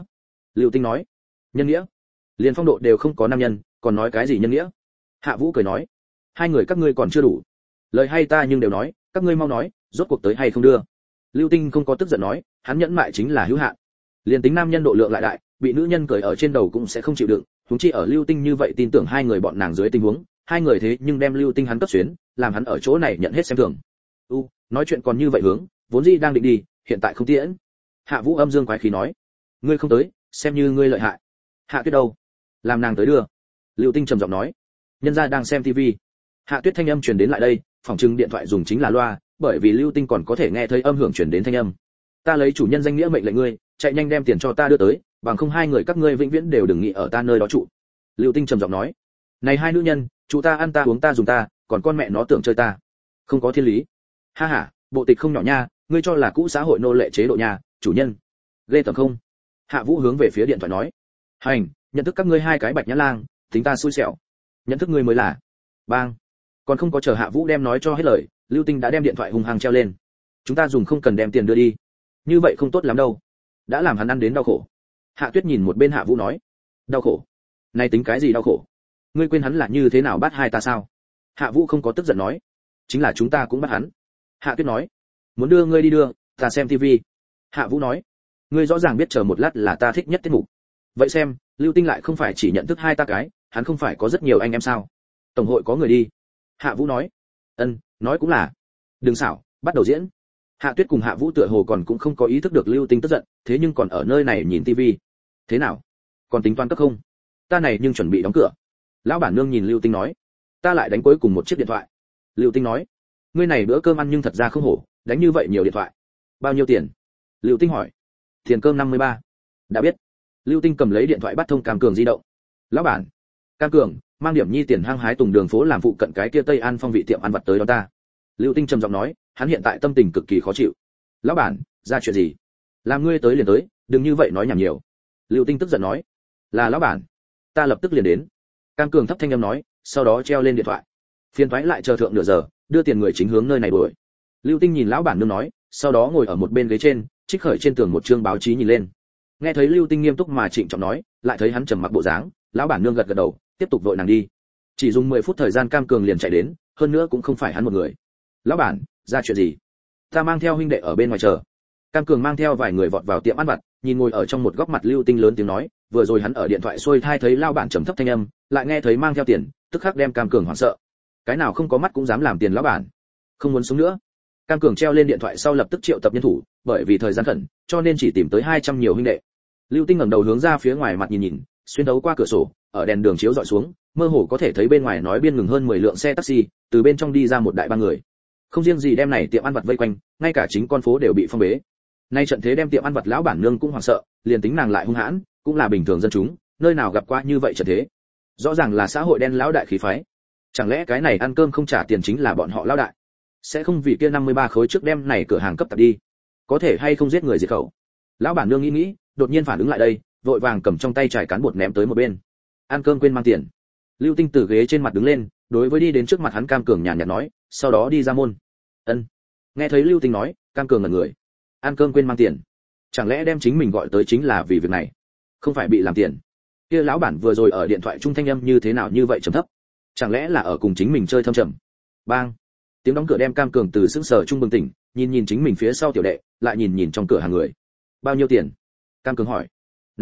Lưu Tinh nói. Nhân nghĩa? Liền phong độ đều không có nam nhân, còn nói cái gì nhân nghĩa? Hạ Vũ cười nói. Hai người các ngươi còn chưa đủ. Lời hay ta nhưng đều nói, các ngươi mau nói, rốt cuộc tới hay không đưa? Lưu Tinh không có tức giận nói, hắn nhẫn mại chính là hữu hạn. Liền tính nam nhân độ lượng lại đại, bị nữ nhân cười ở trên đầu cũng sẽ không chịu đựng, huống chi ở Lưu Tinh như vậy tin tưởng hai người bọn nàng dưới tình huống, hai người thế nhưng đem Lưu Tinh hắn cấp xuyến, làm hắn ở chỗ này nhận hết xem thường. Nói chuyện còn như vậy hướng, vốn dĩ đang định đi, hiện tại không tiễn. Hạ Vũ âm dương quái khí nói, ngươi không tới, xem như ngươi lợi hại. Hạ Tuyết đâu? Làm nàng tới đưa. Lưu Tinh trầm giọng nói, nhân gia đang xem tivi. Hạ Tuyết thanh âm truyền đến lại đây, phòng trưng điện thoại dùng chính là loa, bởi vì Lưu Tinh còn có thể nghe thấy âm hưởng truyền đến thanh âm. Ta lấy chủ nhân danh nghĩa mệnh lệnh ngươi, chạy nhanh đem tiền cho ta đưa tới, bằng không hai người các ngươi vĩnh viễn đều đừng nghĩ ở ta nơi đó trụ. Lưu Tinh trầm giọng nói, này hai nữ nhân, chủ ta ăn ta uống ta dùng ta, còn con mẹ nó tưởng chơi ta, không có thiên lý. Ha ha, bộ tịch không nhỏ nha, ngươi cho là cũ xã hội nô lệ chế độ nhà, chủ nhân. Ghê tởm không? Hạ Vũ hướng về phía điện thoại nói, hành, nhận thức các ngươi hai cái bạch nhã lang, tính ta xui xẻo. Nhận thức ngươi mới là. Bang. Còn không có chờ Hạ Vũ đem nói cho hết lời, Lưu Tinh đã đem điện thoại hung hăng treo lên. Chúng ta dùng không cần đem tiền đưa đi, như vậy không tốt lắm đâu, đã làm hắn ăn đến đau khổ. Hạ Tuyết nhìn một bên Hạ Vũ nói, đau khổ? Này tính cái gì đau khổ? Ngươi quên hắn là như thế nào bắt hai ta sao? Hạ Vũ không có tức giận nói, chính là chúng ta cũng bắt hắn. Hạ Tuyết nói, muốn đưa ngươi đi đưa, ta xem tivi. Hạ Vũ nói, ngươi rõ ràng biết chờ một lát là ta thích nhất tiết mục. Vậy xem, Lưu Tinh lại không phải chỉ nhận thức hai ta cái, hắn không phải có rất nhiều anh em sao? Tổng hội có người đi. Hạ Vũ nói, nói cũng là. Đừng xảo, bắt đầu diễn. Hạ Tuyết cùng Hạ Vũ tựa hồ còn cũng không có ý thức được Lưu Tinh tức giận, thế nhưng còn ở nơi này nhìn tivi. Thế nào? Còn tính toán cấp không? Ta này nhưng chuẩn bị đóng cửa. Lão bản nương nhìn Lưu Tinh nói, ta lại đánh cuối cùng một chiếc điện thoại. Lưu Tinh nói, ngươi này bữa cơm ăn nhưng thật ra không hổ, đánh như vậy nhiều điện thoại. Bao nhiêu tiền? Lưu Tinh hỏi. Tiền cơm 53. Đã biết. Lưu Tinh cầm lấy điện thoại bắt thông Cam Cường di động. Lão bản, Cam Cường, mang điểm nhi tiền hăng hái tùng đường phố làm phụ cận cái kia Tây An Phong vị tiệm ăn vặt tới đó ta. Lưu Tinh trầm giọng nói, hắn hiện tại tâm tình cực kỳ khó chịu. Lão bản, ra chuyện gì? Làm ngươi tới liền tới, đừng như vậy nói nhảm nhiều. Lưu Tinh tức giận nói, là lão bản, ta lập tức liền đến. Cam Cường thấp thanh âm nói, sau đó treo lên điện thoại. Phiền toái lại chờ thượng nửa giờ, đưa tiền người chính hướng nơi này đuổi. Lưu Tinh nhìn lão bản nương nói, sau đó ngồi ở một bên ghế trên, trích khởi trên tường một chương báo chí nhìn lên. Nghe thấy Lưu Tinh nghiêm túc mà trịnh trọng nói, lại thấy hắn trầm mặc bộ dáng, lão bản nương gật gật đầu, tiếp tục vội nàng đi. Chỉ dùng 10 phút thời gian Cam Cường liền chạy đến, hơn nữa cũng không phải hắn một người. Lão bản, ra chuyện gì? Ta mang theo huynh đệ ở bên ngoài chờ. Cam Cường mang theo vài người vọt vào tiệm ăn vặt, nhìn ngồi ở trong một góc mặt Lưu Tinh lớn tiếng nói, vừa rồi hắn ở điện thoại xuôi thai thấy lão bản trầm thấp thanh âm, lại nghe thấy mang theo tiền, tức khắc đem Cam Cường hoảng sợ. Cái nào không có mắt cũng dám làm tiền lão bản. Không muốn sống nữa. Cam Cường treo lên điện thoại sau lập tức triệu tập nhân thủ, bởi vì thời gian khẩn, cho nên chỉ tìm tới 200 nhiều huynh đệ. Lưu Tinh ngẩng đầu hướng ra phía ngoài mặt nhìn nhìn, xuyên thấu qua cửa sổ, ở đèn đường chiếu dọi xuống, mơ hồ có thể thấy bên ngoài nói biên ngừng hơn 10 lượng xe taxi, từ bên trong đi ra một đại ba người. Không riêng gì đem này tiệm ăn vặt vây quanh, ngay cả chính con phố đều bị phong bế. Nay trận thế đem tiệm ăn vặt lão bản nương cũng hoảng sợ, liền tính nàng lại hung hãn, cũng là bình thường dân chúng, nơi nào gặp qua như vậy trận thế. Rõ ràng là xã hội đen lão đại khí phái. Chẳng lẽ cái này ăn cơm không trả tiền chính là bọn họ lão đại? Sẽ không vì kia 53 khối trước đem này cửa hàng cấp tạp đi. Có thể hay không giết người diệt khẩu. Lão bản nương nghĩ, đột nhiên phản ứng lại đây, vội vàng cầm trong tay chải cán bột ném tới một bên. Ăn cơm quên mang tiền. Lưu Tinh từ ghế trên mặt đứng lên, đối với đi đến trước mặt hắn Cam Cường nhàn nhạt nói, sau đó đi ra môn. Nghe thấy Lưu Tinh nói, Cam Cường ngẩn người. Ăn cơm quên mang tiền. Chẳng lẽ đem chính mình gọi tới chính là vì việc này? Không phải bị làm tiền. Kia lão bản vừa rồi ở điện thoại trung thanh âm như thế nào như vậy trầm thấp? Chẳng lẽ là ở cùng chính mình chơi thâm trầm? Bang. Tiếng đóng cửa đem Cam Cường từ sững sờ trung bừng tỉnh, nhìn chính mình phía sau tiểu đệ, lại nhìn trong cửa hàng người. Bao nhiêu tiền? Cam Cường hỏi.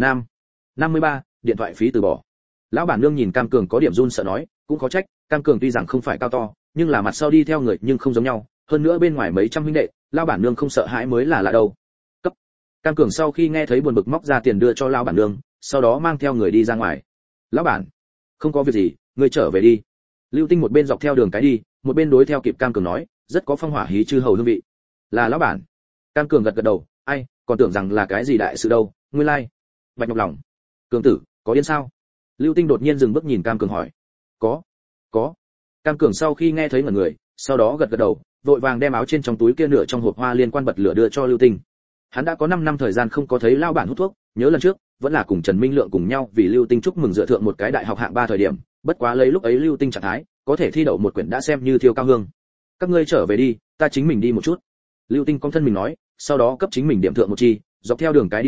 53, điện thoại phí từ bỏ. Lão bản nương nhìn Cam Cường có điểm run sợ nói, cũng có trách, Cam Cường tuy rằng không phải cao to, nhưng là mặt sau đi theo người nhưng không giống nhau, hơn nữa bên ngoài mấy trăm huynh đệ, lão bản nương không sợ hãi mới là lạ đâu. Cấp. Cam Cường sau khi nghe thấy buồn bực móc ra tiền đưa cho lão bản nương, sau đó mang theo người đi ra ngoài. Lão bản, không có việc gì, ngươi trở về đi. Lưu Tinh một bên dọc theo đường cái đi, một bên đối theo kịp Cam Cường nói, rất có phong hỏa hí chư hầu hương vị. Là lão bản. Cam Cường gật gật đầu, ai, còn tưởng rằng là cái gì đại sự đâu, nguyên lai. Bạch Ngọc Lòng. Cường tử, có điên sao? Lưu Tinh đột nhiên dừng bước nhìn Cam Cường hỏi. Có. Cam Cường sau khi nghe thấy ngẩn người, sau đó gật gật đầu, vội vàng đem áo trên trong túi kia nửa trong hộp hoa liên quan bật lửa đưa cho Lưu Tinh. Hắn đã có 5 năm thời gian không có thấy lão bản hút thuốc, nhớ lần trước vẫn là cùng Trần Minh Lượng cùng nhau vì Lưu Tinh chúc mừng dựa thượng một cái đại học hạng 3 thời điểm, bất quá lấy lúc ấy Lưu Tinh trạng thái, có thể thi đậu một quyển đã xem như thiêu cao hương. Các ngươi trở về đi, ta chính mình đi một chút. Lưu Tinh cong thân mình nói, sau đó cấp chính mình điểm thượng một chi, dọc theo đường cái đi đến,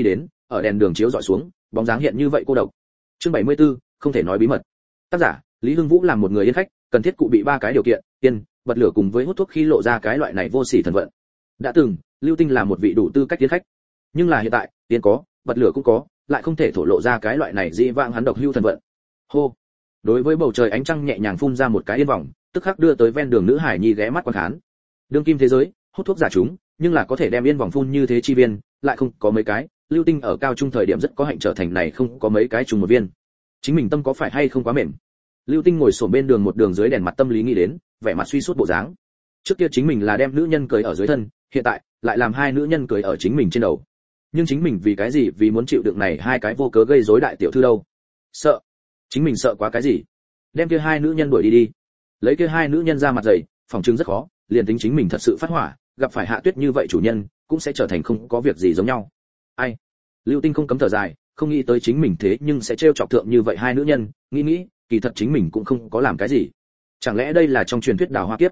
ở đèn đường chiếu dọi xuống, bóng dáng hiện như vậy cô độc. Chương 74, không thể nói bí mật. Tác giả, Lý Hưng Vũ làm một người yên khách, cần thiết cụ bị 3 cái điều kiện, tiên, bật lửa cùng với hút thuốc khi lộ ra cái loại này vô sỉ thần vận. Đã từng, Lưu Tinh là một vị đủ tư cách yên khách. Nhưng là hiện tại, tiên có, bật lửa cũng có, lại không thể thổ lộ ra cái loại này dị vãng hắn độc hưu thần vận. Hô. Đối với bầu trời ánh trăng nhẹ nhàng phun ra một cái yên vòng, tức khắc đưa tới ven đường nữ hải nhi ghé mắt quan khán. Đương kim thế giới, hút thuốc giả chúng, nhưng là có thể đem yên vòng phun như thế chi viên, lại không có mấy cái. Lưu Tinh ở cao trung thời điểm rất có hạnh trở thành này không có mấy cái trùng một viên. Chính mình tâm có phải hay không quá mềm. Lưu Tinh ngồi xổm bên đường một đường dưới đèn mặt tâm lý nghĩ đến, vẻ mặt suy sút bộ dáng. Trước kia chính mình là đem nữ nhân cưới ở dưới thân, hiện tại lại làm 2 nữ nhân cưới ở chính mình trên đầu. Nhưng chính mình vì cái gì, vì muốn chịu đựng này 2 cái vô cớ gây rối đại tiểu thư đâu? Sợ? Chính mình sợ quá cái gì? Đem kia 2 nữ nhân đuổi đi đi. Lấy kia 2 nữ nhân ra mặt dày, phòng trưng rất khó, liền tính chính mình thật sự phát hỏa, gặp phải Hạ Tuyết như vậy chủ nhân, cũng sẽ trở thành không có việc gì giống nhau. Ai? Lưu Tinh không cấm thở dài, không nghĩ tới chính mình thế nhưng sẽ trêu chọc thượng như vậy 2 nữ nhân, nghĩ, kỳ thật chính mình cũng không có làm cái gì. Chẳng lẽ đây là trong truyền thuyết đào hoa kiếp?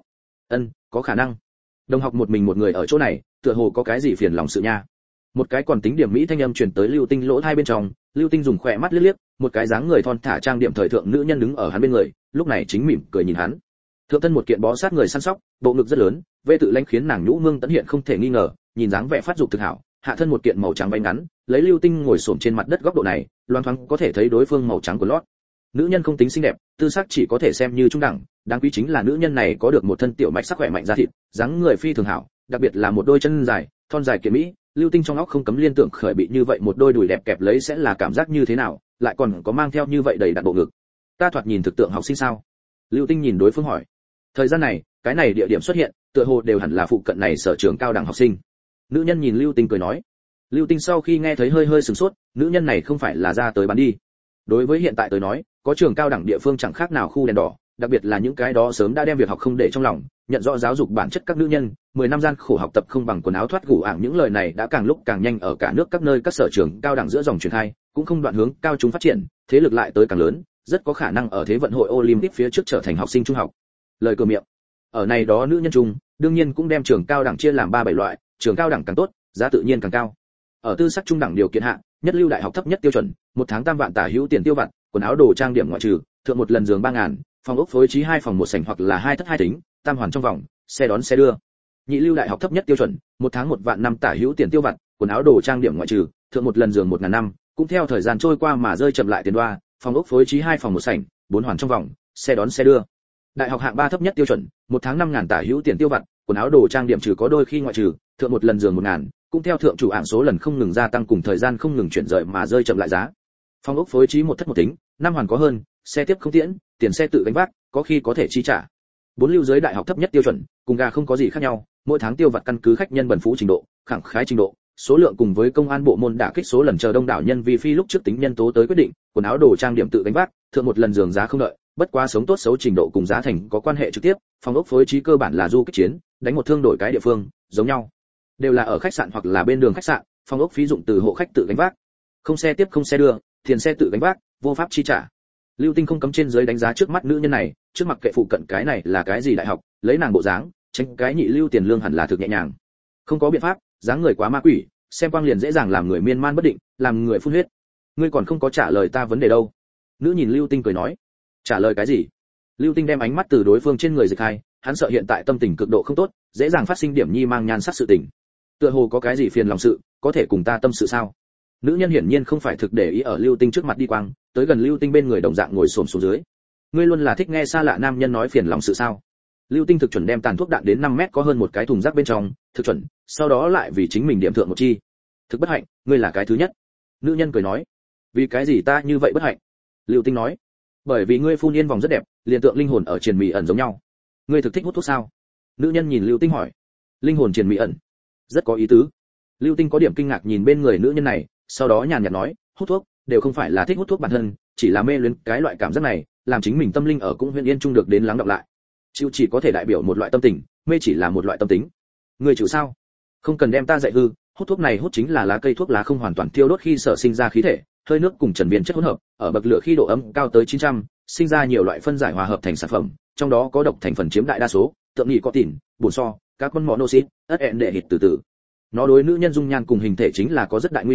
Có khả năng. Đồng học một mình một người ở chỗ này, tựa hồ có cái gì phiền lòng sự nha. Một cái còn tính điểm mỹ thanh âm truyền tới Lưu Tinh lỗ tai bên trong, Lưu Tinh dùng khỏe mắt liếc, một cái dáng người thon thả trang điểm thời thượng nữ nhân đứng ở hắn bên người, lúc này chính mỉm cười nhìn hắn. Thượng thân một kiện bó sát người săn sóc, bộ ngực rất lớn, vê tự lãnh khiến nàng nhũ mương tấn hiện không thể nghi ngờ, nhìn dáng vẻ phát dục thực hảo, hạ thân một kiện màu trắng váy ngắn, lấy Lưu Tinh ngồi xổm trên mặt đất góc độ này, loáng thoáng có thể thấy đối phương màu trắng của lót. Nữ nhân không tính xinh đẹp, tư sắc chỉ có thể xem như trung đẳng, đáng quý chính là nữ nhân này có được một thân tiểu mạch sắc khỏe mạnh da thịt, dáng người phi thường hảo, đặc biệt là một đôi chân dài, thon dài kiện mỹ, Lưu Tinh trong óc không cấm liên tưởng khởi bị như vậy một đôi đùi đẹp kẹp lấy sẽ là cảm giác như thế nào, lại còn có mang theo như vậy đầy đặn bộ ngực. Ta thoạt nhìn thực tượng học sinh sao? Lưu Tinh nhìn đối phương hỏi. Thời gian này, cái này địa điểm xuất hiện, tựa hồ đều hẳn là phụ cận này sở trường cao đẳng học sinh. Nữ nhân nhìn Lưu Tinh cười nói. Lưu Tinh sau khi nghe thấy hơi sửng sốt, nữ nhân này không phải là ra tới bán đi. Đối với hiện tại tới nói, có trường cao đẳng địa phương chẳng khác nào khu đèn đỏ, đặc biệt là những cái đó sớm đã đem việc học không để trong lòng, nhận rõ giáo dục bản chất các nữ nhân, 10 năm gian khổ học tập không bằng quần áo thoát gủ ảng, những lời này đã càng lúc càng nhanh ở cả nước các nơi các sở trường cao đẳng giữa dòng truyền khai, cũng không đoạn hướng cao trung phát triển, thế lực lại tới càng lớn, rất có khả năng ở thế vận hội Olympic phía trước trở thành học sinh trung học. Lời cửa miệng. Ở này đó nữ nhân trung, đương nhiên cũng đem trường cao đẳng chia làm 3-7 loại, trường cao đẳng càng tốt, giá tự nhiên càng cao. Ở tư sắc trung đẳng điều kiện hạ, nhất lưu đại học thấp nhất tiêu chuẩn, 1 tháng tam vạn tả hữu tiền tiêu vặt, quần áo đồ trang điểm ngoại trừ, thượng một lần giường 3000, phòng ốc phối trí 2 phòng 1 sảnh hoặc là 2 thất 2 tính, tam hoàn trong vòng, xe đón xe đưa. Nhị lưu đại học thấp nhất tiêu chuẩn, 1 tháng 1 vạn năm tả hữu tiền tiêu vặt, quần áo đồ trang điểm ngoại trừ, thượng một lần giường 1000 năm, cũng theo thời gian trôi qua mà rơi chậm lại tiền đoa, phòng ốc phối trí 2 phòng 1 sảnh, 4 hoàn trong vòng, xe đón xe đưa. Đại học hạng 3 thấp nhất tiêu chuẩn, 1 tháng 5000 tả hữu tiền tiêu vặt, quần áo đồ trang điểm trừ có đôi khi ngoại trừ, thượng một lần giường 1000, cũng theo thượng chủ hạng số lần không ngừng gia tăng cùng thời gian không ngừng chuyển rời mà rơi chậm lại giá. Phòng ốc phối trí 1 thất 1 tính, 5 hoàn có hơn, xe tiếp không tiễn, tiền xe tự gánh vác, có khi có thể chi trả. 4 lưu dưới đại học thấp nhất tiêu chuẩn, cùng gà không có gì khác nhau, mỗi tháng tiêu vặt căn cứ khách nhân bần phú trình độ, khẳng khái trình độ, số lượng cùng với công an bộ môn đả kích số lần chờ đông đảo nhân vi phi lúc trước tính nhân tố tới quyết định, quần áo đồ trang điểm tự gánh vác, thượng một lần giường giá không đợi, bất quá sống tốt xấu trình độ cùng giá thành có quan hệ trực tiếp, phòng ốc phối trí cơ bản là du kích chiến, đánh một thương đổi cái địa phương, giống nhau. Đều là ở khách sạn hoặc là bên đường khách sạn, phòng ốc phí dụng từ hộ khách tự gánh vác. Không xe tiếp không xe đưa, tiền xe tự gánh vác, vô pháp chi trả. Lưu Tinh không cấm trên dưới đánh giá trước mắt nữ nhân này, trước mặt kệ phụ cận cái này là cái gì đại học, lấy nàng bộ dáng, tránh cái nhị lưu tiền lương hẳn là thực nhẹ nhàng. Không có biện pháp, dáng người quá ma quỷ, xem quang liền dễ dàng làm người miên man bất định, làm người phun huyết. Ngươi còn không có trả lời ta vấn đề đâu. Nữ nhìn Lưu Tinh cười nói. Trả lời cái gì? Lưu Tinh đem ánh mắt từ đối phương trên người dịch hai, hắn sợ hiện tại tâm tình cực độ không tốt, dễ dàng phát sinh điểm nhi mang nhan sắc sự tình. Tựa hồ có cái gì phiền lòng sự, có thể cùng ta tâm sự sao? Nữ nhân hiển nhiên không phải thực để ý ở Lưu Tinh trước mặt đi quang, tới gần Lưu Tinh bên người đồng dạng ngồi xổm xuống dưới. Ngươi luôn là thích nghe xa lạ nam nhân nói phiền lòng sự sao? Lưu Tinh thực chuẩn đem tàn thuốc đạn đến 5 mét có hơn một cái thùng rác bên trong, thực chuẩn, sau đó lại vì chính mình điểm thượng một chi. Thực bất hạnh, ngươi là cái thứ nhất. Nữ nhân cười nói. Vì cái gì ta như vậy bất hạnh? Lưu Tinh nói. Bởi vì ngươi phun yên vòng rất đẹp, liền tượng linh hồn ở triền mì ẩn giống nhau. Ngươi thực thích hút thuốc sao? Nữ nhân nhìn Lưu Tinh hỏi. Linh hồn triền mì ẩn, rất có ý tứ. Lưu Tinh có điểm kinh ngạc nhìn bên người nữ nhân này, sau đó nhàn nhạt nói, hút thuốc đều không phải là thích hút thuốc bản thân, chỉ là mê luyến cái loại cảm giác này, làm chính mình tâm linh ở cũng huyền yên trung được đến lắng đọng lại. Chịu chỉ có thể đại biểu một loại tâm tình, mê chỉ là một loại tâm tính. Người chịu sao? Không cần đem ta dạy hư, hút thuốc này hút chính là lá cây thuốc lá không hoàn toàn thiêu đốt khi sở sinh ra khí thể, hơi nước cùng trần viên chất hỗn hợp, ở bậc lửa khi độ ấm cao tới 900, sinh ra nhiều loại phân giải hòa hợp thành sản phẩm, trong đó có độc thành phần chiếm đại đa số, tượng nhị có tỉn, bùn so, các con monoxide, ớt ẹn đệ hít từ từ. Nó đối nữ nhân dung nhan cùng hình thể chính là có rất đại nguy hại,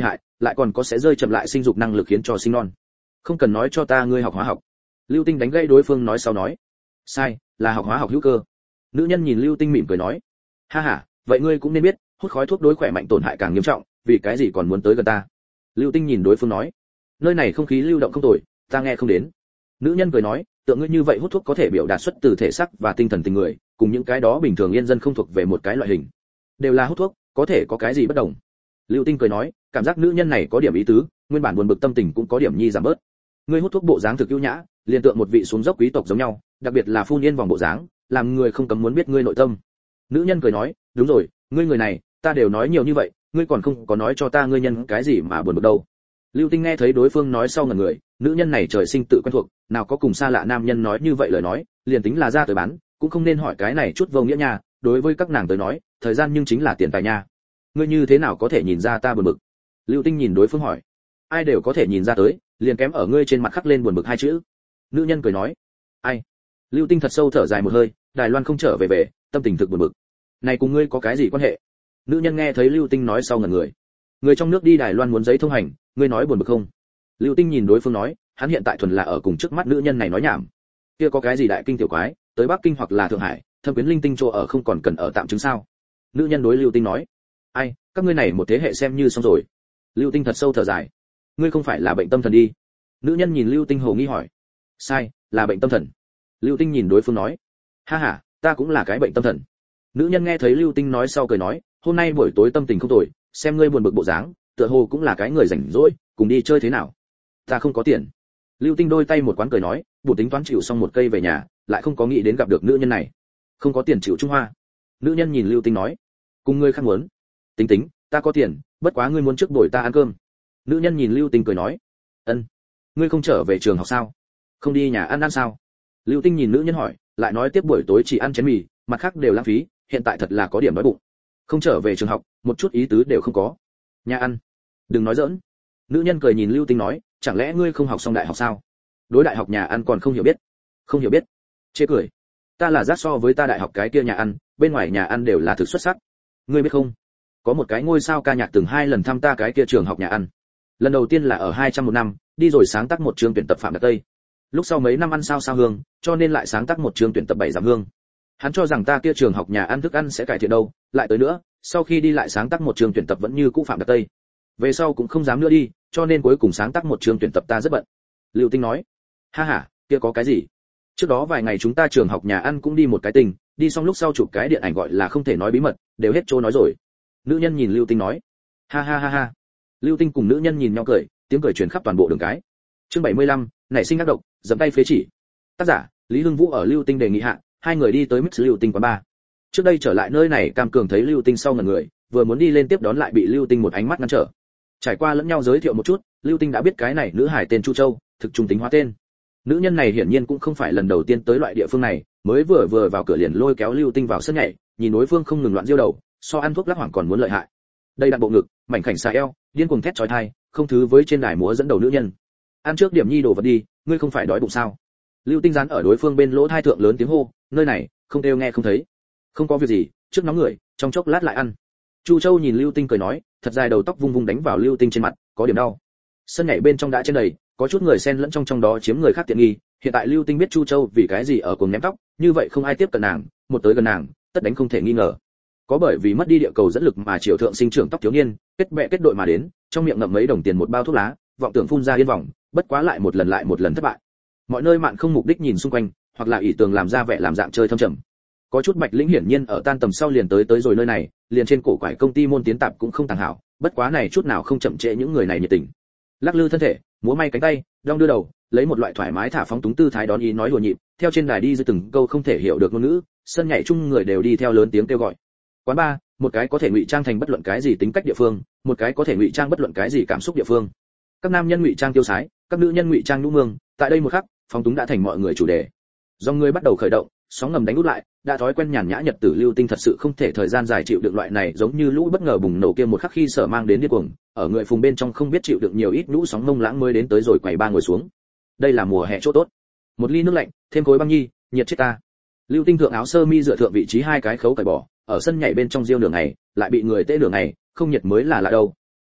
lại còn có sẽ rơi chậm lại sinh dục năng lực khiến cho sinh non. Không cần nói cho ta ngươi học hóa học. Lưu Tinh đánh gãy đối phương nói sau nói. Sai, là học hóa học hữu cơ. Nữ nhân nhìn Lưu Tinh mỉm cười nói. Ha ha, vậy ngươi cũng nên biết, hút khói thuốc đối khỏe mạnh tổn hại càng nghiêm trọng, vì cái gì còn muốn tới gần ta? Lưu Tinh nhìn đối phương nói. Nơi này không khí lưu động không tồi, ta nghe không đến. Nữ nhân cười nói, tượng ngươi như vậy hút thuốc có thể biểu đạt xuất từ thể xác và tinh thần tình người, cùng những cái đó bình thường yên dân không thuộc về một cái loại hình. Đều là hút thuốc, có thể có cái gì bất đồng? Lưu Tinh cười nói, cảm giác nữ nhân này có điểm ý tứ, nguyên bản buồn bực tâm tình cũng có điểm nhi giảm bớt. Ngươi hút thuốc bộ dáng thực ưu nhã, liền tượng một vị xuống dốc quý tộc giống nhau, đặc biệt là phun yên vòng bộ dáng, làm người không cấm muốn biết ngươi nội tâm. Nữ nhân cười nói, đúng rồi, ngươi người này, ta đều nói nhiều như vậy, ngươi còn không có nói cho ta ngươi nhân cái gì mà buồn bực đâu. Lưu Tinh nghe thấy đối phương nói sau ngẩn người, nữ nhân này trời sinh tự quen thuộc, nào có cùng xa lạ nam nhân nói như vậy lời nói, liền tính là ra tới bán, cũng không nên hỏi cái này chút vô nghĩa nha, đối với các nàng tới nói, thời gian nhưng chính là tiền tài nha. Ngươi như thế nào có thể nhìn ra ta buồn bực? Lưu Tinh nhìn đối phương hỏi. Ai đều có thể nhìn ra tới, liền kém ở ngươi trên mặt khắc lên buồn bực hai chữ. Nữ nhân cười nói. Ai? Lưu Tinh thật sâu thở dài một hơi, Đài Loan không trở về, tâm tình thực buồn bực. Này cùng ngươi có cái gì quan hệ? Nữ nhân nghe thấy Lưu Tinh nói sau ngẩn người. Người trong nước đi Đài Loan muốn giấy thông hành, ngươi nói buồn bực không? Lưu Tinh nhìn đối phương nói, hắn hiện tại thuần là ở cùng trước mắt nữ nhân này nói nhảm. Kia có cái gì đại kinh tiểu quái, tới Bắc Kinh hoặc là Thượng Hải, thâm quyến linh tinh chỗ ở không còn cần ở tạm chứng sao? Nữ nhân đối Lưu Tinh nói. Ai, các ngươi này một thế hệ xem như xong rồi. Lưu Tinh thật sâu thở dài. Ngươi không phải là bệnh tâm thần đi? Nữ nhân nhìn Lưu Tinh hồ nghi hỏi. Sai, là bệnh tâm thần. Lưu Tinh nhìn đối phương nói. Ha ha, ta cũng là cái bệnh tâm thần. Nữ nhân nghe thấy Lưu Tinh nói sau cười nói, hôm nay buổi tối tâm tình không tồi, xem ngươi buồn bực bộ dáng, tựa hồ cũng là cái người rảnh rỗi, cùng đi chơi thế nào? Ta không có tiền. Lưu Tinh đôi tay một quán cười nói, bổ tính toán chịu xong một cây về nhà, lại không có nghĩ đến gặp được nữ nhân này. Không có tiền chịu Trung Hoa. Nữ nhân nhìn Lưu Tinh nói, cùng ngươi khác muốn. Tính tính, ta có tiền, bất quá ngươi muốn trước bồi ta ăn cơm. Nữ nhân nhìn Lưu Tinh cười nói, ân. Ngươi không trở về trường học sao? Không đi nhà ăn sao? Lưu Tinh nhìn nữ nhân hỏi, lại nói tiếp buổi tối chỉ ăn chén mì, mặt khác đều lãng phí, hiện tại thật là có điểm đói bụng. Không trở về trường học, một chút ý tứ đều không có. Nhà ăn? Đừng nói giỡn. Nữ nhân cười nhìn Lưu Tinh nói, chẳng lẽ ngươi không học xong đại học sao? Đối đại học nhà ăn còn không hiểu biết? Không hiểu biết? Chê cười. Ta là giác so với ta đại học cái kia nhà ăn, bên ngoài nhà ăn đều là thực xuất sắc. Ngươi biết không? Có một cái ngôi sao ca nhạc từng 2 lần thăm ta cái kia trường học nhà ăn. Lần đầu tiên là ở 200 một năm, đi rồi sáng tác một chương tuyển tập Phạm Đặc Tây. Lúc sau mấy năm ăn sao hương, cho nên lại sáng tác một chương tuyển tập 7 giảm hương. Hắn cho rằng ta kia trường học nhà ăn thức ăn sẽ cải thiện đâu, lại tới nữa, sau khi đi lại sáng tác một chương tuyển tập vẫn như cũ Phạm Đặc Tây. Về sau cũng không dám nữa đi, cho nên cuối cùng sáng tác một chương tuyển tập ta rất bận. Lưu Tinh nói, ha ha, kia có cái gì? Trước đó vài ngày chúng ta trường học nhà ăn cũng đi một cái tình, đi xong lúc sau chụp cái điện ảnh gọi là không thể nói bí mật, đều hết trô nói rồi. Nữ nhân nhìn Lưu Tinh nói, ha ha ha ha. Lưu Tinh cùng nữ nhân nhìn nhau cười, tiếng cười truyền khắp toàn bộ đường cái. Chương 75, nảy sinh ác độc, giẫm tay phế chỉ. Tác giả, Lý Hưng Vũ ở Lưu Tinh đề nghị hạ, hai người đi tới Mix Lưu Tinh quán bar. Trước đây trở lại nơi này, Cam Cường thấy Lưu Tinh sau ngẩn người, vừa muốn đi lên tiếp đón lại bị Lưu Tinh một ánh mắt ngăn trở. Trải qua lẫn nhau giới thiệu một chút, Lưu Tinh đã biết cái này nữ hải tên Chu Châu, thực trung tính hóa tên. Nữ nhân này hiển nhiên cũng không phải lần đầu tiên tới loại địa phương này, mới vừa vào cửa liền lôi kéo Lưu Tinh vào sân nhảy, nhìn đối phương không ngừng loạn diêu đầu, so ăn thuốc lắc hoảng còn muốn lợi hại. Đây đặt bộ ngực, mảnh khảnh xà eo, điên cuồng thét chói tai, không thứ với trên đài múa dẫn đầu nữ nhân. Ăn trước điểm nhi đồ vật đi, ngươi không phải đói bụng sao? Lưu Tinh dán ở đối phương bên lỗ tai thượng lớn tiếng hô, nơi này, không kêu nghe không thấy. Không có việc gì, trước nóng người, trong chốc lát lại ăn. Chu Châu nhìn Lưu Tinh cười nói, thật dài đầu tóc vung vung đánh vào Lưu Tinh trên mặt, có điểm đau. Sân nhảy bên trong đã trên đầy, có chút người xen lẫn trong đó chiếm người khác tiện nghi. Hiện tại Lưu Tinh biết Chu Châu vì cái gì ở cùng ném tóc, như vậy không ai tiếp cận nàng, một tới gần nàng, tất đánh không thể nghi ngờ. Có bởi vì mất đi địa cầu dẫn lực mà triều thượng sinh trưởng tóc thiếu niên, kết bè kết đội mà đến, trong miệng ngậm mấy đồng tiền một bao thuốc lá, vọng tưởng phun ra yên vòng, bất quá lại một lần thất bại. Mọi nơi mạn không mục đích nhìn xung quanh, hoặc là ỷ tường làm ra vẻ làm dạng chơi thâm trầm. Có chút Bạch Lĩnh hiển nhiên ở tan tầm sau liền tới rồi nơi này, liền trên cổ quải công ty môn tiến tạp cũng không tàng hảo, bất quá này chút nào không chậm trễ những người này nhiệt tình. Lắc lư thân thể, múa may cánh tay, đong đưa đầu, lấy một loại thoải mái thả phóng túng tư thái đón ý nói đùa nhịp, theo trên đài đi dưới từng câu không thể hiểu được ngôn ngữ, sân nhảy chung người đều đi theo lớn tiếng kêu gọi. Quán bar, một cái có thể ngụy trang thành bất luận cái gì tính cách địa phương, một cái có thể ngụy trang bất luận cái gì cảm xúc địa phương. Các nam nhân ngụy trang tiêu sái, các nữ nhân ngụy trang nhũ mương, tại đây một khắc, phóng túng đã thành mọi người chủ đề. Do người bắt đầu khởi động, sóng ngầm đánh út lại, đã thói quen nhàn nhã nhật tử Lưu Tinh thật sự không thể thời gian dài chịu đựng loại này giống như lũ bất ngờ bùng nổ kia một khắc khi sở mang đến điên cuồng, ở người phùng bên trong không biết chịu đựng nhiều ít lũ sóng mông lãng mới đến tới rồi quầy ba ngồi xuống. Đây là mùa hè chỗ tốt. Một ly nước lạnh, thêm khối băng nhi, nhiệt chết ta. Lưu Tinh thượng áo sơ mi dựa thượng vị trí hai cái khấu cởi bỏ, ở sân nhảy bên trong riêu nửa ngày, lại bị người tê nửa ngày, không nhiệt mới là lạ đâu.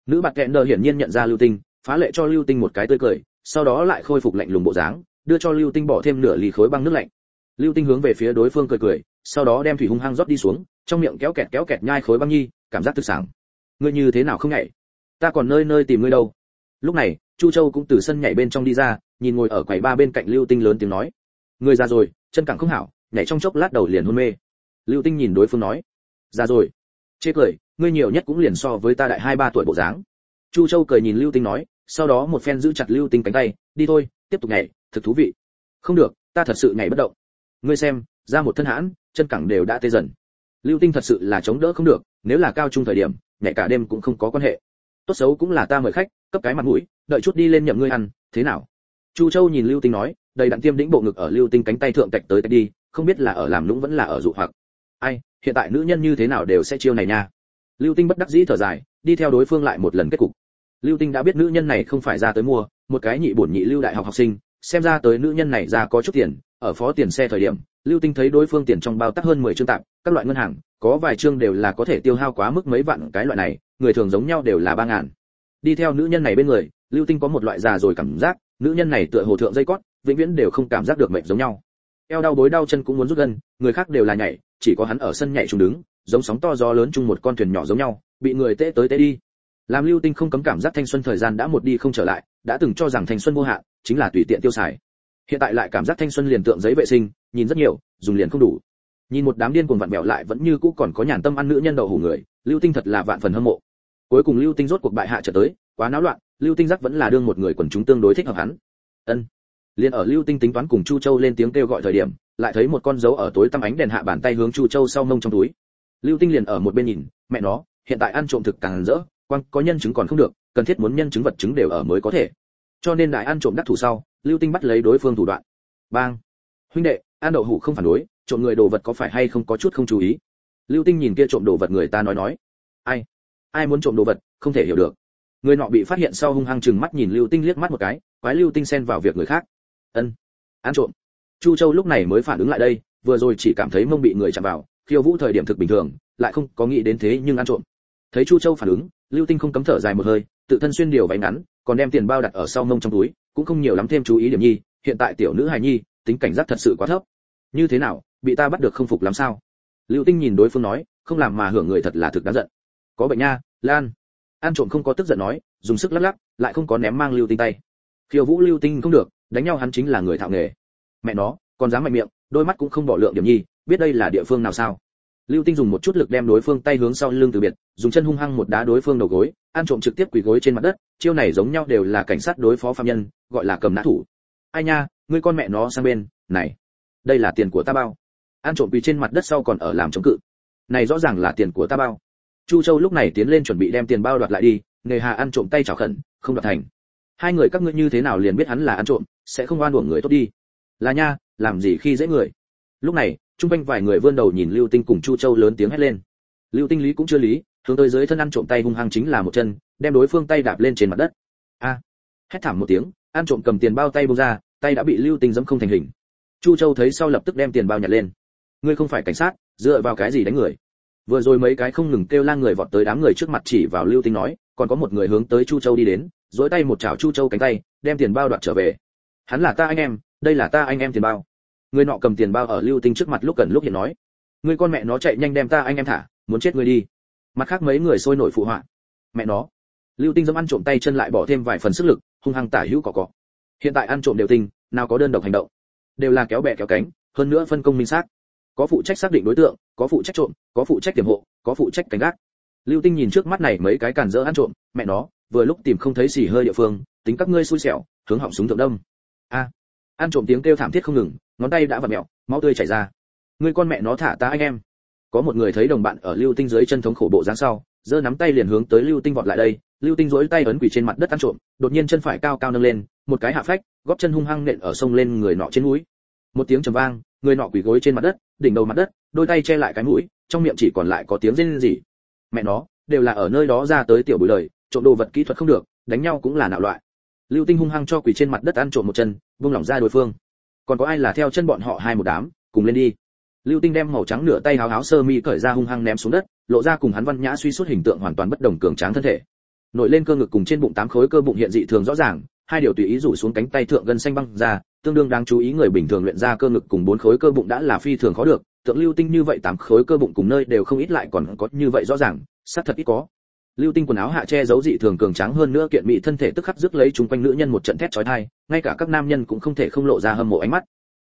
Nữ bạt kẹn đờ hiển nhiên nhận ra Lưu Tinh, phá lệ cho Lưu Tinh một cái tươi cười, sau đó lại khôi phục lạnh lùng bộ dáng, đưa cho Lưu Tinh bỏ thêm nửa ly khối băng nước lạnh. Lưu Tinh hướng về phía đối phương cười cười, sau đó đem thủy hung hăng rót đi xuống, trong miệng kéo kẹt nhai khối băng nhi, cảm giác thực sảng. Ngươi như thế nào không nhảy? Ta còn nơi nơi tìm ngươi đâu. Lúc này, Chu Châu cũng từ sân nhảy bên trong đi ra, nhìn ngồi ở quầy ba bên cạnh Lưu Tinh lớn tiếng nói: "Ngươi già rồi, chân cẳng không hảo, nhảy trong chốc lát đầu liền hôn mê." Lưu Tinh nhìn đối phương nói: "Già rồi?" Chê cười, ngươi nhiều nhất cũng liền so với ta đại 2-3 tuổi bộ dáng. Chu Châu cười nhìn Lưu Tinh nói, sau đó một phen giữ chặt Lưu Tinh cánh tay, "Đi thôi, tiếp tục nhảy, thực thú vị." "Không được, ta thật sự nhảy bất động." "Ngươi xem, ra một thân hãn, chân cẳng đều đã tê dần." Lưu Tinh thật sự là chống đỡ không được, nếu là cao trung thời điểm, nhảy cả đêm cũng không có quan hệ. Tốt xấu cũng là ta mời khách, cấp cái mặt mũi, đợi chút đi lên nhậm ngươi ăn, thế nào? Chu Châu nhìn Lưu Tinh nói, đầy đặn tiêm đĩnh bộ ngực ở Lưu Tinh cánh tay thượng tạch tới tạch đi, không biết là ở làm lũng vẫn là ở dụ hoặc. Ai, hiện tại nữ nhân như thế nào đều sẽ chiêu này nha. Lưu Tinh bất đắc dĩ thở dài, đi theo đối phương lại một lần kết cục. Lưu Tinh đã biết nữ nhân này không phải ra tới mua, một cái nhị bổn nhị lưu đại học học sinh, xem ra tới nữ nhân này ra có chút tiền, ở phó tiền xe thời điểm, Lưu Tinh thấy đối phương tiền trong bao tắc hơn 10 chương tạm, các loại ngân hàng, có vài chương đều là có thể tiêu hao quá mức mấy vạn cái loại này, người thường giống nhau đều là 3000. Đi theo nữ nhân này bên người, Lưu Tinh có một loại già rồi cảm giác, nữ nhân này tựa hồ thượng dây cót, vĩnh viễn đều không cảm giác được mệt giống nhau. Eo đau bối đau chân cũng muốn rút gân, người khác đều là nhảy, chỉ có hắn ở sân nhảy trùng đứng, giống sóng to gió lớn chung một con thuyền nhỏ giống nhau, bị người tễ tới tễ đi. Làm Lưu Tinh không cấm cảm giác thanh xuân thời gian đã một đi không trở lại, đã từng cho rằng thanh xuân vô hạn, chính là tùy tiện tiêu xài. Hiện tại lại cảm giác thanh xuân liền tượng giấy vệ sinh, nhìn rất nhiều, dùng liền không đủ. Nhìn một đám điên cuồng vặn vẹo lại vẫn như cũ còn có nhàn tâm ăn nữ nhân đậu hủ người, Lưu Tinh thật là vạn phần hâm mộ. Cuối cùng Lưu Tinh rốt cuộc bại hạ trở tới, quá náo loạn, Lưu Tinh giác vẫn là đương một người quần chúng tương đối thích hợp hắn. Liên ở Lưu Tinh tính toán cùng Chu Châu lên tiếng kêu gọi thời điểm, lại thấy một con dấu ở tối tăm ánh đèn hạ bàn tay hướng Chu Châu sau mông trong túi. Lưu Tinh liền ở một bên nhìn, mẹ nó, hiện tại ăn trộm thực càng rỡ, quang có nhân chứng còn không được, cần thiết muốn nhân chứng vật chứng đều ở mới có thể. Cho nên đại ăn trộm đắc thủ sau, Lưu Tinh bắt lấy đối phương thủ đoạn. Bang! Huynh đệ, ăn đậu hủ không phản đối, trộm người đồ vật có phải hay không có chút không chú ý. Lưu Tinh nhìn kia trộm đồ vật người ta nói. Ai muốn trộm đồ vật, không thể hiểu được. Người nọ bị phát hiện sau hung hăng chừng mắt nhìn Lưu Tinh liếc mắt một cái, quái Lưu Tinh xen vào việc người khác. Ăn trộm. Chu Châu lúc này mới phản ứng lại đây, vừa rồi chỉ cảm thấy mông bị người chạm vào, khiêu vũ thời điểm thực bình thường, lại không có nghĩ đến thế nhưng ăn trộm. Thấy Chu Châu phản ứng, Lưu Tinh không cấm thở dài một hơi, tự thân xuyên điều váy ngắn, còn đem tiền bao đặt ở sau mông trong túi, cũng không nhiều lắm thêm chú ý điểm nhi, hiện tại tiểu nữ hài nhi, tính cảnh giác thật sự quá thấp. Như thế nào, bị ta bắt được không phục lắm sao? Lưu Tinh nhìn đối phương nói, không làm mà hưởng người thật là thực đáng giận. Có bệnh nha, Lan. Ăn trộm không có tức giận nói, dùng sức lắc lắc, lại không có ném mang Lưu Tinh tay. Khiêu vũ Lưu Tinh không được, đánh nhau hắn chính là người thạo nghề. Mẹ nó, còn dám mạnh miệng, đôi mắt cũng không bỏ lượng điểm nhi, biết đây là địa phương nào sao? Lưu Tinh dùng một chút lực đem đối phương tay hướng sau lưng từ biệt, dùng chân hung hăng một đá đối phương đầu gối, ăn trộm trực tiếp quỳ gối trên mặt đất, chiêu này giống nhau đều là cảnh sát đối phó phạm nhân, gọi là cầm nã thủ. Ai nha, ngươi con mẹ nó sang bên, này, đây là tiền của ta bao. Ăn trộm quỳ trên mặt đất sau còn ở làm chống cự. Này rõ ràng là tiền của ta bao. Chu Châu lúc này tiến lên chuẩn bị đem tiền bao đoạt lại đi, nghề hà ăn trộm tay chảo khẩn, không đoạt thành. Hai người các ngươi như thế nào liền biết hắn là ăn trộm, sẽ không oan uổng người tốt đi. Là nha, làm gì khi dễ người. Lúc này, trung quanh vài người vươn đầu nhìn Lưu Tinh cùng Chu Châu lớn tiếng hét lên. Lưu Tinh lý cũng chưa lý, hướng tới dưới thân ăn trộm tay hung hăng chính là một chân, đem đối phương tay đạp lên trên mặt đất. Hét thảm một tiếng, ăn trộm cầm tiền bao tay buông ra, tay đã bị Lưu Tinh giẫm không thành hình. Chu Châu thấy sau lập tức đem tiền bao nhặt lên. Ngươi không phải cảnh sát, dựa vào cái gì đánh người? Vừa rồi mấy cái không ngừng kêu la người vọt tới đám người trước mặt chỉ vào Lưu Tinh nói, còn có một người hướng tới Chu Châu đi đến, duỗi tay một chảo Chu Châu cánh tay, đem tiền bao đoạt trở về. Hắn là ta anh em, đây là ta anh em tiền bao. Người nọ cầm tiền bao ở Lưu Tinh trước mặt lúc gần lúc hiện nói, ngươi con mẹ nó chạy nhanh đem ta anh em thả, muốn chết ngươi đi. Mặt khác mấy người sôi nổi phụ họa. Mẹ nó. Lưu Tinh dẫm ăn trộm tay chân lại bỏ thêm vài phần sức lực, hung hăng tả hữu cọ. Hiện tại ăn trộm đều tinh, nào có đơn độc hành động, đều là kéo bè kéo cánh, hơn nữa phân công minh xác. Có phụ trách xác định đối tượng, có phụ trách trộm, có phụ trách tiềm hộ, có phụ trách cảnh gác. Lưu Tinh nhìn trước mắt này mấy cái càn rỡ ăn trộm, mẹ nó, vừa lúc tìm không thấy xì hơi địa phương, tính các ngươi xui xẻo, hướng họng súng thượng đâm. Ăn trộm tiếng kêu thảm thiết không ngừng, ngón tay đã vặn mẹo, máu tươi chảy ra. Ngươi con mẹ nó thả ta anh em. Có một người thấy đồng bạn ở Lưu Tinh dưới chân thống khổ bộ dáng sau, giơ nắm tay liền hướng tới Lưu Tinh vọt lại đây. Lưu Tinh duỗi tay ấn quỳ trên mặt đất ăn trộm, đột nhiên chân phải cao cao nâng lên, một cái hạ phách, gót chân hung hăng nện ở sông lên người nọ trên mũi. Một tiếng trầm vang, người nọ quỳ gối trên mặt đất, đỉnh đầu mặt đất, đôi tay che lại cái mũi, trong miệng chỉ còn lại có tiếng rên rỉ. Mẹ nó, đều là ở nơi đó ra tới tiểu bối đời, trộm đồ vật kỹ thuật không được, đánh nhau cũng là nạo loại. Lưu Tinh hung hăng cho quỳ trên mặt đất ăn trộm một chân, buông lỏng ra đối phương. Còn có ai là theo chân bọn họ hai một đám, cùng lên đi. Lưu Tinh đem màu trắng nửa tay háo sơ mi cởi ra hung hăng ném xuống đất, lộ ra cùng hắn văn nhã suy suốt hình tượng hoàn toàn bất đồng cường tráng thân thể. nổi lên cơ ngực cùng trên bụng 8 khối cơ bụng hiện dị thường rõ ràng, hai điều tùy ý rủ xuống cánh tay thượng gân xanh băng ra, tương đương đáng chú ý người bình thường luyện ra cơ ngực cùng 4 khối cơ bụng đã là phi thường khó được, tượng Lưu Tinh như vậy 8 khối cơ bụng cùng nơi đều không ít lại còn có như vậy rõ ràng, xác thật ít có. Lưu Tinh quần áo hạ che giấu dị thường cường tráng hơn nữa kiện mỹ thân thể tức khắc rước lấy chúng quanh nữ nhân một trận thét chói tai, ngay cả các nam nhân cũng không thể không lộ ra hâm mộ ánh mắt.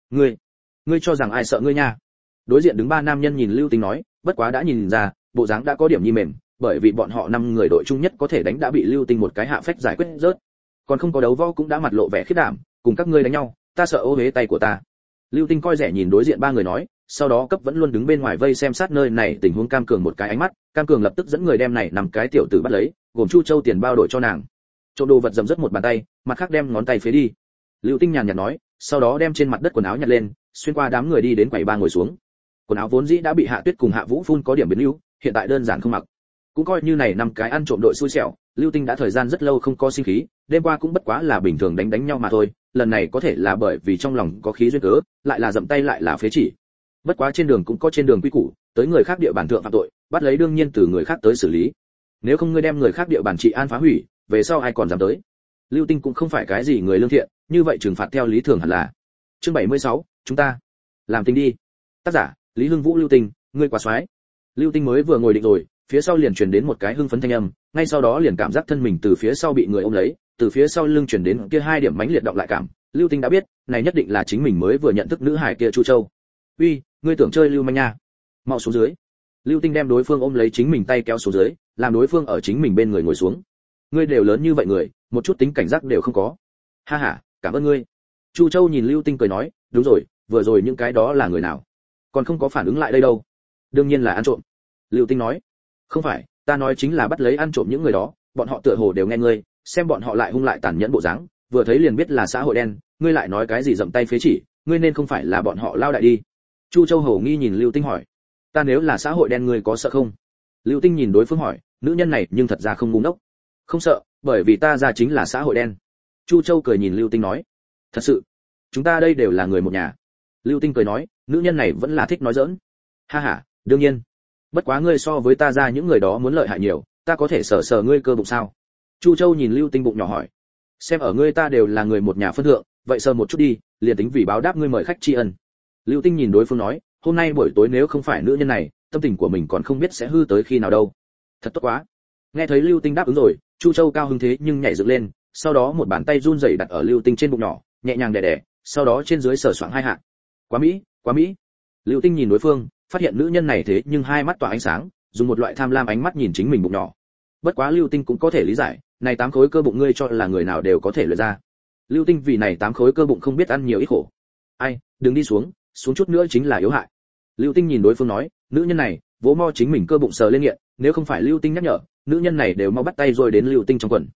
Ngươi cho rằng ai sợ ngươi nha? Đối diện đứng 3 nam nhân nhìn Lưu Tinh nói, bất quá đã nhìn ra, bộ dáng đã có điểm nhi mềm, bởi vì bọn họ 5 người đội chung nhất có thể đánh đã bị Lưu Tinh một cái hạ phách giải quyết rớt. Còn không có đấu võ cũng đã mặt lộ vẻ khiếp đảm, cùng các ngươi đánh nhau, ta sợ ô uế tay của ta. Lưu Tinh coi rẻ nhìn đối diện 3 người nói, sau đó cấp vẫn luôn đứng bên ngoài vây xem sát nơi này tình huống Cam Cường một cái ánh mắt, Cam Cường lập tức dẫn người đem này 5 cái tiểu tử bắt lấy, gồm Chu Châu tiền bao đổi cho nàng. Trộm đồ vật dầm rất một bàn tay, mặt khác đem ngón tay phế đi. Lưu Tinh nhàn nhạt nói, sau đó đem trên mặt đất quần áo nhặt lên, xuyên qua đám người đi đến quầy ba ngồi xuống. Quần áo vốn dĩ đã bị Hạ Tuyết cùng Hạ Vũ phun có điểm biến lưu, hiện tại đơn giản không mặc. Cũng coi như này 5 cái ăn trộm đội xui xẻo, Lưu Tinh đã thời gian rất lâu không có sinh khí, đêm qua cũng bất quá là bình thường đánh nhau mà thôi, lần này có thể là bởi vì trong lòng có khí duyên cớ, lại là dậm tay lại là phế chỉ. Bất quá trên đường cũng có trên đường quy củ, tới người khác địa bàn thượng phạm tội, bắt lấy đương nhiên từ người khác tới xử lý. Nếu không ngươi đem người khác địa bàn trị an phá hủy, về sau ai còn dám tới. Lưu Tinh cũng không phải cái gì người lương thiện, như vậy trừng phạt theo lý thường hẳn là. Chương 76, chúng ta làm tình đi. Tác giả, Lý Hưng Vũ. Lưu Tinh, ngươi quá xoái. Lưu Tinh mới vừa ngồi định rồi, phía sau liền truyền đến một cái hưng phấn thanh âm, ngay sau đó liền cảm giác thân mình từ phía sau bị người ôm lấy, từ phía sau lưng truyền đến kia 2 điểm mãnh liệt động lại cảm. Lưu Tinh đã biết, này nhất định là chính mình mới vừa nhận thức nữ hải kia Chu Châu. Uy, ngươi tưởng chơi lưu manh nha? Mau xuống dưới. Lưu Tinh đem đối phương ôm lấy chính mình tay kéo xuống dưới, làm đối phương ở chính mình bên người ngồi xuống. Ngươi đều lớn như vậy người, một chút tính cảnh giác đều không có. Ha ha, cảm ơn ngươi. Chu Châu nhìn Lưu Tinh cười nói, đúng rồi, vừa rồi những cái đó là người nào? Còn không có phản ứng lại đây đâu. Đương nhiên là ăn trộm. Lưu Tinh nói, không phải, ta nói chính là bắt lấy ăn trộm những người đó, bọn họ tựa hồ đều nghe ngươi, xem bọn họ lại hung lại tàn nhẫn bộ dáng, vừa thấy liền biết là xã hội đen, ngươi lại nói cái gì dậm tay phế chỉ, ngươi nên không phải là bọn họ lao đại đi. Chu Châu hầu nghi nhìn Lưu Tinh hỏi, ta nếu là xã hội đen ngươi có sợ không? Lưu Tinh nhìn đối phương hỏi, nữ nhân này nhưng thật ra không ngu ngốc. Không sợ, bởi vì ta ra chính là xã hội đen. Chu Châu cười nhìn Lưu Tinh nói, thật sự, chúng ta đây đều là người một nhà. Lưu Tinh cười nói, nữ nhân này vẫn là thích nói giỡn. Ha ha, đương nhiên. Bất quá ngươi so với ta ra những người đó muốn lợi hại nhiều, ta có thể sờ ngươi cơ bụng sao? Chu Châu nhìn Lưu Tinh bụng nhỏ hỏi, xem ở ngươi ta đều là người một nhà phân thượng, vậy sờ một chút đi, liền tính vì báo đáp ngươi mời khách tri ân. Lưu Tinh nhìn đối phương nói, hôm nay buổi tối nếu không phải nữ nhân này, tâm tình của mình còn không biết sẽ hư tới khi nào đâu. Thật tốt quá. Nghe thấy Lưu Tinh đáp ứng rồi, Chu Châu cao hứng thế nhưng nhảy dựng lên, sau đó một bàn tay run rẩy đặt ở Lưu Tinh trên bụng nhỏ, nhẹ nhàng đè đè, sau đó trên dưới sờ soạng 2 hạ. Quá mỹ, quá mỹ. Lưu Tinh nhìn đối phương, phát hiện nữ nhân này thế nhưng 2 mắt tỏa ánh sáng, dùng một loại tham lam ánh mắt nhìn chính mình bụng nhỏ. Bất quá Lưu Tinh cũng có thể lý giải, này 8 khối cơ bụng ngươi cho là người nào đều có thể luyện ra. Lưu Tinh vì này 8 khối cơ bụng không biết ăn nhiều ít khổ. Ai, đừng đi xuống chút nữa chính là yếu hại. Lưu Tinh nhìn đối phương nói, nữ nhân này vỗ mo chính mình cơ bụng sờ lên nghiện, nếu không phải Lưu Tinh nhắc nhở, nữ nhân này đều mau bắt tay rồi đến Lưu Tinh trong quần.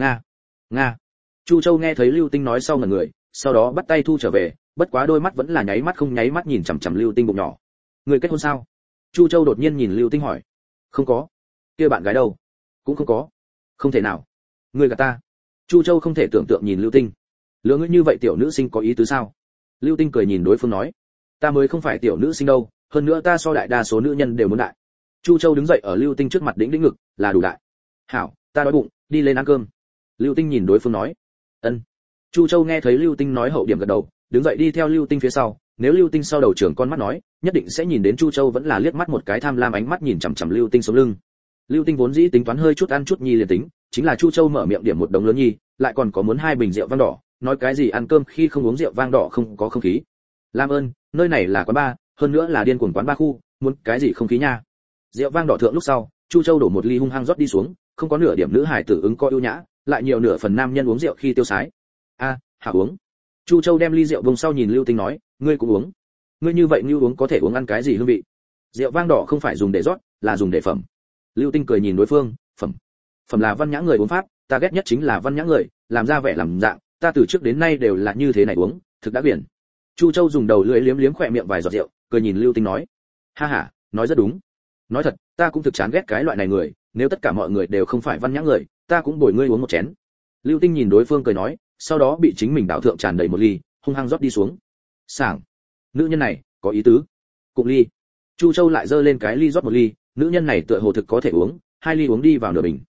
Nga. Chu Châu nghe thấy Lưu Tinh nói sau ngẩn người, sau đó bắt tay thu trở về, bất quá đôi mắt vẫn là nháy mắt không nháy mắt nhìn chằm chằm Lưu Tinh bụng nhỏ. Người kết hôn sao? Chu Châu đột nhiên nhìn Lưu Tinh hỏi. Không có. Kia bạn gái đâu? Cũng không có. Không thể nào. Người gạt ta. Chu Châu không thể tưởng tượng nhìn Lưu Tinh. Lứa ngươi như vậy tiểu nữ sinh có ý tứ sao? Lưu Tinh cười nhìn đối phương nói, ta mới không phải tiểu nữ sinh đâu, hơn nữa ta so đại đa số nữ nhân đều muốn đại. Chu Châu đứng dậy ở Lưu Tinh trước mặt đĩnh ngực, là đủ đại. Hảo, ta đói bụng, đi lên ăn cơm. Lưu Tinh nhìn đối phương nói, ân. Chu Châu nghe thấy Lưu Tinh nói hậu điểm gật đầu, đứng dậy đi theo Lưu Tinh phía sau. Nếu Lưu Tinh sau đầu trưởng con mắt nói, nhất định sẽ nhìn đến Chu Châu vẫn là liếc mắt một cái tham lam ánh mắt nhìn chằm chằm Lưu Tinh sống lưng. Lưu Tinh vốn dĩ tính toán hơi chút ăn chút nhi liền tính, chính là Chu Châu mở miệng điểm một đống lớn nhi, lại còn có muốn 2 bình rượu vang đỏ, nói cái gì ăn cơm khi không uống rượu vang đỏ không có không khí. Lam ơn, nơi này là quán bar, hơn nữa là điên cuồng quán bar khu, muốn cái gì không khí nha. Rượu vang đỏ thượng lúc sau, Chu Châu đổ một ly hung hăng rót đi xuống, không có nửa điểm nữ hài tử ứng có ưu nhã, lại nhiều nửa phần nam nhân uống rượu khi tiêu sái. Hả uống. Chu Châu đem ly rượu vùng sau nhìn Lưu Tinh nói, ngươi cũng uống. Ngươi như vậy như uống có thể uống ăn cái gì hương vị? Rượu vang đỏ không phải dùng để rót, là dùng để phẩm. Lưu Tinh cười nhìn đối phương, phẩm là văn nhã người uống pháp, ta ghét nhất chính là văn nhã người, làm ra vẻ làm dạng, ta từ trước đến nay đều là như thế này uống, thực đã biển. Chu Châu dùng đầu lưỡi liếm liếm khỏe miệng vài giọt rượu, cười nhìn Lưu Tinh nói, ha ha, nói rất đúng. Nói thật, ta cũng thực chán ghét cái loại này người, nếu tất cả mọi người đều không phải văn nhã người, ta cũng bồi ngươi uống một chén. Lưu Tinh nhìn đối phương cười nói, sau đó bị chính mình đảo thượng tràn đầy một ly, hung hăng rót đi xuống. Sảng, nữ nhân này có ý tứ. Cụng ly. Chu Châu lại giơ lên cái ly rót một ly, nữ nhân này tựa hồ thực có thể uống, 2 ly uống đi vào nửa bình.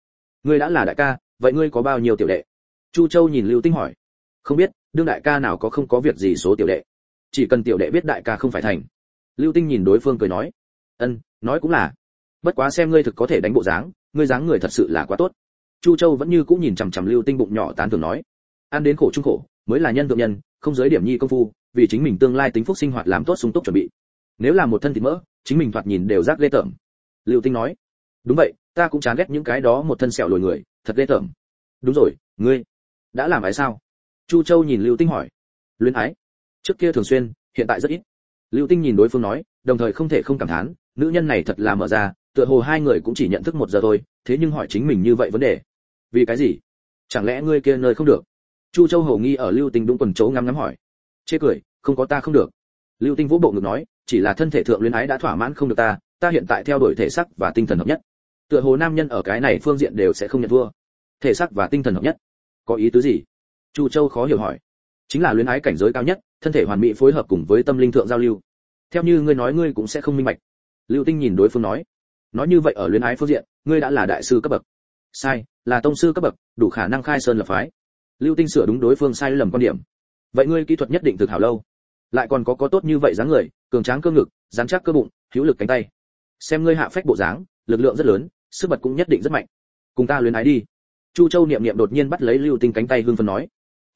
Ngươi đã là đại ca, vậy ngươi có bao nhiêu tiểu đệ? Chu Châu nhìn Lưu Tinh hỏi. Không biết, đương đại ca nào có không có việc gì số tiểu đệ. Chỉ cần tiểu đệ biết đại ca không phải thành. Lưu Tinh nhìn đối phương cười nói. Nói cũng là. Bất quá xem ngươi thực có thể đánh bộ dáng, ngươi dáng người thật sự là quá tốt. Chu Châu vẫn như cũ nhìn chằm chằm Lưu Tinh bụng nhỏ tán thưởng nói. Ăn đến khổ chung khổ, mới là nhân thượng nhân, không giới điểm nhi công phu, vì chính mình tương lai tính phúc sinh hoạt làm tốt sung túc chuẩn bị. Nếu là một thân thịt mỡ, chính mình thoạt nhìn đều rác ghê tởm. Lưu Tinh nói. Đúng vậy, ta cũng chán ghét những cái đó một thân sẹo lồi người, thật ghê tởm. Đúng rồi, ngươi đã làm ái sao? Chu Châu nhìn Lưu Tinh hỏi. Luyến ái? Trước kia thường xuyên, hiện tại rất ít. Lưu Tinh nhìn đối phương nói, đồng thời không thể không cảm thán, nữ nhân này thật là mở ra, tựa hồ hai người cũng chỉ nhận thức 1 giờ thôi, thế nhưng hỏi chính mình như vậy vấn đề. Vì cái gì? Chẳng lẽ ngươi kia nơi không được? Chu Châu hồ nghi ở Lưu Tinh đúng quần chỗ ngắm ngắm hỏi. Chê cười, không có ta không được. Lưu Tinh vỗ bộ ngực nói, chỉ là thân thể thượng luyến ái đã thỏa mãn không được ta hiện tại theo đuổi thể xác và tinh thần hợp nhất. Tựa hồ nam nhân ở cái này phương diện đều sẽ không nhận thua. Thể xác và tinh thần hợp nhất, có ý tứ gì? Chu Châu khó hiểu hỏi. Chính là luyến ái cảnh giới cao nhất, thân thể hoàn mỹ phối hợp cùng với tâm linh thượng giao lưu. Theo như ngươi nói ngươi cũng sẽ không minh bạch. Lưu Tinh nhìn đối phương nói như vậy ở luyến ái phương diện, ngươi đã là đại sư cấp bậc. Sai, là tông sư cấp bậc, đủ khả năng khai sơn lập phái. Lưu Tinh sửa đúng đối phương sai lầm quan điểm. Vậy ngươi kỹ thuật nhất định thực hảo lâu, lại còn có tốt như vậy dáng người, cường tráng cơ ngực, rắn chắc cơ bụng, hữu lực cánh tay. Xem ngươi hạ phách bộ dáng, lực lượng rất lớn, sức bật cũng nhất định rất mạnh. Cùng ta luyến ái đi. Chu Châu niệm niệm đột nhiên bắt lấy Lưu Tinh cánh tay hưng phấn nói.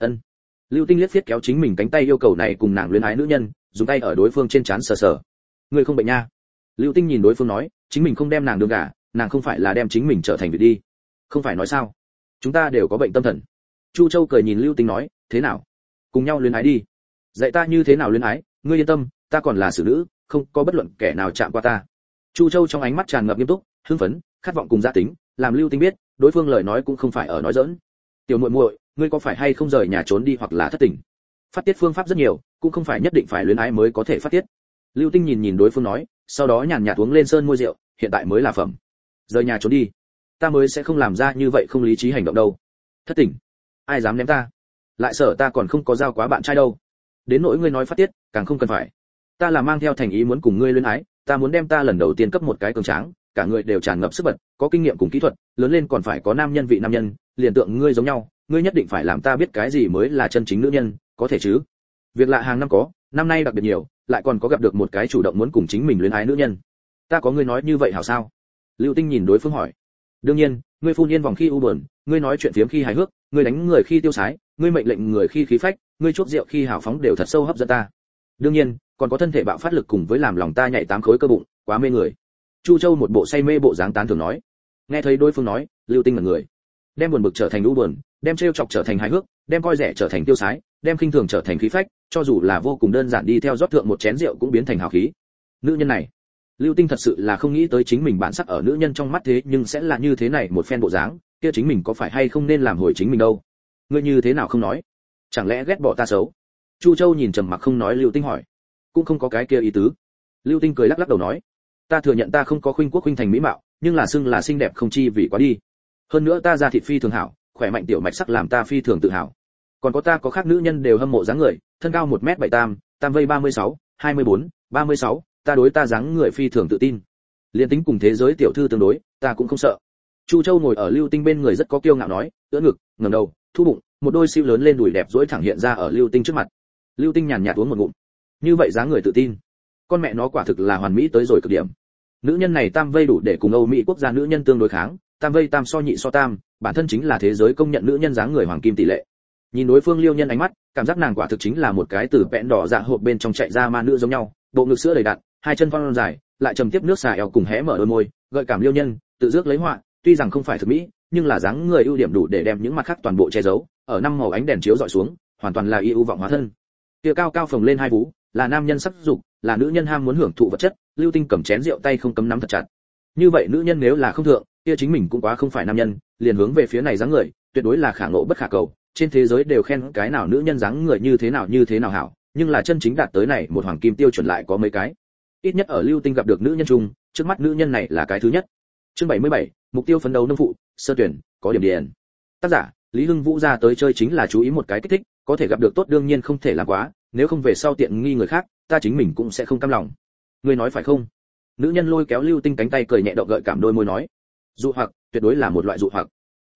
Lưu Tinh liếc phiết kéo chính mình cánh tay yêu cầu này cùng nàng luyến ái nữ nhân, dùng tay ở đối phương trên trán sờ sờ. Ngươi không bệnh nha? Lưu Tinh nhìn đối phương nói, chính mình không đem nàng đường gả, nàng không phải là đem chính mình trở thành việc đi. Không phải nói sao? Chúng ta đều có bệnh tâm thần. Chu Châu cười nhìn Lưu Tinh nói, thế nào? Cùng nhau luyến ái đi. Dạy ta như thế nào luyến ái, ngươi yên tâm, ta còn là xử nữ, không có bất luận kẻ nào chạm qua ta. Chu Châu trong ánh mắt tràn ngập nghiêm túc, hưng phấn, khát vọng cùng gia tính, làm Lưu Tinh biết, đối phương lời nói cũng không phải ở nói giỡn. Tiểu muội muội, ngươi có phải hay không rời nhà trốn đi hoặc là thất tình? Phát tiết phương pháp rất nhiều, cũng không phải nhất định phải luyến ái mới có thể phát tiết. Lưu Tinh nhìn đối phương nói, sau đó nhàn nhạt uống lên sơn môi rượu, hiện tại mới là phẩm. Rời nhà trốn đi, ta mới sẽ không làm ra như vậy không lý trí hành động đâu. Thất tình, ai dám ném ta? Lại sợ ta còn không có giao quá bạn trai đâu. Đến nỗi ngươi nói phát tiết, càng không cần phải. Ta là mang theo thành ý muốn cùng ngươi luyến ái, ta muốn đem ta lần đầu tiên cấp một cái cường tráng, cả người đều tràn ngập sức bật, có kinh nghiệm cùng kỹ thuật, lớn lên còn phải có nam nhân vị nam nhân, liền tượng ngươi giống nhau, ngươi nhất định phải làm ta biết cái gì mới là chân chính nữ nhân, có thể chứ? Việc lạ hàng năm có, năm nay đặc biệt nhiều, lại còn có gặp được một cái chủ động muốn cùng chính mình luyến ái nữ nhân. Ta có ngươi nói như vậy hảo sao? Lưu Tinh nhìn đối phương hỏi. Đương nhiên, ngươi phun yên vòng khi u buồn, ngươi nói chuyện phiếm khi hài hước, ngươi đánh người khi tiêu sái, ngươi mệnh lệnh người khi khí phách, ngươi chuốc rượu khi hào phóng đều thật sâu hấp dẫn ta. Đương nhiên, còn có thân thể bạo phát lực cùng với làm lòng ta nhảy 8 khối cơ bụng, quá mê người. Chu Châu một bộ say mê bộ dáng tán thưởng nói. Nghe thấy đối phương nói, Lưu Tinh ngẩn người. Đem buồn bực trở thành u buồn, đem trêu chọc trở thành hài hước, đem coi rẻ trở thành tiêu sái, đem khinh thường trở thành khí phách, cho dù là vô cùng đơn giản đi theo rót thượng một chén rượu cũng biến thành hào khí. Nữ nhân này, Lưu Tinh thật sự là không nghĩ tới chính mình bản sắc ở nữ nhân trong mắt thế nhưng sẽ là như thế này một phen bộ dáng, kia chính mình có phải hay không nên làm hồi chính mình đâu? Ngươi như thế nào không nói? Chẳng lẽ ghét bỏ ta xấu? Chu Châu nhìn trầm mặc không nói Lưu Tinh hỏi. Cũng không có cái kia ý tứ. Lưu Tinh cười lắc lắc đầu nói, ta thừa nhận ta không có khuynh quốc khuynh thành mỹ mạo, nhưng là xưng là xinh đẹp không chi vì quá đi. Hơn nữa ta da thịt phi thường hảo, khỏe mạnh tiểu mạch sắc làm ta phi thường tự hào. Còn có ta có khác nữ nhân đều hâm mộ dáng người, thân cao 1m78, tam vây 36, 24, 36, ta đối ta dáng người phi thường tự tin. Liên tính cùng thế giới tiểu thư tương đối, ta cũng không sợ. Chu Châu ngồi ở Lưu Tinh bên người rất có kiêu ngạo nói, ưỡn ngực, ngẩng đầu, thu bụng, một đôi siêu lớn lên đùi đẹp duỗi thẳng hiện ra ở Lưu Tinh trước mặt. Lưu Tinh nhàn nhạt uống một ngụm. Như vậy dáng người tự tin, con mẹ nó quả thực là hoàn mỹ tới rồi cực điểm. Nữ nhân này tam vây đủ để cùng Âu Mỹ quốc gia nữ nhân tương đối kháng, tam vây tam so nhị so tam, bản thân chính là thế giới công nhận nữ nhân dáng người hoàng kim tỷ lệ. Nhìn đối phương Liêu Nhân ánh mắt, cảm giác nàng quả thực chính là một cái từ vẹn đỏ dạ hộp bên trong chạy ra ma nữ giống nhau, bộ ngực sữa đầy đặn, hai chân thon dài, lại trầm tiếp nước xà eo cùng hé mở đôi môi, gợi cảm Liêu Nhân, tự dước lấy họa, tuy rằng không phải thực mỹ, nhưng là dáng người ưu điểm đủ để đem những mặt khác toàn bộ che giấu, ở năm màu ánh đèn chiếu dọi xuống, hoàn toàn là ưu vọng hóa thân. Kia cao cao phồng lên hai vú, là nam nhân sắc dục, là nữ nhân ham muốn hưởng thụ vật chất, Lưu Tinh cầm chén rượu tay không cấm nắm thật chặt. Như vậy nữ nhân nếu là không thượng, kia chính mình cũng quá không phải nam nhân, liền hướng về phía này dáng người, tuyệt đối là khả ngộ bất khả cầu, trên thế giới đều khen cái nào nữ nhân dáng người như thế nào hảo, nhưng là chân chính đạt tới này một hoàng kim tiêu chuẩn lại có mấy cái. Ít nhất ở Lưu Tinh gặp được nữ nhân chung, trước mắt nữ nhân này là cái thứ nhất. Chương 77, mục tiêu phấn đấu nông phụ, sơ tuyển, có điểm điền. Tác giả, Lý Hưng Vũ ra tới chơi chính là chú ý một cái kích thích, có thể gặp được tốt đương nhiên không thể làm quá, nếu không về sau tiện nghi người khác, ta chính mình cũng sẽ không cam lòng. Ngươi nói phải không? Nữ nhân lôi kéo Lưu Tinh cánh tay cười nhẹ động gợi cảm đôi môi nói. Dụ hoặc, tuyệt đối là một loại dụ hoặc.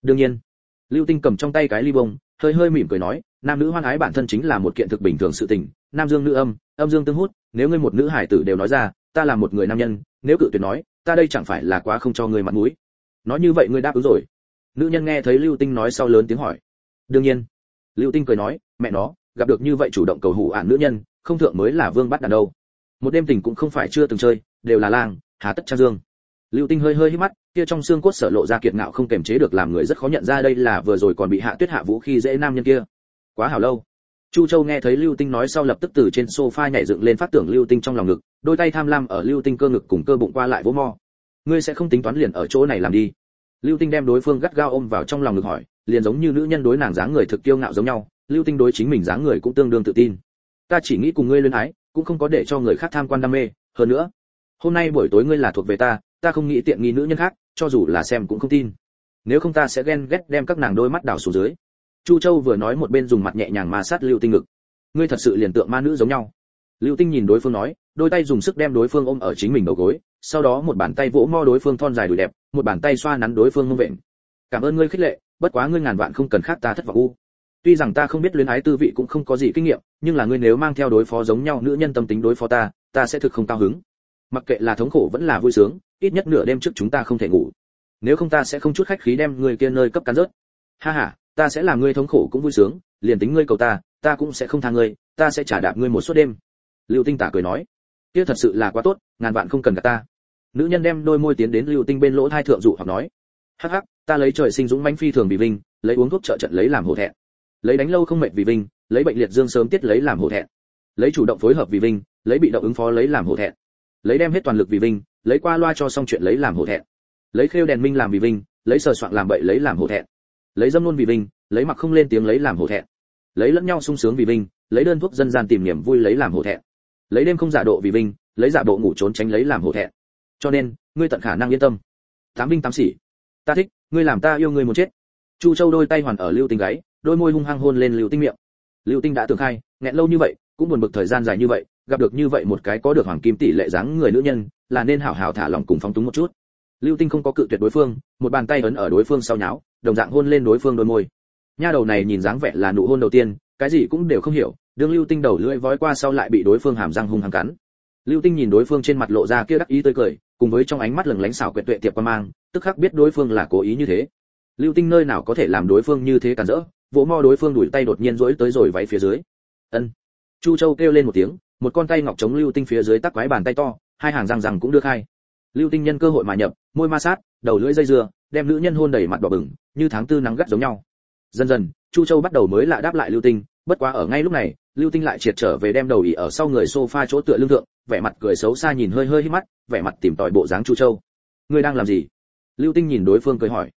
Đương nhiên. Lưu Tinh cầm trong tay cái ly bông, hơi hơi mỉm cười nói, nam nữ hoan ái bản thân chính là một kiện thực bình thường sự tình, nam dương nữ âm, âm dương tương hút, nếu ngươi một nữ hải tử đều nói ra, ta là một người nam nhân, nếu cự tuyệt nói, ta đây chẳng phải là quá không cho ngươi mặt mũi. Nói như vậy ngươi đáp ứng rồi. Nữ nhân nghe thấy Lưu Tinh nói sau lớn tiếng hỏi. Đương nhiên. Lưu Tinh cười nói, mẹ nó, gặp được như vậy chủ động cầu hủ ản nữ nhân, không thượng mới là vương bắt đàn đâu. Một đêm tình cũng không phải chưa từng chơi, đều là lang, hà tất trang dương. Lưu Tinh hơi hơi hít mắt, kia trong xương cốt sở lộ ra kiệt ngạo không kềm chế được làm người rất khó nhận ra đây là vừa rồi còn bị Hạ Tuyết hạ vũ khi dễ nam nhân kia. Quá hảo lâu. Chu Châu nghe thấy Lưu Tinh nói sau lập tức từ trên sofa nhảy dựng lên phát tưởng Lưu Tinh trong lòng ngực, đôi tay tham lam ở Lưu Tinh cơ ngực cùng cơ bụng qua lại vỗ mò. Ngươi sẽ không tính toán liền ở chỗ này làm đi. Lưu Tinh đem đối phương gắt gao ôm vào trong lòng ngực hỏi, liền giống như nữ nhân đối nàng dáng người thực kiêu ngạo giống nhau, Lưu Tinh đối chính mình dáng người cũng tương đương tự tin. Ta chỉ nghĩ cùng ngươi luyến ái, cũng không có để cho người khác tham quan đam mê, hơn nữa, hôm nay buổi tối ngươi là thuộc về ta, ta không nghĩ tiện nghi nữ nhân khác, cho dù là xem cũng không tin. Nếu không ta sẽ ghen ghét đem các nàng đôi mắt đảo xuống dưới. Chu Châu vừa nói một bên dùng mặt nhẹ nhàng ma sát Lưu Tinh ngực. Ngươi thật sự liền tượng ma nữ giống nhau. Lưu Tinh nhìn đối phương nói, đôi tay dùng sức đem đối phương ôm ở chính mình đầu gối, sau đó một bàn tay vỗ mo đối phương thon dài đùi đẹp, một bàn tay xoa nắn đối phương mông vện. Cảm ơn ngươi khích lệ, bất quá ngươi ngàn vạn không cần khác ta thất vọng u. Tuy rằng ta không biết luyến ái tư vị cũng không có gì kinh nghiệm, nhưng là ngươi nếu mang theo đối phó giống nhau nữ nhân tâm tính đối phó ta, ta sẽ thực không cao hứng. Mặc kệ là thống khổ vẫn là vui sướng, ít nhất nửa đêm trước chúng ta không thể ngủ. Nếu không ta sẽ không chút khách khí đem ngươi kia nơi cấp cắn rớt. Ha ha, ta sẽ làm ngươi thống khổ cũng vui sướng, liền tính ngươi cầu ta, ta cũng sẽ không tha ngươi, ta sẽ trả đạp ngươi một suốt đêm. Lưu Tinh tả cười nói, kia thật sự là quá tốt, ngàn vạn không cần gạt ta. Nữ nhân đem đôi môi tiến đến Lưu Tinh bên lỗ tai thượng dụ hoặc nói, hắc hắc, ta lấy trời sinh dũng mãnh phi thường vì vinh, lấy uống thuốc trợ trận lấy làm hổ thẹn, lấy đánh lâu không mệt vì vinh, lấy bệnh liệt dương sớm tiết lấy làm hổ thẹn, lấy chủ động phối hợp vì vinh, lấy bị động ứng phó lấy làm hổ thẹn, lấy đem hết toàn lực vì vinh, lấy qua loa cho xong chuyện lấy làm hổ thẹn, lấy khêu đèn minh làm vì vinh, lấy sờ soạn làm bậy lấy làm hổ thẹn, lấy dâm luôn vì vinh, lấy mặc không lên tiếng lấy làm hổ thẹn, lấy lẫn nhau sung sướng vì vinh, lấy đơn thuốc dân gian tìm niềm vui lấy làm hổ thẹn, lấy đêm không giả độ vì vinh, lấy giả bộ ngủ trốn tránh lấy làm hổ thẹn. Cho nên ngươi tận khả năng yên tâm. Tám binh tám sĩ, ta thích, ngươi làm ta yêu ngươi muốn chết. Chu Châu đôi tay hoàn ở Lưu Tinh gáy, đôi môi hung hăng hôn lên Lưu Tinh miệng. Lưu Tinh đã tưởng khai, nghẹn lâu như vậy, cũng buồn bực thời gian dài như vậy, gặp được như vậy một cái có được hoàng kim tỷ lệ dáng người nữ nhân, là nên hảo hảo thả lòng cùng phóng túng một chút. Lưu Tinh không có cự tuyệt đối phương, một bàn tay ấn ở đối phương sau nháo, đồng dạng hôn lên đối phương đôi môi. Nha đầu này nhìn dáng vẻ là nụ hôn đầu tiên, cái gì cũng đều không hiểu, đương Lưu Tinh đầu lưỡi vói qua sau lại bị đối phương hàm răng hung hăng cắn. Lưu Tinh nhìn đối phương trên mặt lộ ra kia đắc ý tươi cười, cùng với trong ánh mắt lừng lánh xảo quyệt tuệ tiệp quan mang, tức khắc biết đối phương là cố ý như thế. Lưu Tinh nơi nào có thể làm đối phương như thế cản rỡ, vỗ mo đối phương đuổi tay đột nhiên duỗi tới rồi váy phía dưới. Ân. Chu Châu kêu lên một tiếng, một con tay ngọc chống Lưu Tinh phía dưới tắc quái bàn tay to, hai hàng răng răng cũng đưa khai. Lưu Tinh nhân cơ hội mà nhập, môi ma sát, đầu lưỡi dây dưa, đem nữ nhân hôn đầy mặt đỏ bừng, như tháng tư nắng gắt giống nhau. Dần dần, Chu Châu bắt đầu mới lạ đáp lại Lưu Tinh, bất quá ở ngay lúc này, Lưu Tinh lại triệt trở về đem đầu ỉ ở sau người sofa chỗ tựa lưng thượng, vẻ mặt cười xấu xa nhìn hơi hơi hít mắt, vẻ mặt tìm tòi bộ dáng Chu Châu. Ngươi đang làm gì? Lưu Tinh nhìn đối phương cười hỏi.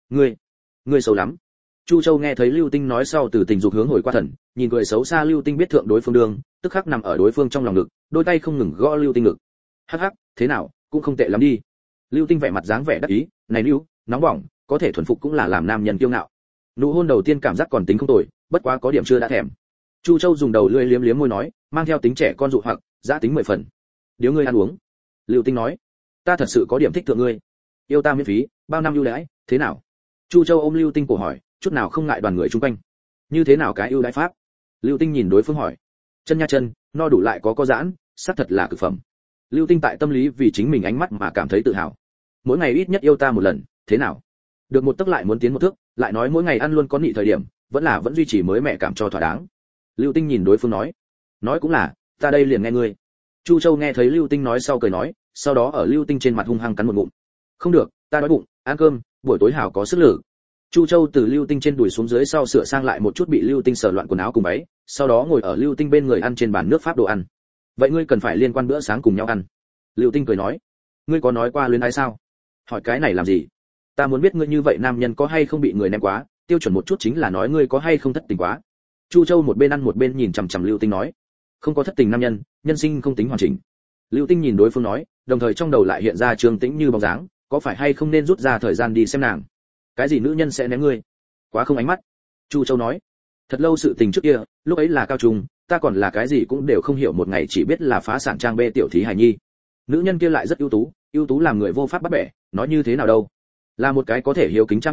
Ngươi xấu lắm. Chu Châu nghe thấy Lưu Tinh nói sau từ tình dục hướng hồi qua thần, nhìn cười xấu xa Lưu Tinh biết thượng đối phương đường, tức khắc nằm ở đối phương trong lòng ngực, đôi tay không ngừng gõ Lưu Tinh ngực. Hắc hắc, thế nào, cũng không tệ lắm đi. Lưu Tinh vẻ mặt dáng vẻ đắc ý, này Lưu, nóng bỏng, có thể thuần phục cũng là làm nam nhân kiêu ngạo. Nụ hôn đầu tiên cảm giác còn tính không tồi, bất quá có điểm chưa đã thèm. Chu Châu dùng đầu lưỡi liếm liếm môi nói, mang theo tính trẻ con dụ hoặc, giá tính 10 phần. Điếu ngươi ăn uống. Lưu Tinh nói, ta thật sự có điểm thích thượng ngươi. Yêu ta miễn phí, bao năm ưu đãi, thế nào? Chu Châu ôm Lưu Tinh cổ hỏi, chút nào không ngại đoàn người chung quanh. Như thế nào cái ưu đãi pháp? Lưu Tinh nhìn đối phương hỏi. Chân nha chân, no đủ lại có giãn, xác thật là cực phẩm. Lưu Tinh tại tâm lý vì chính mình ánh mắt mà cảm thấy tự hào. Mỗi ngày ít nhất yêu ta một lần, thế nào? Được một tức lại muốn tiến một thước, lại nói mỗi ngày ăn luôn có nị thời điểm, vẫn duy trì mới mẹ cảm cho thỏa đáng. Lưu Tinh nhìn đối phương nói cũng là, ta đây liền nghe ngươi. Chu Châu nghe thấy Lưu Tinh nói sau cười nói, sau đó ở Lưu Tinh trên mặt hung hăng cắn một ngụm. Không được, ta đói bụng, ăn cơm, buổi tối hảo có sức lực. Chu Châu từ Lưu Tinh trên đùi xuống dưới sau sửa sang lại một chút bị Lưu Tinh sờ loạn quần áo cùng váy, sau đó ngồi ở Lưu Tinh bên người ăn trên bàn nước pháp đồ ăn. Vậy ngươi cần phải liên quan bữa sáng cùng nhau ăn. Lưu Tinh cười nói, ngươi có nói qua luyến ái sao? Hỏi cái này làm gì? Ta muốn biết ngươi như vậy nam nhân có hay không bị người ném quá, tiêu chuẩn một chút chính là nói ngươi có hay không thất tình quá. Chu Châu một bên ăn một bên nhìn chằm chằm Lưu Tinh nói, không có thất tình nam nhân, nhân sinh không tính hoàn chỉnh. Lưu Tinh nhìn đối phương nói, đồng thời trong đầu lại hiện ra Trương Tĩnh như bóng dáng, có phải hay không nên rút ra thời gian đi xem nàng? Cái gì nữ nhân sẽ ném ngươi? Quá không ánh mắt. Chu Châu nói, thật lâu sự tình trước kia, lúc ấy là cao trung, ta còn là cái gì cũng đều không hiểu, một ngày chỉ biết là phá sản trang bê tiểu thí hài nhi. Nữ nhân kia lại rất ưu tú làm người vô pháp bắt bẻ, nói như thế nào đâu? Là một cái có thể hiếu kính cha mẹ,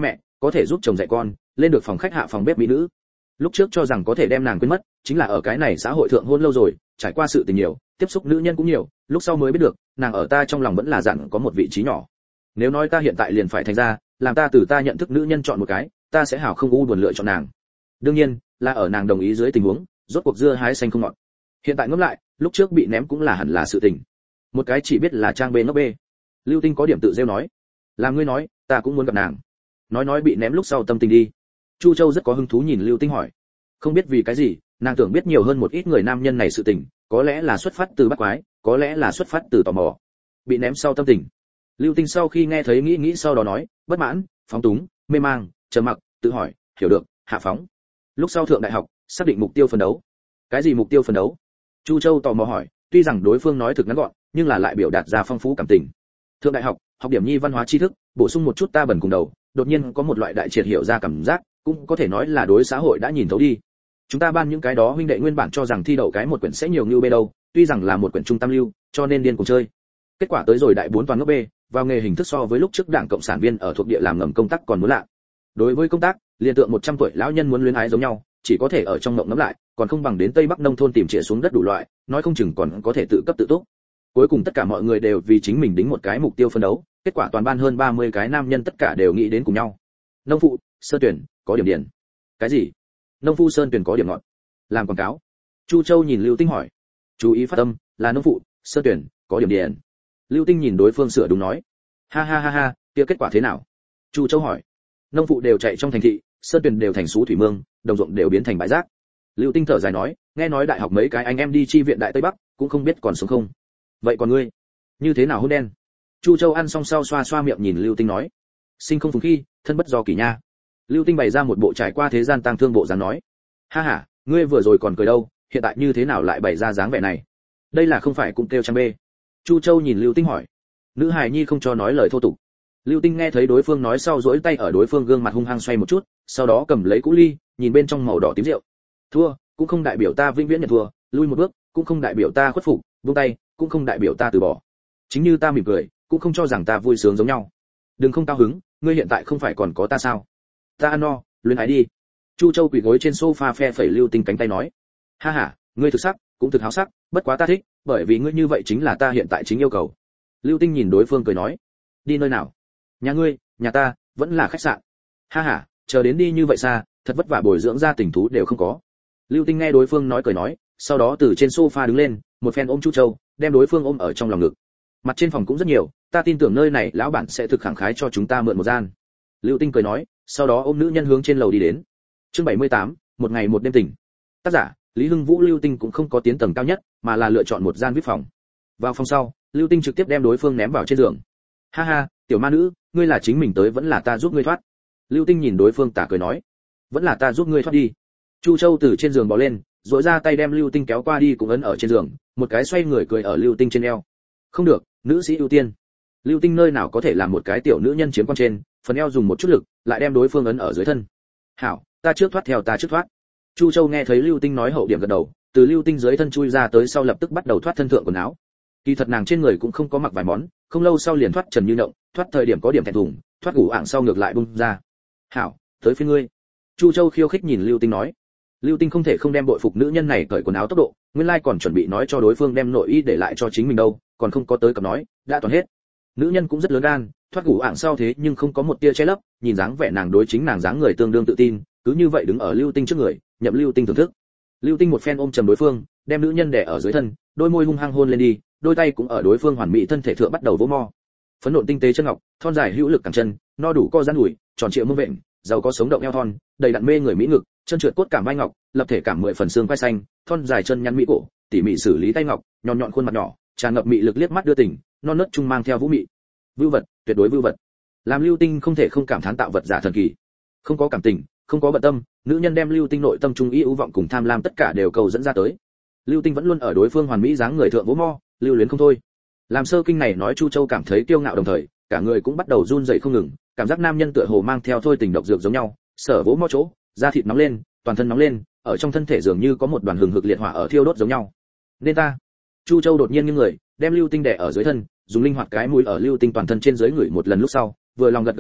có thể giúp chồng dạy con, lên được phòng khách hạ phòng bếp mỹ nữ. Lúc trước cho rằng có thể đem nàng quên mất, chính là ở cái này xã hội thượng hôn lâu rồi, trải qua sự tình nhiều, tiếp xúc nữ nhân cũng nhiều, lúc sau mới biết được, nàng ở ta trong lòng vẫn là dặn có một vị trí nhỏ. Nếu nói ta hiện tại liền phải thành ra, làm ta từ ta nhận thức nữ nhân chọn một cái, ta sẽ hảo không u buồn lựa chọn nàng. Đương nhiên, là ở nàng đồng ý dưới tình huống, rốt cuộc dưa hái xanh không ngọt. Hiện tại ngẫm lại, lúc trước bị ném cũng là hẳn là sự tình. Một cái chỉ biết là trang bê ngốc bê. Lưu Tinh có điểm tự rêu nói, làm ngươi nói, ta cũng muốn gặp nàng. Nói bị ném lúc sau tâm tình đi. Chu Châu rất có hứng thú nhìn Lưu Tinh hỏi, không biết vì cái gì, nàng tưởng biết nhiều hơn một ít người nam nhân này sự tình, có lẽ là xuất phát từ bắt quái, có lẽ là xuất phát từ tò mò. Bị ném sau tâm tình. Lưu Tinh sau khi nghe thấy nghĩ sau đó nói, bất mãn, phóng túng, mê mang, trầm mặc, tự hỏi, hiểu được, hạ phóng. Lúc sau thượng đại học, xác định mục tiêu phấn đấu. Cái gì mục tiêu phấn đấu? Chu Châu tò mò hỏi, tuy rằng đối phương nói thực ngắn gọn, nhưng là lại biểu đạt ra phong phú cảm tình. Thượng đại học, học điểm nhi văn hóa tri thức, bổ sung một chút ta bẩn cùng đầu, đột nhiên có một loại đại triệt hiểu ra cảm giác, cũng có thể nói là đối xã hội đã nhìn thấu đi. Chúng ta ban những cái đó huynh đệ nguyên bản cho rằng thi đậu cái một quyển sẽ nhiều như bê đâu, tuy rằng là một quyển trung tam lưu, cho nên điên cùng chơi. Kết quả tới rồi đại 4 toàn ngốc bê, vào nghề hình thức so với lúc trước Đảng Cộng sản viên ở thuộc địa làm ngầm công tác còn muốn lạ. Đối với công tác, liên tượng 100 tuổi lão nhân muốn luyến ái giống nhau, chỉ có thể ở trong mộng ngẫm lại, còn không bằng đến Tây Bắc nông thôn tìm chĩa xuống đất đủ loại, nói không chừng còn có thể tự cấp tự túc. Cuối cùng tất cả mọi người đều vì chính mình đính một cái mục tiêu phấn đấu, kết quả toàn ban hơn 30 cái nam nhân tất cả đều nghĩ đến cùng nhau. Nông phụ, Sơn Tuyển, có điểm điển. Cái gì? Nông phu Sơn Tuyển có điểm ngọt. Làm quảng cáo. Chu Châu nhìn Lưu Tinh hỏi. Chú ý phát âm, là nông phụ, Sơn Tuyển, có điểm điển. Lưu Tinh nhìn đối phương sửa đúng nói. Ha ha ha ha, kia kết quả thế nào? Chu Châu hỏi. Nông phụ đều chạy trong thành thị, Sơn Tuyển đều thành xú thủy mương, đồng ruộng đều biến thành bãi rác. Lưu Tinh thở dài nói, nghe nói đại học mấy cái anh em đi chi viện đại Tây Bắc, cũng không biết còn sống không. Vậy còn ngươi, như thế nào hôn đen? Chu Châu ăn xong sau xoa xoa miệng nhìn Lưu Tinh nói, sinh không phùng khi, thân bất do kỳ nha. Lưu Tinh bày ra một bộ trải qua thế gian tang thương bộ dáng nói, ha ha, ngươi vừa rồi còn cười đâu, hiện tại như thế nào lại bày ra dáng vẻ này? Đây là không phải cũng kêu trang bê? Chu Châu nhìn Lưu Tinh hỏi, nữ hài nhi không cho nói lời thô tục. Lưu Tinh nghe thấy đối phương nói sau duỗi tay ở đối phương gương mặt hung hăng xoay một chút, sau đó cầm lấy cũ ly, nhìn bên trong màu đỏ tím rượu. Thua, cũng không đại biểu ta vĩnh viễn nhận thua, lui một bước, cũng không đại biểu ta khuất phục, buông tay, cũng không đại biểu ta từ bỏ. Chính như ta mỉm cười, cũng không cho rằng ta vui sướng giống nhau. Đừng không cao hứng, ngươi hiện tại không phải còn có ta sao? Ta ăn no, luyến ái đi. Chu Châu quỳ gối trên sofa phe phẩy Lưu Tinh cánh tay nói, ha ha, ngươi thực sắc, cũng thực háo sắc, bất quá ta thích, bởi vì ngươi như vậy chính là ta hiện tại chính yêu cầu. Lưu Tinh nhìn đối phương cười nói, đi nơi nào? Nhà ngươi, nhà ta, vẫn là khách sạn. Ha ha, chờ đến đi như vậy xa, thật vất vả bồi dưỡng ra tình thú đều không có. Lưu Tinh nghe đối phương nói cười nói, sau đó từ trên sofa đứng lên, một phen ôm Chu Châu, đem đối phương ôm ở trong lòng ngực. Mặt trên phòng cũng rất nhiều, ta tin tưởng nơi này lão bản sẽ thực khẳng khái cho chúng ta mượn một gian. Lưu Tinh cười nói, sau đó ôm nữ nhân hướng trên lầu đi đến. Chương 78, một ngày một đêm tỉnh. Tác giả, Lý Hưng Vũ. Lưu Tinh cũng không có tiến tầng cao nhất, mà là lựa chọn một gian VIP phòng. Vào phòng sau, Lưu Tinh trực tiếp đem đối phương ném vào trên giường. Ha ha, tiểu ma nữ, ngươi là chính mình tới vẫn là ta giúp ngươi thoát? Lưu Tinh nhìn đối phương tà cười nói, vẫn là ta giúp ngươi thoát đi. Chu Châu từ trên giường bò lên, duỗi ra tay đem Lưu Tinh kéo qua đi cũng ấn ở trên giường, một cái xoay người cười ở Lưu Tinh trên eo. Không được, nữ sĩ ưu tiên. Lưu Tinh nơi nào có thể làm một cái tiểu nữ nhân chiếm quan trên, phần eo dùng một chút lực, lại đem đối phương ấn ở dưới thân. Hảo, ta trước thoát theo ta trước thoát. Chu Châu nghe thấy Lưu Tinh nói hậu điểm gật đầu, từ Lưu Tinh dưới thân chui ra tới sau lập tức bắt đầu thoát thân thượng quần áo. Kỳ thật nàng trên người cũng không có mặc vài món, không lâu sau liền thoát trần như nhộng, thoát thời điểm có điểm thẹn thùng, thoát ngủ ảng sau ngược lại bung ra. Hảo, tới phiên ngươi. Chu Châu khiêu khích nhìn Lưu Tinh nói. Lưu Tinh không thể không đem bội phục nữ nhân này cởi quần áo tốc độ, nguyên lai còn chuẩn bị nói cho đối phương đem nội y để lại cho chính mình đâu, còn không có tới cập nói, đã toàn hết. Nữ nhân cũng rất lớn gan, thoát ngủ ảng sau thế nhưng không có một tia che lấp, nhìn dáng vẻ nàng đối chính nàng dáng người tương đương tự tin, cứ như vậy đứng ở Lưu Tinh trước người, nhậm Lưu Tinh thưởng thức. Lưu Tinh một phen ôm trầm đối phương, đem nữ nhân đè ở dưới thân, đôi môi hung hăng hôn lên đi, đôi tay cũng ở đối phương hoàn mỹ thân thể thượng bắt đầu vỗ mo. Phấn nộn tinh tế chân ngọc, thon dài hữu lực cẳng chân, no đủ co giãn đùi, tròn trịa mông vện, giàu có sống động eo thon, đầy đặn mê người mỹ ngực, chân trượt cốt cảm vai ngọc, lập thể cảm 10 phần xương vai xanh, thon dài chân nhăn mỹ cổ, tỉ mỉ xử lý tay ngọc, nhọn nhọn khuôn mặt nhỏ, tràn ngập mị lực liếc mắt đưa tình, non nớt trung mang theo vũ mị. Vưu vật, tuyệt đối vưu vật. Làm Lưu Tinh không thể không cảm thán tạo vật giả thần kỳ. Không có cảm tình, không có bận tâm, nữ nhân đem Lưu Tinh nội tâm trung ý ưu vọng cùng tham lam tất cả đều cầu dẫn ra tới. Lưu Tinh vẫn luôn ở đối phương hoàn mỹ dáng người thượng vỗ mo, lưu luyến không thôi. Làm sơ kinh này nói Chu Châu cảm thấy kiêu ngạo đồng thời, cả người cũng bắt đầu run rẩy không ngừng, cảm giác nam nhân tựa hồ mang theo thôi tình độc dược giống nhau, sở vỗ mo chỗ, da thịt nóng lên, toàn thân nóng lên, ở trong thân thể dường như có một đoàn hừng hực liệt hỏa ở thiêu đốt giống nhau. Nên ta. Chu Châu đột nhiên nghiêng người, đem Lưu Tinh đè ở dưới thân, dùng linh hoạt cái mũi ở Lưu Tinh toàn thân trên dưới người một lần lúc sau, vừa lòng gật gật đầu,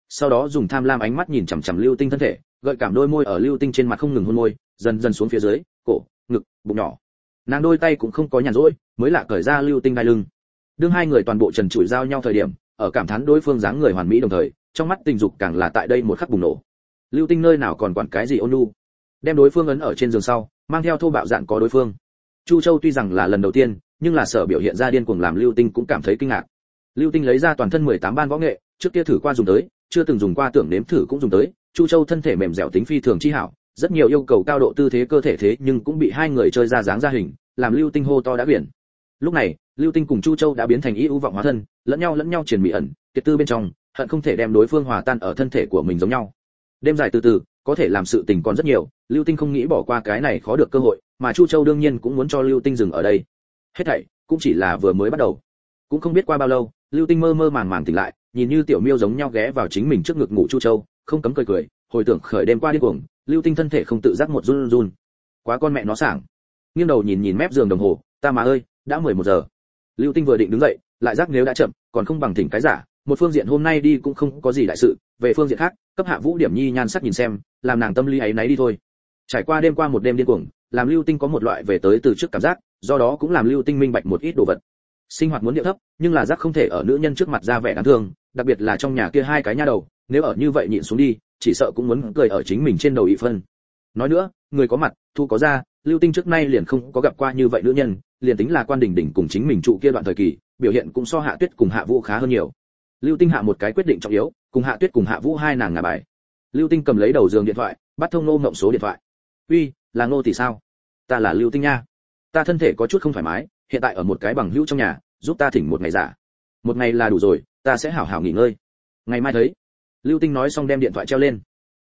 sau đó dùng tham lam ánh mắt nhìn chằm chằm Lưu Tinh thân thể, gợi cảm đôi môi ở Lưu Tinh trên mặt không ngừng hôn môi, dần dần xuống phía dưới, cổ, ngực, bụng nhỏ. Nàng đôi tay cũng không có nhàn rỗi, mới lạ cởi ra Lưu Tinh đai lưng. Đương hai người toàn bộ trần trụi giao nhau thời điểm, ở cảm thán đối phương dáng người hoàn mỹ đồng thời, trong mắt tình dục càng là tại đây một khắc bùng nổ. Lưu Tinh nơi nào còn quản cái gì ôn nhu, đem đối phương ấn ở trên giường sau, mang theo thô bạo dạn có đối phương. Chu Châu tuy rằng là lần đầu tiên, nhưng là sở biểu hiện ra điên cuồng làm Lưu Tinh cũng cảm thấy kinh ngạc. Lưu Tinh lấy ra toàn thân 18 ban võ nghệ, trước kia thử qua dùng tới, chưa từng dùng qua tưởng nếm thử cũng dùng tới. Chu Châu thân thể mềm dẻo tính phi thường chi hảo, rất nhiều yêu cầu cao độ tư thế cơ thể thế nhưng cũng bị hai người chơi ra dáng ra hình, làm Lưu Tinh hô to đã biển. Lúc này, Lưu Tinh cùng Chu Châu đã biến thành ý ưu vọng hóa thân, lẫn nhau triển mị ẩn, kiệt tư bên trong, hận không thể đem đối phương hòa tan ở thân thể của mình giống nhau. Đêm dài từ từ, có thể làm sự tình còn rất nhiều, Lưu Tinh không nghĩ bỏ qua cái này khó được cơ hội, mà Chu Châu đương nhiên cũng muốn cho Lưu Tinh dừng ở đây. Hết thảy cũng chỉ là vừa mới bắt đầu. Cũng không biết qua bao lâu, Lưu Tinh mơ màng tỉnh lại, nhìn như tiểu miêu giống nhau ghé vào chính mình trước ngực ngủ Chu Châu, không cấm cười, hồi tưởng khởi đêm qua điên cuồng, Lưu Tinh thân thể không tự giác một run. Quá con mẹ nó sảng. Nghiêng đầu nhìn mép giường đồng hồ, ta mà ơi, đã 11 giờ. Lưu Tinh vừa định đứng dậy, lại giác nếu đã chậm, còn không bằng thỉnh cái giả, một phương diện hôm nay đi cũng không có gì đại sự, về phương diện khác, cấp Hạ Vũ Điểm Nhi nhan sắc nhìn xem, làm nàng tâm lý ấy nấy đi thôi. Trải qua đêm qua một đêm điên cuồng, làm Lưu Tinh có một loại về tới từ trước cảm giác, do đó cũng làm Lưu Tinh minh bạch một ít đồ vật. Sinh hoạt muốn điệu thấp, nhưng là giác không thể ở nữ nhân trước mặt ra vẻ đáng thương, đặc biệt là trong nhà kia hai cái nha đầu, nếu ở như vậy nhịn xuống đi, chỉ sợ cũng muốn cười ở chính mình trên đầu ị phân. Nói nữa, người có mặt, thu có ra, Lưu Tinh trước nay liền không có gặp qua như vậy nữ nhân, liền tính là Quan Đình Đình cùng chính mình trụ kia đoạn thời kỳ, biểu hiện cũng so Hạ Tuyết cùng Hạ Vũ khá hơn nhiều. Lưu Tinh hạ một cái quyết định trọng yếu, cùng Hạ Tuyết cùng Hạ Vũ hai nàng ngả bài. Lưu Tinh cầm lấy đầu giường điện thoại, bắt thông Ngô Ngộng số điện thoại. "Uy, là Ngô tỷ sao? Ta là Lưu Tinh nha. Ta thân thể có chút không thoải mái, hiện tại ở một cái bằng hữu trong nhà, giúp ta thỉnh một ngày giả. Một ngày là đủ rồi, ta sẽ hảo hảo nghỉ ngơi. Ngày mai thấy." Lưu Tinh nói xong đem điện thoại treo lên.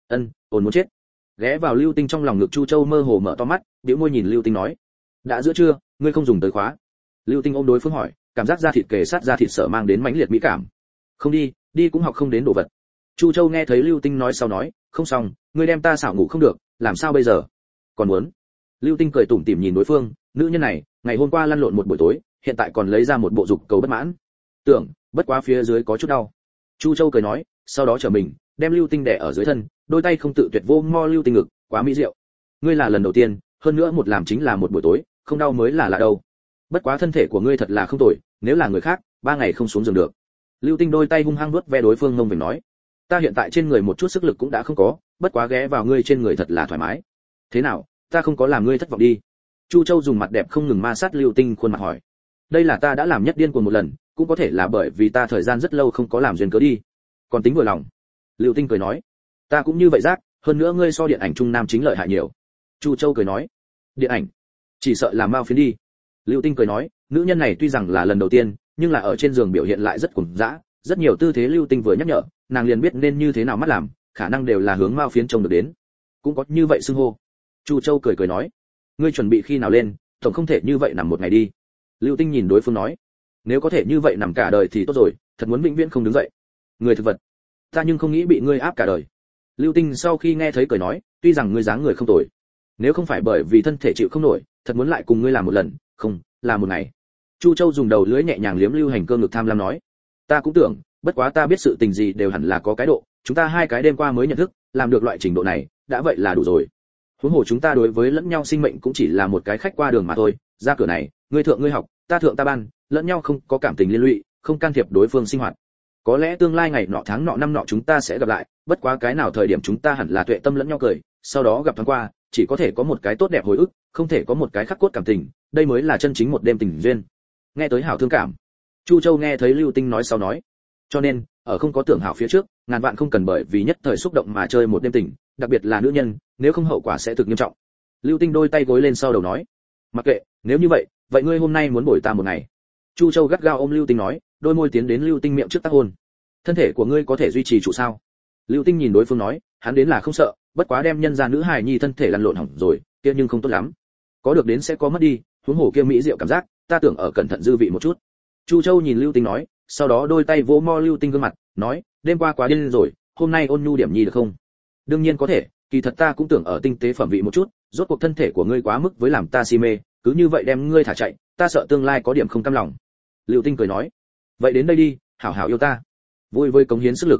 Ổn muốn chết. Ghé vào Lưu Tinh trong lòng ngực Chu Châu mơ hồ mở to mắt, bĩu môi nhìn Lưu Tinh nói: "Đã giữa trưa, ngươi không dùng tới khóa?" Lưu Tinh ôm đối phương hỏi, cảm giác da thịt kề sát da thịt sở mang đến mãnh liệt mỹ cảm. "Không đi, đi cũng học không đến đồ vật." Chu Châu nghe thấy Lưu Tinh nói sau nói: "Không xong, ngươi đem ta xảo ngủ không được, làm sao bây giờ?" "Còn muốn?" Lưu Tinh cười tủm tỉm nhìn đối phương, nữ nhân này, ngày hôm qua lăn lộn một buổi tối, hiện tại còn lấy ra một bộ dục cầu bất mãn. Tưởng, bất quá phía dưới có chút đau. Chu Châu cười nói, sau đó trở mình, đem Lưu Tinh đè ở dưới thân, đôi tay không tự tuyệt vô mo Lưu Tinh ngực, quá mỹ diệu. Ngươi là lần đầu tiên, hơn nữa một làm chính là một buổi tối, không đau mới là lạ đâu. Bất quá thân thể của ngươi thật là không tồi, nếu là người khác, 3 ngày không xuống giường được. Lưu Tinh đôi tay hung hăng vuốt ve đối phương ngông vểnh nói, ta hiện tại trên người một chút sức lực cũng đã không có, bất quá ghé vào ngươi trên người thật là thoải mái. Thế nào, ta không có làm ngươi thất vọng đi? Chu Châu dùng mặt đẹp không ngừng ma sát Lưu Tinh khuôn mặt hỏi. Đây là ta đã làm nhất điên cuồng một lần, cũng có thể là bởi vì ta thời gian rất lâu không có làm duyên cớ đi. Còn tính vừa lòng. Lưu Tinh cười nói, ta cũng như vậy giác, hơn nữa ngươi so điện ảnh trung nam chính lợi hại nhiều. Chu Châu cười nói, điện ảnh, chỉ sợ làm mau phiến đi. Lưu Tinh cười nói, nữ nhân này tuy rằng là lần đầu tiên, nhưng là ở trên giường biểu hiện lại rất cuồng dã, rất nhiều tư thế Lưu Tinh vừa nhắc nhở, nàng liền biết nên như thế nào mắt làm, khả năng đều là hướng mau phiến trông được đến. Cũng có như vậy xưng hô. Chu Châu cười nói, ngươi chuẩn bị khi nào lên, tổng không thể như vậy nằm một ngày đi. Lưu Tinh nhìn đối phương nói, nếu có thể như vậy nằm cả đời thì tốt rồi, thật muốn vĩnh viễn không đứng dậy. Người thực vật, ta nhưng không nghĩ bị ngươi áp cả đời. Lưu Tinh sau khi nghe thấy cười nói, tuy rằng ngươi dáng người không tồi, nếu không phải bởi vì thân thể chịu không nổi, thật muốn lại cùng ngươi làm một lần, không, là một ngày. Chu Châu dùng đầu lưỡi nhẹ nhàng liếm Lưu Hành cơ ngực tham lam nói, ta cũng tưởng, bất quá ta biết sự tình gì đều hẳn là có cái độ, chúng ta hai cái đêm qua mới nhận thức, làm được loại trình độ này, đã vậy là đủ rồi. Huống hồ chúng ta đối với lẫn nhau sinh mệnh cũng chỉ là một cái khách qua đường mà thôi, ra cửa này, ngươi thượng ngươi học, ta thượng ta ban, lẫn nhau không có cảm tình liên lụy, không can thiệp đối phương sinh hoạt. Có lẽ tương lai ngày nọ tháng nọ năm nọ chúng ta sẽ gặp lại, bất quá cái nào thời điểm chúng ta hẳn là tuệ tâm lẫn nhau cười, sau đó gặp thoáng qua, chỉ có thể có một cái tốt đẹp hồi ức, không thể có một cái khắc cốt cảm tình, đây mới là chân chính một đêm tình duyên. Nghe tới hảo thương cảm. Chu Châu nghe thấy Lưu Tinh nói sau nói, cho nên, ở không có tưởng hảo phía trước, ngàn vạn không cần bởi vì nhất thời xúc động mà chơi một đêm tình, đặc biệt là nữ nhân, nếu không hậu quả sẽ thực nghiêm trọng. Lưu Tinh đôi tay gối lên sau đầu nói, mặc kệ, nếu như vậy, vậy ngươi hôm nay muốn bồi ta một ngày. Chu Châu gắt gao ôm Lưu Tinh nói, đôi môi tiến đến Lưu Tinh miệng trước tác hôn. Thân thể của ngươi có thể duy trì trụ sao? Lưu Tinh nhìn đối phương nói, hắn đến là không sợ, bất quá đem nhân gia nữ hài nhi thân thể lăn lộn hỏng rồi, kia nhưng không tốt lắm. Có được đến sẽ có mất đi, huống hồ kia mỹ diệu cảm giác, ta tưởng ở cẩn thận dư vị một chút. Chu Châu nhìn Lưu Tinh nói, sau đó đôi tay vỗ mo Lưu Tinh gương mặt, nói, đêm qua quá điên rồi, hôm nay ôn nhu điểm nhi được không? Đương nhiên có thể, kỳ thật ta cũng tưởng ở tinh tế phẩm vị một chút, rốt cuộc thân thể của ngươi quá mức với làm ta si mê, cứ như vậy đem ngươi thả chạy, ta sợ tương lai có điểm không cam lòng. Lưu Tinh cười nói, vậy đến đây đi, hảo hảo yêu ta, vui với cống hiến sức lực.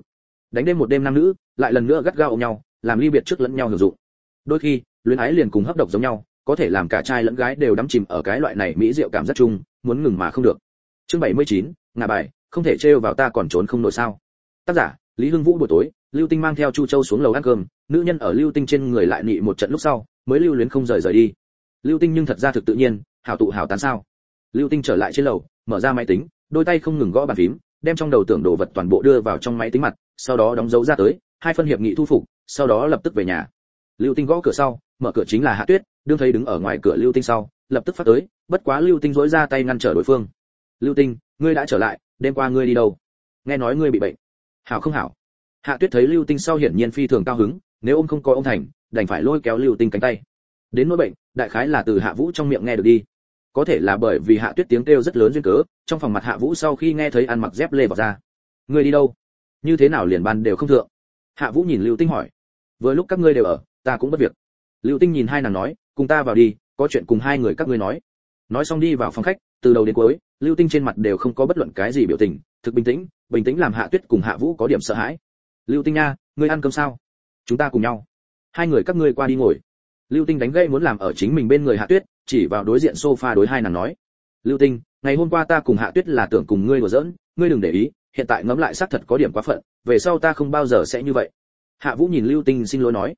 đánh đêm một đêm nam nữ, lại lần nữa gắt gao ôm nhau, làm ly biệt trước lẫn nhau hưởng dụng. Đôi khi, luyến ái liền cùng hấp độc giống nhau, có thể làm cả trai lẫn gái đều đắm chìm ở cái loại này mỹ diệu cảm giác chung, muốn ngừng mà không được. Chương 79, ngả bài, không thể trêu vào ta còn trốn không nổi sao. Tác giả, Lý Hưng Vũ. Buổi tối, Lưu Tinh mang theo Chu Châu xuống lầu ăn cơm, nữ nhân ở Lưu Tinh trên người lại nị một trận lúc sau, mới lưu luyến không rời đi. Lưu Tinh nhưng thật ra thực tự nhiên, hảo tụ hảo tán sao. Lưu Tinh trở lại trên lầu, mở ra máy tính, đôi tay không ngừng gõ bàn phím, đem trong đầu tưởng đồ vật toàn bộ đưa vào trong máy tính mặt, sau đó đóng dấu ra tới, 2 phân hiệp nghị thu phục, sau đó lập tức về nhà. Lưu Tinh gõ cửa sau, mở cửa chính là Hạ Tuyết, đương thấy đứng ở ngoài cửa Lưu Tinh sau, lập tức phát tới, bất quá Lưu Tinh rỗi ra tay ngăn trở đối phương. Lưu Tinh, ngươi đã trở lại, đêm qua ngươi đi đâu? Nghe nói ngươi bị bệnh. Hảo không hảo? Hạ Tuyết thấy Lưu Tinh sau hiển nhiên phi thường cao hứng, nếu ông không có ông thành, đành phải lôi kéo Lưu Tinh cánh tay. Đến nỗi bệnh, đại khái là từ Hạ Vũ trong miệng nghe được đi. Có thể là bởi vì Hạ Tuyết tiếng kêu rất lớn duyên cớ, trong phòng mặt Hạ Vũ sau khi nghe thấy ăn mặc dép lê vào ra. Ngươi đi đâu? Như thế nào liền ban đều không thượng? Hạ Vũ nhìn Lưu Tinh hỏi. Vừa lúc các ngươi đều ở, ta cũng bất việc. Lưu Tinh nhìn hai nàng nói, cùng ta vào đi, có chuyện cùng hai người các ngươi nói. Nói xong đi vào phòng khách, từ đầu đến cuối, Lưu Tinh trên mặt đều không có bất luận cái gì biểu tình, thực bình tĩnh làm Hạ Tuyết cùng Hạ Vũ có điểm sợ hãi. Lưu Tinh nha, ngươi ăn cơm sao? Chúng ta cùng nhau. Hai người các ngươi qua đi ngồi. Lưu Tinh đánh gãy muốn làm ở chính mình bên người Hạ Tuyết, chỉ vào đối diện sofa đối hai nàng nói. Lưu Tinh, ngày hôm qua ta cùng Hạ Tuyết là tưởng cùng ngươi đùa giỡn, ngươi đừng để ý, hiện tại ngẫm lại xác thật có điểm quá phận, về sau ta không bao giờ sẽ như vậy. Hạ Vũ nhìn Lưu Tinh xin lỗi nói.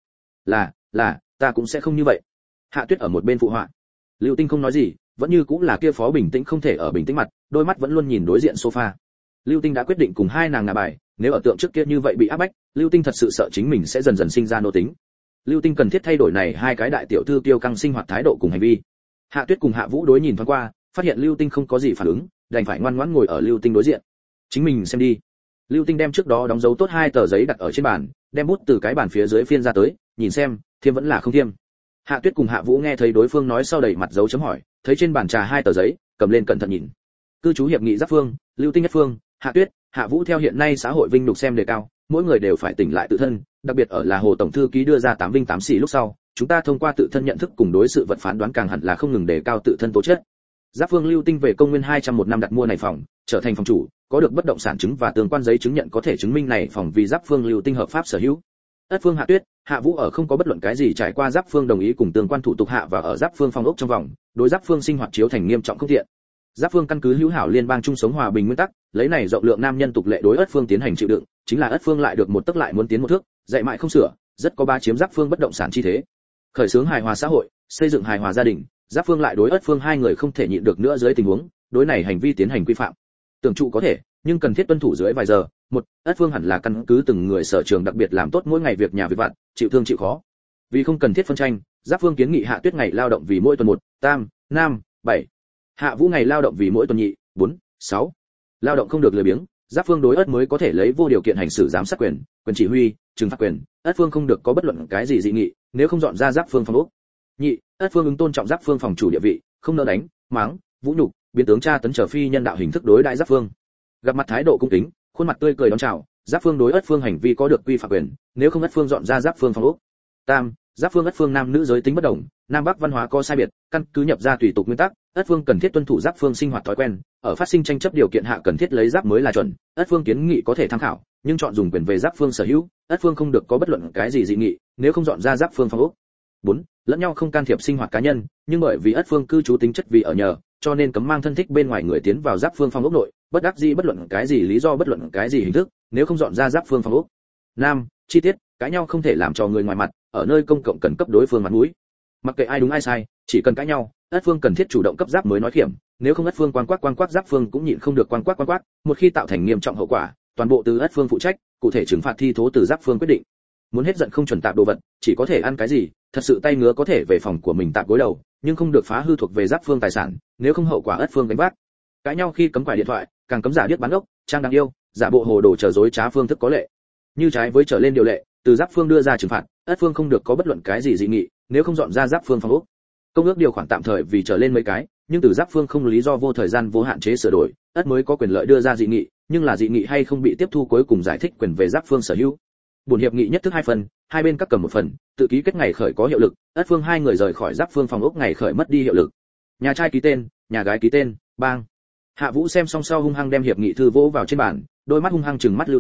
Là, ta cũng sẽ không như vậy. Hạ Tuyết ở một bên phụ họa. Lưu Tinh không nói gì, vẫn như cũng là kia phó bình tĩnh không thể ở bình tĩnh mặt, đôi mắt vẫn luôn nhìn đối diện sofa. Lưu Tinh đã quyết định cùng hai nàng ngả bài, nếu ở tượng trước kia như vậy bị áp bách, Lưu Tinh thật sự sợ chính mình sẽ dần dần sinh ra nô tính. Lưu Tinh cần thiết thay đổi này hai cái đại tiểu thư tiêu căng sinh hoạt thái độ cùng hành vi. Hạ Tuyết cùng Hạ Vũ đối nhìn thoáng qua, phát hiện Lưu Tinh không có gì phản ứng, đành phải ngoan ngoãn ngồi ở Lưu Tinh đối diện. Chính mình xem đi. Lưu Tinh đem trước đó đóng dấu tốt 2 tờ giấy đặt ở trên bàn, đem bút từ cái bàn phía dưới phiên ra tới, nhìn xem, thiêm vẫn là không thiêm. Hạ Tuyết cùng Hạ Vũ nghe thấy đối phương nói sau đầy mặt dấu chấm hỏi, thấy trên bàn trà 2 tờ giấy, cầm lên cẩn thận nhìn. Cư trú hiệp nghị Giáp Phương, Lưu Tinh nhất phương, Hạ Tuyết, Hạ Vũ theo hiện nay xã hội vinh nhục xem đề cao, mỗi người đều phải tỉnh lại tự thân, đặc biệt ở là Hồ tổng thư ký đưa ra 8 vinh 8 sĩ lúc sau, chúng ta thông qua tự thân nhận thức cùng đối sự vật phán đoán càng hẳn là không ngừng đề cao tự thân tố chất. Giáp Phương Lưu Tinh về công nguyên 201 năm đặt mua này phòng, trở thành phòng chủ, có được bất động sản chứng và tương quan giấy chứng nhận có thể chứng minh này phòng vì Giáp Phương Lưu Tinh hợp pháp sở hữu. Ất Phương Hạ Tuyết, Hạ Vũ ở không có bất luận cái gì trải qua Giáp Phương đồng ý cùng tương quan thủ tục hạ và ở Giáp Phương phòng ốc trong vòng, đối Giáp Phương sinh hoạt chiếu thành nghiêm trọng không thiện. Giáp Phương căn cứ hữu hảo liên bang chung sống hòa bình nguyên tắc, lấy này rộng lượng nam nhân tục lệ đối Ất Phương tiến hành chịu đựng, chính là Ất Phương lại được một tấc lại muốn tiến một thước, dạy mãi không sửa, rất có ba chiếm Giáp Phương bất động sản chi thế. Khởi xướng hài hòa xã hội, xây dựng hài hòa gia đình, Giáp Phương lại đối Ất Phương hai người không thể nhịn được nữa dưới tình huống, đối này hành vi tiến hành quy phạm. Tưởng trụ có thể, nhưng cần thiết tuân thủ dưới vài giờ. Một, Ất Phương hẳn là căn cứ từng người sở trường đặc biệt làm tốt mỗi ngày việc nhà việc vặt, chịu thương chịu khó. Vì không cần thiết phân tranh, Giáp Phương kiến nghị Hạ Tuyết ngày lao động vì mỗi tuần 1, tam, nam, 7. Hạ Vũ ngày lao động vì mỗi tuần nhị, 4, 6. Lao động không được lười biếng, Giáp Phương đối Ất mới có thể lấy vô điều kiện hành xử giám sát quyền, quyền chỉ huy, trừng phạt quyền, Ất Phương không được có bất luận cái gì dị nghị, nếu không dọn ra Giáp Phương phòng ốc. Nhị, Ất Phương ứng tôn trọng Giáp Phương phòng chủ địa vị, không nỡ đánh, mắng, vũ nhục, biến tướng tra tấn trở phi nhân đạo hình thức đối đại Giáp Phương. Gặp mặt thái độ cung kính, khuôn mặt tươi cười đón chào, Giáp Phương đối Ất Phương hành vi có được quy phạm quyền, nếu không Ất Phương dọn ra Giáp Phương phòng ốc. Tam, Giáp Phương Ất Phương nam nữ giới tính bất đồng, nam bắc văn hóa có sai biệt, căn cứ nhập ra tùy tục nguyên tắc, Ất Phương cần thiết tuân thủ Giáp Phương sinh hoạt thói quen, ở phát sinh tranh chấp điều kiện hạ cần thiết lấy Giáp mới là chuẩn, Ất Phương kiến nghị có thể tham khảo, nhưng chọn dùng quyền về Giáp Phương sở hữu, Ất Phương không được có bất luận cái gì dị nghị, nếu không dọn ra Giáp Phương phòng ốc. 4. Lẫn nhau không can thiệp sinh hoạt cá nhân, nhưng bởi vì Ất Phương cư trú tính chất vì ở nhờ, cho nên cấm mang thân thích bên ngoài người tiến vào Giáp Phương phòng ốc nội, bất đắc dĩ bất luận cái gì lý do bất luận cái gì hình thức, nếu không dọn ra Giáp Phương phòng ốc. 5. Chi tiết, cãi nhau không thể làm cho người ngoài mặt, ở nơi công cộng cần cấp đối phương mặt mũi. Mặc kệ ai đúng ai sai, chỉ cần cãi nhau, Ất Phương cần thiết chủ động cấp Giáp mới nói khiểm, nếu không Ất Phương quan quát Giáp Phương cũng nhịn không được quan quát, một khi tạo thành nghiêm trọng hậu quả, toàn bộ từ Ất Phương phụ trách, cụ thể trừng phạt thi thố từ Giáp Phương quyết định. Muốn hết giận không chuẩn tạp đồ vật, chỉ có thể ăn cái gì, thật sự tay ngứa có thể về phòng của mình tạp gối đầu, nhưng không được phá hư thuộc về Giáp Phương tài sản, nếu không hậu quả Ất Phương gánh vác. Cãi nhau khi cấm quải điện thoại, càng cấm giả điếc bán ốc, trang đáng yêu, giả bộ hồ đồ chờ dối trá phương thức có lệ. Như trái với trở lên điều lệ, từ Giáp Phương đưa ra trừng phạt, Ất Phương không được có bất luận cái gì dị nghị, nếu không dọn ra Giáp Phương phòng ốc. Công ước điều khoản tạm thời vì trở lên mấy cái, nhưng từ Giáp Phương không lý do vô thời gian vô hạn chế sửa đổi, Ất mới có quyền lợi đưa ra dị nghị, nhưng là dị nghị hay không bị tiếp thu cuối cùng giải thích quyền về Giáp Phương sở hữu. Buồn hiệp nghị nhất thức 2 phần, hai bên các cầm một phần, tự ký kết ngày khởi có hiệu lực, Ất Phương hai người rời khỏi Giáp Phương phòng ốc ngày khởi mất đi hiệu lực. Nhà trai ký tên, nhà gái ký tên, bang. Hạ Vũ xem xong sau hung hăng đem hiệp nghị thư vỗ vào trên bàn, đôi mắt hung hăng trừng mắt Lưu Tinh,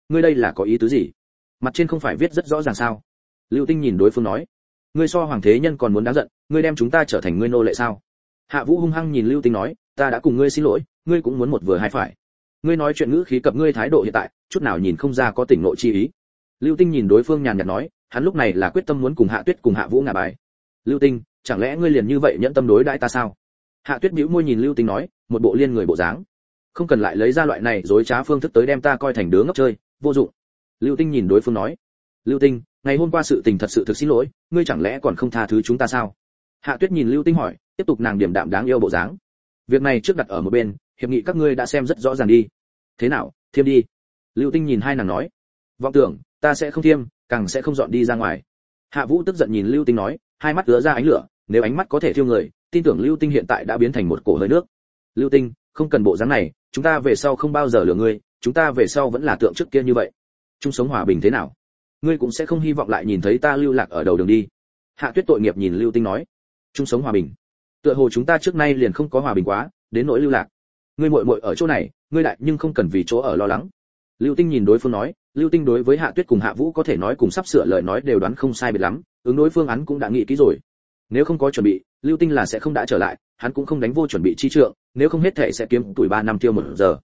ngươi đây là có ý tứ gì? Mặt trên không phải viết rất rõ ràng sao? Lưu Tinh nhìn đối phương nói, ngươi so hoàng thế nhân còn muốn đáng giận, ngươi đem chúng ta trở thành ngươi nô lệ sao? Hạ Vũ hung hăng nhìn Lưu Tinh nói, ta đã cùng ngươi xin lỗi, ngươi cũng muốn một vừa hai phải. Ngươi nói chuyện ngữ khí cập ngươi thái độ hiện tại, chút nào nhìn không ra có tỉnh ngộ chi ý. Lưu Tinh nhìn đối phương nhàn nhạt nói, hắn lúc này là quyết tâm muốn cùng Hạ Tuyết cùng Hạ Vũ ngả bài. Lưu Tinh, chẳng lẽ ngươi liền như vậy nhẫn tâm đối đãi ta sao? Hạ Tuyết bĩu môi nhìn Lưu Tinh nói, một bộ liên người bộ dáng. Không cần lại lấy ra loại này dối trá phương thức tới đem ta coi thành đứa ngốc chơi, vô dụng. Lưu Tinh nhìn đối phương nói, Lưu Tinh, ngày hôm qua sự tình thật sự thực xin lỗi, ngươi chẳng lẽ còn không tha thứ chúng ta sao? Hạ Tuyết nhìn Lưu Tinh hỏi, tiếp tục nàng điềm đạm đáng yêu bộ dáng. Việc này trước đặt ở một bên, hiệp nghị các ngươi đã xem rất rõ ràng đi. Thế nào, thiêm đi. Lưu Tinh nhìn hai nàng nói, vọng tưởng, ta sẽ không thiêm, càng sẽ không dọn đi ra ngoài. Hạ Vũ tức giận nhìn Lưu Tinh nói, hai mắt lóe ra ánh lửa, nếu ánh mắt có thể thiêu người, tin tưởng Lưu Tinh hiện tại đã biến thành một cổ hơi nước. Lưu Tinh, không cần bộ dáng này, chúng ta về sau không bao giờ lừa ngươi, chúng ta về sau vẫn là tượng trước kia như vậy. Chung sống hòa bình thế nào? Ngươi cũng sẽ không hy vọng lại nhìn thấy ta lưu lạc ở đầu đường đi. Hạ Tuyết tội nghiệp nhìn Lưu Tinh nói, chung sống hòa bình. Tựa hồ chúng ta trước nay liền không có hòa bình quá, đến nỗi lưu lạc. Ngươi muội muội ở chỗ này, ngươi lại nhưng không cần vì chỗ ở lo lắng. Lưu Tinh nhìn đối phương nói, Lưu Tinh đối với Hạ Tuyết cùng Hạ Vũ có thể nói cùng sắp sửa lời nói đều đoán không sai biệt lắm, ứng đối phương án cũng đã nghĩ kỹ rồi. Nếu không có chuẩn bị, Lưu Tinh là sẽ không đã trở lại, hắn cũng không đánh vô chuẩn bị chi trượng, nếu không hết thể sẽ kiếm tuổi 3 năm tiêu một giờ.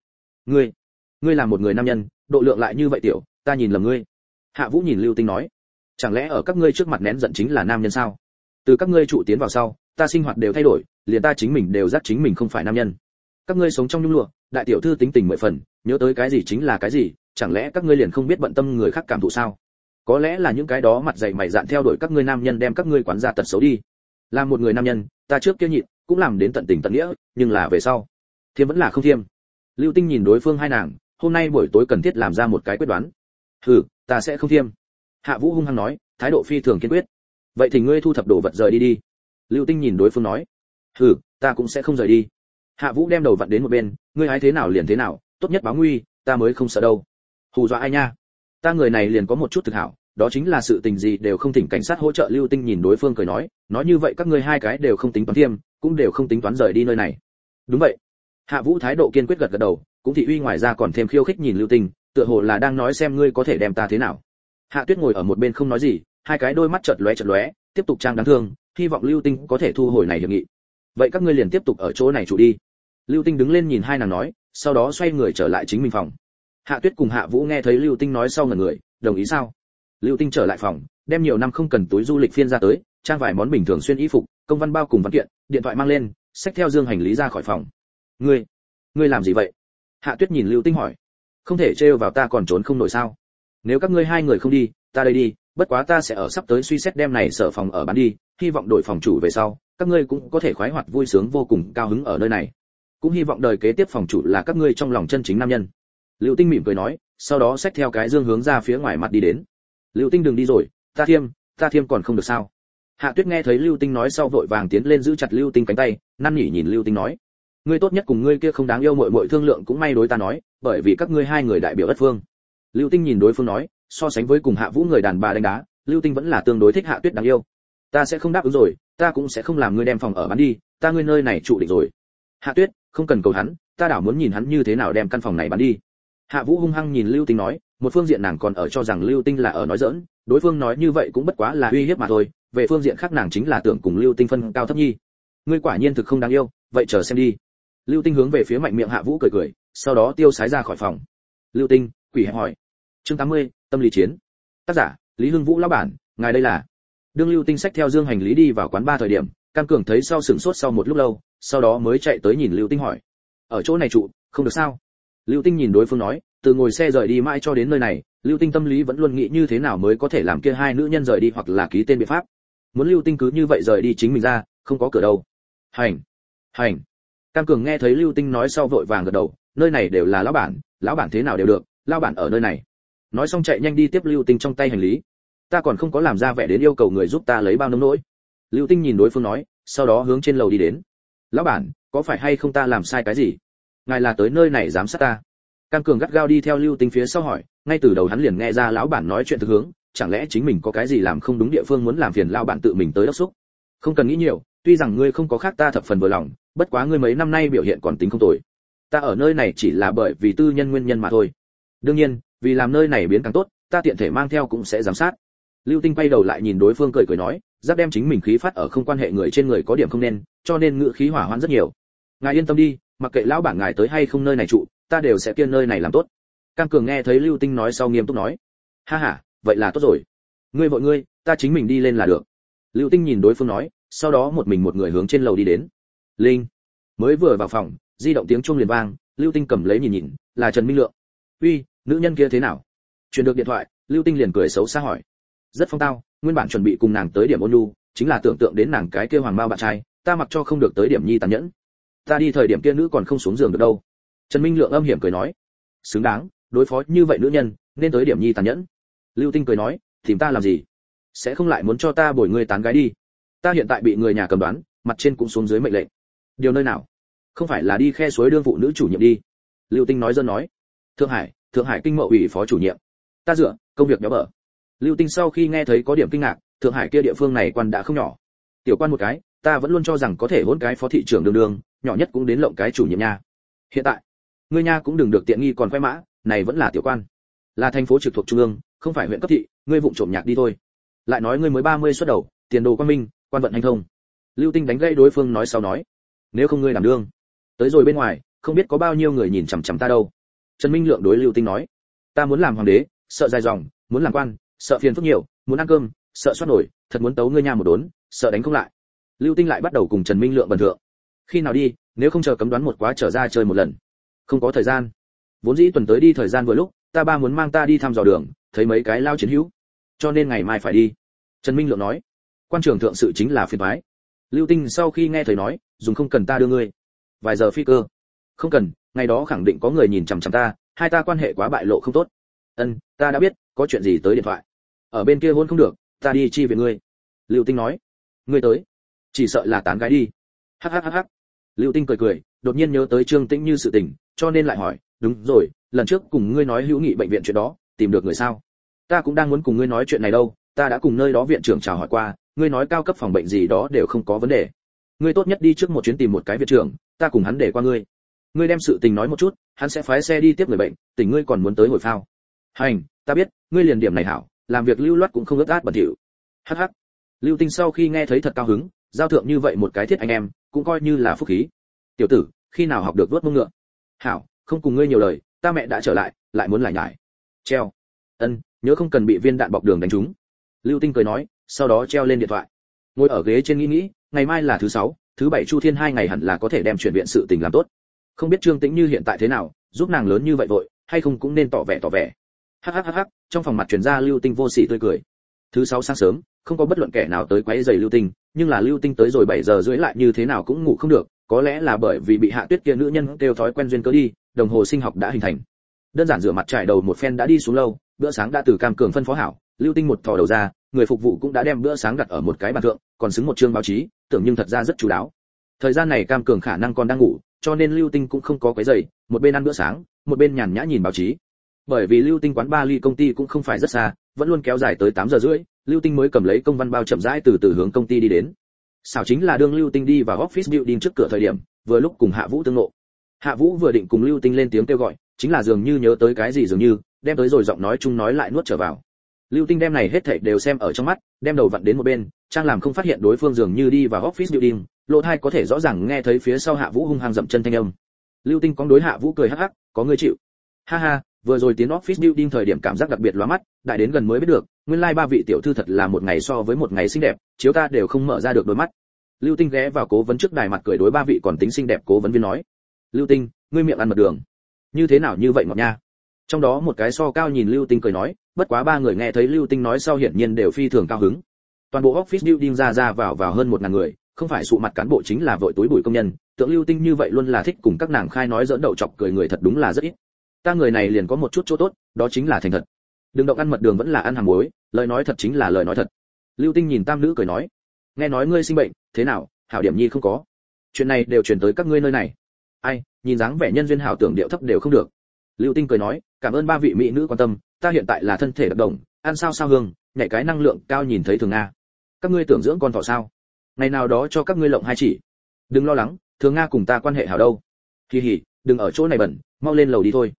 Ngươi là một người nam nhân, độ lượng lại như vậy tiểu, ta nhìn lầm ngươi. Hạ Vũ nhìn Lưu Tinh nói, chẳng lẽ ở các ngươi trước mặt nén giận chính là nam nhân sao? Từ các ngươi trụ tiến vào sau, ta sinh hoạt đều thay đổi, liền ta chính mình đều giác chính mình không phải nam nhân. Các ngươi sống trong nhung lụa, đại tiểu thư tính tình 10 phần, nhớ tới cái gì chính là cái gì, chẳng lẽ các ngươi liền không biết bận tâm người khác cảm thụ sao? Có lẽ là những cái đó mặt dày mày dạn theo đuổi các ngươi nam nhân đem các ngươi quán ra tật xấu đi. Làm một người nam nhân, ta trước kia nhịn, cũng làm đến tận tình tận nghĩa, nhưng là về sau, thiêm vẫn là không thiêm. Lưu Tinh nhìn đối phương hai nàng, hôm nay buổi tối cần thiết làm ra một cái quyết đoán. Hừ, ta sẽ không thiêm. Hạ Vũ hung hăng nói, thái độ phi thường kiên quyết. Vậy thì ngươi thu thập đồ vật rời đi đi. Lưu Tinh nhìn đối phương nói, hừ, ta cũng sẽ không rời đi. Hạ Vũ đem đầu vặn đến một bên, ngươi hái thế nào liền thế nào, tốt nhất báo nguy, ta mới không sợ đâu. Hù dọa ai nha? Ta người này liền có một chút thực hảo, đó chính là sự tình gì đều không thỉnh cảnh sát hỗ trợ. Lưu Tinh nhìn đối phương cười nói như vậy các ngươi hai cái đều không tính toán thiêm, cũng đều không tính toán rời đi nơi này. Đúng vậy. Hạ Vũ thái độ kiên quyết gật gật đầu, cũng thị uy ngoài ra còn thêm khiêu khích nhìn Lưu Tinh, tựa hồ là đang nói xem ngươi có thể đem ta thế nào. Hạ Tuyết ngồi ở một bên không nói gì, hai cái đôi mắt chợt lóe, tiếp tục trang đáng thương, hy vọng Lưu Tinh có thể thu hồi này hiệp nghị. Vậy các ngươi liền tiếp tục ở chỗ này trụ đi. Lưu Tinh đứng lên nhìn hai nàng nói, sau đó xoay người trở lại chính mình phòng. Hạ Tuyết cùng Hạ Vũ nghe thấy Lưu Tinh nói sau ngẩn người, đồng ý sao? Lưu Tinh trở lại phòng, đem nhiều năm không cần túi du lịch phiên ra tới, trang vài món bình thường xuyên y phục, công văn bao cùng văn kiện, điện thoại mang lên, xách theo dương hành lý ra khỏi phòng. Ngươi làm gì vậy? Hạ Tuyết nhìn Lưu Tinh hỏi. Không thể trêu vào ta còn trốn không nổi sao? Nếu các ngươi hai người không đi, ta đây đi, bất quá ta sẽ ở sắp tới suy xét đem này sở phòng ở bán đi, hy vọng đổi phòng chủ về sau, các ngươi cũng có thể khoái hoạt vui sướng vô cùng cao hứng ở nơi này. Cũng hy vọng đời kế tiếp phòng chủ là các ngươi trong lòng chân chính nam nhân. Lưu Tinh mỉm cười nói, sau đó xách theo cái dương hướng ra phía ngoài mặt đi đến. Lưu Tinh đừng đi rồi, ta thiêm còn không được sao? Hạ Tuyết nghe thấy Lưu Tinh nói sau vội vàng tiến lên giữ chặt Lưu Tinh cánh tay, năn nỉ nhìn Lưu Tinh nói, ngươi tốt nhất cùng ngươi kia không đáng yêu muội muội thương lượng cũng may đối ta nói, bởi vì các ngươi hai người đại biểu đất phương. Lưu Tinh nhìn đối phương nói, so sánh với cùng Hạ Vũ người đàn bà đánh đá, Lưu Tinh vẫn là tương đối thích Hạ Tuyết đáng yêu. Ta sẽ không đáp ứng rồi, ta cũng sẽ không làm ngươi đem phòng ở bán đi, ta ngươi nơi này trụ định rồi. Hạ Tuyết, không cần cầu hắn, ta đảo muốn nhìn hắn như thế nào đem căn phòng này bán đi. Hạ Vũ hung hăng nhìn Lưu Tinh nói, một phương diện nàng còn ở cho rằng Lưu Tinh là ở nói giỡn, đối phương nói như vậy cũng bất quá là uy hiếp mà thôi, về phương diện khác nàng chính là tưởng cùng Lưu Tinh phân cao thấp nhi. Ngươi quả nhiên thực không đáng yêu, vậy chờ xem đi. Lưu Tinh hướng về phía mạnh miệng Hạ Vũ cười cười, sau đó tiêu sái ra khỏi phòng. Lưu Tinh, quỷ hẹp hỏi. Chương 80, tâm lý chiến. Tác giả, Lý Hưng Vũ lão bản, ngài đây là. Đương Lưu Tinh xách theo dương hành lý đi vào quán ba thời điểm, Cam Cường thấy sau sửng sốt sau một lúc lâu, sau đó mới chạy tới nhìn Lưu Tinh hỏi, ở chỗ này trụ, không được sao? Lưu Tinh nhìn đối phương nói, từ ngồi xe rời đi mãi cho đến nơi này, Lưu Tinh tâm lý vẫn luôn nghĩ như thế nào mới có thể làm kia hai nữ nhân rời đi hoặc là ký tên biện pháp. Muốn Lưu Tinh cứ như vậy rời đi chính mình ra, không có cửa đâu. Hành. Cam Cường nghe thấy Lưu Tinh nói sau vội vàng gật đầu, nơi này đều là lão bản thế nào đều được, lão bản ở nơi này. Nói xong chạy nhanh đi tiếp Lưu Tinh trong tay hành lý. Ta còn không có làm ra vẻ đến yêu cầu người giúp ta lấy bao nông nỗi. Lưu Tinh nhìn đối phương nói, sau đó hướng trên lầu đi đến. Lão bản, có phải hay không ta làm sai cái gì? Ngài là tới nơi này giám sát ta? Cam Cường gắt gao đi theo Lưu Tinh phía sau hỏi, ngay từ đầu hắn liền nghe ra lão bản nói chuyện thực hướng, chẳng lẽ chính mình có cái gì làm không đúng địa phương muốn làm phiền lão bản tự mình tới đốc xúc? Không cần nghĩ nhiều, tuy rằng ngươi không có khác ta thập phần vừa lòng, bất quá ngươi mấy năm nay biểu hiện còn tính không tồi. Ta ở nơi này chỉ là bởi vì tư nhân nguyên nhân mà thôi. Đương nhiên, vì làm nơi này biến càng tốt, ta tiện thể mang theo cũng sẽ giám sát. Lưu Tinh quay đầu lại nhìn đối phương cười cười nói, giáp đem chính mình khí phát ở không quan hệ người trên người có điểm không nên, cho nên ngữ khí hỏa hoãn rất nhiều. Ngài yên tâm đi, mặc kệ lão bản ngài tới hay không nơi này trụ, ta đều sẽ kiên nơi này làm tốt. Cam Cường nghe thấy Lưu Tinh nói sau nghiêm túc nói, ha ha, vậy là tốt rồi. Ngươi vội ngươi, ta chính mình đi lên là được. Lưu Tinh nhìn đối phương nói, sau đó một người hướng trên lầu đi đến. Linh mới vừa vào phòng, di động tiếng chuông liền vang, Lưu Tinh cầm lấy nhìn nhìn, là Trần Minh Lượng. Uy, nữ nhân kia thế nào? Truyền được điện thoại, Lưu Tinh liền cười xấu xa hỏi. Rất phong tao, nguyên bản chuẩn bị cùng nàng tới điểm ôn nhu, chính là tưởng tượng đến nàng cái kia hoàng bao bạn trai, ta mặc cho không được tới điểm nhi tàn nhẫn. Ta đi thời điểm kia nữ còn không xuống giường được đâu. Trần Minh Lượng âm hiểm cười nói, xứng đáng, đối phó như vậy nữ nhân, nên tới điểm nhi tàn nhẫn. Lưu Tinh cười nói, tìm ta làm gì? Sẽ không lại muốn cho ta bồi ngươi tán gái đi? Ta hiện tại bị người nhà cầm đoán, mặt trên cũng xuống dưới mệnh lệnh. Điều nơi nào? Không phải là đi khe suối đương phụ nữ chủ nhiệm đi? Lưu Tinh nói dân nói. Thượng Hải kinh mậu ủy phó chủ nhiệm. Ta dựa, công việc béo bở. Lưu Tinh sau khi nghe thấy có điểm kinh ngạc, Thượng Hải kia địa phương này quan đã không nhỏ. Tiểu quan một cái, ta vẫn luôn cho rằng có thể hôn cái phó thị trưởng đường, nhỏ nhất cũng đến lộng cái chủ nhiệm nha. Hiện tại, ngươi nha cũng đừng được tiện nghi còn khoe mã, này vẫn là tiểu quan. Là thành phố trực thuộc trung ương, không phải huyện cấp thị, ngươi vụng trộm nhạc đi thôi. Lại nói ngươi mới 30 xuất đầu, tiền đồ quan minh, quan vận hành thông. Lưu Tinh đánh gãy đối phương nói sau nói, nếu không ngươi đảm đương, tới rồi bên ngoài, không biết có bao nhiêu người nhìn chằm chằm ta đâu. Trần Minh Lượng đối Lưu Tinh nói, ta muốn làm hoàng đế, sợ dài dòng, muốn làm quan, sợ phiền phức nhiều, muốn ăn cơm, sợ soát nổi, thật muốn tấu ngươi nha một đốn, sợ đánh không lại. Lưu Tinh lại bắt đầu cùng Trần Minh Lượng bần thượng. Khi nào đi, nếu không chờ cấm đoán một quá trở ra chơi một lần. Không có thời gian. Vốn dĩ tuần tới đi thời gian vừa lúc, ta ba muốn mang ta đi thăm dò đường, thấy mấy cái lao chiến hữu, cho nên ngày mai phải đi. Trần Minh Lượng nói, quan trưởng thượng sự chính là phiền toái. Lưu Tinh sau khi nghe thầy nói, dùng không cần ta đưa ngươi. Vài giờ phi cơ. Không cần, ngày đó khẳng định có người nhìn chằm chằm ta, hai ta quan hệ quá bại lộ không tốt. Ta đã biết, có chuyện gì tới điện thoại. Ở bên kia hôn không được, ta đi chi về ngươi. Lưu Tinh nói, ngươi tới, chỉ sợ là tán gái đi. Hắc. Lưu Tinh cười cười, đột nhiên nhớ tới Trương Tĩnh Như sự tình, cho nên lại hỏi, đúng rồi, lần trước cùng ngươi nói hữu nghị bệnh viện chuyện đó, tìm được người sao? Ta cũng đang muốn cùng ngươi nói chuyện này đâu, ta đã cùng nơi đó viện trưởng chào hỏi qua, ngươi nói cao cấp phòng bệnh gì đó đều không có vấn đề. Ngươi tốt nhất đi trước một chuyến tìm một cái viện trưởng, ta cùng hắn để qua ngươi. Ngươi đem sự tình nói một chút, hắn sẽ phái xe đi tiếp người bệnh, tỉnh ngươi còn muốn tới hồi phao. Hành, ta biết, ngươi liền điểm này hảo, làm việc lưu loát cũng không ướt át bẩn thỉu. Hắc. Lưu Tinh sau khi nghe thấy thật cao hứng, giao thượng như vậy một cái thiết anh em, cũng coi như là phúc khí. Tiểu tử, khi nào học được vuốt mông ngựa? Hảo, không cùng ngươi nhiều lời, ta mẹ đã trở lại, lại muốn lại nhải. Treo. Nhớ không cần bị viên đạn bọc đường đánh trúng. Lưu Tinh cười nói, sau đó treo lên điện thoại. Ngồi ở ghế trên nghĩ, ngày mai là thứ 6, thứ 7 Chu Thiên 2 ngày hẳn là có thể đem chuyển viện sự tình làm tốt. Không biết Trương Tĩnh Như hiện tại thế nào, giúp nàng lớn như vậy vội, hay không cũng nên tỏ vẻ. Hắc, trong phòng mặt truyền ra Lưu Tinh vô sỉ tươi cười. Thứ 6 sáng sớm, không có bất luận kẻ nào tới quấy rầy Lưu Tinh, nhưng là Lưu Tinh tới rồi 7 giờ rưỡi lại như thế nào cũng ngủ không được, có lẽ là bởi vì bị Hạ Tuyết kia nữ nhân kêu thói quen duyên cớ đi, đồng hồ sinh học đã hình thành. Đơn giản rửa mặt trải đầu một phen đã đi xuống lâu, bữa sáng đã từ Cam Cường phân phó hảo, Lưu Tinh một thò đầu ra, người phục vụ cũng đã đem bữa sáng đặt ở một cái bàn thượng, còn xứng một chương báo chí, tưởng nhưng thật ra rất chú đáo. Thời gian này Cam Cường khả năng còn đang ngủ, cho nên Lưu Tinh cũng không có quấy rầy, một bên ăn bữa sáng, một bên nhàn nhã nhìn báo chí. Bởi vì Lưu Tinh quán ba ly công ty cũng không phải rất xa, vẫn luôn kéo dài tới 8 giờ rưỡi, Lưu Tinh mới cầm lấy công văn bao chậm rãi từ từ hướng công ty đi đến. Xảo chính là đương Lưu Tinh đi vào office building trước cửa thời điểm, vừa lúc cùng Hạ Vũ tương ngộ. Hạ Vũ vừa định cùng Lưu Tinh lên tiếng kêu gọi, chính là dường như nhớ tới cái gì dường như, đem tới rồi giọng nói chung nói lại nuốt trở vào. Lưu Tinh đem này hết thảy đều xem ở trong mắt, đem đầu vặn đến một bên, trang làm không phát hiện đối phương dường như đi vào office building, lỗ tai có thể rõ ràng nghe thấy phía sau Hạ Vũ hung hăng dậm chân thanh âm. Lưu Tinh có đối Hạ Vũ cười hắc hắc, có người chịu. Ha ha, vừa rồi tiến office building thời điểm cảm giác đặc biệt lóa mắt, đại đến gần mới biết được, nguyên lai ba vị tiểu thư thật là một ngày so với một ngày xinh đẹp, chiếu ta đều không mở ra được đôi mắt. Lưu Tinh ghé vào cố vấn trước đài mặt cười đối ba vị còn tính xinh đẹp cố vấn viên nói. Lưu Tinh, ngươi miệng ăn mật đường, như thế nào như vậy ngọt nha. Trong đó một cái so cao nhìn Lưu Tinh cười nói, bất quá ba người nghe thấy Lưu Tinh nói sau hiển nhiên đều phi thường cao hứng. Toàn bộ office building ra vào hơn 1000 người, không phải sụ mặt cán bộ chính là vội túi bụi công nhân, tượng Lưu Tinh như vậy luôn là thích cùng các nàng khai nói giỡn đậu chọc cười người thật đúng là rất ít. Ta người này liền có một chút chỗ tốt, đó chính là thành thật. Đừng động ăn mật đường vẫn là ăn hàng muối, lời nói thật chính là lời nói thật. Lưu Tinh nhìn tam nữ cười nói, nghe nói ngươi sinh bệnh, thế nào, hảo điểm nhi không có. Chuyện này đều truyền tới các ngươi nơi này. Ai, nhìn dáng vẻ nhân duyên hảo tưởng điệu thấp đều không được. Lưu Tinh cười nói, cảm ơn ba vị mỹ nữ quan tâm, ta hiện tại là thân thể đặc đồng, ăn sao hương, nhảy cái năng lượng cao nhìn thấy thường nga. Các ngươi tưởng dưỡng con thỏ sao? Ngày nào đó cho các ngươi lộng hai chỉ. Đừng lo lắng, thường nga cùng ta quan hệ hảo đâu. Kỳ hỉ, đừng ở chỗ này bẩn, mau lên lầu đi thôi.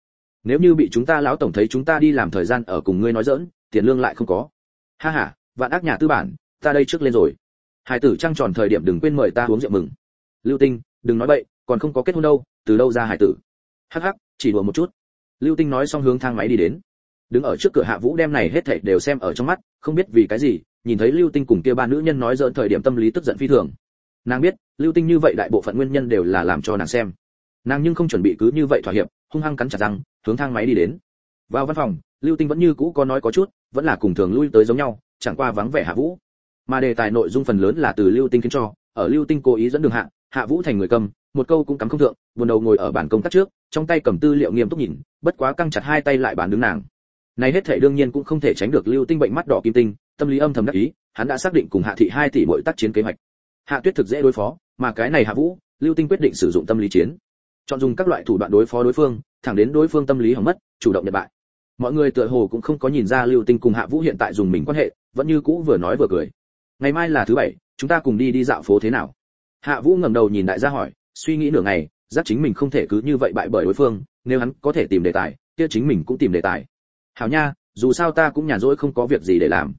Nếu như bị chúng ta lão tổng thấy chúng ta đi làm thời gian ở cùng ngươi nói giỡn, tiền lương lại không có. Ha ha, vạn ác nhà tư bản, ta đây trước lên rồi. Hải tử trăng tròn thời điểm đừng quên mời ta uống rượu mừng. Lưu Tinh, đừng nói bậy, còn không có kết hôn đâu, từ đâu ra hải tử? Hắc hắc, chỉ đùa một chút. Lưu Tinh nói xong hướng thang máy đi đến. Đứng ở trước cửa Hạ Vũ đem này hết thảy đều xem ở trong mắt, không biết vì cái gì, nhìn thấy Lưu Tinh cùng kia ba nữ nhân nói giỡn thời điểm tâm lý tức giận phi thường. Nàng biết, Lưu Tinh như vậy đại bộ phận nguyên nhân đều là làm cho nàng xem. Nàng nhưng không chuẩn bị cứ như vậy thỏa hiệp, hung hăng cắn chặt răng, hướng thang máy đi đến. Vào văn phòng, Lưu Tinh vẫn như cũ có nói có chút, vẫn là cùng thường lui tới giống nhau, chẳng qua vắng vẻ Hạ Vũ. Mà đề tài nội dung phần lớn là từ Lưu Tinh khiến cho, ở Lưu Tinh cố ý dẫn đường Hạ Vũ thành người cầm, một câu cũng cắm không thượng, buồn đầu ngồi ở bàn công tác trước, trong tay cầm tư liệu nghiêm túc nhìn, bất quá căng chặt hai tay lại bàn đứng nàng. Này hết thảy đương nhiên cũng không thể tránh được Lưu Tinh bệnh mắt đỏ kim tinh, tâm lý âm thầm đắc ý, hắn đã xác định cùng Hạ thị 2 tỷ mỗi tác chiến kế hoạch. Hạ Tuyết thực dễ đối phó, mà cái này Hạ Vũ, Lưu Tinh quyết định sử dụng tâm lý chiến, chọn dùng các loại thủ đoạn đối phó đối phương, thẳng đến đối phương tâm lý hỏng mất, chủ động nhận bại. Mọi người tựa hồ cũng không có nhìn ra Lưu Tinh cùng Hạ Vũ hiện tại dùng mình quan hệ, vẫn như cũ vừa nói vừa cười. Ngày mai là thứ 7, chúng ta cùng đi dạo phố thế nào? Hạ Vũ ngẩng đầu nhìn đại gia hỏi, suy nghĩ nửa ngày, giác chính mình không thể cứ như vậy bại bởi đối phương, nếu hắn có thể tìm đề tài, kia chính mình cũng tìm đề tài. Hảo nha, dù sao ta cũng nhàn rỗi không có việc gì để làm.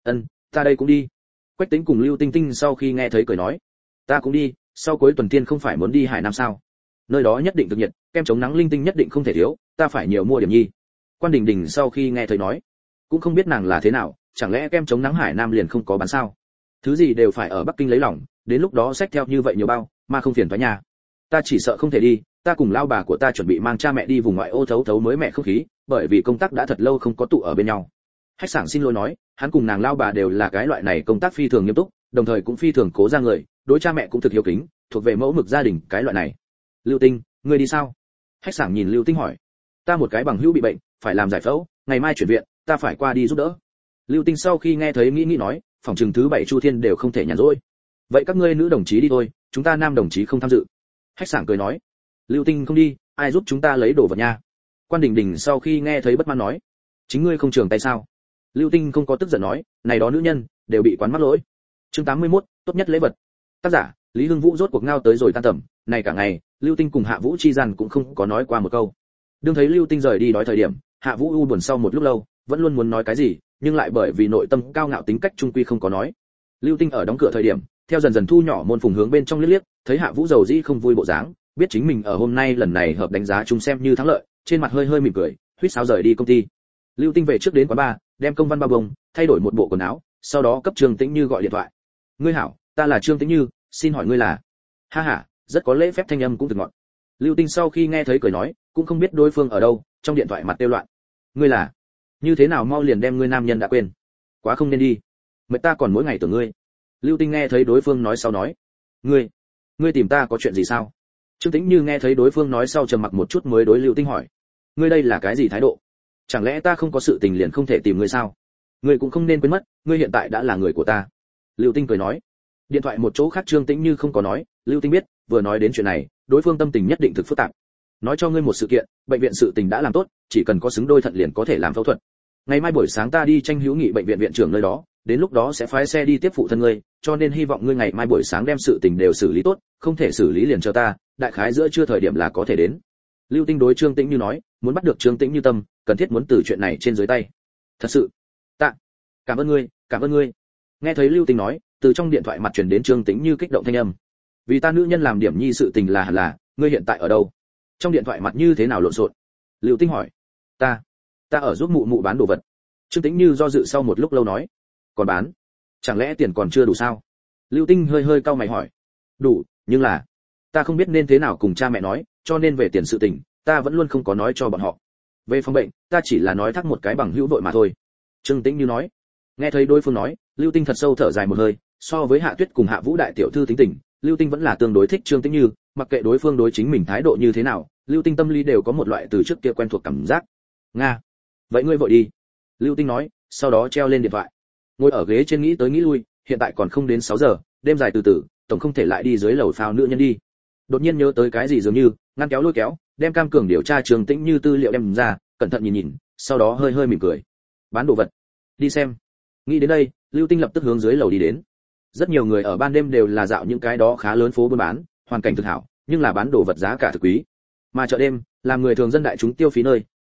Ta đây cũng đi. Quách Tĩnh cùng Lưu Tinh Tinh sau khi nghe thấy cười nói, ta cũng đi, sau cuối tuần tiên không phải muốn đi Hải Nam sao? Nơi đó nhất định thực nhiệt, kem chống nắng linh tinh nhất định không thể thiếu, ta phải nhiều mua điểm nhi. Quan Đình Đình sau khi nghe thấy nói, cũng không biết nàng là thế nào, chẳng lẽ kem chống nắng Hải Nam liền không có bán sao? Thứ gì đều phải ở Bắc Kinh lấy lòng, đến lúc đó xách theo như vậy nhiều bao, mà không phiền toái nhà. Ta chỉ sợ không thể đi, ta cùng lao bà của ta chuẩn bị mang cha mẹ đi vùng ngoại ô thấu thấu mới mẹ không khí, bởi vì công tác đã thật lâu không có tụ ở bên nhau. Hách Sảng xin lỗi nói, hắn cùng nàng lao bà đều là cái loại này công tác phi thường nghiêm túc, đồng thời cũng phi thường cố ra người, đối cha mẹ cũng thực hiếu kính, thuộc về mẫu mực gia đình cái loại này. Lưu Tinh, ngươi đi sao? Hách Sảng nhìn Lưu Tinh hỏi. Ta một cái bằng hữu bị bệnh, phải làm giải phẫu, ngày mai chuyển viện, ta phải qua đi giúp đỡ. Lưu Tinh sau khi nghe thấy nghĩ nói, phòng trường thứ 7 Chu Thiên đều không thể nhàn rỗi. Vậy các ngươi nữ đồng chí đi thôi, chúng ta nam đồng chí không tham dự. Hách Sảng cười nói. Lưu Tinh không đi, ai giúp chúng ta lấy đồ vật nha? Quan Đình Đình sau khi nghe thấy bất mãn nói, chính ngươi không trường tay sao? Lưu Tinh không có tức giận nói, này đó nữ nhân đều bị quán mắc lỗi. Chương 81, tốt nhất lễ vật. Tác giả, Lý Hưng Vũ rốt cuộc ngao tới rồi tan tầm, này cả ngày, Lưu Tinh cùng Hạ Vũ chi gian cũng không có nói qua một câu. Đương thấy Lưu Tinh rời đi đói thời điểm, Hạ Vũ u buồn sau một lúc lâu, vẫn luôn muốn nói cái gì, nhưng lại bởi vì nội tâm cao ngạo tính cách trung quy không có nói. Lưu Tinh ở đóng cửa thời điểm, theo dần dần thu nhỏ môn phùng hướng bên trong liếc liếc, thấy Hạ Vũ dầu dĩ không vui bộ dáng, biết chính mình ở hôm nay lần này hợp đánh giá chung xem như thắng lợi, trên mặt hơi hơi mỉm cười, huýt sáo rời đi công ty. Lưu Tinh về trước đến quán bar, đem công văn bao bông, thay đổi một bộ quần áo, sau đó cấp Trương Tĩnh Như gọi điện thoại. "Ngươi hảo, ta là Trương Tĩnh Như, xin hỏi ngươi là?" "Ha ha, rất có lễ phép thanh âm cũng thực ngọt." Lưu Tinh sau khi nghe thấy cười nói, cũng không biết đối phương ở đâu, trong điện thoại mặt tiêu loạn. "Ngươi là? Như thế nào mau liền đem ngươi nam nhân đã quên? Quá không nên đi. Mệt ta còn mỗi ngày tưởng ngươi." Lưu Tinh nghe thấy đối phương nói sau nói, ngươi tìm ta có chuyện gì sao?" Trương Tĩnh Như nghe thấy đối phương nói sau trầm mặc một chút mới đối Lưu Tinh hỏi, "Ngươi đây là cái gì thái độ? Chẳng lẽ ta không có sự tình liền không thể tìm ngươi sao? Ngươi cũng không nên quên mất, ngươi hiện tại đã là người của ta." Lưu Tinh cười nói. Điện thoại một chỗ khác Trương Tĩnh Như không có nói, Lưu Tinh biết, vừa nói đến chuyện này, đối phương tâm tình nhất định thực phức tạp. "Nói cho ngươi một sự kiện, bệnh viện sự tình đã làm tốt, chỉ cần có xứng đôi thận liền có thể làm phẫu thuật. Ngày mai buổi sáng ta đi tranh hữu nghị bệnh viện viện trưởng nơi đó, đến lúc đó sẽ phái xe đi tiếp phụ thân ngươi, cho nên hy vọng ngươi ngày mai buổi sáng đem sự tình đều xử lý tốt, không thể xử lý liền chờ ta, đại khái giữa trưa thời điểm là có thể đến." Lưu Tinh đối Trương Tĩnh Như nói, muốn bắt được Trương Tĩnh Như tâm, cần thiết muốn từ chuyện này trên dưới tay. "Thật sự? Cảm ơn ngươi, cảm ơn ngươi." Nghe thấy Lưu Tinh nói, từ trong điện thoại mặt truyền đến Trương Tĩnh Như kích động thanh âm. "Vì ta nữ nhân làm điểm nhi sự tình là hẳn là, ngươi hiện tại ở đâu?" Trong điện thoại mặt như thế nào lộn xộn? Lưu Tinh hỏi. Ta ở giúp mụ mụ bán đồ vật." Trương Tĩnh Như do dự sau một lúc lâu nói, "Còn bán? Chẳng lẽ tiền còn chưa đủ sao?" Lưu Tinh hơi hơi cau mày hỏi. "Đủ, nhưng là ta không biết nên thế nào cùng cha mẹ nói, cho nên về tiền sự tình, ta vẫn luôn không có nói cho bọn họ. Về phòng bệnh, ta chỉ là nói thắc một cái bằng hữu vội mà thôi." Trương Tĩnh Như nói. Nghe thấy đối phương nói, Lưu Tinh thật sâu thở dài một hơi, so với Hạ Tuyết cùng Hạ Vũ đại tiểu thư tính tình, Lưu Tinh vẫn là tương đối thích Trương Tĩnh Như, mặc kệ đối phương đối chính mình thái độ như thế nào, Lưu Tinh tâm lý đều có một loại từ trước kia quen thuộc cảm giác. "Nga, vậy ngươi vội đi." Lưu Tinh nói, sau đó treo lên điện thoại. Ngồi ở ghế trên nghĩ tới nghĩ lui, hiện tại còn không đến 6 giờ, đêm dài từ từ, tổng không thể lại đi dưới lầu phao nữ nhân đi. Đột nhiên nhớ tới cái gì dường như, ngăn kéo lôi kéo, đem cam cường điều tra Trương Tĩnh Như tư liệu đem ra, cẩn thận nhìn nhìn, sau đó hơi hơi mỉm cười. "Bán đồ vật, đi xem." Nghĩ đến đây, Lưu Tinh lập tức hướng dưới lầu đi đến. Rất nhiều người ở ban đêm đều là dạo những cái đó khá lớn phố buôn bán, hoàn cảnh thực hảo, nhưng là bán đồ vật giá cả thực quý. Mà chợ đêm, làm người thường dân đại chúng tiêu phí nơi,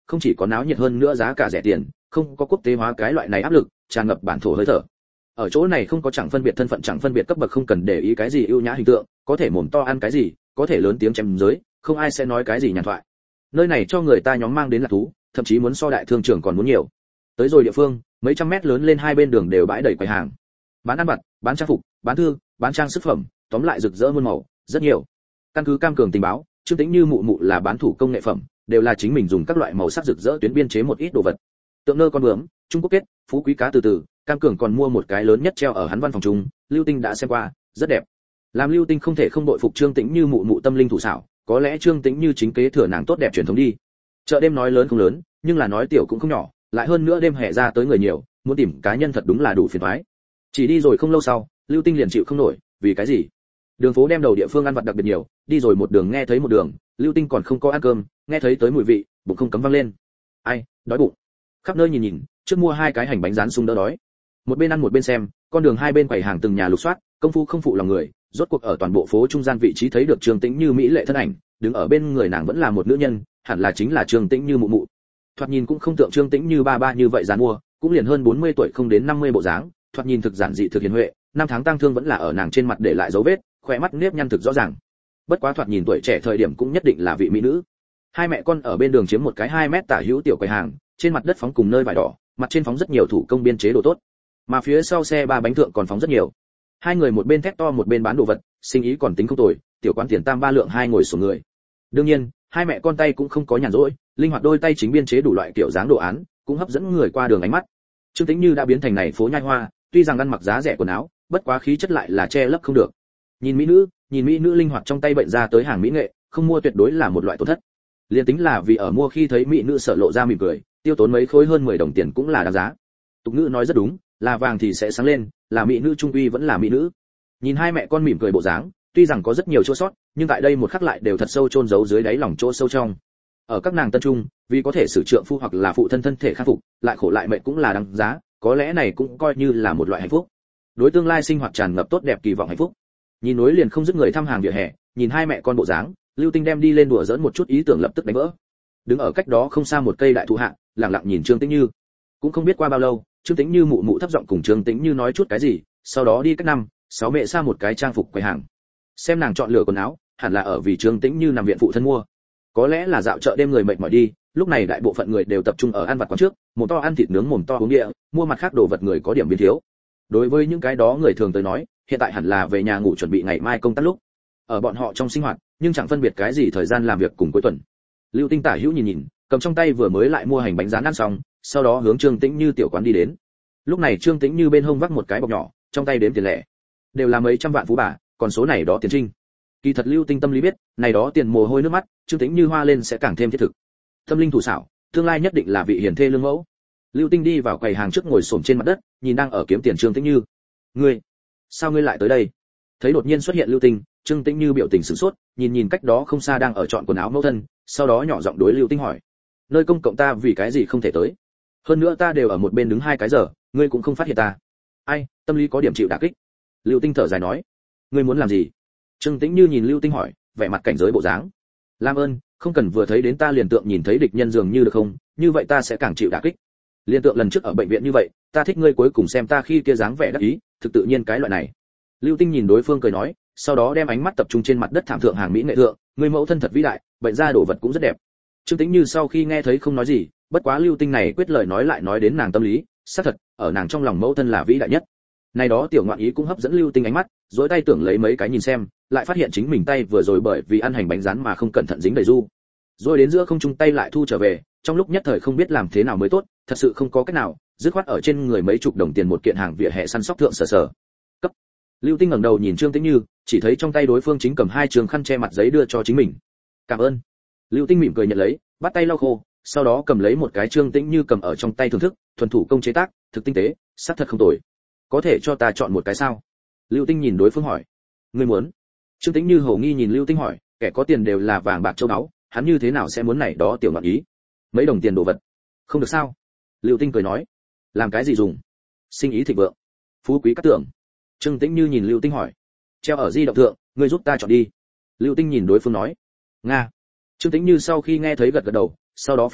không chỉ có náo nhiệt hơn nữa giá cả rẻ tiền, không có quốc tế hóa cái loại này áp lực, tràn ngập bản thổ hơi thở. Ở chỗ này không có chẳng phân biệt thân phận chẳng phân biệt cấp bậc, không cần để ý cái gì ưu nhã hình tượng, có thể mồm to ăn cái gì, có thể lớn tiếng chém giới, không ai sẽ nói cái gì nhàn thoại. Nơi này cho người ta nhóm mang đến là thú, thậm chí muốn so đại thương trường còn muốn nhiều. Tới rồi địa phương, mấy trăm mét lớn lên hai bên đường đều bãi đầy quầy hàng, bán ăn vặt, bán trang phục, bán thư, bán trang sức phẩm, tóm lại rực rỡ muôn màu, rất nhiều. Căn cứ Cam Cường tình báo, Trương Tĩnh Như mụ mụ là bán thủ công nghệ phẩm, đều là chính mình dùng các loại màu sắc rực rỡ tuyến biên chế một ít đồ vật. Tượng nơ con bướm, Trung Quốc kết, phú quý cá từ từ, Cam Cường còn mua một cái lớn nhất treo ở hắn văn phòng trung, Lưu Tinh đã xem qua, rất đẹp. Làm Lưu Tinh không thể không đội phục Trương Tĩnh Như mụ mụ tâm linh thủ xảo, có lẽ Trương Tĩnh Như chính kế thừa nàng tốt đẹp truyền thống đi. Chợ đêm nói lớn không lớn, nhưng là nói tiểu cũng không nhỏ, lại hơn nữa đêm hè ra tới người nhiều, muốn tìm cá nhân thật đúng là đủ phiền toái. Chỉ đi rồi không lâu sau, Lưu Tinh liền chịu không nổi, vì cái gì? Đường phố đem đầu địa phương ăn vặt đặc biệt nhiều, đi rồi một đường nghe thấy một đường, Lưu Tinh còn không có ăn cơm, nghe thấy tới mùi vị, bụng không cấm vang lên. Ai, đói bụng. Khắp nơi nhìn nhìn, trước mua hai cái hành bánh rán sung đỡ đói. Một bên ăn một bên xem, con đường hai bên quầy hàng từng nhà lục soát, công phu không phụ lòng người, rốt cuộc ở toàn bộ phố trung gian vị trí thấy được Trương Tĩnh Như mỹ lệ thân ảnh, đứng ở bên người nàng vẫn là một nữ nhân, hẳn là chính là Trương Tĩnh Như mụ mụ. Thoạt nhìn cũng không tượng Trương Tĩnh Như ba như vậy dàn mua, cũng liền hơn 40 tuổi không đến 50 bộ dáng, thoạt nhìn thực giản dị thực hiền huệ, năm tháng tang thương vẫn là ở nàng trên mặt để lại dấu vết, khóe mắt nếp nhăn thực rõ ràng. Bất quá thoạt nhìn tuổi trẻ thời điểm cũng nhất định là vị mỹ nữ. Hai mẹ con ở bên đường chiếm một cái 2 mét tả hữu tiểu quầy hàng, trên mặt đất phóng cùng nơi vải đỏ, mặt trên phóng rất nhiều thủ công biên chế đồ tốt, mà phía sau xe ba bánh thượng còn phóng rất nhiều. Hai người một bên thét to một bên bán đồ vật, sinh ý còn tính không tồi, tiểu quán tiền tam ba lượng hai ngồi xuống người. Đương nhiên, hai mẹ con tay cũng không có nhàn rỗi, linh hoạt đôi tay chính biên chế đủ loại kiểu dáng đồ án, cũng hấp dẫn người qua đường ánh mắt. Trương Tĩnh Như đã biến thành này phố nhai hoa, tuy rằng ăn mặc giá rẻ quần áo, bất quá khí chất lại là che lấp không được. Nhìn mỹ nữ linh hoạt trong tay bệnh ra tới hàng mỹ nghệ, không mua tuyệt đối là một loại tổn thất. Liên tính là vì ở mua khi thấy mỹ nữ sợ lộ ra mỉm cười, tiêu tốn mấy khối hơn 10 đồng tiền cũng là đáng giá. Tục ngữ nói rất đúng, là vàng thì sẽ sáng lên, là mỹ nữ trung uy vẫn là mỹ nữ. Nhìn hai mẹ con mỉm cười bộ dáng, tuy rằng có rất nhiều chỗ sót, nhưng tại đây một khắc lại đều thật sâu chôn giấu dưới đáy lòng chỗ sâu trong. Ở các nàng tân trung, vì có thể sử trượng phu hoặc là phụ thân thân thể khắc phục, lại khổ lại mệt cũng là đáng giá, có lẽ này cũng coi như là một loại hạnh phúc. Đối tương lai sinh hoạt tràn ngập tốt đẹp kỳ vọng hạnh phúc. Nhìn nối liền không dứt người thăm hàng vỉa hè, nhìn hai mẹ con bộ dáng, Lưu Tinh đem đi lên đùa giỡn một chút ý tưởng lập tức đánh vỡ. Đứng ở cách đó không xa một cây đại thụ hạ, lặng lặng nhìn Trương Tĩnh Như. Cũng không biết qua bao lâu, Trương Tĩnh Như mụ mụ thấp giọng cùng Trương Tĩnh Như nói chút cái gì, sau đó đi cách 5-6 mẹ xa một cái trang phục quầy hàng. Xem nàng chọn lựa quần áo, hẳn là ở vì Trương Tĩnh Như nằm viện phụ thân mua. Có lẽ là dạo chợ đêm người mệt mỏi đi, lúc này đại bộ phận người đều tập trung ở ăn vặt quán trước, mồm to ăn thịt nướng mồm to uống địa, mua mặt khác đồ vật người có điểm biến thiếu. Đối với những cái đó người thường tới nói, hiện tại hẳn là về nhà ngủ chuẩn bị ngày mai công tác lúc. Ở bọn họ trong sinh hoạt, nhưng chẳng phân biệt cái gì thời gian làm việc cùng cuối tuần. Lưu Tinh tả hữu nhìn nhìn, cầm trong tay vừa mới lại mua hành bánh rán ăn xong, sau đó hướng Trương Tĩnh Như tiểu quán đi đến. Lúc này Trương Tĩnh Như bên hông vác một cái bọc nhỏ, trong tay đếm tiền lẻ. Đều là mấy trăm vạn phú bà, còn số này đó tiền trinh. Kỳ thật Lưu Tinh tâm lý biết, này đó tiền mồ hôi nước mắt, Trương Tĩnh Như hoa lên sẽ càng thêm thiết thực. Tâm linh thủ xảo, tương lai nhất định là vị hiền thê lương mẫu. Lưu Tinh đi vào quầy hàng trước ngồi xổm trên mặt đất, nhìn đang ở kiếm tiền Trương Tĩnh Như. "Ngươi, sao ngươi lại tới đây?" Thấy đột nhiên xuất hiện Lưu Tinh, Trương Tĩnh Như biểu tình sửng sốt, nhìn cách đó không xa đang ở chọn quần áo mẫu thân, sau đó nhỏ giọng đối Lưu Tinh hỏi: "Nơi công cộng ta vì cái gì không thể tới? Hơn nữa ta đều ở một bên đứng 2 cái giờ, ngươi cũng không phát hiện ta." Ai, tâm lý có điểm chịu đả kích. Lưu Tinh thở dài nói: "Ngươi muốn làm gì?" Trương Tĩnh Như nhìn Lưu Tinh hỏi, vẻ mặt cảnh giới bộ dáng. "Lam ơn, không cần vừa thấy đến ta liền tượng nhìn thấy địch nhân dường như được không, như vậy ta sẽ càng chịu đả kích. Liên tượng lần trước ở bệnh viện như vậy, ta thích ngươi cuối cùng xem ta khi kia dáng vẻ đắc ý, thực tự nhiên cái loại này." Lưu Tinh nhìn đối phương cười nói, sau đó đem ánh mắt tập trung trên mặt đất thảm thượng hàng mỹ nghệ thượng, người mẫu thân thật vĩ đại, bệnh ra đồ vật cũng rất đẹp. Trương Tĩnh Như sau khi nghe thấy không nói gì, bất quá Lưu Tinh này quyết lời nói lại nói đến nàng tâm lý, xác thật, ở nàng trong lòng mẫu thân là vĩ đại nhất. Này đó tiểu ngoạn ý cũng hấp dẫn Lưu Tinh ánh mắt, dối tay tưởng lấy mấy cái nhìn xem, lại phát hiện chính mình tay vừa rồi bởi vì ăn hành bánh rán mà không cẩn thận dính đầy du. Rồi đến giữa không trung tay lại thu trở về, trong lúc nhất thời không biết làm thế nào mới tốt, thật sự không có cách nào, dứt khoát ở trên người mấy chục đồng tiền một kiện hàng vỉa hè săn sóc thượng sờ sờ. Cấp. Lưu Tinh ngẩng đầu nhìn Trương Tĩnh Như, chỉ thấy trong tay đối phương chính cầm 2 trường khăn che mặt giấy đưa cho chính mình. "Cảm ơn." Lưu Tinh mỉm cười nhận lấy, bắt tay lau khô, sau đó cầm lấy một cái Trương Tĩnh Như cầm ở trong tay thưởng thức, thuần thủ công chế tác, thực tinh tế, sắc thật không tồi. "Có thể cho ta chọn một cái sao?" Lưu Tinh nhìn đối phương hỏi. "Ngươi muốn?" Trương Tĩnh Như hổ nghi nhìn Lưu Tinh hỏi, kẻ có tiền đều là vàng bạc châu báu, hắn như thế nào sẽ muốn này đó tiểu ngọn ý? Mấy đồng tiền đồ vật, không được sao? Lưu Tinh cười nói. "Làm cái gì dùng?" "Sinh ý thịnh vượng, phú quý cát tưởng." Trương Tĩnh Như nhìn Lưu Tinh hỏi. "Treo ở di động thượng, ngươi giúp ta chọn đi." Lưu Tinh nhìn đối phương nói. "Nga." Trương Tĩnh Như sau khi nghe thấy gật gật đầu, sau đó phiên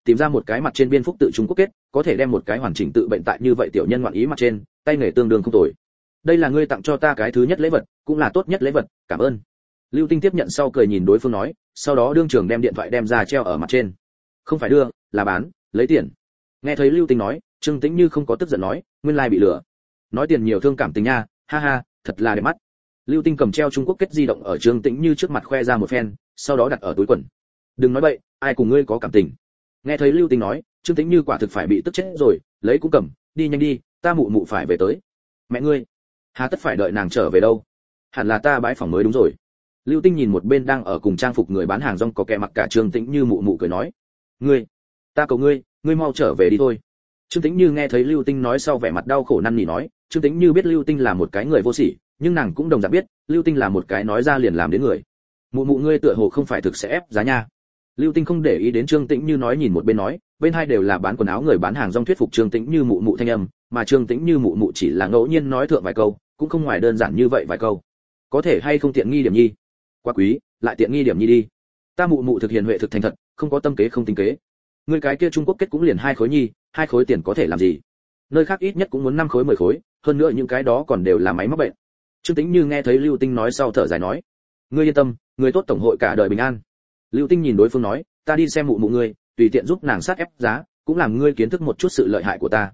tìm ra một cái mặt trên biên phúc tự Trung Quốc kết, có thể đem một cái hoàn chỉnh tự bệnh tại như vậy tiểu nhân ngoạn ý mặt trên, tay nghề tương đương không tồi. Đây là ngươi tặng cho ta cái thứ nhất lễ vật, cũng là tốt nhất lễ vật, cảm ơn. Lưu Tinh tiếp nhận sau cười nhìn đối phương nói, sau đó đương trường đem điện thoại đem ra treo ở mặt trên. Không phải đưa, là bán, lấy tiền. Nghe thấy Lưu Tinh nói, Trương Tĩnh Như không có tức giận nói, nguyên lai bị lừa. Nói tiền nhiều thương cảm tình nha, ha ha, thật là đẹp mắt. Lưu Tinh cầm treo Trung Quốc kết di động ở Trương Tĩnh Như trước mặt khoe ra một phen, sau đó đặt ở túi quần. Đừng nói bậy, ai cùng ngươi có cảm tình. Nghe thấy Lưu Tinh nói, Trương Tĩnh Như quả thực phải bị tức chết rồi, lấy cũng cầm, đi nhanh đi, ta mụ mụ phải về tới. Mẹ ngươi, hà tất phải đợi nàng trở về đâu? Hẳn là ta bãi phòng mới đúng rồi. Lưu Tinh nhìn một bên đang ở cùng trang phục người bán hàng rong có kẻ mặc cả Trương Tĩnh Như mụ mụ cười nói, ngươi, ta cầu ngươi, ngươi mau trở về đi thôi. Trương Tĩnh Như nghe thấy Lưu Tinh nói sau vẻ mặt đau khổ năn nỉ nói, Trương Tĩnh Như biết Lưu Tinh là một cái người vô sỉ, nhưng nàng cũng đồng dạng biết, Lưu Tinh là một cái nói ra liền làm đến người. Mụ mụ ngươi tựa hồ không phải thực sẽ ép giá nha. Lưu Tinh không để ý đến Trương Tĩnh Như nói, nhìn một bên nói, bên hai đều là bán quần áo người bán hàng rong thuyết phục Trương Tĩnh Như mụ mụ thanh âm, mà Trương Tĩnh Như mụ mụ chỉ là ngẫu nhiên nói thượng vài câu, cũng không ngoài đơn giản như vậy vài câu. Có thể hay không tiện nghi điểm nhi? Quá quý, lại tiện nghi điểm nhi đi. Ta mụ mụ thực hiện huệ thực thành thật, không có tâm kế không tính kế. Ngươi cái kia Trung Quốc kết cũng liền 2 khối nhi, 2 khối tiền có thể làm gì? Nơi khác ít nhất cũng muốn 5 khối 10 khối, hơn nữa những cái đó còn đều là máy móc bệnh. Trương Tĩnh Như nghe thấy Lưu Tinh nói sau thở dài nói, ngươi yên tâm, người tốt tổng hội cả đời bình an. Lưu Tinh nhìn đối phương nói, ta đi xem mụ mụ ngươi, tùy tiện giúp nàng sát ép giá, cũng làm ngươi kiến thức một chút sự lợi hại của ta.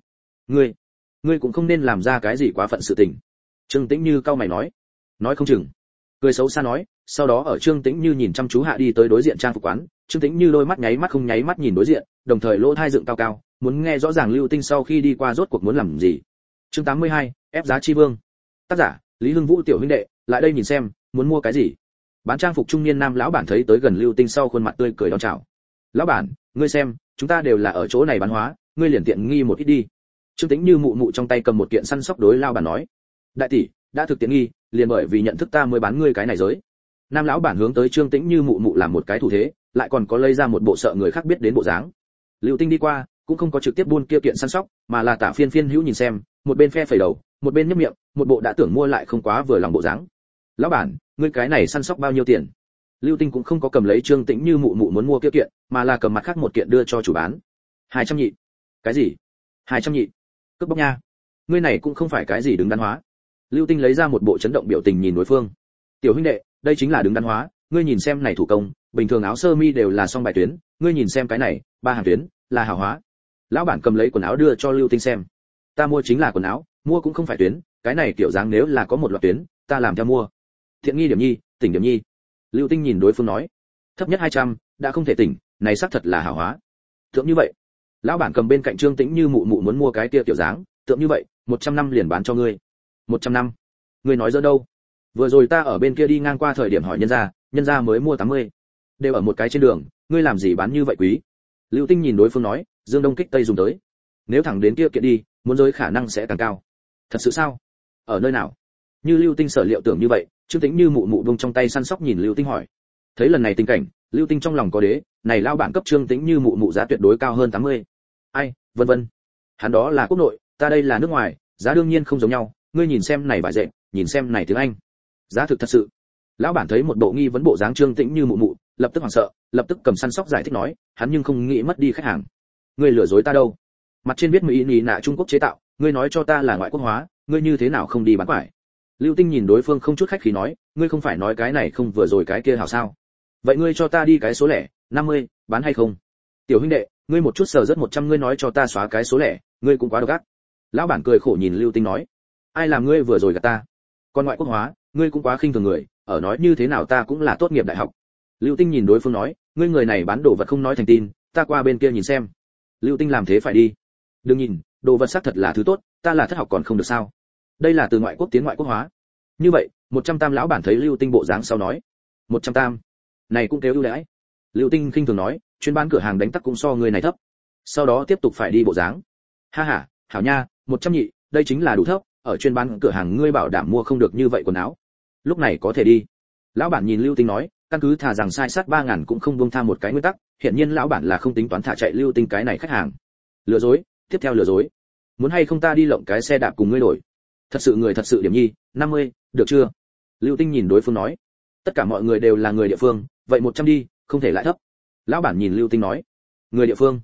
Ngươi cũng không nên làm ra cái gì quá phận sự tình. Trương Tĩnh Như cau mày nói không chừng. Cười xấu xa nói, sau đó ở Trương Tĩnh Như nhìn chăm chú hạ đi tới đối diện trang phục quán, Trương Tĩnh Như đôi mắt nháy mắt không nháy mắt nhìn đối diện, đồng thời lỗ tai dựng cao cao, muốn nghe rõ ràng Lưu Tinh sau khi đi qua rốt cuộc muốn làm gì. Chương 82, ép giá chi vương. Tác giả, Lý Hưng Vũ tiểu huynh đệ, lại đây nhìn xem, muốn mua cái gì? Bán trang phục trung niên nam lão bản thấy tới gần Lưu Tinh sau khuôn mặt tươi cười đón chào. Lão bản, ngươi xem, chúng ta đều là ở chỗ này bán hóa, ngươi liền tiện nghi một ít đi. Trương Tĩnh Như mụ mụ trong tay cầm một kiện săn sóc đối lão bản nói, đại tỷ, đã thực tiện nghi, liền bởi vì nhận thức ta mới bán ngươi cái này giới. Nam lão bản hướng tới Trương Tĩnh Như mụ mụ làm một cái thủ thế, lại còn có lấy ra một bộ sợ người khác biết đến bộ dáng. Lưu Tinh đi qua, cũng không có trực tiếp buôn kia kiện săn sóc, mà là tả phiên phiên hữu nhìn xem, một bên phe phẩy đầu, một bên nhếch miệng, một bộ đã tưởng mua lại không quá vừa lòng bộ dáng. Lão bản, ngươi cái này săn sóc bao nhiêu tiền? Lưu Tinh cũng không có cầm lấy Trương Tĩnh Như mụ mụ muốn mua kia kiện, mà là cầm mặt khác một kiện đưa cho chủ bán. 200 nhị. Cái gì? 200 nhị? Cướp bóc nha. Ngươi này cũng không phải cái gì đứng đắn hóa. Lưu Tinh lấy ra một bộ chấn động biểu tình nhìn đối phương. Tiểu huynh đệ, đây chính là đứng đắn hóa, ngươi nhìn xem này thủ công, bình thường áo sơ mi đều là song bài tuyến, ngươi nhìn xem cái này, 3 hàng tuyến, là hảo hóa. Lão bản cầm lấy quần áo đưa cho Lưu Tinh xem. Ta mua chính là quần áo, mua cũng không phải tuyến, cái này kiểu dáng nếu là có một loạt tuyến, ta làm theo mua. Thiện nghi điểm nhi, tỉnh điểm nhi. Lưu Tinh nhìn đối phương nói, thấp nhất 200, đã không thể tỉnh, này xác thật là hảo hóa. Tượng như vậy. Lão bản cầm bên cạnh Trương Tĩnh Như mụ mụ muốn mua cái kia kiểu dáng, tượng như vậy, 100 năm liền bán cho ngươi. 100 năm? Ngươi nói giỡn đâu? Vừa rồi ta ở bên kia đi ngang qua thời điểm hỏi nhân gia mới mua 80. Đều ở một cái trên đường, ngươi làm gì bán như vậy quý? Lưu Tinh nhìn đối phương nói, dương đông kích tây dùng tới. Nếu thẳng đến kia kiện đi, muốn giới khả năng sẽ càng cao. Thật sự sao? Ở nơi nào? Như Lưu Tinh sở liệu tưởng như vậy, Trương Tĩnh Như mụ mụ buông trong tay săn sóc nhìn Lưu Tinh hỏi. Thấy lần này tình cảnh, Lưu Tinh trong lòng có đế, này lao bản cấp Trương Tĩnh Như mụ mụ giá tuyệt đối cao hơn 80. Ai, vân vân. Hắn đó là quốc nội, ta đây là nước ngoài, giá đương nhiên không giống nhau, ngươi nhìn xem này vải dệt, nhìn xem này tiếng Anh. Giá thực thật sự. Lão bản thấy một bộ nghi vấn bộ dáng Trương Tĩnh Như mụ mụ, lập tức hoảng sợ, lập tức cầm săn sóc giải thích nói, hắn nhưng không nghĩ mất đi khách hàng. Ngươi lừa dối ta đâu? Mặt trên viết mỹ nị nạ Trung Quốc chế tạo, ngươi nói cho ta là ngoại quốc hóa, ngươi như thế nào không đi bán quải? Lưu Tinh nhìn đối phương không chút khách khí nói, ngươi không phải nói cái này không vừa rồi cái kia hảo sao? Vậy ngươi cho ta đi cái số lẻ, 50, bán hay không? Tiểu huynh đệ, ngươi một chút sờ rất 100 ngươi nói cho ta xóa cái số lẻ, ngươi cũng quá độc ác. Lão bản cười khổ nhìn Lưu Tinh nói, ai làm ngươi vừa rồi gạt ta? Còn ngoại quốc hóa, ngươi cũng quá khinh thường người, ở nói như thế nào ta cũng là tốt nghiệp đại học. Lưu Tinh nhìn đối phương nói, ngươi người này bán đồ vật không nói thành tin, ta qua bên kia nhìn xem. Lưu Tinh làm thế phải đi. Đừng nhìn, đồ vật xác thật là thứ tốt, ta là thất học còn không được sao? Đây là từ ngoại quốc tiến ngoại quốc hóa. Như vậy, 100 tam lão bản thấy Lưu Tinh bộ dáng sau nói, 100 tam, này cũng kêu ưu đãi. Lưu Tinh khinh thường nói, chuyên bán cửa hàng đánh tắc cũng so người này thấp. Sau đó tiếp tục phải đi bộ dáng. Ha ha, hảo nha, 100 nhị, đây chính là đủ thấp, ở chuyên bán cửa hàng ngươi bảo đảm mua không được như vậy quần áo. Lúc này có thể đi. Lão bản nhìn Lưu Tinh nói, căn cứ thà rằng sai sát 3000 cũng không buông tha một cái nguyên tắc, hiện nhiên lão bản là không tính toán thả chạy Lưu Tinh cái này khách hàng. Lừa dối, tiếp theo lừa dối. Muốn hay không ta đi lộng cái xe đạp cùng ngươi đổi? Thật sự người thật sự điểm nhi, 50, được chưa? Lưu Tinh nhìn đối phương nói, tất cả mọi người đều là người địa phương, vậy 100 đi, không thể lại thấp. Lão bản nhìn Lưu Tinh nói, người địa phương,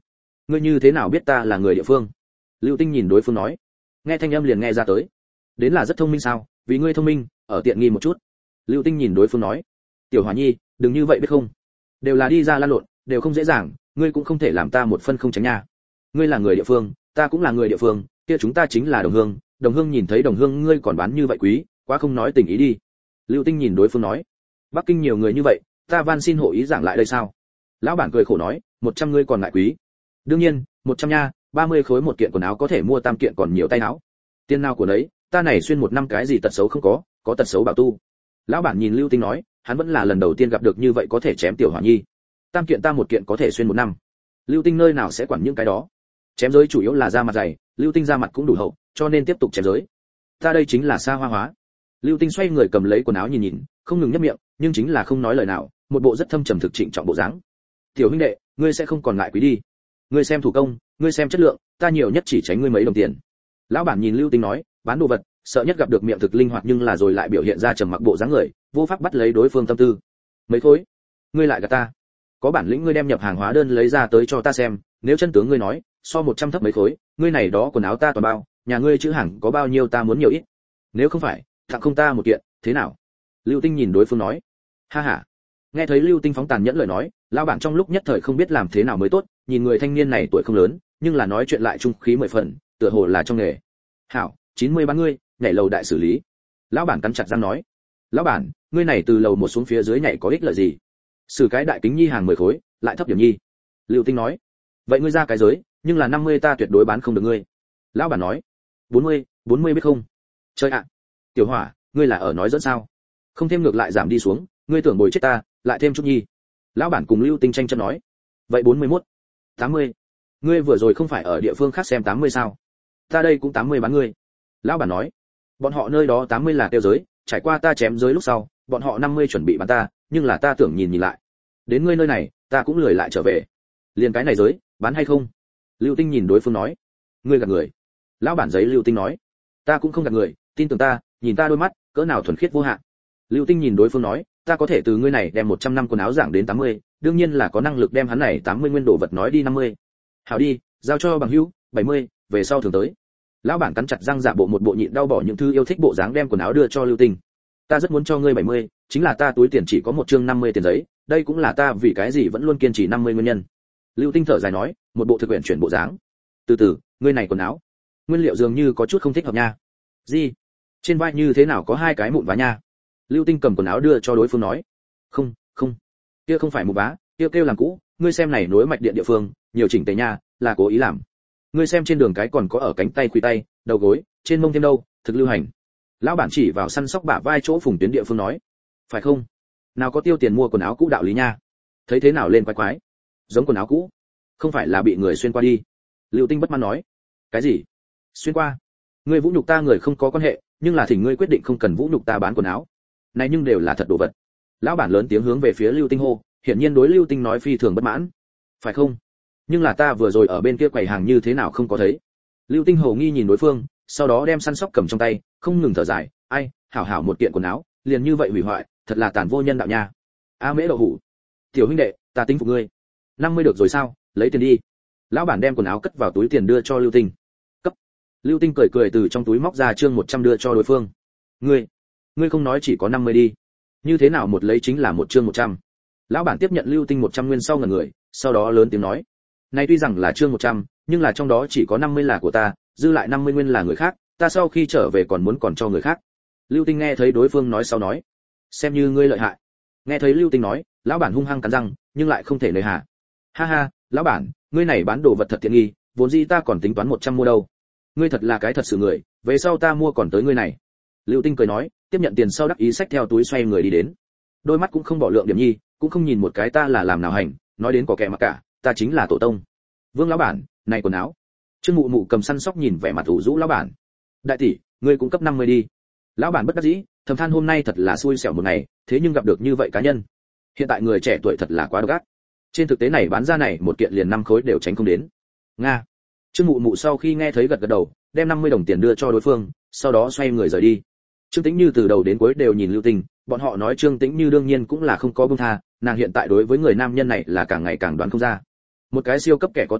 ngươi như thế nào biết ta là người địa phương? Lưu Tinh nhìn đối phương nói. Nghe thanh âm liền nghe ra tới. Đến là rất thông minh sao? Vì ngươi thông minh, ở tiện nghi một chút. Lưu Tinh nhìn đối phương nói. Tiểu Hỏa Nhi, đừng như vậy biết không? Đều là đi ra lan lộn, đều không dễ dàng, ngươi cũng không thể làm ta một phân không tránh nha. Ngươi là người địa phương, ta cũng là người địa phương, kia chúng ta chính là đồng hương nhìn thấy đồng hương ngươi còn bán như vậy quý, quá không nói tình ý đi. Lưu Tinh nhìn đối phương nói. Bắc Kinh nhiều người như vậy, ta van xin hộ ý giảng lại đây sao? Lão bản cười khổ nói, 100 ngươi còn ngại quý. Đương nhiên, 100 nha, 30 khối một kiện quần áo có thể mua tam kiện còn nhiều tay áo. Tiền nào của đấy, ta này xuyên một năm cái gì tật xấu không có tật xấu bảo tu. Lão bản nhìn Lưu Tinh nói, hắn vẫn là lần đầu tiên gặp được như vậy có thể chém Tiểu Hỏa Nhi. Tam kiện ta một kiện có thể xuyên một năm. Lưu Tinh nơi nào sẽ quản những cái đó. Chém giới chủ yếu là da mặt dày, Lưu Tinh da mặt cũng đủ hậu, cho nên tiếp tục chém giới. Ta đây chính là xa hoa hóa. Lưu Tinh xoay người cầm lấy quần áo nhìn, không ngừng nhếch miệng, nhưng chính là không nói lời nào, một bộ rất thâm trầm thực trịnh trọng bộ dáng. Tiểu huynh đệ, ngươi sẽ không còn ngại quý đi. Ngươi xem thủ công, ngươi xem chất lượng, ta nhiều nhất chỉ tránh ngươi mấy đồng tiền. Lão bản nhìn Lưu Tinh nói, bán đồ vật, sợ nhất gặp được miệng thực linh hoạt nhưng là rồi lại biểu hiện ra trầm mặc bộ dáng người, vô pháp bắt lấy đối phương tâm tư. Mấy khối? Ngươi lại gạt ta. Có bản lĩnh ngươi đem nhập hàng hóa đơn lấy ra tới cho ta xem, nếu chân tướng ngươi nói, so 100 thấp mấy khối, ngươi này đó quần áo ta toàn bao, nhà ngươi chữ hàng có bao nhiêu ta muốn nhiều ít. Nếu không phải, tặng không ta một kiện, thế nào? Lưu Tinh nhìn đối phương nói. Ha ha. Nghe thấy Lưu Tinh phóng tàn nhẫn lời nói, lão bản trong lúc nhất thời không biết làm thế nào mới tốt, nhìn người thanh niên này tuổi không lớn, nhưng là nói chuyện lại trung khí 10 phần, tựa hồ là trong nghề. Hảo, 90 bán ngươi, nhảy lầu đại xử lý. Lão bản cắn chặt răng nói. Lão bản, ngươi này từ lầu một xuống phía dưới nhảy có ích lợi gì? Xử cái đại kính nhi hàng 10 khối, lại thấp điểm nhi. Lưu Tinh nói. Vậy ngươi ra cái giới, nhưng là 50 ta tuyệt đối bán không được ngươi. Lão bản nói. 40 biết không? Chơi ạ. Tiểu Hỏa, ngươi là ở nói dẫn sao? Không thêm ngược lại giảm đi xuống, ngươi tưởng bồi chết ta, lại thêm chút nhi. Lão bản cùng Lưu Tinh tranh chấp nói. Vậy 41, 80. Ngươi vừa rồi không phải ở địa phương khác xem 80 sao? Ta đây cũng 80 bán ngươi. Lão bản nói. Bọn họ nơi đó 80 là tiêu giới, trải qua ta chém giới lúc sau, bọn họ 50 chuẩn bị bán ta, nhưng là ta tưởng nhìn lại. Đến ngươi nơi này, ta cũng lười lại trở về. Liền cái này giới, bán hay không? Lưu Tinh nhìn đối phương nói. Ngươi gạt người. Lão bản giấy Lưu Tinh nói. Ta cũng không gạt người, tin tưởng ta, nhìn ta đôi mắt, cỡ nào thuần khiết vô hạn. Lưu Tinh nhìn đối phương nói, ta có thể từ ngươi này đem 100 năm quần áo giảng đến 80, đương nhiên là có năng lực đem hắn này 80 nguyên đồ vật nói đi 50. Hảo đi, giao cho bằng hữu, 70, về sau thường tới. Lão bản cắn chặt răng giả bộ một bộ nhịn đau bỏ những thứ yêu thích bộ dáng đem quần áo đưa cho Lưu Tinh. Ta rất muốn cho ngươi 70, chính là ta túi tiền chỉ có một chương 50 tiền giấy, đây cũng là ta vì cái gì vẫn luôn kiên trì 50 nguyên nhân. Lưu Tinh thở dài nói, một bộ thực hiện chuyển bộ dáng. Từ từ, ngươi này quần áo, nguyên liệu dường như có chút không thích hợp nha. Gì? Trên vai như thế nào có hai cái mụn vá nha? Lưu Tinh cầm quần áo đưa cho đối phương nói. Không, kia không phải mụn vá, kia kêu làm cũ, ngươi xem này nối mạch điện địa phương, nhiều chỉnh tề nha, là cố ý làm. Ngươi xem trên đường cái còn có ở cánh tay khuỷu tay, đầu gối, trên mông thêm đâu, thực lưu hành. Lão bản chỉ vào săn sóc bả vai chỗ phùng tuyến địa phương nói. Phải không? Nào có tiêu tiền mua quần áo cũ đạo lý nha. Thấy thế nào lên quái quái? Giống quần áo cũ, không phải là bị người xuyên qua đi. Lưu Tinh bất mãn nói. Cái gì? Xuyên qua? Ngươi vũ nhục ta người không có quan hệ, nhưng là thỉnh ngươi quyết định không cần vũ nhục ta bán quần áo. Này nhưng đều là thật đồ vật. Lão bản lớn tiếng hướng về phía Lưu Tinh hô, hiển nhiên đối Lưu Tinh nói phi thường bất mãn. Phải không? Nhưng là ta vừa rồi ở bên kia quầy hàng như thế nào không có thấy. Lưu Tinh hồ nghi nhìn đối phương, sau đó đem săn sóc cầm trong tay, không ngừng thở dài, ai, hảo hảo một kiện quần áo, liền như vậy hủy hoại, thật là tàn vô nhân đạo nha. A Mễ đậu hủ, tiểu huynh đệ, ta tính phục ngươi. 50 được rồi sao, lấy tiền đi. Lão bản đem quần áo cất vào túi tiền đưa cho Lưu Tinh. Cấp. Lưu Tinh cười cười từ trong túi móc ra chương 100 đưa cho đối phương. Ngươi không nói chỉ có 50 đi. Như thế nào một lấy chính là một chương 100. Lão bản tiếp nhận Lưu Tinh 100 nguyên sau ngẩn người, sau đó lớn tiếng nói. Này tuy rằng là chương 100, nhưng là trong đó chỉ có 50 là của ta, dư lại 50 nguyên là người khác, ta sau khi trở về còn muốn còn cho người khác. Lưu Tinh nghe thấy đối phương nói sau nói. Xem như ngươi lợi hại. Nghe thấy Lưu Tinh nói, lão bản hung hăng cắn răng, nhưng lại không thể nơi hà. Ha ha, lão bản, ngươi này bán đồ vật thật tiện nghi, vốn dĩ ta còn tính toán 100 mua đâu. Ngươi thật là cái thật sự người, về sau ta mua còn tới ngươi này. Lưu Tinh cười nói, tiếp nhận tiền sau đắc ý xách theo túi xoay người đi đến. Đôi mắt cũng không bỏ lượng điểm nhi, cũng không nhìn một cái ta là làm nào hành, nói đến có kẻ mà cả, ta chính là tổ tông. Vương lão bản, này quần áo. Trương Mụ Mụ cầm săn sóc nhìn vẻ mặt ủ rũ lão bản. Đại tỷ, ngươi cũng cấp 50 đi. Lão bản bất đắc dĩ, thầm than hôm nay thật là xui xẻo một ngày, thế nhưng gặp được như vậy cá nhân. Hiện tại người trẻ tuổi thật là quá độc ác. Trên thực tế này bán ra này một kiện liền 5 khối đều tránh không đến. Nga. Trương Mụ Mụ sau khi nghe thấy gật gật đầu, đem 50 đồng tiền đưa cho đối phương, sau đó xoay người rời đi. Trương Tĩnh Như từ đầu đến cuối đều nhìn Lưu Tinh, bọn họ nói Trương Tĩnh Như đương nhiên cũng là không có buông tha, nàng hiện tại đối với người nam nhân này là càng ngày càng đoán không ra. Một cái siêu cấp kẻ có tiền,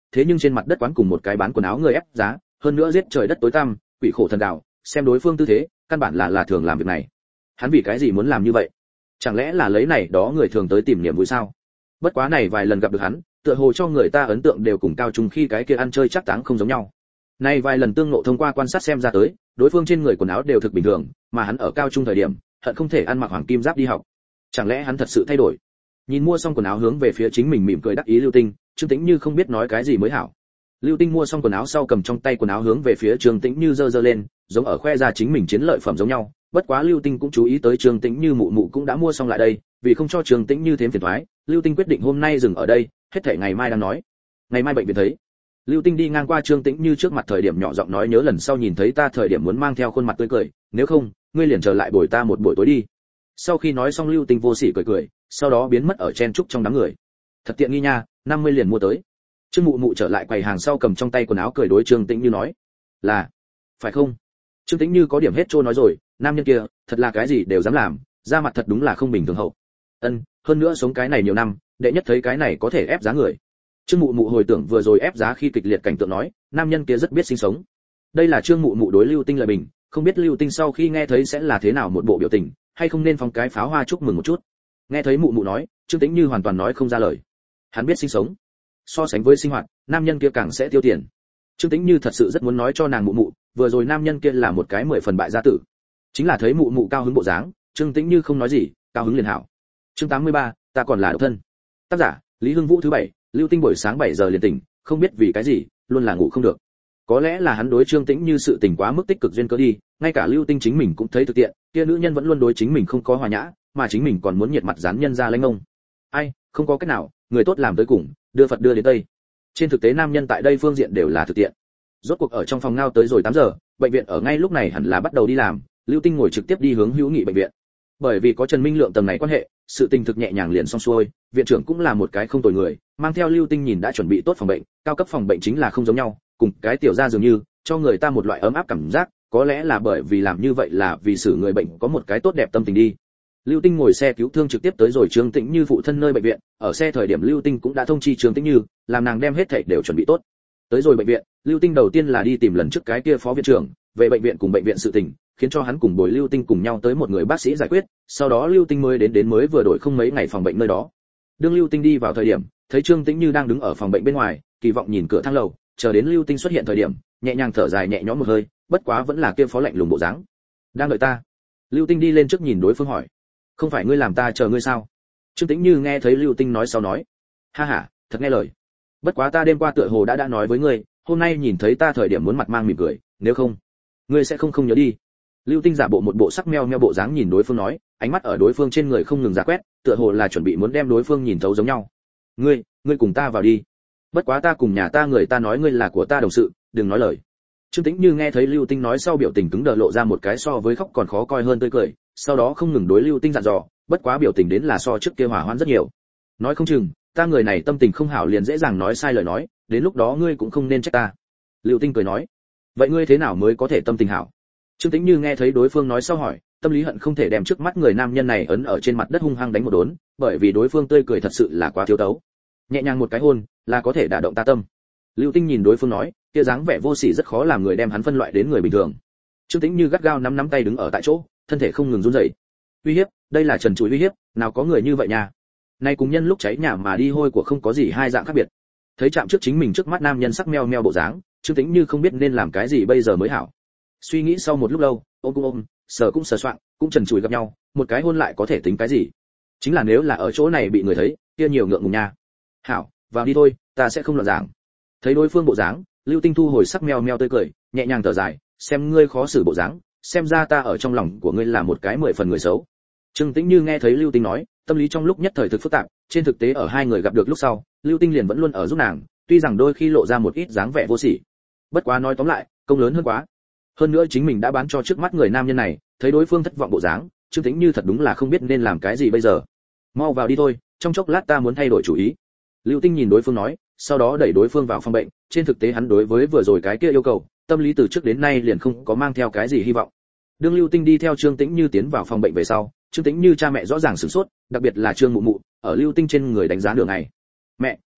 thế nhưng trên mặt đất quán cùng một cái bán quần áo người ép giá, hơn nữa giết trời đất tối tăm, quỷ khổ thần đạo, xem đối phương tư thế, căn bản là thường làm việc này. Hắn vì cái gì muốn làm như vậy? Chẳng lẽ là lấy này đó người thường tới tìm niềm vui sao? Bất quá này vài lần gặp được hắn, tựa hồ cho người ta ấn tượng đều cùng Cao Trung khi cái kia ăn chơi chắc táng không giống nhau. Này vài lần tương ngộ thông qua quan sát xem ra tới, đối phương trên người quần áo đều thực bình thường, mà hắn ở Cao Trung thời điểm, hận không thể ăn mặc hoàng kim giáp đi học. Chẳng lẽ hắn thật sự thay đổi? Nhìn mua xong quần áo hướng về phía chính mình mỉm cười đắc ý Lưu Tinh, Trương Tĩnh Như không biết nói cái gì mới hảo. Lưu Tinh mua xong quần áo sau cầm trong tay quần áo hướng về phía Trương Tĩnh Như giơ lên, giống ở khoe ra chính mình chiến lợi phẩm giống nhau. Bất quá Lưu Tinh cũng chú ý tới Trương Tĩnh Như mụ mụ cũng đã mua xong lại đây, vì không cho Trương Tĩnh Như thêm phiền toái, Lưu Tinh quyết định hôm nay dừng ở đây, hết thảy ngày mai đang nói. Ngày mai bệnh viện thấy. Lưu Tinh đi ngang qua Trương Tĩnh Như trước mặt thời điểm nhỏ giọng nói nhớ lần sau nhìn thấy ta thời điểm muốn mang theo khuôn mặt tươi cười, nếu không, ngươi liền trở lại bồi ta một buổi tối đi. Sau khi nói xong Lưu Tinh vô sỉ cười cười, sau đó biến mất ở chen trúc trong đám người. Thật tiện nghi nha, 50 liền mua tới. Trương Mụ Mụ trở lại quầy hàng sau cầm trong tay quần áo cười đối Trương Tĩnh Như nói, là, phải không? Trương Tĩnh Như có điểm hết trôi nói rồi, nam nhân kia, thật là cái gì đều dám làm, da mặt thật đúng là không bình thường hậu. Hơn nữa sống cái này nhiều năm, đệ nhất thấy cái này có thể ép giá người. Trương Mụ Mụ hồi tưởng vừa rồi ép giá khi kịch liệt cảnh tượng nói, nam nhân kia rất biết sinh sống. Đây là Trương Mụ Mụ đối Lưu Tinh lời bình, không biết Lưu Tinh sau khi nghe thấy sẽ là thế nào một bộ biểu tình, hay không nên phóng cái pháo hoa chúc mừng một chút. Nghe thấy Mụ Mụ nói, Trương Tĩnh Như hoàn toàn nói không ra lời. Hắn biết sinh sống. So sánh với sinh hoạt, nam nhân kia càng sẽ tiêu tiền. Trương Tĩnh Như thật sự rất muốn nói cho nàng Mụ Mụ, vừa rồi nam nhân kia là một cái 10 phần bại gia tử. Chính là thấy Mụ Mụ cao hứng bộ dáng, Trương Tĩnh Như không nói gì, cao hứng liền hảo. Chương 83, ta còn là độc thân. Tác giả, Lý Hưng Vũ thứ 7, Lưu Tinh buổi sáng 7 giờ liền tỉnh, không biết vì cái gì, luôn là ngủ không được. Có lẽ là hắn đối Trương Tĩnh Như sự tình quá mức tích cực duyên cớ đi, ngay cả Lưu Tinh chính mình cũng thấy thực tiện, kia nữ nhân vẫn luôn đối chính mình không có hòa nhã, mà chính mình còn muốn nhiệt mặt dán nhân ra lãnh ông. Ai, không có cách nào, người tốt làm tới cùng, đưa Phật đưa đến Tây. Trên thực tế nam nhân tại đây phương diện đều là thực tiện. Rốt cuộc ở trong phòng ngao tới rồi 8 giờ, bệnh viện ở ngay lúc này hẳn là bắt đầu đi làm, Lưu Tinh ngồi trực tiếp đi hướng Hữu Nghị bệnh viện. Bởi vì có Trần Minh Lượng tầng này quan hệ, sự tình thực nhẹ nhàng liền xong xuôi, viện trưởng cũng là một cái không tồi người, mang theo Lưu Tinh nhìn đã chuẩn bị tốt phòng bệnh, cao cấp phòng bệnh chính là không giống nhau, cùng cái tiểu gia dường như, cho người ta một loại ấm áp cảm giác, có lẽ là bởi vì làm như vậy là vì xử người bệnh có một cái tốt đẹp tâm tình đi. Lưu Tinh ngồi xe cứu thương trực tiếp tới rồi Trương Tĩnh Như phụ thân nơi bệnh viện, ở xe thời điểm Lưu Tinh cũng đã thông chi Trương Tĩnh Như, làm nàng đem hết thảy đều chuẩn bị tốt. Tới rồi bệnh viện, Lưu Tinh đầu tiên là đi tìm lần trước cái kia phó viện trưởng, về bệnh viện cùng bệnh viện sự tình, khiến cho hắn cùng bồi Lưu Tinh cùng nhau tới một người bác sĩ giải quyết, sau đó Lưu Tinh mới đến mới vừa đổi không mấy ngày phòng bệnh nơi đó. Đương Lưu Tinh đi vào thời điểm, thấy Trương Tĩnh Như đang đứng ở phòng bệnh bên ngoài, kỳ vọng nhìn cửa thang lầu, chờ đến Lưu Tinh xuất hiện thời điểm, nhẹ nhàng thở dài nhẹ nhõm một hơi, bất quá vẫn là kia phó lạnh lùng bộ dáng. Đang đợi ta. Lưu Tinh đi lên trước nhìn đối phương hỏi, không phải ngươi làm ta chờ ngươi sao? Trương Tĩnh Như nghe thấy Lưu Tinh nói sau nói, ha ha, thật nghe lời. Bất quá ta đêm qua tựa hồ đã nói với ngươi, hôm nay nhìn thấy ta thời điểm muốn mặt mang mỉm cười, nếu không, ngươi sẽ không nhớ đi. Lưu Tinh giả bộ một bộ sắc meo meo bộ dáng nhìn đối phương nói, ánh mắt ở đối phương trên người không ngừng ra quét, tựa hồ là chuẩn bị muốn đem đối phương nhìn thấu giống nhau. Ngươi cùng ta vào đi. Bất quá ta cùng nhà ta người ta nói ngươi là của ta đồng sự, đừng nói lời. Trương Tĩnh Như nghe thấy Lưu Tinh nói sau biểu tình cứng đờ lộ ra một cái so với khóc còn khó coi hơn tươi cười, sau đó không ngừng đối Lưu Tinh dặn dò, bất quá biểu tình đến là so trước kia hòa hoãn rất nhiều. Nói không chừng, ta người này tâm tình không hảo liền dễ dàng nói sai lời nói, đến lúc đó ngươi cũng không nên trách ta. Lưu Tinh cười nói, vậy ngươi thế nào mới có thể tâm tình hảo? Trương Tĩnh Như nghe thấy đối phương nói sau hỏi, tâm lý hận không thể đem trước mắt người nam nhân này ấn ở trên mặt đất hung hăng đánh một đốn, bởi vì đối phương tươi cười thật sự là quá thiếu tấu. Nhẹ nhàng một cái hôn, là có thể đả động ta tâm. Lưu Tinh nhìn đối phương nói, kia dáng vẻ vô sỉ rất khó làm người đem hắn phân loại đến người bình thường. Trương Tĩnh Như gắt gao nắm tay đứng ở tại chỗ, thân thể không ngừng run rẩy. Uy hiếp, đây là trần trụi uy hiếp, nào có người như vậy nha. Nay cùng nhân lúc cháy nhà mà đi hôi của không có gì hai dạng khác biệt. Thấy chạm trước chính mình trước mắt nam nhân sắc meo meo bộ dáng, Trương Tĩnh Như không biết nên làm cái gì bây giờ mới hảo. Suy nghĩ sau một lúc lâu, ôm cũng ôm, sờ cũng sờ soạng, cũng trần trụi gặp nhau, một cái hôn lại có thể tính cái gì? Chính là nếu là ở chỗ này bị người thấy, kia nhiều ngượng ngùng nha. Hảo, vào đi thôi, ta sẽ không loạn giảng. Thấy đối phương bộ dáng, Lưu Tinh thu hồi sắc meo meo tươi cười, nhẹ nhàng thở dài, xem ngươi khó xử bộ dáng, xem ra ta ở trong lòng của ngươi là một cái 10 phần người xấu. Trương Tĩnh Như nghe thấy Lưu Tinh nói, tâm lý trong lúc nhất thời thực phức tạp, trên thực tế ở hai người gặp được lúc sau, Lưu Tinh liền vẫn luôn ở giúp nàng, tuy rằng đôi khi lộ ra một ít dáng vẻ vô sỉ. Bất quá nói tóm lại, công lớn hơn quá. Hơn nữa chính mình đã bán cho trước mắt người nam nhân này, thấy đối phương thất vọng bộ dáng, Trương Tĩnh Như thật đúng là không biết nên làm cái gì bây giờ. Mau vào đi thôi, trong chốc lát ta muốn thay đổi chủ ý. Lưu Tinh nhìn đối phương nói, sau đó đẩy đối phương vào phòng bệnh, trên thực tế hắn đối với vừa rồi cái kia yêu cầu, tâm lý từ trước đến nay liền không có mang theo cái gì hy vọng. Đương Lưu Tinh đi theo Trương Tĩnh Như tiến vào phòng bệnh về sau, Trương Tĩnh Như cha mẹ rõ ràng sửng sốt, đặc biệt là Trương Mụ Mụ, ở Lưu Tinh trên người đánh giá nửa ngày. Mẹ, ba,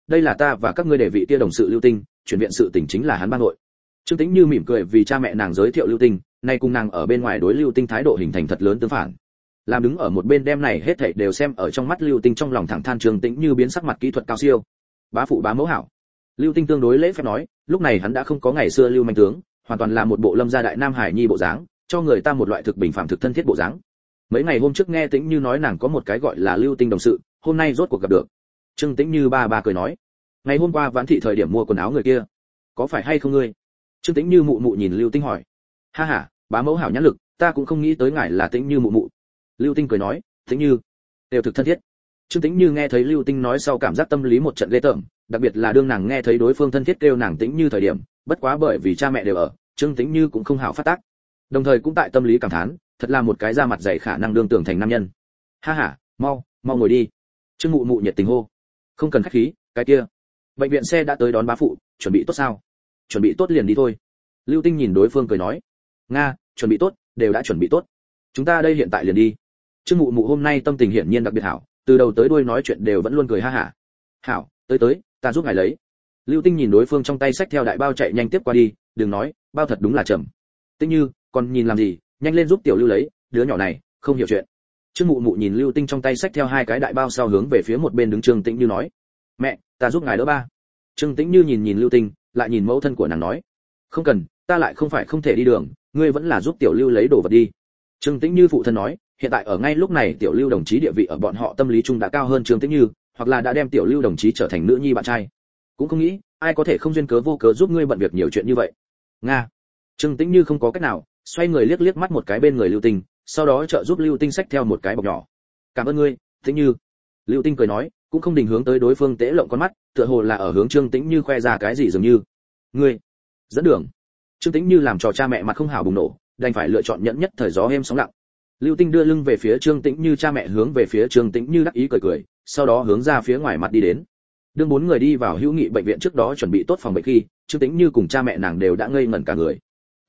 đây là ta và các ngươi đề vị tia đồng sự Lưu Tinh, chuyển viện sự tình chính là hắn ban nội. Trương Tĩnh Như mỉm cười vì cha mẹ nàng giới thiệu Lưu Tinh, nay cùng nàng ở bên ngoài đối Lưu Tinh thái độ hình thành thật lớn tương phản. Làm đứng ở một bên đem này hết thảy đều xem ở trong mắt Lưu Tinh, trong lòng thẳng than Trương Tĩnh Như biến sắc mặt kỹ thuật cao siêu. Bá phụ bá mẫu hảo. Lưu Tinh tương đối lễ phép nói, lúc này hắn đã không có ngày xưa Lưu manh tướng, hoàn toàn là một bộ lâm gia đại nam hải nhi bộ dáng, cho người ta một loại thực bình phàm thực thân thiết bộ dáng. Mấy ngày hôm trước nghe Tĩnh Như nói nàng có một cái gọi là Lưu Tinh đồng sự, hôm nay rốt cuộc gặp được. Trương Tĩnh Như ba cười nói, ngày hôm qua Vãn thị thời điểm mua quần áo người kia, có phải hay không ngươi? Trương Tĩnh Như mụ nhìn Lưu Tinh hỏi. Ha ha, bá mẫu hảo nhãn lực, ta cũng không nghĩ tới ngài là Tĩnh Như mụ. Lưu Tinh cười nói, Tĩnh Như, đều thực thân thiết. Trương Tĩnh Như nghe thấy Lưu Tinh nói sau cảm giác tâm lý một trận ghê tởm, đặc biệt là đương nàng nghe thấy đối phương thân thiết kêu nàng Tĩnh Như thời điểm, bất quá bởi vì cha mẹ đều ở, Trương Tĩnh Như cũng không hảo phát tác. Đồng thời cũng tại tâm lý cảm thán, thật là một cái da mặt dày khả năng đương tưởng thành nam nhân. Ha ha, mau ngồi đi. Trương mụ nhiệt tình hô. Không cần khách khí, cái kia. Bệnh viện xe đã tới đón bá phụ, chuẩn bị tốt sao? Chuẩn bị tốt liền đi thôi. Lưu Tinh nhìn đối phương cười nói. Nga, chuẩn bị tốt, đều đã chuẩn bị tốt. Chúng ta đây hiện tại liền đi. Trương mụ hôm nay tâm tình hiển nhiên đặc biệt hảo, từ đầu tới đuôi nói chuyện đều vẫn luôn cười ha hả. Hảo, tới, ta giúp ngài lấy. Lưu Tinh nhìn đối phương trong tay xách theo đại bao chạy nhanh tiếp qua đi, đừng nói, bao thật đúng là chậm. Tinh Như, còn nhìn làm gì, nhanh lên giúp tiểu Lưu lấy, đứa nhỏ này không hiểu chuyện. Trương mụ nhìn Lưu Tinh trong tay xách theo hai cái đại bao sau hướng về phía một bên đứng Trương Tĩnh Như nói, mẹ, ta giúp ngài đỡ ba. Trương Tĩnh Như nhìn Lưu Tinh, lại nhìn mẫu thân của nàng nói, không cần, ta lại không phải không thể đi đường, ngươi vẫn là giúp tiểu Lưu lấy đồ vật đi. Trương Tĩnh Như phụ thân nói, hiện tại ở ngay lúc này tiểu Lưu đồng chí địa vị ở bọn họ tâm lý chung đã cao hơn Trương Tĩnh Như, hoặc là đã đem tiểu Lưu đồng chí trở thành nữ nhi bạn trai. Cũng không nghĩ, ai có thể không duyên cớ vô cớ giúp ngươi bận việc nhiều chuyện như vậy. Nga. Trương Tĩnh Như không có cách nào, xoay người liếc mắt một cái bên người Lưu Tinh, sau đó trợ giúp Lưu Tinh xách theo một cái bọc nhỏ. Cảm ơn ngươi, Tĩnh Như. Lưu Tinh cười nói, cũng không định hướng tới đối phương tễ lộng con mắt, tựa hồ là ở hướng Trương Tĩnh Như khoe ra cái gì dường như. Ngươi, dẫn đường. Trương Tĩnh Như làm cho cha mẹ mặt không hảo bùng nổ, đành phải lựa chọn nhẫn nhất thời gió êm sóng lặng. Lưu Tinh đưa lưng về phía Trương Tĩnh Như, cha mẹ hướng về phía Trương Tĩnh Như đắc ý cười, sau đó hướng ra phía ngoài mặt đi đến. Đương bốn người đi vào hữu nghị bệnh viện trước đó chuẩn bị tốt phòng bệnh khi, Trương Tĩnh Như cùng cha mẹ nàng đều đã ngây ngẩn cả người.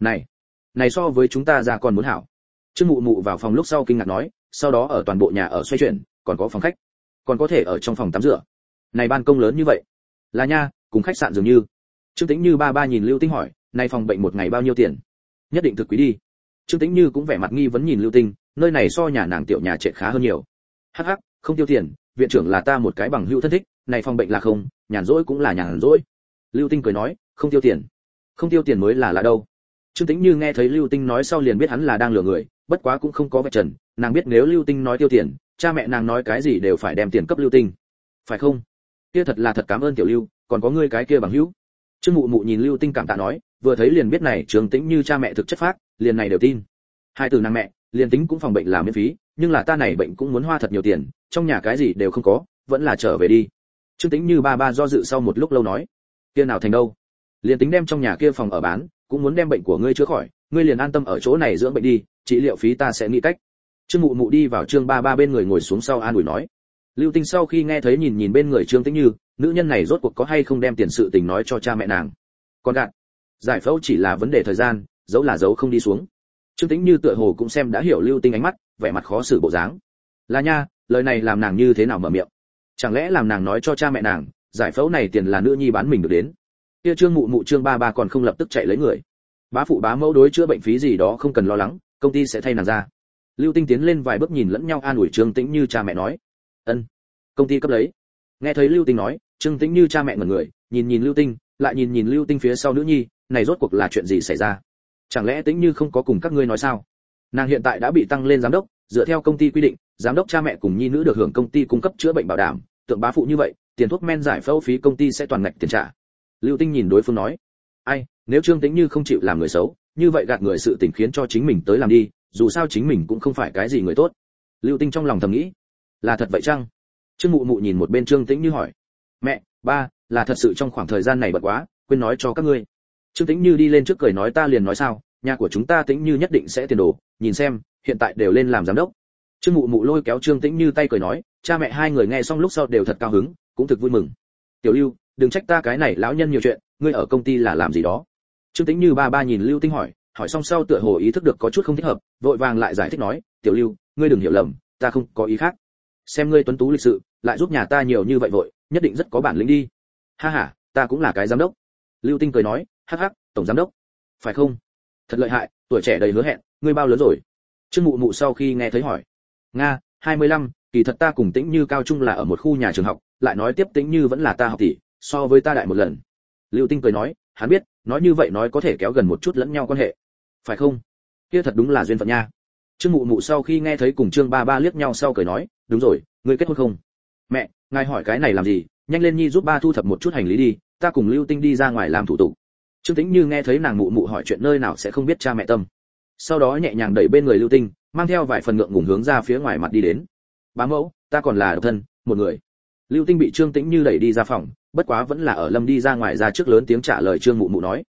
Này so với chúng ta ra còn muốn hảo. Trương mụ vào phòng lúc sau kinh ngạc nói, sau đó ở toàn bộ nhà ở xoay chuyển, còn có phòng khách, còn có thể ở trong phòng tắm rửa. Này ban công lớn như vậy. Là nha, cùng khách sạn dường như. Trương Tĩnh Như ba nhìn Lưu Tinh hỏi, này phòng bệnh một ngày bao nhiêu tiền? Nhất định thực quý đi. Trương Tĩnh Như cũng vẻ mặt nghi vấn nhìn Lưu Tinh, nơi này so nhà nàng tiểu nhà trệt khá hơn nhiều. Hắc, không tiêu tiền, viện trưởng là ta một cái bằng hữu thân thích, này phòng bệnh là không, nhàn rỗi cũng là nhàn rỗi. Lưu Tinh cười nói, không tiêu tiền. Không tiêu tiền mới là đâu. Trương Tĩnh Như nghe thấy Lưu Tinh nói sau liền biết hắn là đang lừa người, bất quá cũng không có vạch trần, nàng biết nếu Lưu Tinh nói tiêu tiền, cha mẹ nàng nói cái gì đều phải đem tiền cấp Lưu Tinh. Phải không? Kia thật là thật cảm ơn tiểu Lưu, còn có ngươi cái kia bằng hữu. Trương mụ nhìn Lưu Tinh cảm tạ nói, vừa thấy liền biết này Trương Tĩnh Như cha mẹ thực chất phác, liền này đều tin. Hai từ nàng mẹ, liền tính cũng phòng bệnh là miễn phí, nhưng là ta này bệnh cũng muốn hoa thật nhiều tiền, trong nhà cái gì đều không có, vẫn là trở về đi. Trương Tĩnh Như ba do dự sau một lúc lâu nói, kia nào thành đâu, liền tính đem trong nhà kia phòng ở bán, cũng muốn đem bệnh của ngươi chữa khỏi, ngươi liền an tâm ở chỗ này dưỡng bệnh đi, trị liệu phí ta sẽ nghĩ cách. Trương mụ đi vào Trương ba bên người ngồi xuống sau an ủi nói. Lưu Tinh sau khi nghe thấy nhìn bên người Trương Tĩnh Như, nữ nhân này rốt cuộc có hay không đem tiền sự tình nói cho cha mẹ nàng. Còn gạt, giải phẫu chỉ là vấn đề thời gian, giấu là giấu không đi xuống. Trương Tĩnh Như tựa hồ cũng xem đã hiểu Lưu Tinh ánh mắt, vẻ mặt khó xử bộ dáng. Là nha, lời này làm nàng như thế nào mở miệng? Chẳng lẽ làm nàng nói cho cha mẹ nàng, giải phẫu này tiền là nữ nhi bán mình được đến? Kia Trương mụ Trương ba còn không lập tức chạy lấy người. Bá phụ bá mẫu đối chữa bệnh phí gì đó không cần lo lắng, công ty sẽ thay nàng ra. Lưu Tinh tiến lên vài bước nhìn lẫn nhau an ủi Trương Tĩnh Như cha mẹ nói. Ân, công ty cấp lấy. Nghe thấy Lưu Tinh nói, Trương Tĩnh Như cha mẹ ngẩn người, nhìn Lưu Tinh, lại nhìn Lưu Tinh phía sau nữ nhi, này rốt cuộc là chuyện gì xảy ra? Chẳng lẽ Tĩnh Như không có cùng các ngươi nói sao? Nàng hiện tại đã bị tăng lên giám đốc, dựa theo công ty quy định, giám đốc cha mẹ cùng nhi nữ được hưởng công ty cung cấp chữa bệnh bảo đảm, tượng bá phụ như vậy, tiền thuốc men giải phẫu phí công ty sẽ toàn ngạch tiền trả. Lưu Tinh nhìn đối phương nói, ai, nếu Trương Tĩnh Như không chịu làm người xấu, như vậy gạt người sự tình khiến cho chính mình tới làm đi, dù sao chính mình cũng không phải cái gì người tốt. Lưu Tinh trong lòng thầm nghĩ, là thật vậy chăng? Trương mụ nhìn một bên Trương Tĩnh Như hỏi, mẹ, ba, là thật sự trong khoảng thời gian này bận quá, quên nói cho các ngươi. Trương Tĩnh Như đi lên trước cười nói ta liền nói sao, nhà của chúng ta Tĩnh Như nhất định sẽ tiền đồ, nhìn xem, hiện tại đều lên làm giám đốc. Trương mụ lôi kéo Trương Tĩnh Như tay cười nói, cha mẹ hai người nghe xong lúc sau đều thật cao hứng, cũng thực vui mừng. Tiểu Lưu, đừng trách ta cái này lão nhân nhiều chuyện, ngươi ở công ty là làm gì đó? Trương Tĩnh Như ba nhìn Lưu Tinh hỏi xong sau tựa hồ ý thức được có chút không thích hợp, vội vàng lại giải thích nói, tiểu Lưu, ngươi đừng hiểu lầm, ta không có ý khác. Xem ngươi tuấn tú lịch sự, lại giúp nhà ta nhiều như vậy vội, nhất định rất có bản lĩnh đi. Ha ha, ta cũng là cái giám đốc. Lưu Tinh cười nói, hắc hắc, tổng giám đốc. Phải không? Thật lợi hại, tuổi trẻ đầy hứa hẹn, ngươi bao lớn rồi? Trương Mụ Mụ sau khi nghe thấy hỏi. Nga, 25, kỳ thật ta cùng Tĩnh Như cao trung là ở một khu nhà trường học, lại nói tiếp Tĩnh Như vẫn là ta học tỷ, so với ta đại một lần. Lưu Tinh cười nói, hắn biết, nói như vậy nói có thể kéo gần một chút lẫn nhau quan hệ. Phải không? Kia thật đúng là duyên phận nha. Trương Mụ Mụ sau khi nghe thấy cùng Trương Ba Ba liếc nhau sau cười nói, đúng rồi, ngươi kết hôn không? Mẹ, ngài hỏi cái này làm gì, nhanh lên nhi giúp ba thu thập một chút hành lý đi, ta cùng Lưu Tinh đi ra ngoài làm thủ tục. Trương Tĩnh Như nghe thấy nàng Mụ Mụ hỏi chuyện nơi nào sẽ không biết cha mẹ tâm. Sau đó nhẹ nhàng đẩy bên người Lưu Tinh, mang theo vài phần ngượng ngùng hướng ra phía ngoài mặt đi đến. Bá mẫu, ta còn là độc thân, một người. Lưu Tinh bị Trương Tĩnh Như đẩy đi ra phòng, bất quá vẫn là ở Lâm đi ra ngoài ra trước lớn tiếng trả lời Trương Mụ Mụ nói.